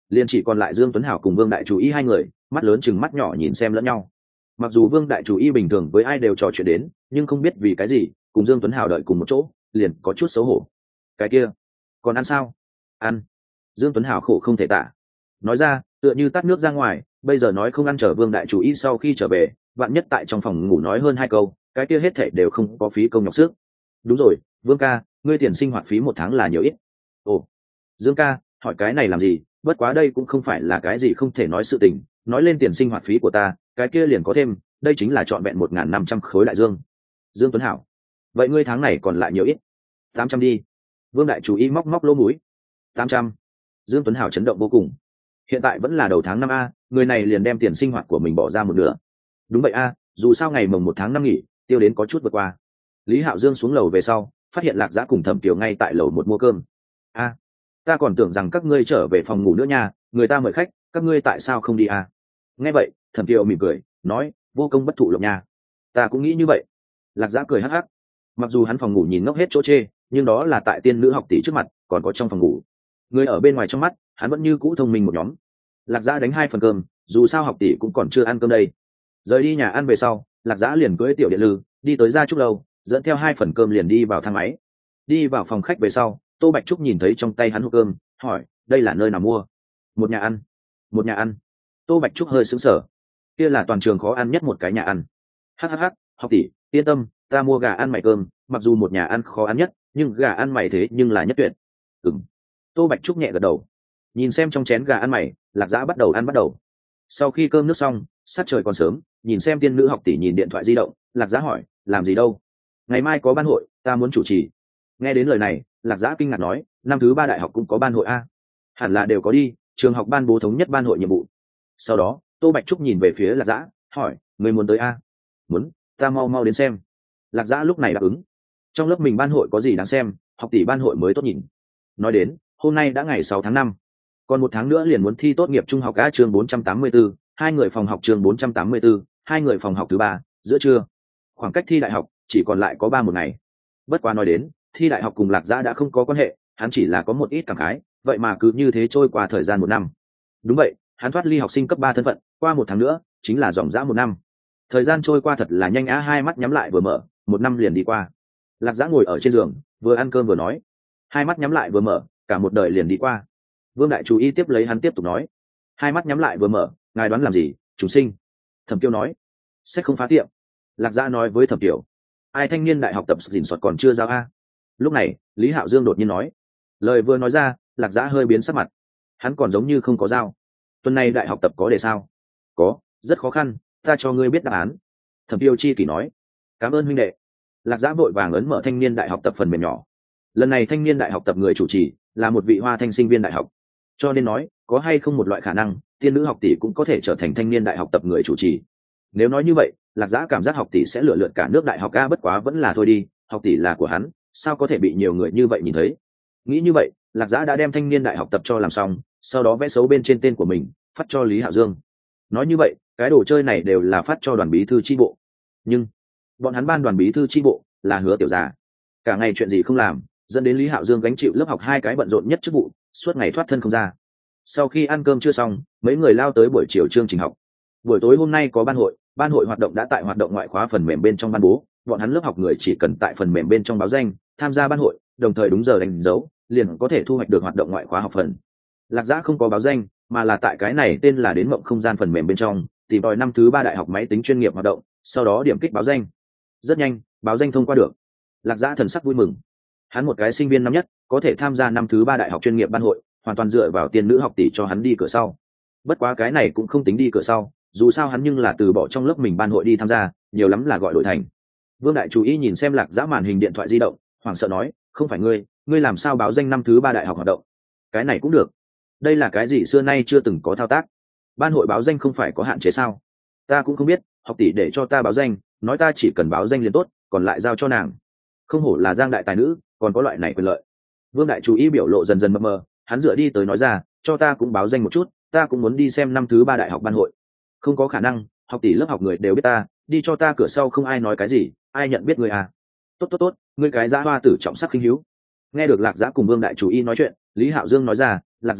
liền chỉ còn lại Dương Tuấn Hảo cùng Vương Đại Chủ Y hai người, mắt lớn chừng mắt nhỏ nhìn xem lẫn nhau. Mặc dù Vương Đại Chủ Y bình thường với ai đều trò chuyện đến, nhưng không biết vì cái gì cùng Dương Tuấn Hảo đợi cùng một chỗ liền có chút xấu hổ. Cái kia còn ăn sao? Ăn. Dương Tuấn Hảo khổ không thể tả, nói ra tựa như tắt nước ra ngoài. Bây giờ nói không ăn, chờ Vương Đại Chủ Y sau khi trở về, vạn nhất tại trong phòng ngủ nói hơn hai câu, cái kia hết thảy đều không có phí công nhọc sức. Đúng rồi, Vương ca, ngươi tiền sinh hoạt phí một tháng là nhiều ít? Ồ, Dương ca, hỏi cái này làm gì? Bất quá đây cũng không phải là cái gì không thể nói sự tình. Nói lên tiền sinh hoạt phí của ta, cái kia liền có thêm, đây chính là trọn vẹn 1.500 khối đại dương. Dương Tuấn Hảo, vậy ngươi tháng này còn lại nhiều ít? 800 đi. Vương Đại Chủ Y móc móc lỗ mũi. 800. Dương Tuấn Hảo chấn động vô cùng. Hiện tại vẫn là đầu tháng 5 a, người này liền đem tiền sinh hoạt của mình bỏ ra một nửa. Đúng vậy a, dù sao ngày mồng 1 tháng 5 nghỉ, tiêu đến có chút vượt qua. Lý Hạo Dương xuống lầu về sau, phát hiện Lạc Dã cùng Thẩm Kiều ngay tại lầu một mua cơm. A, ta còn tưởng rằng các ngươi trở về phòng ngủ nữa nha, người ta mời khách, các ngươi tại sao không đi a? Nghe vậy, Thẩm Kiều mỉm cười, nói, vô công bất thụ lộc nha. Ta cũng nghĩ như vậy. Lạc Dã cười hắc hắc. Mặc dù hắn phòng ngủ nhìn ngốc hết chỗ chê, nhưng đó là tại tiên nữ học tỷ trước mặt, còn có trong phòng ngủ. Người ở bên ngoài trong mắt, hắn vẫn như cũ thông minh một nhóm. Lạc Dã đánh 2 phần cơm, dù sao học tỷ cũng còn chưa ăn cơm đây. Rời đi nhà ăn về sau, Lạc Dã liền cưỡi tiểu điện lư đi tới Gia Trúc lâu, dẫn theo 2 phần cơm liền đi vào thang máy. Đi vào phòng khách về sau, Tô Bạch Trúc nhìn thấy trong tay hắn hộp cơm, hỏi, đây là nơi nào mua? Một nhà ăn. Một nhà ăn. Tô Bạch Trúc hơi sững sờ. Kia là toàn trường khó ăn nhất một cái nhà ăn. Hhh, học tỷ, yên tâm, ta mua gà ăn mày cơm, mặc dù một nhà ăn khó ăn nhất, nhưng gà ăn mày thế nhưng là nhất tuyệt. Ừm. Tô Bạch Trúc nhẹ gật đầu. Nhìn xem trong chén gà ăn mày, Lạc Dã bắt đầu ăn bắt đầu. Sau khi cơm nước xong, sát trời còn sớm, nhìn xem tiên nữ học tỷ nhìn điện thoại di động, Lạc Dã hỏi, làm gì đâu? Ngày mai có ban hội, ta muốn chủ trì. Nghe đến lời này, Lạc Dã kinh ngạc nói, năm thứ 3 đại học cũng có ban hội a? Hẳn là đều có đi, trường học ban bố thống nhất ban hội nhiệm vụ. Sau đó, Tô Bạch Trúc nhìn về phía Lạc Dã, hỏi, người muốn tới a? Muốn, ta mau mau đến xem. Lạc Dã lúc này đáp ứng. Trong lớp mình ban hội có gì đáng xem, học tỷ ban hội mới tốt nhìn. Nói đến, hôm nay đã ngày 6 tháng 5, còn 1 tháng nữa liền muốn thi tốt nghiệp trung học A chương 484, hai người phòng học chương 484, hai người phòng học thứ 3, giữa trưa. Khoảng cách thi đại học chỉ còn lại có 1 ngày. Bất quá nói đến, thi đại học cùng Lạc Dã đã không có quan hệ, hắn chỉ là có một ít cảm khái, vậy mà cứ như thế trôi qua thời gian 1 năm. Đúng vậy, hắn thoát ly học sinh cấp 3 thân phận, qua 1 tháng nữa, chính là dòng dã 1 năm. Thời gian trôi qua thật là nhanh á, hai mắt nhắm lại vừa mở, 1 năm liền đi qua. Lạc Dã ngồi ở trên giường, vừa ăn cơm vừa nói. Hai mắt nhắm lại vừa mở, cả một đời liền đi qua. Vương Đại Chủ Y tiếp lấy hắn tiếp tục nói. Hai mắt nhắm lại vừa mở, ngài đoán làm gì? Chúng sinh. Thẩm Kiều nói. Sách không phá tiệm. Lạc Dã nói với Thẩm Kiều. Ai thanh niên đại học tập dình soạt còn chưa giao a? Lúc này, Lý Hạo Dương đột nhiên nói. Lời vừa nói ra, Lạc Dã hơi biến sắc mặt. Hắn còn giống như không có giao. Tuần này đại học tập có đề sao? Có, rất khó khăn, ta cho ngươi biết đáp án. Thẩm Kiều chi kỷ nói. Cảm ơn huynh đệ. Lạc Dã vội vàng ấn mở thanh niên đại học tập phần mềm nhỏ. Lần này thanh niên đại học tập người chủ trì là một vị Hoa Thanh sinh viên đại học, cho nên nói có hay không một loại khả năng tiên nữ học tỷ cũng có thể trở thành thanh niên đại học tập người chủ trì. Nếu nói như vậy, Lạc Dã cảm giác học tỷ sẽ lựa lượn cả nước đại học a, bất quá vẫn là thôi đi, học tỷ là của hắn, sao có thể bị nhiều người như vậy nhìn thấy. Nghĩ như vậy, Lạc Dã đã đem thanh niên đại học tập cho làm xong, sau đó vẽ xấu bên trên tên của mình, phát cho Lý Hạo Dương. Nói như vậy, cái đồ chơi này đều là phát cho đoàn bí thư chi bộ, nhưng bọn hắn ban đoàn bí thư chi bộ là Hứa tiểu già, cả ngày chuyện gì không làm, dẫn đến Lý Hạo Dương gánh chịu lớp học 2 cái bận rộn nhất chức vụ, suốt ngày thoát thân không ra. Sau khi ăn cơm chưa xong, mấy người lao tới buổi chiều chương trình học. Buổi tối hôm nay có ban hội hoạt động đã tại hoạt động ngoại khóa phần mềm bên trong ban bố, bọn hắn lớp học người chỉ cần tại phần mềm bên trong báo danh, tham gia ban hội, đồng thời đúng giờ đánh dấu, liền có thể thu hoạch được hoạt động ngoại khóa học phần. Lạc Dã không có báo danh, mà là tại cái này tên là đến mộng không gian phần mềm bên trong, tìm tòi năm thứ 3 đại học máy tính chuyên nghiệp hoạt động, sau đó điểm kích báo danh. Rất nhanh, báo danh thông qua được. Lạc Dã thần sắc vui mừng. Hắn một cái sinh viên năm nhất, có thể tham gia năm thứ 3 đại học chuyên nghiệp ban hội, hoàn toàn dựa vào tiên nữ học tỷ cho hắn đi cửa sau. Bất quá cái này cũng không tính đi cửa sau, dù sao hắn nhưng là từ bỏ trong lớp mình ban hội đi tham gia, nhiều lắm là gọi đổi thành. Vương Đại Chủ Y nhìn xem Lạc Dã màn hình điện thoại di động, hoảng sợ nói, không phải ngươi làm sao báo danh năm thứ 3 đại học hoạt động? Cái này cũng được. Đây là cái gì xưa nay chưa từng có thao tác? Ban hội báo danh không phải có hạn chế sao? Ta cũng không biết, học tỷ để cho ta báo danh, nói ta chỉ cần báo danh liền tốt, còn lại giao cho nàng. Không hổ là Giang đại tài nữ, còn có loại này quyền lợi. Vương Đại Chủ Y biểu lộ dần dần mập mờ, hắn dựa đi tới nói ra, cho ta cũng báo danh một chút, ta cũng muốn đi xem năm thứ 3 đại học ban hội. Không có khả năng, học tỷ lớp học người đều biết ta, đi cho ta cửa sau không ai nói cái gì, ai nhận biết người à? Tốt, ngươi cái dã hoa tử trọng sắc khinh hiếu. Nghe được Lạc Dã cùng Vương Đại Chủ Y nói chuyện, Lý Hạo Dương nói ra, Lạc Dã huynh,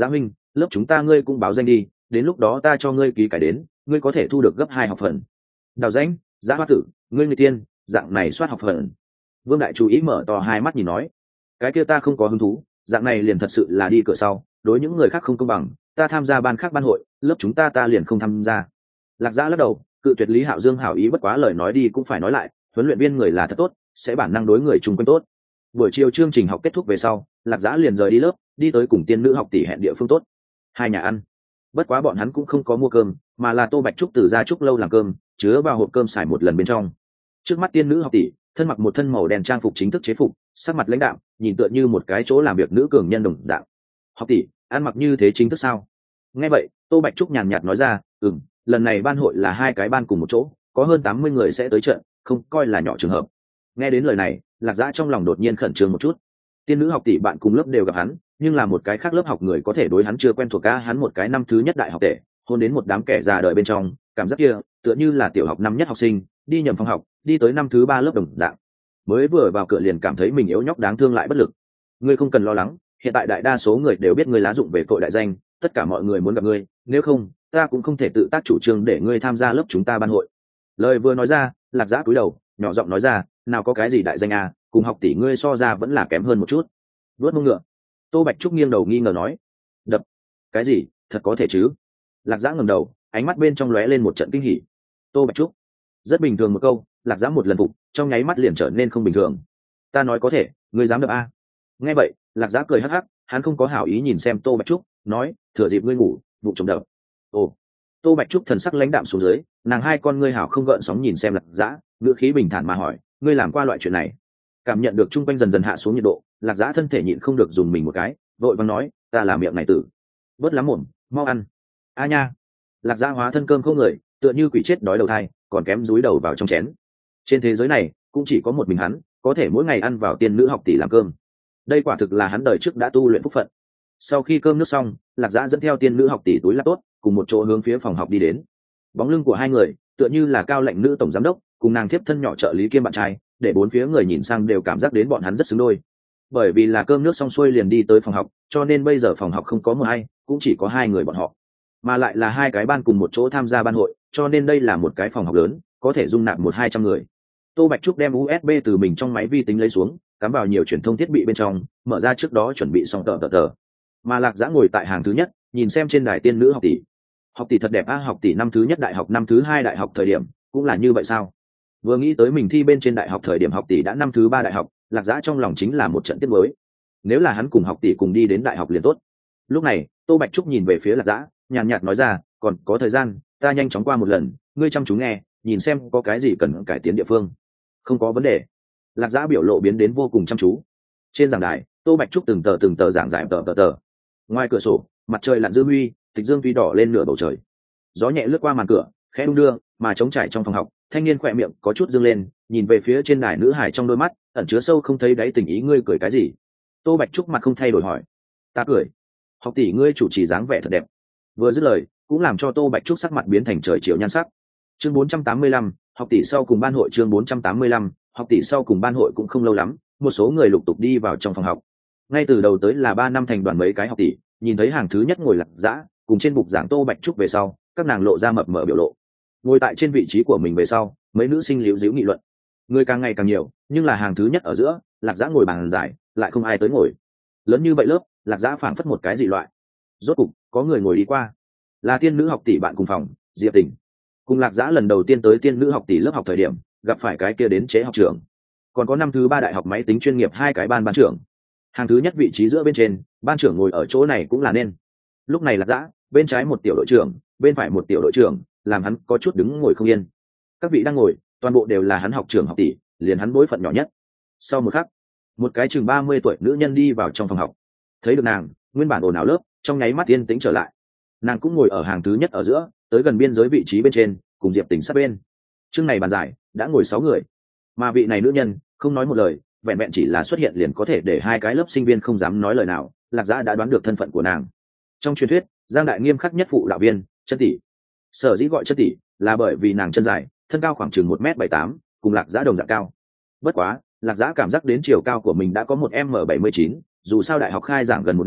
lớp chúng ta ngươi cũng báo danh đi, đến lúc đó ta cho ngươi ký cải đến, ngươi có thể thu được gấp 2 học phần. Đào danh, Giá Hoa Tử, ngươi người tiên, dạng này soát học phần. Vương Đại chú ý mở to hai mắt nhìn nói, cái kia ta không có hứng thú, dạng này liền thật sự là đi cửa sau, đối những người khác không công bằng, ta tham gia ban khác ban hội, lớp chúng ta liền không tham gia. Lạc Giã lắc đầu, cự tuyệt Lý Hạo Dương hảo ý, bất quá lời nói đi cũng phải nói lại, huấn luyện viên người là thật tốt, sẽ bản năng đối người chung quanh tốt. Buổi chiều chương trình học kết thúc về sau, Lạc Giã liền rời đi lớp, đi tới cùng tiên nữ học tỷ hẹn địa phương tốt, hai nhà ăn. Bất quá bọn hắn cũng không có mua cơm, mà là Tô Bạch Trúc từ gia trúc lâu làm cơm, chứa vào hộp cơm xài một lần bên trong. Trước mắt tiên nữ học tỷ thân mặc một thân màu đen trang phục chính thức chế phục, sắc mặt lãnh đạm, nhìn tựa như một cái chỗ làm việc nữ cường nhân đồng dạng. Học tỷ ăn mặc như thế chính thức sao? Nghe vậy Tô Bạch Trúc nhàn nhạt nói ra, lần này ban hội là hai cái ban cùng một chỗ, có hơn 80 người sẽ tới trận, không coi là nhỏ trường hợp. Nghe đến lời này, Lạc Giã trong lòng đột nhiên khẩn trương một chút. Tiên nữ học tỷ bạn cùng lớp đều gặp hắn, nhưng là một cái khác lớp học người có thể đối hắn chưa quen thuộc, hắn một cái năm thứ nhất đại học tệ, hôn đến một đám kẻ già đời bên trong, cảm giác kia tựa như là tiểu học năm nhất học sinh đi nhầm phòng học, đi tới năm thứ 3 lớp đồng dạng. Mới vừa vào cửa liền cảm thấy mình yếu nhóc đáng thương lại bất lực. Ngươi không cần lo lắng, hiện tại đại đa số người đều biết ngươi lá dụng về cội đại danh, tất cả mọi người muốn gặp ngươi, nếu không ta cũng không thể tự tác chủ trương để ngươi tham gia lớp chúng ta ban hội. Lời vừa nói ra, Lạc Giã cúi đầu nhỏ giọng nói ra, nào có cái gì đại danh à, cùng học tỷ ngươi so ra vẫn là kém hơn một chút. Vuốt mông ngựa. Tô Bạch Trúc nghiêng đầu nghi ngờ nói, đập cái gì, thật có thể chứ? Lạc Giã ngẩng đầu, ánh mắt bên trong lóe lên một trận kinh hỉ. Tô Bạch Trúc rất bình thường một câu, Lạc Giã một lần phục, trong nháy mắt liền trở nên không bình thường. Ta nói có thể, ngươi dám đập a? Nghe vậy Lạc Giã cười hắc hắc, hắn không có hảo ý nhìn xem Tô Bạch Trúc, nói, thừa dịp ngươi ngủ vụ trộm đập. Ồ. Tô Bạch Trúc thần sắc lãnh đạm xuống dưới, nàng hai con ngươi hảo không gợn sóng nhìn xem Lạc Giã, ngữ khí bình thản mà hỏi, ngươi làm qua loại chuyện này? Cảm nhận được chung quanh dần dần hạ xuống nhiệt độ, Lạc Giã thân thể nhịn không được dùng mình một cái, vội vàng nói, ta là miệng này tử. Bớt lắm mồm, mau ăn. A nha. Lạc Giã hóa thân cơm không người, tựa như quỷ chết đói đầu thai, còn kém dúi đầu vào trong chén. Trên thế giới này cũng chỉ có một mình hắn có thể mỗi ngày ăn vào tiên nữ học tỷ làm cơm, đây quả thực là hắn đời trước đã tu luyện phúc phận. Sau khi cơm nước xong, Lạc Giã dẫn theo tiên nữ học tỷ túi là tốt, cùng một chỗ hướng phía phòng học đi đến. Bóng lưng của hai người tựa như là cao lệnh nữ tổng giám đốc cùng nàng thiếp thân nhỏ trợ lý kiêm bạn trai, để bốn phía người nhìn sang đều cảm giác đến bọn hắn rất xứng đôi. Bởi vì là cơm nước xong xuôi liền đi tới phòng học, cho nên bây giờ phòng học không có một ai, cũng chỉ có hai người bọn họ, mà lại là hai cái ban cùng một chỗ tham gia ban hội, cho nên đây là một cái phòng học lớn, có thể dung nạp 100-200 người. Tô Bạch Trúc đem USB từ mình trong máy vi tính lấy xuống, cắm vào nhiều truyền thông thiết bị bên trong, mở ra trước đó chuẩn bị xong tờ. Mà Lạc Giã ngồi tại hàng thứ nhất, nhìn xem trên đài tiên nữ học tỷ. Học tỷ thật đẹp a, học tỷ năm thứ nhất đại học, năm thứ 2 đại học thời điểm cũng là như vậy sao? Vừa nghĩ tới mình thi bên trên đại học thời điểm học tỷ đã năm thứ 3 đại học, Lạc Giã trong lòng chính là một trận tiếc nuối. Nếu là hắn cùng học tỷ cùng đi đến đại học liền tốt. Lúc này Tô Bạch Trúc nhìn về phía Lạc Giã, nhàn nhạt nói ra, còn có thời gian, ta nhanh chóng qua một lần, ngươi chăm chú nghe, nhìn xem có cái gì cần cải tiến địa phương. Không có vấn đề. Lạc Giã biểu lộ biến đến vô cùng chăm chú. Trên giảng đài, Tô Bạch Trúc từng tờ giảng giải tờ. Ngoài cửa sổ, mặt trời lặn dư huy, tịch dương tuy đỏ lên nửa bầu trời. Gió nhẹ lướt qua màn cửa, khẽ đung đưa, mà trống trải trong phòng học, thanh niên khỏe miệng có chút dương lên, nhìn về phía trên đài nữ hải trong đôi mắt ẩn chứa sâu không thấy đáy tình ý. Ngươi cười cái gì? Tô Bạch Trúc mặt không thay đổi hỏi. Ta cười. Học tỷ ngươi chủ trì dáng vẻ thật đẹp. Vừa dứt lời cũng làm cho Tô Bạch Trúc sắc mặt biến thành trời chiều nhan sắc. Chương 485, học tỷ sau cùng ban hội. Chương 485, học tỷ sau cùng ban hội. Cũng không lâu lắm, một số người lục tục đi vào trong phòng học. Ngay từ đầu tới là 3 năm thành đoàn mấy cái học tỷ, nhìn thấy hàng thứ nhất ngồi Lạc Giã cùng trên bục giảng Tô Bạch Trúc về sau, các nàng lộ ra mập mờ biểu lộ. Ngồi tại trên vị trí của mình về sau, mấy nữ sinh líu díu nghị luận. Người càng ngày càng nhiều, nhưng là hàng thứ nhất ở giữa, Lạc Giã ngồi bàn dài, lại không ai tới ngồi. Lớn như vậy lớp, Lạc Giã phảng phất một cái dị loại. Rốt cục có người ngồi đi qua, là tiên nữ học tỷ bạn cùng phòng, Diệp Tình. Cùng Lạc Giã lần đầu tiên tới tiên nữ học tỷ lớp học thời điểm, gặp phải cái kia đến chế học trưởng, còn có năm thứ 3 đại học máy tính chuyên nghiệp hai cái ban trưởng. Hàng thứ nhất vị trí giữa bên trên, ban trưởng ngồi ở chỗ này cũng là nên. Lúc này Lạc Giã, bên trái một tiểu đội trưởng, bên phải một tiểu đội trưởng, làm hắn có chút đứng ngồi không yên. Các vị đang ngồi, toàn bộ đều là hắn học trưởng học tỷ, liền hắn bối phận nhỏ nhất. Sau một khắc, một cái chừng 30 tuổi nữ nhân đi vào trong phòng học. Thấy được nàng, nguyên bản ồn ào lớp trong nháy mắt yên tĩnh trở lại. Nàng cũng ngồi ở hàng thứ nhất ở giữa, tới gần biên giới vị trí bên trên, cùng Diệp Tình sát bên. Chương này bàn giải đã ngồi 6 người, mà vị này nữ nhân không nói một lời, vẹn vẹn chỉ là xuất hiện liền có thể để hai cái lớp sinh viên không dám nói lời nào. Lạc Giã đã đoán được thân phận của nàng. Trong truyền thuyết, Giang Đại nghiêm khắc nhất phụ đạo viên, Chân tỷ. Sở dĩ gọi Chân tỷ là bởi vì nàng chân dài, thân cao khoảng chừng 1m78, cùng Lạc Giã đồng dạng cao. Bất quá, Lạc Giã cảm giác đến chiều cao của mình đã có 1m79, dù sao đại học khai giảng gần 1 năm,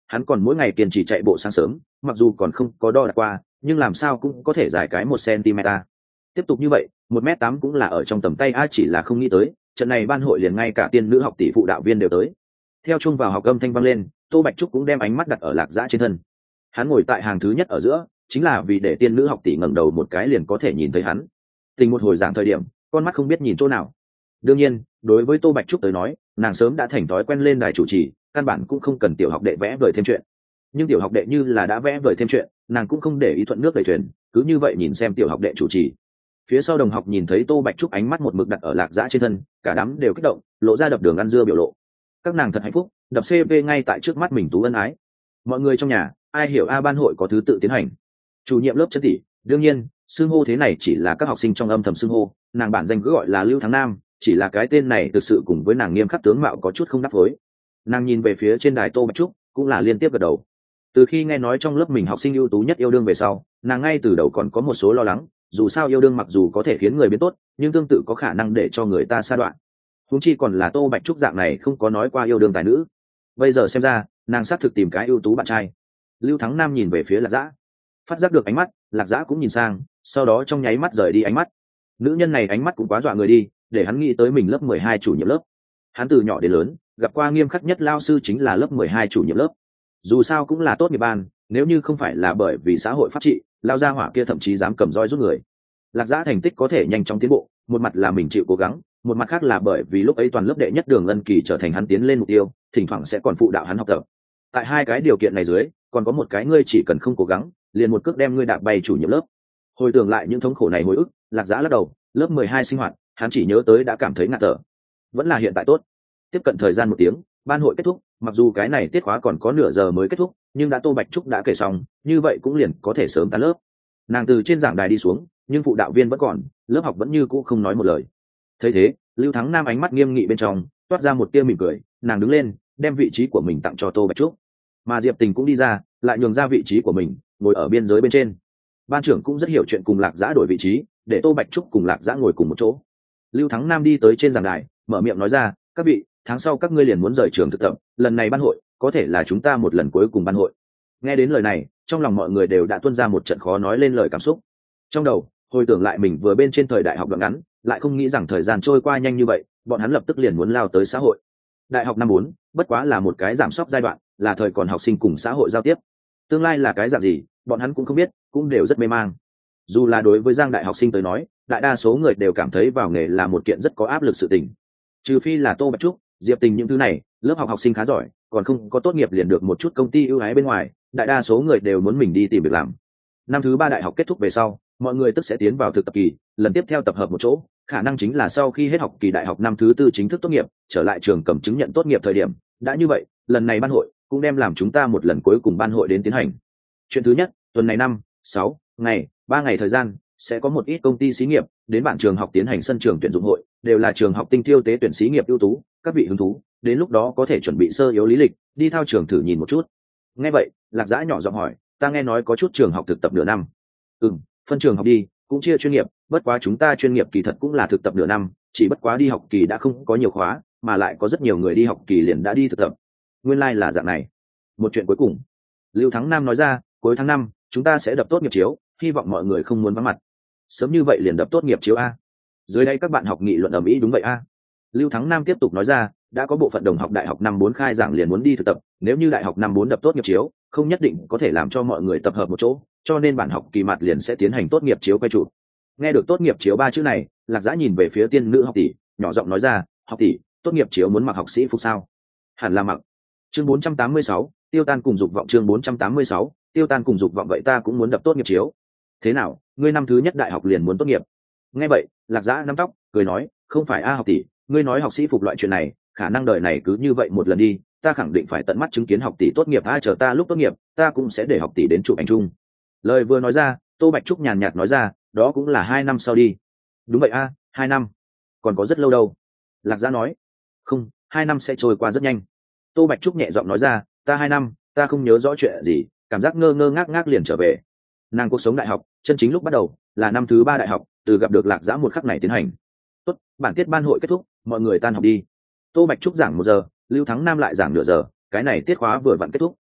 hắn còn mỗi ngày kiên trì chạy bộ sáng sớm, mặc dù còn không có đo đạc qua nhưng làm sao cũng có thể dài cái 1 cm. Tiếp tục như vậy 1m8 cũng là ở trong tầm tay a, chỉ là không nghĩ tới trận này ban hội liền ngay cả tiên nữ học tỷ phụ đạo viên đều tới. Theo chung vào học âm thanh vang lên, Tô Bạch Trúc cũng đem ánh mắt đặt ở Lạc Dã trên thân. Hắn ngồi tại hàng thứ nhất ở giữa, chính là vì để tiên nữ học tỷ ngẩng đầu một cái liền có thể nhìn thấy hắn. Tình một hồi giảng thời điểm, con mắt không biết nhìn chỗ nào. Đương nhiên, đối với Tô Bạch Trúc tới nói, nàng sớm đã thành thói quen lên đài chủ trì, căn bản cũng không cần tiểu học đệ vẽ vời thêm chuyện. Nhưng tiểu học đệ như là đã vẽ vời thêm chuyện, nàng cũng không để ý thuận nước đẩy thuyền, cứ như vậy nhìn xem tiểu học đệ chủ trì. Phía sau đồng học nhìn thấy Tô Bạch Trúc ánh mắt một mực đặt ở Lạc Dã trên thân, cả đám đều kích động, lộ ra đập đường ăn dưa biểu lộ. Các nàng thật hạnh phúc, đập CV ngay tại trước mắt mình tú ân ái. Mọi người trong nhà, ai hiểu ban hội có thứ tự tiến hành. Chủ nhiệm lớp Trấn tỷ, đương nhiên, xưng hô thế này chỉ là các học sinh trong âm thầm xưng hô, nàng bản danh cứ gọi là Lưu Thắng Nam, chỉ là cái tên này thực sự cùng với nàng nghiêm khắc tướng mạo có chút không đáp phối. Nàng nhìn về phía trên đài Tô Bạch Trúc, cũng là liên tiếp gật đầu. Từ khi nghe nói trong lớp mình học sinh ưu tú nhất yêu đương về sau, nàng ngay từ đầu còn có một số lo lắng, dù sao yêu đương mặc dù có thể khiến người biến tốt, nhưng tương tự có khả năng để cho người ta sa đoạn. Huống chi còn là Tô Bạch Trúc dạng này không có nói qua yêu đương tài nữ. Bây giờ xem ra, nàng xác thực tìm cái ưu tú bạn trai. Lưu Thắng Nam nhìn về phía Lạc Dã, phát giác được ánh mắt, Lạc Dã cũng nhìn sang, sau đó trong nháy mắt rời đi ánh mắt. Nữ nhân này ánh mắt cũng quá dọa người đi, để hắn nghĩ tới mình lớp 12 chủ nhiệm lớp. Hắn từ nhỏ đến lớn gặp qua nghiêm khắc nhất lao sư chính là lớp 12 chủ nhiệm lớp. Dù sao cũng là tốt nghiệp ban, nếu như không phải là bởi vì xã hội pháp trị, lao gia hỏa kia thậm chí dám cầm roi rút người. Lạc Dã thành tích có thể nhanh chóng tiến bộ, một mặt là mình chịu cố gắng, một mặt khác là bởi vì lúc ấy toàn lớp đệ nhất Đường Ân Kỳ trở thành hắn tiến lên mục tiêu, thỉnh thoảng sẽ còn phụ đạo hắn học tập. Tại hai cái điều kiện này dưới, còn có một cái ngươi chỉ cần không cố gắng, liền một cước đem ngươi đạp bay chủ nhiệm lớp. Hồi tưởng lại những thống khổ này hồi ức, Lạc Dã lắc đầu, lớp 12 sinh hoạt, hắn chỉ nhớ tới đã cảm thấy ngạt thở. Vẫn là hiện tại tốt. Tiếp cận thời gian 1 tiếng, ban hội kết thúc, mặc dù cái này tiết khóa còn có nửa giờ mới kết thúc, nhưng đã Tô Bạch Trúc đã kể xong, như vậy cũng liền có thể sớm tan lớp. Nàng từ trên giảng đài đi xuống, nhưng phụ đạo viên vẫn còn, lớp học vẫn như cũ không nói một lời. Thấy thế, Lưu Thắng Nam ánh mắt nghiêm nghị bên trong toát ra một tia mỉm cười, nàng đứng lên, đem vị trí của mình tặng cho Tô Bạch Trúc. Mà Diệp Tình cũng đi ra, lại nhường ra vị trí của mình, ngồi ở biên giới bên trên. Ban trưởng cũng rất hiểu chuyện, cùng Lạc Dã đổi vị trí, để Tô Bạch Trúc cùng Lạc Dã ngồi cùng một chỗ. Lưu Thắng Nam đi tới trên giảng đài, mở miệng nói ra, các vị, tháng sau các ngươi liền muốn rời trường thực tập, lần này ban hội có thể là chúng ta một lần cuối cùng ban hội. Nghe đến lời này, trong lòng mọi người đều đã tuôn ra một trận khó nói lên lời cảm xúc. Trong đầu hồi tưởng lại mình vừa bên trên thời đại học đoạn ngắn, lại không nghĩ rằng thời gian trôi qua nhanh như vậy, bọn hắn lập tức liền muốn lao tới xã hội. Đại học năm 4, bất quá là một cái giảm sóc giai đoạn, là thời còn học sinh cùng xã hội giao tiếp. Tương lai là cái dạng gì, bọn hắn cũng không biết, cũng đều rất mê mang. Dù là đối với Giang đại học sinh tới nói, đại đa số người đều cảm thấy vào nghề là một kiện rất có áp lực sự tình. Trừ phi là Tô Bạch Trúc, Diệp Tình những thứ này, lớp học học sinh khá giỏi, còn không có tốt nghiệp liền được một chút công ty ưu ái bên ngoài, đại đa số người đều muốn mình đi tìm việc làm. Năm thứ 3 đại học kết thúc về sau, mọi người tức sẽ tiến vào thực tập kỳ, lần tiếp theo tập hợp một chỗ, khả năng chính là sau khi hết học kỳ đại học năm thứ 4 chính thức tốt nghiệp, trở lại trường cầm chứng nhận tốt nghiệp thời điểm. Đã như vậy, lần này ban hội cũng đem làm chúng ta một lần cuối cùng ban hội đến tiến hành. Chuyện thứ nhất, tuần này 5, 6 ngày, 3 ngày thời gian, sẽ có một ít công ty xí nghiệp đến bản trường học tiến hành sân trường tuyển dụng hội, đều là trường học tinh thiêu tế tuyển xí nghiệp ưu tú, các vị hứng thú, đến lúc đó có thể chuẩn bị sơ yếu lý lịch, đi thao trường thử nhìn một chút. Nghe vậy, Lạc Dã nhỏ giọng hỏi, ta nghe nói có chút trường học thực tập nửa năm. Phân trường học đi, cũng chia chuyên nghiệp, bất quá chúng ta chuyên nghiệp kỳ thật cũng là thực tập nửa năm, chỉ bất quá đi học kỳ đã không có nhiều khóa, mà lại có rất nhiều người đi học kỳ liền đã đi thực tập. Nguyên lai là dạng này. Một chuyện cuối cùng, Lưu Thắng Nam nói ra, cuối tháng 5, chúng ta sẽ đập tốt nghiệp chiếu, hy vọng mọi người không muốn vắng mặt. Sớm như vậy liền đập tốt nghiệp chiếu a? Dưới đây các bạn học nghị luận ầm ĩ, đúng vậy a? Lưu Thắng Nam tiếp tục nói ra, đã có bộ phận đồng học đại học năm 4 khai giảng liền muốn đi thực tập, nếu như đại học năm 4 đập tốt nghiệp chiếu, không nhất định có thể làm cho mọi người tập hợp một chỗ, cho nên bản học kỳ mặt liền sẽ tiến hành tốt nghiệp chiếu quay chụp. Nghe được tốt nghiệp chiếu 3 chữ này, Lạc Dã nhìn về phía tiên nữ học tỷ, nhỏ giọng nói ra, học tỷ, tốt nghiệp chiếu muốn mặc học sĩ phục sao? Hẳn là mặc. Chương 486, tiêu tan cùng dục vọng. Chương 486, tiêu tan cùng dục vọng. Vậy ta cũng muốn đập tốt nghiệp chiếu. Thế nào, ngươi năm thứ nhất đại học liền muốn tốt nghiệp? Nghe vậy, Lạc Dã nắm tóc, cười nói, không phải a học tỷ, ngươi nói học sĩ phục loại chuyện này, khả năng đời này cứ như vậy một lần đi, ta khẳng định phải tận mắt chứng kiến học tỷ tốt nghiệp, chờ ta lúc tốt nghiệp, ta cũng sẽ để học tỷ đến chụp ảnh chung. Lời vừa nói ra, Tô Bạch Trúc nhàn nhạt nói ra, đó cũng là 2 năm sau đi. Đúng vậy a, 2 năm, còn có rất lâu đâu. Lạc Dã nói, không, 2 năm sẽ trôi qua rất nhanh. Tô Bạch Trúc nhẹ giọng nói ra, ta 2 năm, ta không nhớ rõ chuyện gì, cảm giác ngơ ngơ ngác ngác liền trở về. Nàng cuộc sống đại học chân chính lúc bắt đầu là năm thứ 3 đại học, từ gặp được Lạc Dã một khắc này tiến hành. Tốt, bản tiết ban hội kết thúc, mọi người tan học đi. Tô Bạch Trúc giảng 1 giờ, Lưu Thắng Nam lại giảng nửa giờ, cái này tiết khóa vừa vặn kết thúc.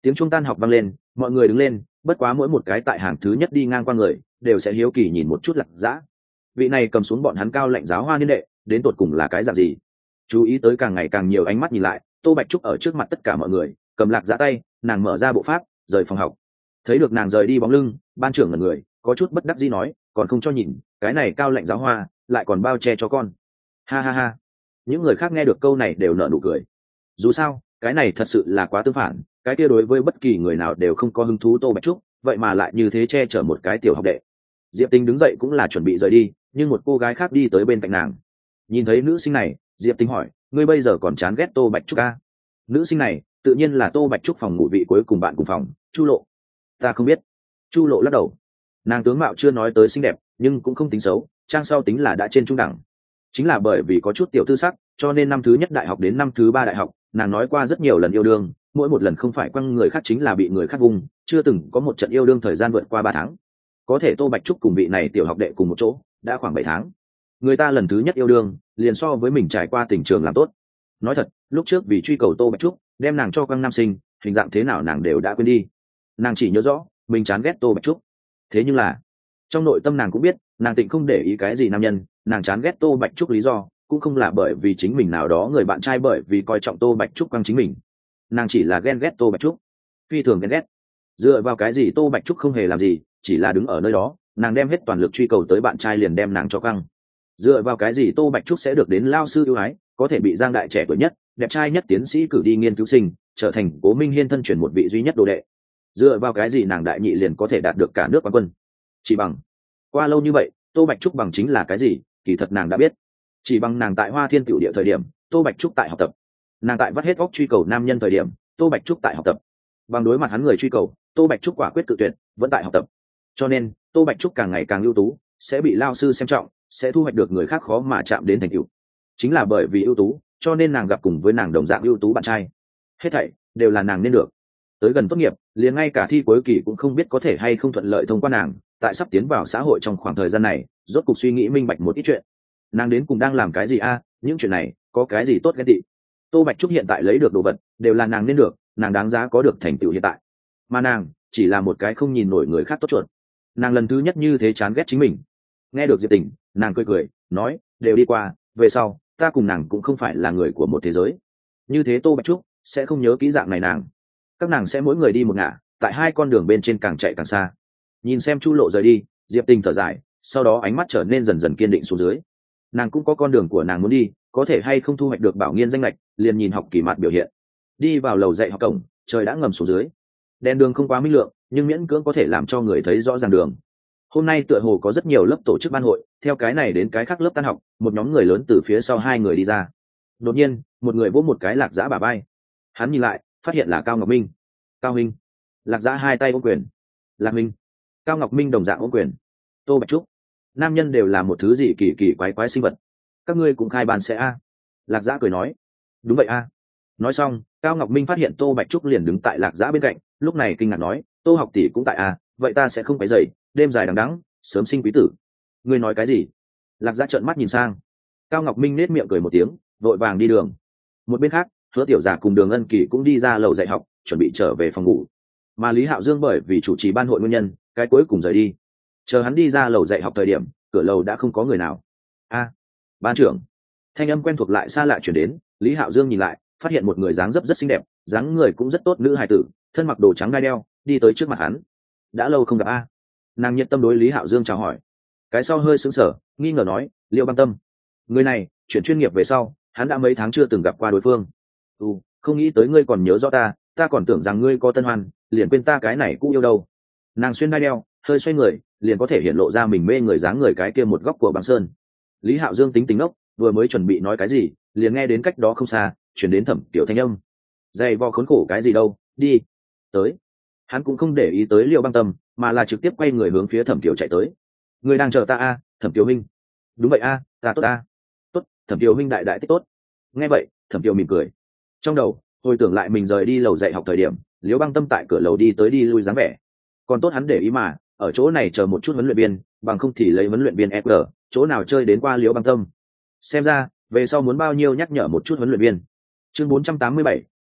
Tiếng chuông tan học vang lên, mọi người đứng lên, bất quá mỗi một cái tại hàng thứ nhất đi ngang qua người đều sẽ hiếu kỳ nhìn một chút Lạc Dã. Vị này cầm xuống bọn hắn cao lãnh giáo hoa niên đệ, đến tột cùng là cái dạng gì? Chú ý tới càng ngày càng nhiều ánh mắt nhìn lại, Tô Bạch Trúc ở trước mặt tất cả mọi người cầm Lạc Dã tay, nàng mở ra bộ pháp rời phòng học. Thấy được nàng rời đi bóng lưng, ban trưởng là người có chút bất đắc dĩ nói, còn không cho nhìn, cái này cao lãnh giáo hoa lại còn bao che cho con. Ha ha ha. Những người khác nghe được câu này đều nở nụ cười. Dù sao cái này thật sự là quá tương phản, cái kia đối với bất kỳ người nào đều không có hứng thú Tô Bạch Trúc vậy mà lại như thế che chở một cái tiểu học đệ. Diệp Tình đứng dậy cũng là chuẩn bị rời đi, nhưng một cô gái khác đi tới bên cạnh nàng. Nhìn thấy nữ sinh này, Diệp Tình hỏi, ngươi bây giờ còn chán ghét Tô Bạch Trúc à? Nữ sinh này tự nhiên là Tô Bạch Trúc phòng ngủ vị cuối cùng bạn cùng phòng, Chu Lộ. Ta không biết. Chu Lộ lắc đầu. Nàng tướng mạo chưa nói tới xinh đẹp, nhưng cũng không tính xấu, trang sau tính là đã trên trung đẳng. Chính là bởi vì có chút tiểu tư sắc, cho nên năm thứ nhất đại học đến năm thứ ba đại học, nàng nói qua rất nhiều lần yêu đương, mỗi một lần không phải quăng người khác chính là bị người khác vung, chưa từng có một trận yêu đương thời gian vượt qua 3 tháng. Có thể Tô Bạch Trúc cùng vị này tiểu học đệ cùng một chỗ đã khoảng 7 tháng. Người ta lần thứ nhất yêu đương liền so với mình trải qua tình trường làm tốt. Nói thật, lúc trước vì truy cầu Tô Bạch Trúc, đem nàng cho quăng nam sinh, hình dạng thế nào nàng đều đã quên đi. Nàng chỉ nhớ rõ mình chán ghét Tô Bạch Trúc. Thế nhưng là trong nội tâm nàng cũng biết, nàng tịnh không để ý cái gì nam nhân, nàng chán ghét Tô Bạch Trúc lý do cũng không là bởi vì chính mình nào đó người bạn trai bởi vì coi trọng Tô Bạch Trúc quăng chính mình. Nàng chỉ là ghen ghét Tô Bạch Trúc, phi thường ghen ghét. Dựa vào cái gì Tô Bạch Trúc không hề làm gì, chỉ là đứng ở nơi đó, nàng đem hết toàn lực truy cầu tới bạn trai liền đem nàng cho quăng. Dựa vào cái gì Tô Bạch Trúc sẽ được đến lao sư ưu ái, có thể bị Giang Đại trẻ tuổi nhất, đẹp trai nhất tiến sĩ cử đi nghiên cứu sinh, trở thành Cố Minh Hiên thân truyền một vị duy nhất đồ đệ. Dựa vào cái gì nàng đại nhị liền có thể đạt được cả nước quán quân? Chỉ bằng qua lâu như vậy, Tô Bạch Trúc bằng chính là cái gì, kỳ thật nàng đã biết. Chỉ bằng nàng tại Hoa Thiên Tiểu Địa thời điểm, Tô Bạch Trúc tại học tập. Nàng tại vắt hết óc truy cầu nam nhân thời điểm, Tô Bạch Trúc tại học tập. Bằng đối mặt hắn người truy cầu, Tô Bạch Trúc quả quyết tự tuyệt, vẫn tại học tập. Cho nên Tô Bạch Trúc càng ngày càng ưu tú, sẽ bị lao sư xem trọng, sẽ thu hoạch được người khác khó mà chạm đến thành tựu. Chính là bởi vì ưu tú, cho nên nàng gặp cùng với nàng đồng dạng ưu tú bạn trai. Hết thảy đều là nàng nên được. Tới gần tốt nghiệp, liền ngay cả thi cuối kỳ cũng không biết có thể hay không thuận lợi thông qua nàng. Tại sắp tiến vào xã hội trong khoảng thời gian này, rốt cục suy nghĩ minh bạch một ít chuyện. Nàng đến cùng đang làm cái gì a? Những chuyện này có cái gì tốt ghen tị? Tô Bạch Trúc hiện tại lấy được đồ vật đều là nàng nên được, nàng đáng giá có được thành tựu hiện tại. Mà nàng chỉ là một cái không nhìn nổi người khác tốt chuột. Nàng lần thứ nhất như thế chán ghét chính mình. Nghe được Diệp Tình, nàng cười cười nói, đều đi qua, về sau ta cùng nàng cũng không phải là người của một thế giới. Như thế Tô Bạch Trúc sẽ không nhớ kỹ dạng này nàng. Các nàng sẽ mỗi người đi một ngả, tại hai con đường bên trên càng chạy càng xa. Nhìn xem Chu Lộ rời đi, Diệp Tình thở dài, sau đó ánh mắt trở nên dần dần kiên định xuống dưới. Nàng cũng có con đường của nàng muốn đi, có thể hay không thu hoạch được bảo nghiên danh lệch, liền nhìn học kỳ mạt biểu hiện. Đi vào lầu dạy học cổng, trời đã ngầm xuống dưới. Đèn đường không quá minh lượng, nhưng miễn cưỡng có thể làm cho người thấy rõ ràng đường. Hôm nay tựa hồ có rất nhiều lớp tổ chức ban hội, theo cái này đến cái khác lớp tan học, một nhóm người lớn từ phía sau hai người đi ra. Đột nhiên, một người vỗ một cái Lạc Dã bả vai. Hắn nhìn lại, phát hiện là Cao Ngọc Minh. Cao Minh. Lạc Dã hai tay ôm quyền. Lạc Minh. Cao Ngọc Minh đồng dạng ôm quyền. Tô Bạch Trúc. Nam nhân đều là một thứ gì kỳ kỳ quái quái sinh vật. Các ngươi cũng khai bàn sẽ a? Lạc Dã cười nói. Đúng vậy a. Nói xong, Cao Ngọc Minh phát hiện Tô Bạch Trúc liền đứng tại Lạc Dã bên cạnh, lúc này kinh ngạc nói, Tô học tỷ cũng tại a, vậy ta sẽ không phải dậy, đêm dài đằng đẵng, sớm sinh quý tử. Ngươi nói cái gì? Lạc Dã trợn mắt nhìn sang. Cao Ngọc Minh nết miệng cười một tiếng, vội vàng đi đường. Một bên khác, Hứa Tiểu Giả cùng Đường Ân Kỳ cũng đi ra lầu dạy học, chuẩn bị trở về phòng ngủ. Mà Lý Hạo Dương bởi vì chủ trì ban hội nguyên nhân, cái cuối cùng rời đi. Chờ hắn đi ra lầu dạy học thời điểm, cửa lầu đã không có người nào. A, ban trưởng. Thanh âm quen thuộc lại xa lạ chuyển đến, Lý Hạo Dương nhìn lại, phát hiện một người dáng dấp rất xinh đẹp, dáng người cũng rất tốt nữ hài tử, thân mặc đồ trắng đai đeo, đi tới trước mặt hắn. Đã lâu không gặp a. Nàng nhiệt tâm đối Lý Hạo Dương chào hỏi. Cái sau hơi sững sờ, nghi ngờ nói, Liêu Băng Tâm. Người này chuyển chuyên nghiệp về sau, hắn đã mấy tháng chưa từng gặp qua đối phương. Không nghĩ tới ngươi còn nhớ rõ ta, ta còn tưởng rằng ngươi có tân hoan, liền quên ta cái này cũ yêu đâu. Nàng xuyên đai đeo, hơi xoay người, liền có thể hiện lộ ra mình mê người dáng người cái kia một góc của băng sơn. Lý Hạo Dương tính ốc, vừa mới chuẩn bị nói cái gì, liền nghe đến cách đó không xa chuyển đến Thẩm Tiểu thanh âm. Dày vò khốn khổ cái gì đâu, đi tới. Hắn cũng không để ý tới Liêu Băng Tâm, mà là trực tiếp quay người hướng phía Thẩm Tiểu chạy tới. Người đang chờ ta a, Thẩm Tiểu huynh. Đúng vậy a, ta tốt a. Tốt, Thẩm Tiểu huynh đại đại tích tốt. Nghe vậy, Thẩm Tiểu mỉm cười. Trong đầu hồi tưởng lại mình rời đi lầu dạy học thời điểm, Liêu Băng Tâm tại cửa lầu đi tới đi lui dáng vẻ. Còn tốt hắn để ý mà ở chỗ này chờ một chút huấn luyện viên, bằng không thì lấy huấn luyện viên FG, chỗ nào chơi đến qua Liêu Băng Tâm. Xem ra về sau muốn bao nhiêu nhắc nhở một chút huấn luyện viên. Chương 487,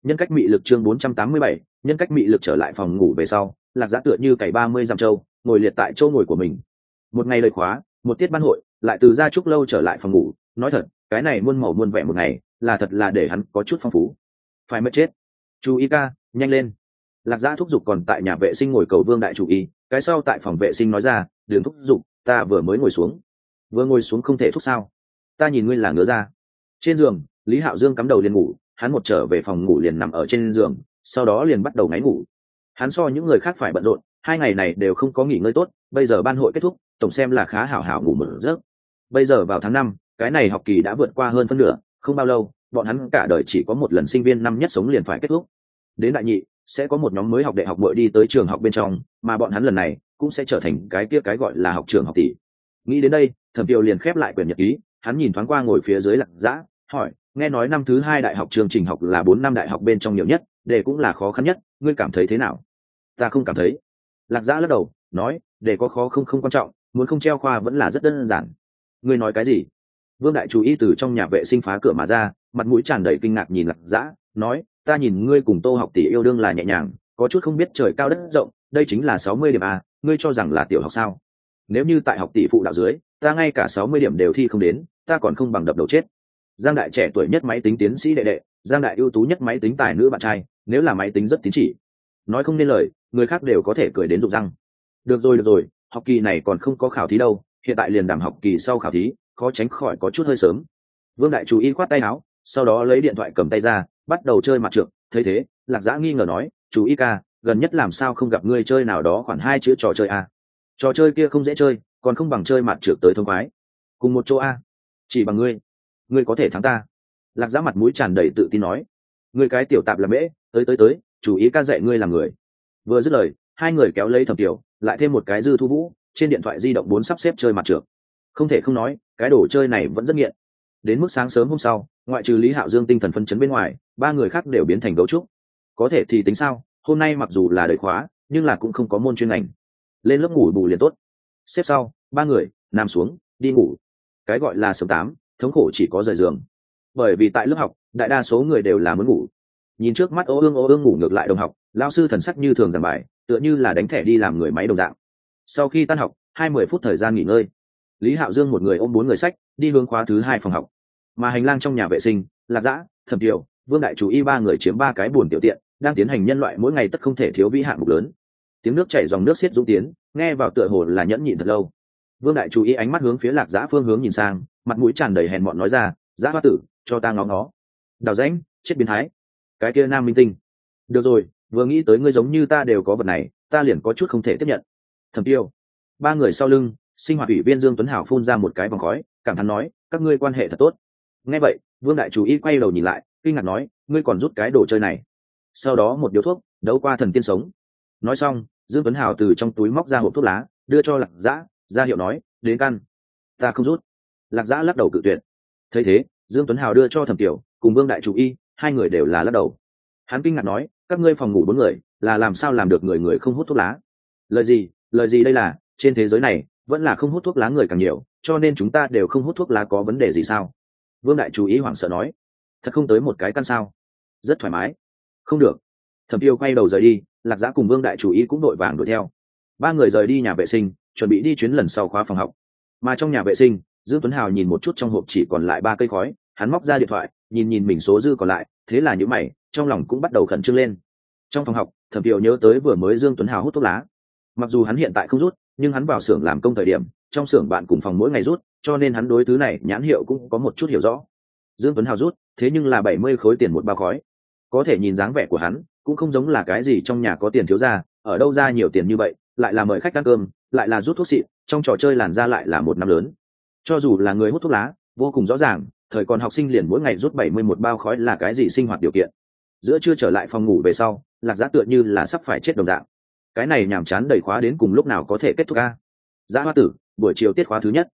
Nhân cách mị lực chương 487, nhân cách mị lực trở lại phòng ngủ về sau, Lạc Giã tựa như cày 30 dặm trâu, ngồi liệt tại chỗ ngồi của mình. Một ngày lời khóa, một tiết ban hội, lại từ ra trúc lâu trở lại phòng ngủ, nói thật, cái này muôn màu muôn vẻ một ngày, là thật là để hắn có chút phong phú. Phải mất chết. Chú ý ca, nhanh lên. Lạc Giã thúc giục còn tại nhà vệ sinh ngồi cầu Vương đại chủ y, cái sau tại phòng vệ sinh nói ra, "Đường thúc giục, ta vừa mới ngồi xuống." Vừa ngồi xuống không thể thúc sao? Ta nhìn ngươi là ngứa ra. Trên giường, Lý Hạo Dương cắm đầu liền ngủ, hắn một trở về phòng ngủ liền nằm ở trên giường, sau đó liền bắt đầu ngáy ngủ. Hắn so những người khác phải bận rộn, 2 ngày này đều không có nghỉ ngơi tốt, bây giờ ban hội kết thúc, tổng xem là khá hảo hảo ngủ một giấc. Bây giờ vào tháng 5, cái này học kỳ đã vượt qua hơn phân nửa, không bao lâu, bọn hắn cả đời chỉ có một lần sinh viên năm nhất sống liền phải kết thúc. Đến đại nhị, sẽ có một nhóm mới học đại học muội đi tới trường học bên trong, mà bọn hắn lần này cũng sẽ trở thành cái kia cái gọi là học trường học tỷ. Nghĩ đến đây, Thẩm Tiêu liền khép lại quyển nhật ký, hắn nhìn thoáng qua ngồi phía dưới Lạc Giã, hỏi, nghe nói năm thứ 2 đại học chương trình học là 4 năm đại học bên trong nhiều nhất, đề cũng là khó khăn nhất, ngươi cảm thấy thế nào? Ta không cảm thấy. Lạc Giã lắc đầu, nói, đề có khó không quan trọng, muốn không treo khoa vẫn là rất đơn giản. Ngươi nói cái gì? Vương đại chú ý từ trong nhà vệ sinh phá cửa mà ra, mặt mũi tràn đầy kinh ngạc nhìn Lạc Giã, nói, ta nhìn ngươi cùng Tô học tỷ yêu đương là nhẹ nhàng, có chút không biết trời cao đất rộng, đây chính là 60 điểm à, ngươi cho rằng là tiểu học sao? Nếu như tại học tỷ phụ đạo dưới, ta ngay cả 60 điểm đều thi không đến, ta còn không bằng đập đầu chết. Giang đại trẻ tuổi nhất máy tính tiến sĩ đệ đệ, Giang đại ưu tú nhất máy tính tài nữ bạn trai, nếu là máy tính rất tín chỉ. Nói không nên lời, người khác đều có thể cười đến rụng răng. Được rồi, học kỳ này còn không có khảo thí đâu, hiện tại liền đảm học kỳ sau khảo thí, khó tránh khỏi có chút hơi sớm. Vương đại chú ý khoát tay áo, sau đó lấy điện thoại cầm tay ra, bắt đầu chơi mặt trượt. Thấy thế, Lạc Giã nghi ngờ nói, chú ý ca, gần nhất làm sao không gặp ngươi chơi nào đó khoảng 2 chữ trò chơi a? Trò chơi kia không dễ chơi, còn không bằng chơi mặt trượt tới thông khoái. Cùng một chỗ a, chỉ bằng ngươi có thể thắng ta. Lạc Giã mặt mũi tràn đầy tự tin nói, ngươi cái tiểu tạp là mễ, tới, chú ý ca dạy ngươi làm người. Vừa dứt lời, hai người kéo lấy Thẩm Tiểu, lại thêm một cái Dư Thu Vũ, trên điện thoại di động 4 sắp xếp chơi mặt trượt. Không thể không nói, cái đồ chơi này vẫn rất nghiện. Đến mức sáng sớm hôm sau, ngoại trừ Lý Hạo Dương tinh thần phấn chấn bên ngoài, 3 người khác đều biến thành gấu trúc. Có thể thì tính sao, hôm nay mặc dù là đời khóa, nhưng là cũng không có môn chuyên ngành. Lên lớp ngủ bù liền tốt. Xếp sau, 3 người nằm xuống, đi ngủ. Cái gọi là sớm 8, thống khổ chỉ có rời giường. Bởi vì tại lớp học, đại đa số người đều là muốn ngủ. Nhìn trước mắt ô ương ngủ ngược lại đồng học, lão sư thần sắc như thường giảng bài, tựa như là đánh thẻ đi làm người máy đồng dạng. Sau khi tan học, 20 phút thời gian nghỉ ngơi. Lý Hạo Dương một người ôm 4 người sách, đi hướng khóa thứ 2 phòng học. Mà hành lang trong nhà vệ sinh, Lạc Giã, Thẩm Tiêu, Vương đại chủ y 3 người chiếm 3 cái buồng tiểu tiện, đang tiến hành nhân loại mỗi ngày tất không thể thiếu vĩ hạng mục lớn. Tiếng nước chảy dòng nước xiết dũng tiến, nghe vào tựa hồ là nhẫn nhịn thật lâu. Vương đại chủ y ánh mắt hướng phía Lạc Giã phương hướng nhìn sang, mặt mũi tràn đầy hèn mọn nói ra, Giã hoa tử, cho ta ngó ngó. Đào rãnh, chết biến thái. Cái kia nam minh tinh. Được rồi, vừa nghĩ tới ngươi giống như ta đều có vật này, ta liền có chút không thể tiếp nhận. Thẩm Tiêu. 3 người sau lưng, sinh hoạt ủy viên Dương Tuấn Hảo phun ra một cái vòng khói, cảm thán nói, các ngươi quan hệ thật tốt. Nghe vậy, Vương đại chủ y quay đầu nhìn lại, kinh ngạc nói, ngươi còn rút cái đồ chơi này. Sau đó một điếu thuốc, đấu qua thần tiên sống. Nói xong, Dương Tuấn Hảo từ trong túi móc ra hộp thuốc lá, đưa cho Lạc Giã, ra hiệu nói, đến căn. Ta không rút. Lạc Giã lắc đầu cự tuyệt. Thấy thế, Dương Tuấn Hảo đưa cho Thẩm Tiểu, cùng Vương đại chủ y, 2 người đều là lắc đầu. Hắn kinh ngạc nói, các ngươi phòng ngủ 4 người, là làm sao làm được người không hút thuốc lá? Lời gì đây là, trên thế giới này, vẫn là không hút thuốc lá người càng nhiều, cho nên chúng ta đều không hút thuốc lá có vấn đề gì sao? Vương đại chủ ý hoảng sợ nói, thật không tới một cái căn sao? Rất thoải mái. Không được. Thẩm Tiêu quay đầu rời đi, Lạc Giã cùng Vương đại chủ ý cũng đội vàng đuổi theo. 3 người rời đi nhà vệ sinh, chuẩn bị đi chuyến lần sau khóa phòng học. Mà trong nhà vệ sinh, Dương Tuấn Hào nhìn một chút trong hộp chỉ còn lại 3 cây khói, hắn móc ra điện thoại, nhìn mình số dư còn lại, thế là nhíu mày, trong lòng cũng bắt đầu khẩn trương lên. Trong phòng học, Thẩm Tiêu nhớ tới vừa mới Dương Tuấn Hào hút thuốc lá. Mặc dù hắn hiện tại không rút, nhưng hắn vào xưởng làm công thời điểm, trong xưởng bạn cùng phòng mỗi ngày rút, cho nên hắn đối thứ này nhãn hiệu cũng có một chút hiểu rõ. Dương Tuấn Hào rút, thế nhưng là 70 khối tiền một bao khói. Có thể nhìn dáng vẻ của hắn, cũng không giống là cái gì trong nhà có tiền thiếu gia, ở đâu ra nhiều tiền như vậy, lại là mời khách ăn cơm, lại là rút thuốc xịn, trong trò chơi làn ra lại là một năm lớn. Cho dù là người hút thuốc lá, vô cùng rõ ràng, thời còn học sinh liền mỗi ngày rút 71 bao khói là cái gì sinh hoạt điều kiện. Giữa trưa trở lại phòng ngủ về sau, Lạc Giã tựa như là sắp phải chết đồng dạng. Cái này nhàm chán đẩy khóa đến cùng lúc nào có thể kết thúc a? Giã hoa tử, buổi chiều tiết khóa thứ nhất.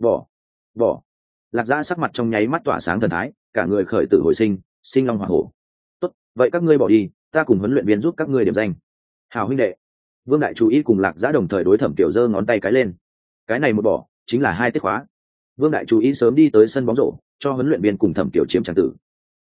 Bỏ. Lạc Giã sắc mặt trong nháy mắt tỏa sáng thần thái, cả người khởi tử hồi sinh, sinh long hỏa hổ. Tốt, vậy các ngươi bỏ đi, ta cùng huấn luyện viên giúp các ngươi điểm danh. Hào huynh đệ. Vương đại chú ý cùng Lạc Giã đồng thời đối Thẩm Tiểu giơ ngón tay cái lên. Cái này một bỏ, chính là 2 tiết khóa. Vương đại chú ý sớm đi tới sân bóng rổ, cho huấn luyện viên cùng Thẩm Tiểu chiếm tràng tử.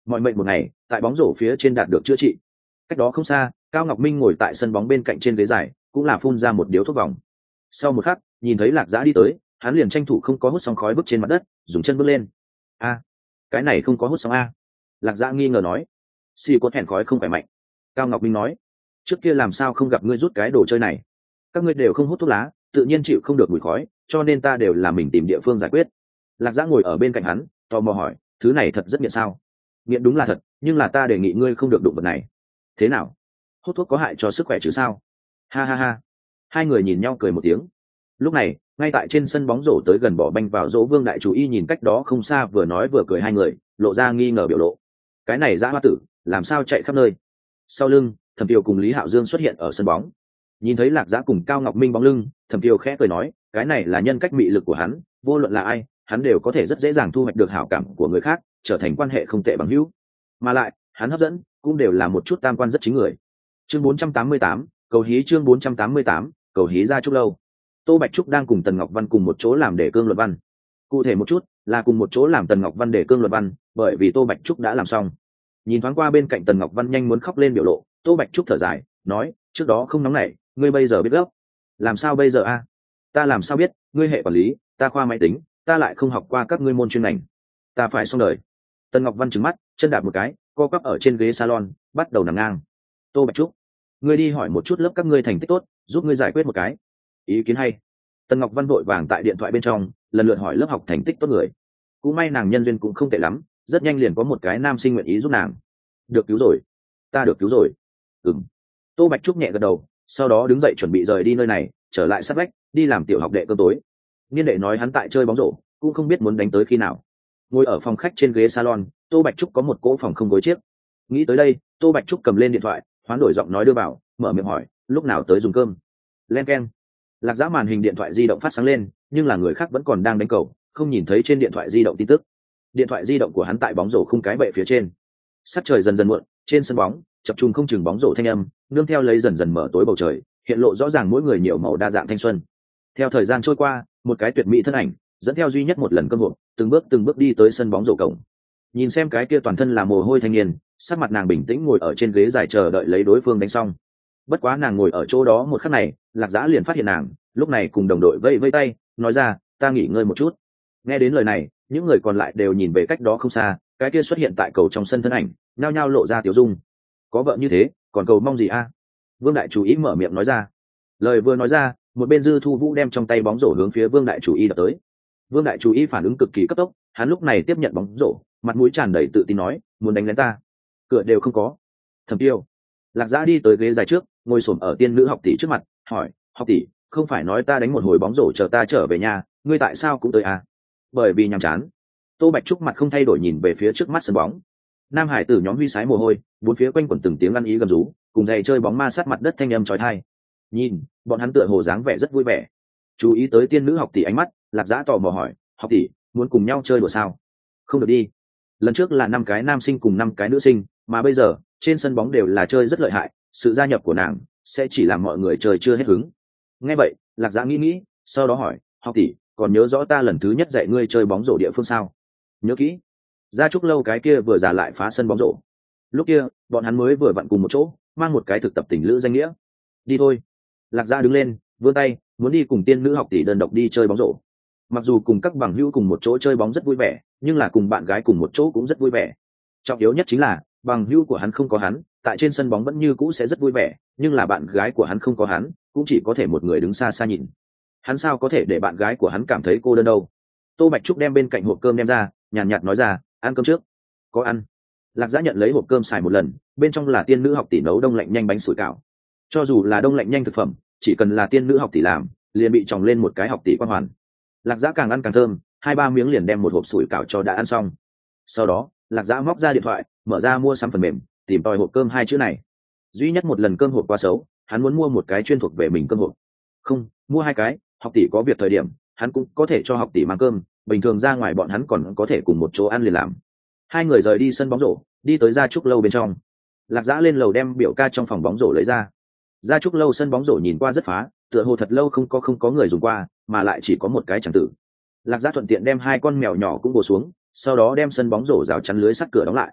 mọi mệnh một ngày tại bóng rổ phía trên đạt được chữa trị. Cách đó không xa, Cao Ngọc Minh ngồi tại sân bóng bên cạnh trên ghế dài, cũng là phun ra một điếu thuốc vòng. Sau một khắc, nhìn thấy Lạc Dã đi tới, hắn liền tranh thủ không có hút xong khói bước trên mặt đất, dùng chân bước lên. A, cái này không có hút xong a? Lạc Dã nghi ngờ nói. Xì cốt hẹn khói không phải mạnh. Cao Ngọc Minh nói, trước kia làm sao không gặp ngươi rút cái đồ chơi này? Các ngươi đều không hút thuốc lá, tự nhiên chịu không được mùi khói, cho nên ta đều là mình tìm địa phương giải quyết. Lạc Dã ngồi ở bên cạnh hắn, tò mò hỏi, thứ này thật rất nghiện sao? Nghiện đúng là thật, nhưng là ta đề nghị ngươi không được đụng vật này. Thế nào? Hút thuốc có hại cho sức khỏe chứ sao? Ha ha ha. Hai người nhìn nhau cười một tiếng. Lúc này, ngay tại trên sân bóng rổ tới gần bỏ banh vào dỗ Vương đại chủ y nhìn cách đó không xa vừa nói vừa cười hai người, lộ ra nghi ngờ biểu lộ. Cái này Dã hoa tử, làm sao chạy khắp nơi? Sau lưng, Thẩm Kiều cùng Lý Hạo Dương xuất hiện ở sân bóng. Nhìn thấy Lạc Dã cùng Cao Ngọc Minh bóng lưng, Thẩm Kiều khẽ cười nói, cái này là nhân cách mị lực của hắn, vô luận là ai, hắn đều có thể rất dễ dàng thu hoạch được hảo cảm của người khác, trở thành quan hệ không tệ bằng hữu. Mà lại, hắn hấp dẫn cũng đều là một chút tam quan rất chính người. Chương 488, cầu hí chương 488, cầu hí Gia Trúc lâu. Tô Bạch Trúc đang cùng Tần Ngọc Văn cùng một chỗ làm đề cương luận văn. Cụ thể một chút, là cùng một chỗ làm Tần Ngọc Văn đề cương luận văn, bởi vì Tô Bạch Trúc đã làm xong. Nhìn thoáng qua bên cạnh Tần Ngọc Văn nhanh muốn khóc lên biểu lộ, Tô Bạch Trúc thở dài, nói, trước đó không nóng nảy, ngươi bây giờ biết gấp. Làm sao bây giờ a? Ta làm sao biết, ngươi hệ quản lý, ta khoa máy tính, ta lại không học qua các ngươi môn chuyên ngành. Ta phải xong đời. Tần Ngọc Văn trừng mắt, chân đạp một cái, co quắp ở trên ghế salon, bắt đầu nằm ngang. Tô Bạch Trúc, ngươi đi hỏi một chút lớp các ngươi thành tích tốt, giúp ngươi giải quyết một cái. Ý kiến hay. Tần Ngọc Văn vội vàng tại điện thoại bên trong, lần lượt hỏi lớp học thành tích tốt người. Cũng may nàng nhân duyên cũng không tệ lắm, rất nhanh liền có một cái nam sinh nguyện ý giúp nàng. Được cứu rồi, ta được cứu rồi. Ừm. Tô Bạch Trúc nhẹ gật đầu, sau đó đứng dậy chuẩn bị rời đi nơi này, trở lại sát vách, đi làm tiểu học đệ cơm tối. Niên đệ nói hắn tại chơi bóng rổ, cũng không biết muốn đánh tới khi nào. Ngồi ở phòng khách trên ghế salon, Tô Bạch Trúc có một cỗ phòng không gối chiếc. Nghĩ tới đây, Tô Bạch Trúc cầm lên điện thoại, hoán đổi giọng nói đưa vào, mở miệng hỏi, lúc nào tới dùng cơm. Len keng. Lạc Dã màn hình điện thoại di động phát sáng lên, nhưng là người khác vẫn còn đang đánh cầu, không nhìn thấy trên điện thoại di động tin tức. Điện thoại di động của hắn tại bóng rổ khung cái bệ phía trên. Sắc trời dần dần muộn, trên sân bóng chập trùng không chừng bóng rổ thanh âm, nương theo lấy dần dần mở tối bầu trời, hiện lộ rõ ràng mỗi người nhiều màu đa dạng thanh xuân. Theo thời gian trôi qua, một cái tuyệt mỹ thân ảnh dẫn theo duy nhất một lần cơ hội, từng bước đi tới sân bóng rổ cổng. Nhìn xem cái kia toàn thân là mồ hôi thanh niên, sắc mặt nàng bình tĩnh ngồi ở trên ghế dài chờ đợi lấy đối phương đánh xong. Bất quá nàng ngồi ở chỗ đó một khắc này, Lạc Dã liền phát hiện nàng, lúc này cùng đồng đội vây vây tay, nói ra, ta nghỉ ngơi một chút. Nghe đến lời này, những người còn lại đều nhìn về cách đó không xa, cái kia xuất hiện tại cầu trong sân thân ảnh, nhao nhao lộ ra tiểu dung. Có vợ như thế, còn cầu mong gì a? Vương đại chủ ý mở miệng nói ra. Lời vừa nói ra, một bên Dư Thu Vũ đem trong tay bóng rổ hướng phía Vương đại chủ ý đập tới. Vương đại chủ ý phản ứng cực kỳ cấp tốc, hắn lúc này tiếp nhận bóng rổ, mặt mũi tràn đầy tự tin nói, muốn đánh lén ta, cửa đều không có. Thẩm Tiêu. Lạc Dã đi tới ghế dài trước, ngồi xổm ở tiên nữ học tỷ trước mặt, hỏi, học tỷ, không phải nói ta đánh một hồi bóng rổ chờ ta trở về nhà, ngươi tại sao cũng tới à? Bởi vì nhàm chán. Tô Bạch Trúc mặt không thay đổi nhìn về phía trước mắt sân bóng. Nam hải tử nhóm huy sái mồ hôi, bốn phía quanh quẩn từng tiếng ăn ý gầm rú, cùng giày chơi bóng ma sát mặt đất thanh âm chói tai. Nhìn, bọn hắn tựa hồ dáng vẻ rất vui vẻ. Chú ý tới tiên nữ học tỷ ánh mắt, Lạc Dã tò mò hỏi, học tỷ, muốn cùng nhau chơi đùa sao? Không được đi. Lần trước là 5 cái nam sinh cùng 5 cái nữ sinh, mà bây giờ trên sân bóng đều là chơi rất lợi hại, sự gia nhập của nàng sẽ chỉ làm mọi người chơi chưa hết hứng. Nghe vậy, Lạc Dã nghĩ, sau đó hỏi, học tỷ, còn nhớ rõ ta lần thứ nhất dạy ngươi chơi bóng rổ địa phương sao? Nhớ kỹ. Gia Trúc lâu cái kia vừa giả lại phá sân bóng rổ. Lúc kia, bọn hắn mới vừa vặn cùng một chỗ, mang một cái thực tập tình lữ danh nghĩa. Đi thôi. Lạc Dã đứng lên, vươn tay, muốn đi cùng tiên nữ học tỷ đơn độc đi chơi bóng rổ. Mặc dù cùng các bằng hữu cùng một chỗ chơi bóng rất vui vẻ, nhưng là cùng bạn gái cùng một chỗ cũng rất vui vẻ. Trọng yếu nhất chính là bằng hữu của hắn không có hắn, tại trên sân bóng vẫn như cũ sẽ rất vui vẻ, nhưng là bạn gái của hắn không có hắn, cũng chỉ có thể một người đứng xa xa nhìn. Hắn sao có thể để bạn gái của hắn cảm thấy cô đơn đâu? Tô Bạch Trúc đem bên cạnh hộp cơm đem ra, nhàn nhạt nói ra, ăn cơm trước. Có ăn. Lạc Dã nhận lấy hộp cơm xài một lần, bên trong là tiên nữ học tỷ nấu đông lạnh nhanh bánh sủi cảo. Cho dù là đông lạnh nhanh thực phẩm, chỉ cần là tiên nữ học tỷ làm, liền bị tròng lên một cái học tỷ quan hoàn. Lạc Dã càng ăn càng thơm, 2-3 miếng liền đem một hộp sủi cảo cho đã ăn xong. Sau đó, Lạc Dã móc ra điện thoại, mở ra mua sắm phần mềm, tìm tòi hộp cơm 2 chữ này. Duy nhất một lần cơm hộp quá xấu, hắn muốn mua một cái chuyên thuộc về mình cơm hộp. Không, mua 2 cái, học tỷ có việc thời điểm, hắn cũng có thể cho học tỷ mang cơm, bình thường ra ngoài bọn hắn còn có thể cùng một chỗ ăn liền làm. Hai người rời đi sân bóng rổ, đi tới Gia Trúc lâu bên trong. Lạc Dã lên lầu đem biểu ca trong phòng bóng rổ lấy ra. Gia Trúc lâu sân bóng rổ nhìn qua rất phá, tựa hồ thật lâu không có người dùng qua, mà lại chỉ có một cái chẳng tử. Lạc Dã thuận tiện đem 2 con mèo nhỏ cũng bổ xuống, sau đó đem sân bóng rổ rào chắn lưới sắt cửa đóng lại.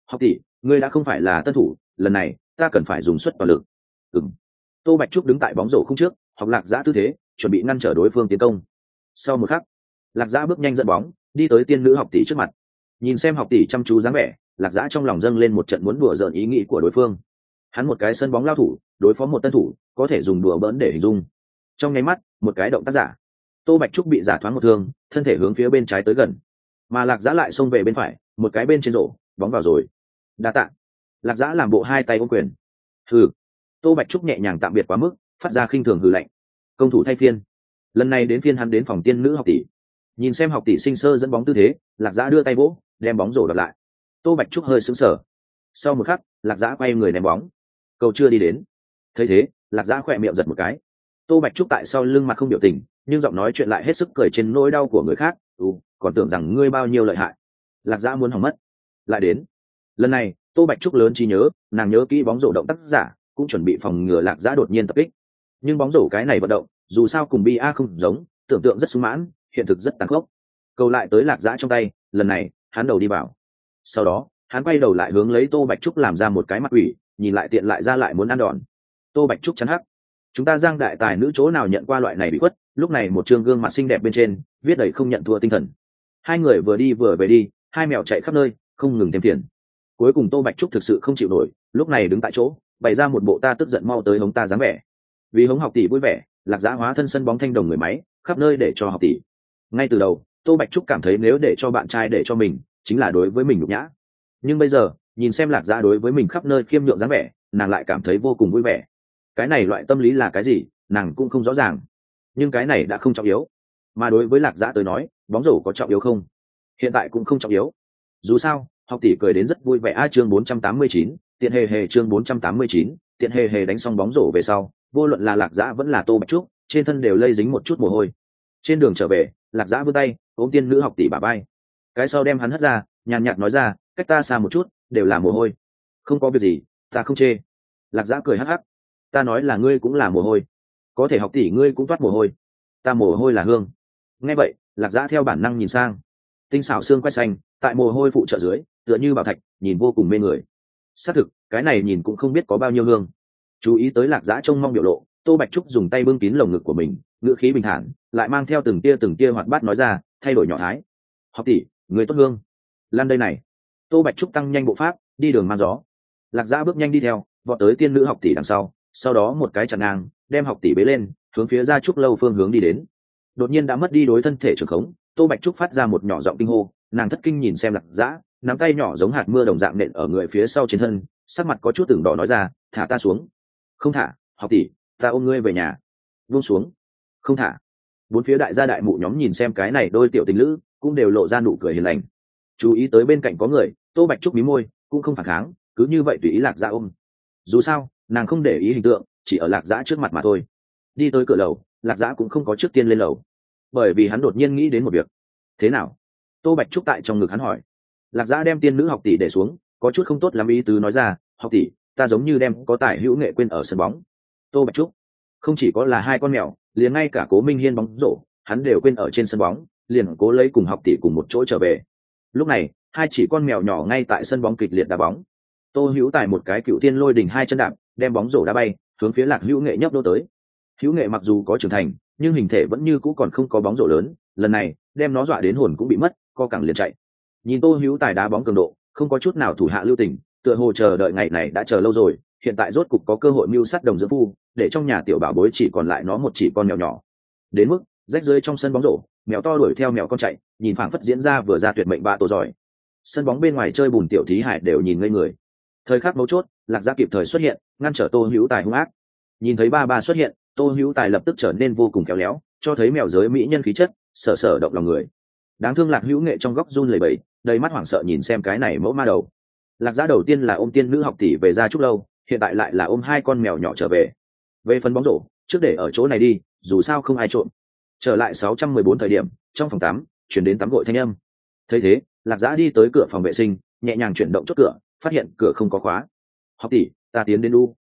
Học tỷ, ngươi đã không phải là tân thủ, lần này ta cần phải dùng suất toàn lực. Ừm. Tô Bạch Trúc đứng tại bóng rổ không trước, học Lạc Dã tư thế, chuẩn bị ngăn trở đối phương tiến công. Sau một khắc, Lạc Dã bước nhanh dẫn bóng, đi tới tiên nữ học tỷ trước mặt. Nhìn xem học tỷ chăm chú dáng vẻ, Lạc Dã trong lòng dâng lên một trận muốn đùa giỡn ý nghĩ của đối phương. Hắn một cái sân bóng lao thủ, đối phó một tân thủ, có thể dùng đùa bỡn để hình dung. Trong nháy mắt, một cái động tác giả, Tô Bạch Trúc bị giả thoáng một thương, thân thể hướng phía bên trái tới gần, mà Lạc Dã lại xông về bên phải, một cái bên trên rổ, bóng vào rồi. Đa tạ. Lạc Dã làm bộ hai tay ôm quyền. Hừ. Tô Bạch Trúc nhẹ nhàng tạm biệt quá mức, phát ra khinh thường hừ lạnh. Công thủ thay phiên. Lần này đến phiên hắn đến phòng tiên nữ học tỷ. Nhìn xem học tỷ sinh sơ dẫn bóng tư thế, Lạc Dã đưa tay vỗ, đem bóng rổ đặt lại. Tô Bạch Trúc hơi sững sờ. Sau một khắc, Lạc Dã quay người ném bóng. Cầu chưa đi đến. Thấy thế, Lạc Dã khỏe miệng giật một cái. Tô Bạch Trúc tại sau lưng mặt không biểu tình, nhưng giọng nói chuyện lại hết sức cười trên nỗi đau của người khác. Còn tưởng rằng ngươi bao nhiêu lợi hại. Lạc Dã muốn hỏng mất. Lại đến. Lần này, Tô Bạch Trúc lớn trí nhớ, nàng nhớ kỹ bóng rổ động tác giả, cũng chuẩn bị phòng ngừa Lạc Dã đột nhiên tập kích. Nhưng bóng rổ cái này vận động, dù sao cùng bia không giống, tưởng tượng rất sung mãn, hiện thực rất tàn khốc. Cầu lại tới Lạc Dã trong tay, lần này, hắn đầu đi vào. Sau đó, hắn quay đầu lại hướng lấy Tô Bạch Trúc làm ra một cái mặt quỷ, nhìn lại tiện lại ra lại muốn ăn đòn. Tô Bạch Trúc chắn hắc. Chúng ta Giang đại tài nữ chỗ nào nhận qua loại này bị khuất, lúc này một trương gương mặt xinh đẹp bên trên, viết đầy không nhận thua tinh thần. Hai người vừa đi vừa về đi, hai mèo chạy khắp nơi, không ngừng thêm phiền. Cuối cùng Tô Bạch Trúc thực sự không chịu nổi, lúc này đứng tại chỗ, bày ra một bộ ta tức giận mau tới hống ta dáng vẻ. Vì hống học tỷ vui vẻ, Lạc Dã hóa thân sân bóng thanh đồng người máy, khắp nơi để cho học tỷ. Ngay từ đầu, Tô Bạch Trúc cảm thấy nếu để cho bạn trai để cho mình, chính là đối với mình nhục nhã. Nhưng bây giờ, nhìn xem Lạc Dã đối với mình khắp nơi khiêm nhượng dáng vẻ, nàng lại cảm thấy vô cùng vui vẻ. Cái này loại tâm lý là cái gì, nàng cũng không rõ ràng. Nhưng cái này đã không trọng yếu. Mà đối với Lạc Dã tới nói, bóng rổ có trọng yếu không? Hiện tại cũng không trọng yếu. Dù sao, học tỷ cười đến rất vui vẻ. Chương 489, tiện hề hề. Chương 489, tiện hề hề. Đánh xong bóng rổ về sau, vô luận là Lạc Dã vẫn là Tô Bạch Trúc, trên thân đều lây dính một chút mồ hôi. Trên đường trở về, Lạc Dã vươn tay ôm tiên nữ học tỷ bả vai, cái sau đem hắn hất ra, nhàn nhạt nói ra, cách ta xa một chút, đều là mồ hôi. Không có việc gì, ta không chê. Lạc Dã cười hắc hắc, ta nói là ngươi cũng là mồ hôi, có thể học tỷ ngươi cũng toát mồ hôi, ta mồ hôi là hương. Nghe vậy, Lạc Dã theo bản năng nhìn sang, tinh xảo xương quay xanh tại mồ hôi phụ trợ dưới, tựa như bảo thạch, nhìn vô cùng mê người. Xác thực, cái này nhìn cũng không biết có bao nhiêu hương. Chú ý tới Lạc Dã trông mong biểu lộ, Tô Bạch Trúc dùng tay bưng kín lồng ngực của mình, ngữ khí bình thản, lại mang theo từng tia hoạt bát nói ra, thay đổi nhỏ thái. Học tỷ, người tốt hương. Lan đây này. Tô Bạch Trúc tăng nhanh bộ pháp, đi đường mang gió. Lạc Dã bước nhanh đi theo, vọt tới tiên nữ học tỷ đằng sau đó một cái chặn ngang, đem học tỷ bế lên, hướng phía Gia Trúc lâu phương hướng đi đến. Đột nhiên đã mất đi đối thân thể trường khống, Tô Bạch Trúc phát ra một nhỏ giọng kinh hô, nàng thất kinh nhìn xem Lạc Dã, nắm tay nhỏ giống hạt mưa đồng dạng nện ở người phía sau trên thân, sắc mặt có chút ửng đỏ nói ra, thả ta xuống. Không thả, học tỷ, ta ôm ngươi về nhà. Buông xuống. Không thả. Bốn phía đại gia đại mụ nhóm nhìn xem cái này đôi tiểu tình lữ, cũng đều lộ ra nụ cười hiền lành. Chú ý tới bên cạnh có người, Tô Bạch Trúc mí môi, cũng không phản kháng, cứ như vậy tùy ý Lạc Dã ôm. Dù sao, nàng không để ý hình tượng, chỉ ở Lạc Dã trước mặt mà thôi. Đi tới cửa lầu, Lạc Dã cũng không có trước tiên lên lầu, bởi vì hắn đột nhiên nghĩ đến một việc. Thế nào? Tô Bạch Trúc tại trong ngực hắn hỏi. Lạc Dã đem tiên nữ học tỷ để xuống, có chút không tốt lắm ý tứ nói ra, học tỷ, ta giống như đem có tài hữu nghệ quên ở sân bóng. Tô Bạch Trúc, không chỉ có là hai con mèo, liền ngay cả Cố Minh Hiên bóng rổ, hắn đều quên ở trên sân bóng, liền cố lấy cùng học tỷ cùng một chỗ trở về. Lúc này, hai chỉ con mèo nhỏ ngay tại sân bóng kịch liệt đá bóng. Tô Hữu Tài một cái cựu thiên lôi đỉnh hai chân đạp, đem bóng rổ đá bay, hướng phía Lạc Hữu Nghệ nhấp đô tới. Hữu Nghệ mặc dù có trưởng thành, nhưng hình thể vẫn như cũ còn không có bóng rổ lớn, lần này, đem nó dọa đến hồn cũng bị mất, co cẳng liền chạy. Nhìn Tô Hữu Tài đá bóng cường độ, không có chút nào thủ hạ lưu tình, tựa hồ chờ đợi ngày này đã chờ lâu rồi, hiện tại rốt cục có cơ hội mưu sát đồng dưỡng phu, để trong nhà tiểu bảo bối chỉ còn lại nó một chỉ con mèo nhỏ. Đến mức rách rơi trong sân bóng rổ, mèo to đuổi theo mèo con chạy, nhìn phảng phất diễn ra vừa ra tuyệt mệnh bạ tổ giỏi. Sân bóng bên ngoài chơi bùn tiểu thí hải đều nhìn ngây người. Thời khắc mấu chốt, Lạc Gia kịp thời xuất hiện, ngăn trở Tô Hữu Tài hung ác. Nhìn thấy ba xuất hiện, Tô Hữu Tài lập tức trở nên vô cùng khéo léo, cho thấy mèo giới mỹ nhân khí chất, sở động lòng người. Đáng thương Lạc Hữu Nghệ trong góc run lẩy bẩy, đầy mắt hoảng sợ nhìn xem cái này mẫu ma đầu. Lạc Gia đầu tiên là ôm tiên nữ học tỷ về Gia Trúc lâu, hiện tại lại là ôm hai con mèo nhỏ trở về. Về phần bóng rổ, trước để ở chỗ này đi, dù sao không ai trộm. Trở lại 614 thời điểm, trong phòng tắm chuyển đến tắm gội thanh âm. Thấy thế, Lạc Giã đi tới cửa phòng vệ sinh, nhẹ nhàng chuyển động chốt cửa, phát hiện cửa không có khóa. Học tỷ, ta tiến đến đu.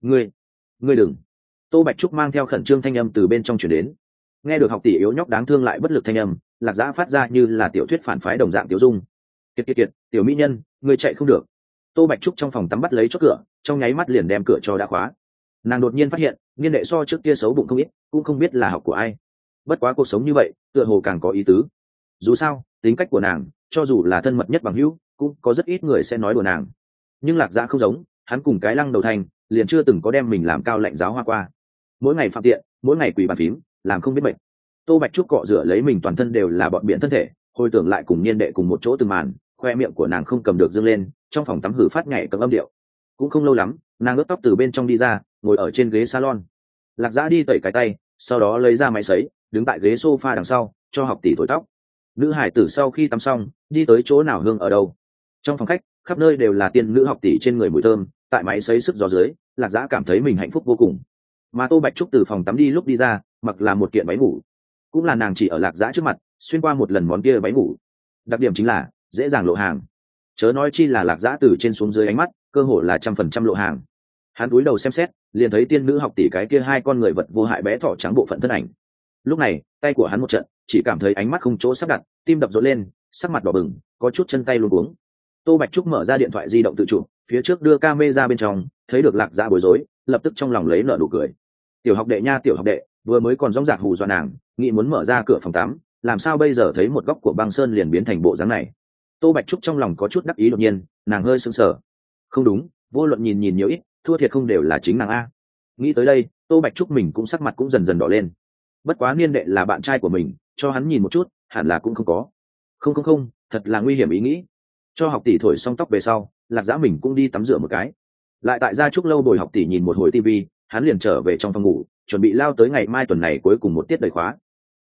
Ngươi đừng. Tô Bạch Trúc mang theo khẩn trương thanh âm từ bên trong chuyển đến. Nghe được học tỷ yếu nhóc đáng thương lại bất lực thanh âm, Lạc Giã phát ra như là tiểu thuyết phản phái đồng dạng tiểu dung. Kiệt, tiểu mỹ nhân, ngươi chạy không được. Tô Bạch Trúc trong phòng tắm bắt lấy chốt cửa, trong nháy mắt liền đem cửa cho đã khóa. Nàng đột nhiên phát hiện niên đệ so trước kia xấu bụng không ít, cũng không biết là học của ai. Bất quá cuộc sống như vậy tựa hồ càng có ý tứ. Dù sao tính cách của nàng, cho dù là thân mật nhất bằng hữu, cũng có rất ít người sẽ nói đùa nàng. Nhưng Lạc Dã không giống, hắn cùng cái Lăng Đầu Thành liền chưa từng có đem mình làm cao lạnh giáo hoa qua. Mỗi ngày phạm tiện, mỗi ngày quỳ bàn phím, làm không biết mệt. Tô Bạch Trúc cọ rửa lấy mình toàn thân đều là bọn biển thân thể, hồi tưởng lại cùng niên đệ cùng một chỗ từng màn, khoe miệng của nàng không cầm được dâng lên, trong phòng tắm hử phát nhảy cầm âm điệu. Cũng không lâu lắm, nàng ướt tóc từ bên trong đi ra, ngồi ở trên ghế salon. Lạc Dã đi tẩy cái tay, sau đó lấy ra máy sấy, đứng tại ghế sofa đằng sau, cho học tỷ thổi tóc. Nữ hải tử sau khi tắm xong, đi tới chỗ nào hương ở đâu. Trong phòng khách, khắp nơi đều là tiên nữ học tỷ trên người mùi thơm, tại máy sấy sức gió dưới, Lạc Dã cảm thấy mình hạnh phúc vô cùng. Mà Tô Bạch Trúc từ phòng tắm đi lúc đi ra, mặc là một kiện váy ngủ, cũng là nàng chỉ ở Lạc Dã trước mặt xuyên qua một lần món kia váy ngủ. Đặc điểm chính là dễ dàng lộ hàng, chớ nói chi là Lạc Dã từ trên xuống dưới ánh mắt cơ hồ là 100% lộ hàng. Hắn cúi đầu xem xét, liền thấy tiên nữ học tỷ cái kia hai con người vật vô hại bé thỏ trắng bộ phận thân ảnh. Lúc này tay của hắn một trận, chỉ cảm thấy ánh mắt không chỗ sắp đặt, tim đập rộn lên, sắc mặt đỏ bừng, có chút chân tay luống cuống. Tô Bạch Trúc mở ra điện thoại di động tự chụp, phía trước đưa camera bên trong, thấy được Lạc Dã bối rối, lập tức trong lòng lấy nở nụ cười. Tiểu học đệ nha, tiểu học đệ, vừa mới còn rõng rạc hù dọa nàng, nghĩ muốn mở ra cửa phòng tắm, làm sao bây giờ thấy một góc của băng sơn liền biến thành bộ dáng này. Tô Bạch Trúc trong lòng có chút đắc ý, đột nhiên nàng hơi sững sờ. Không đúng, vô luận nhìn nhiều ít, thua thiệt không đều là chính nàng a. Nghĩ tới đây, Tô Bạch Trúc mình cũng sắc mặt cũng dần dần đỏ lên. Bất quá niên đệ là bạn trai của mình, cho hắn nhìn một chút, hẳn là cũng không có. Không, thật là nguy hiểm ý nghĩ. Cho học tỷ thổi xong tóc về sau, Lạc Dã mình cũng đi tắm rửa một cái. Lại tại gia trúc lâu bồi học tỷ nhìn một hồi tivi, hắn liền trở về trong phòng ngủ, chuẩn bị lao tới ngày mai tuần này cuối cùng một tiết đời khóa.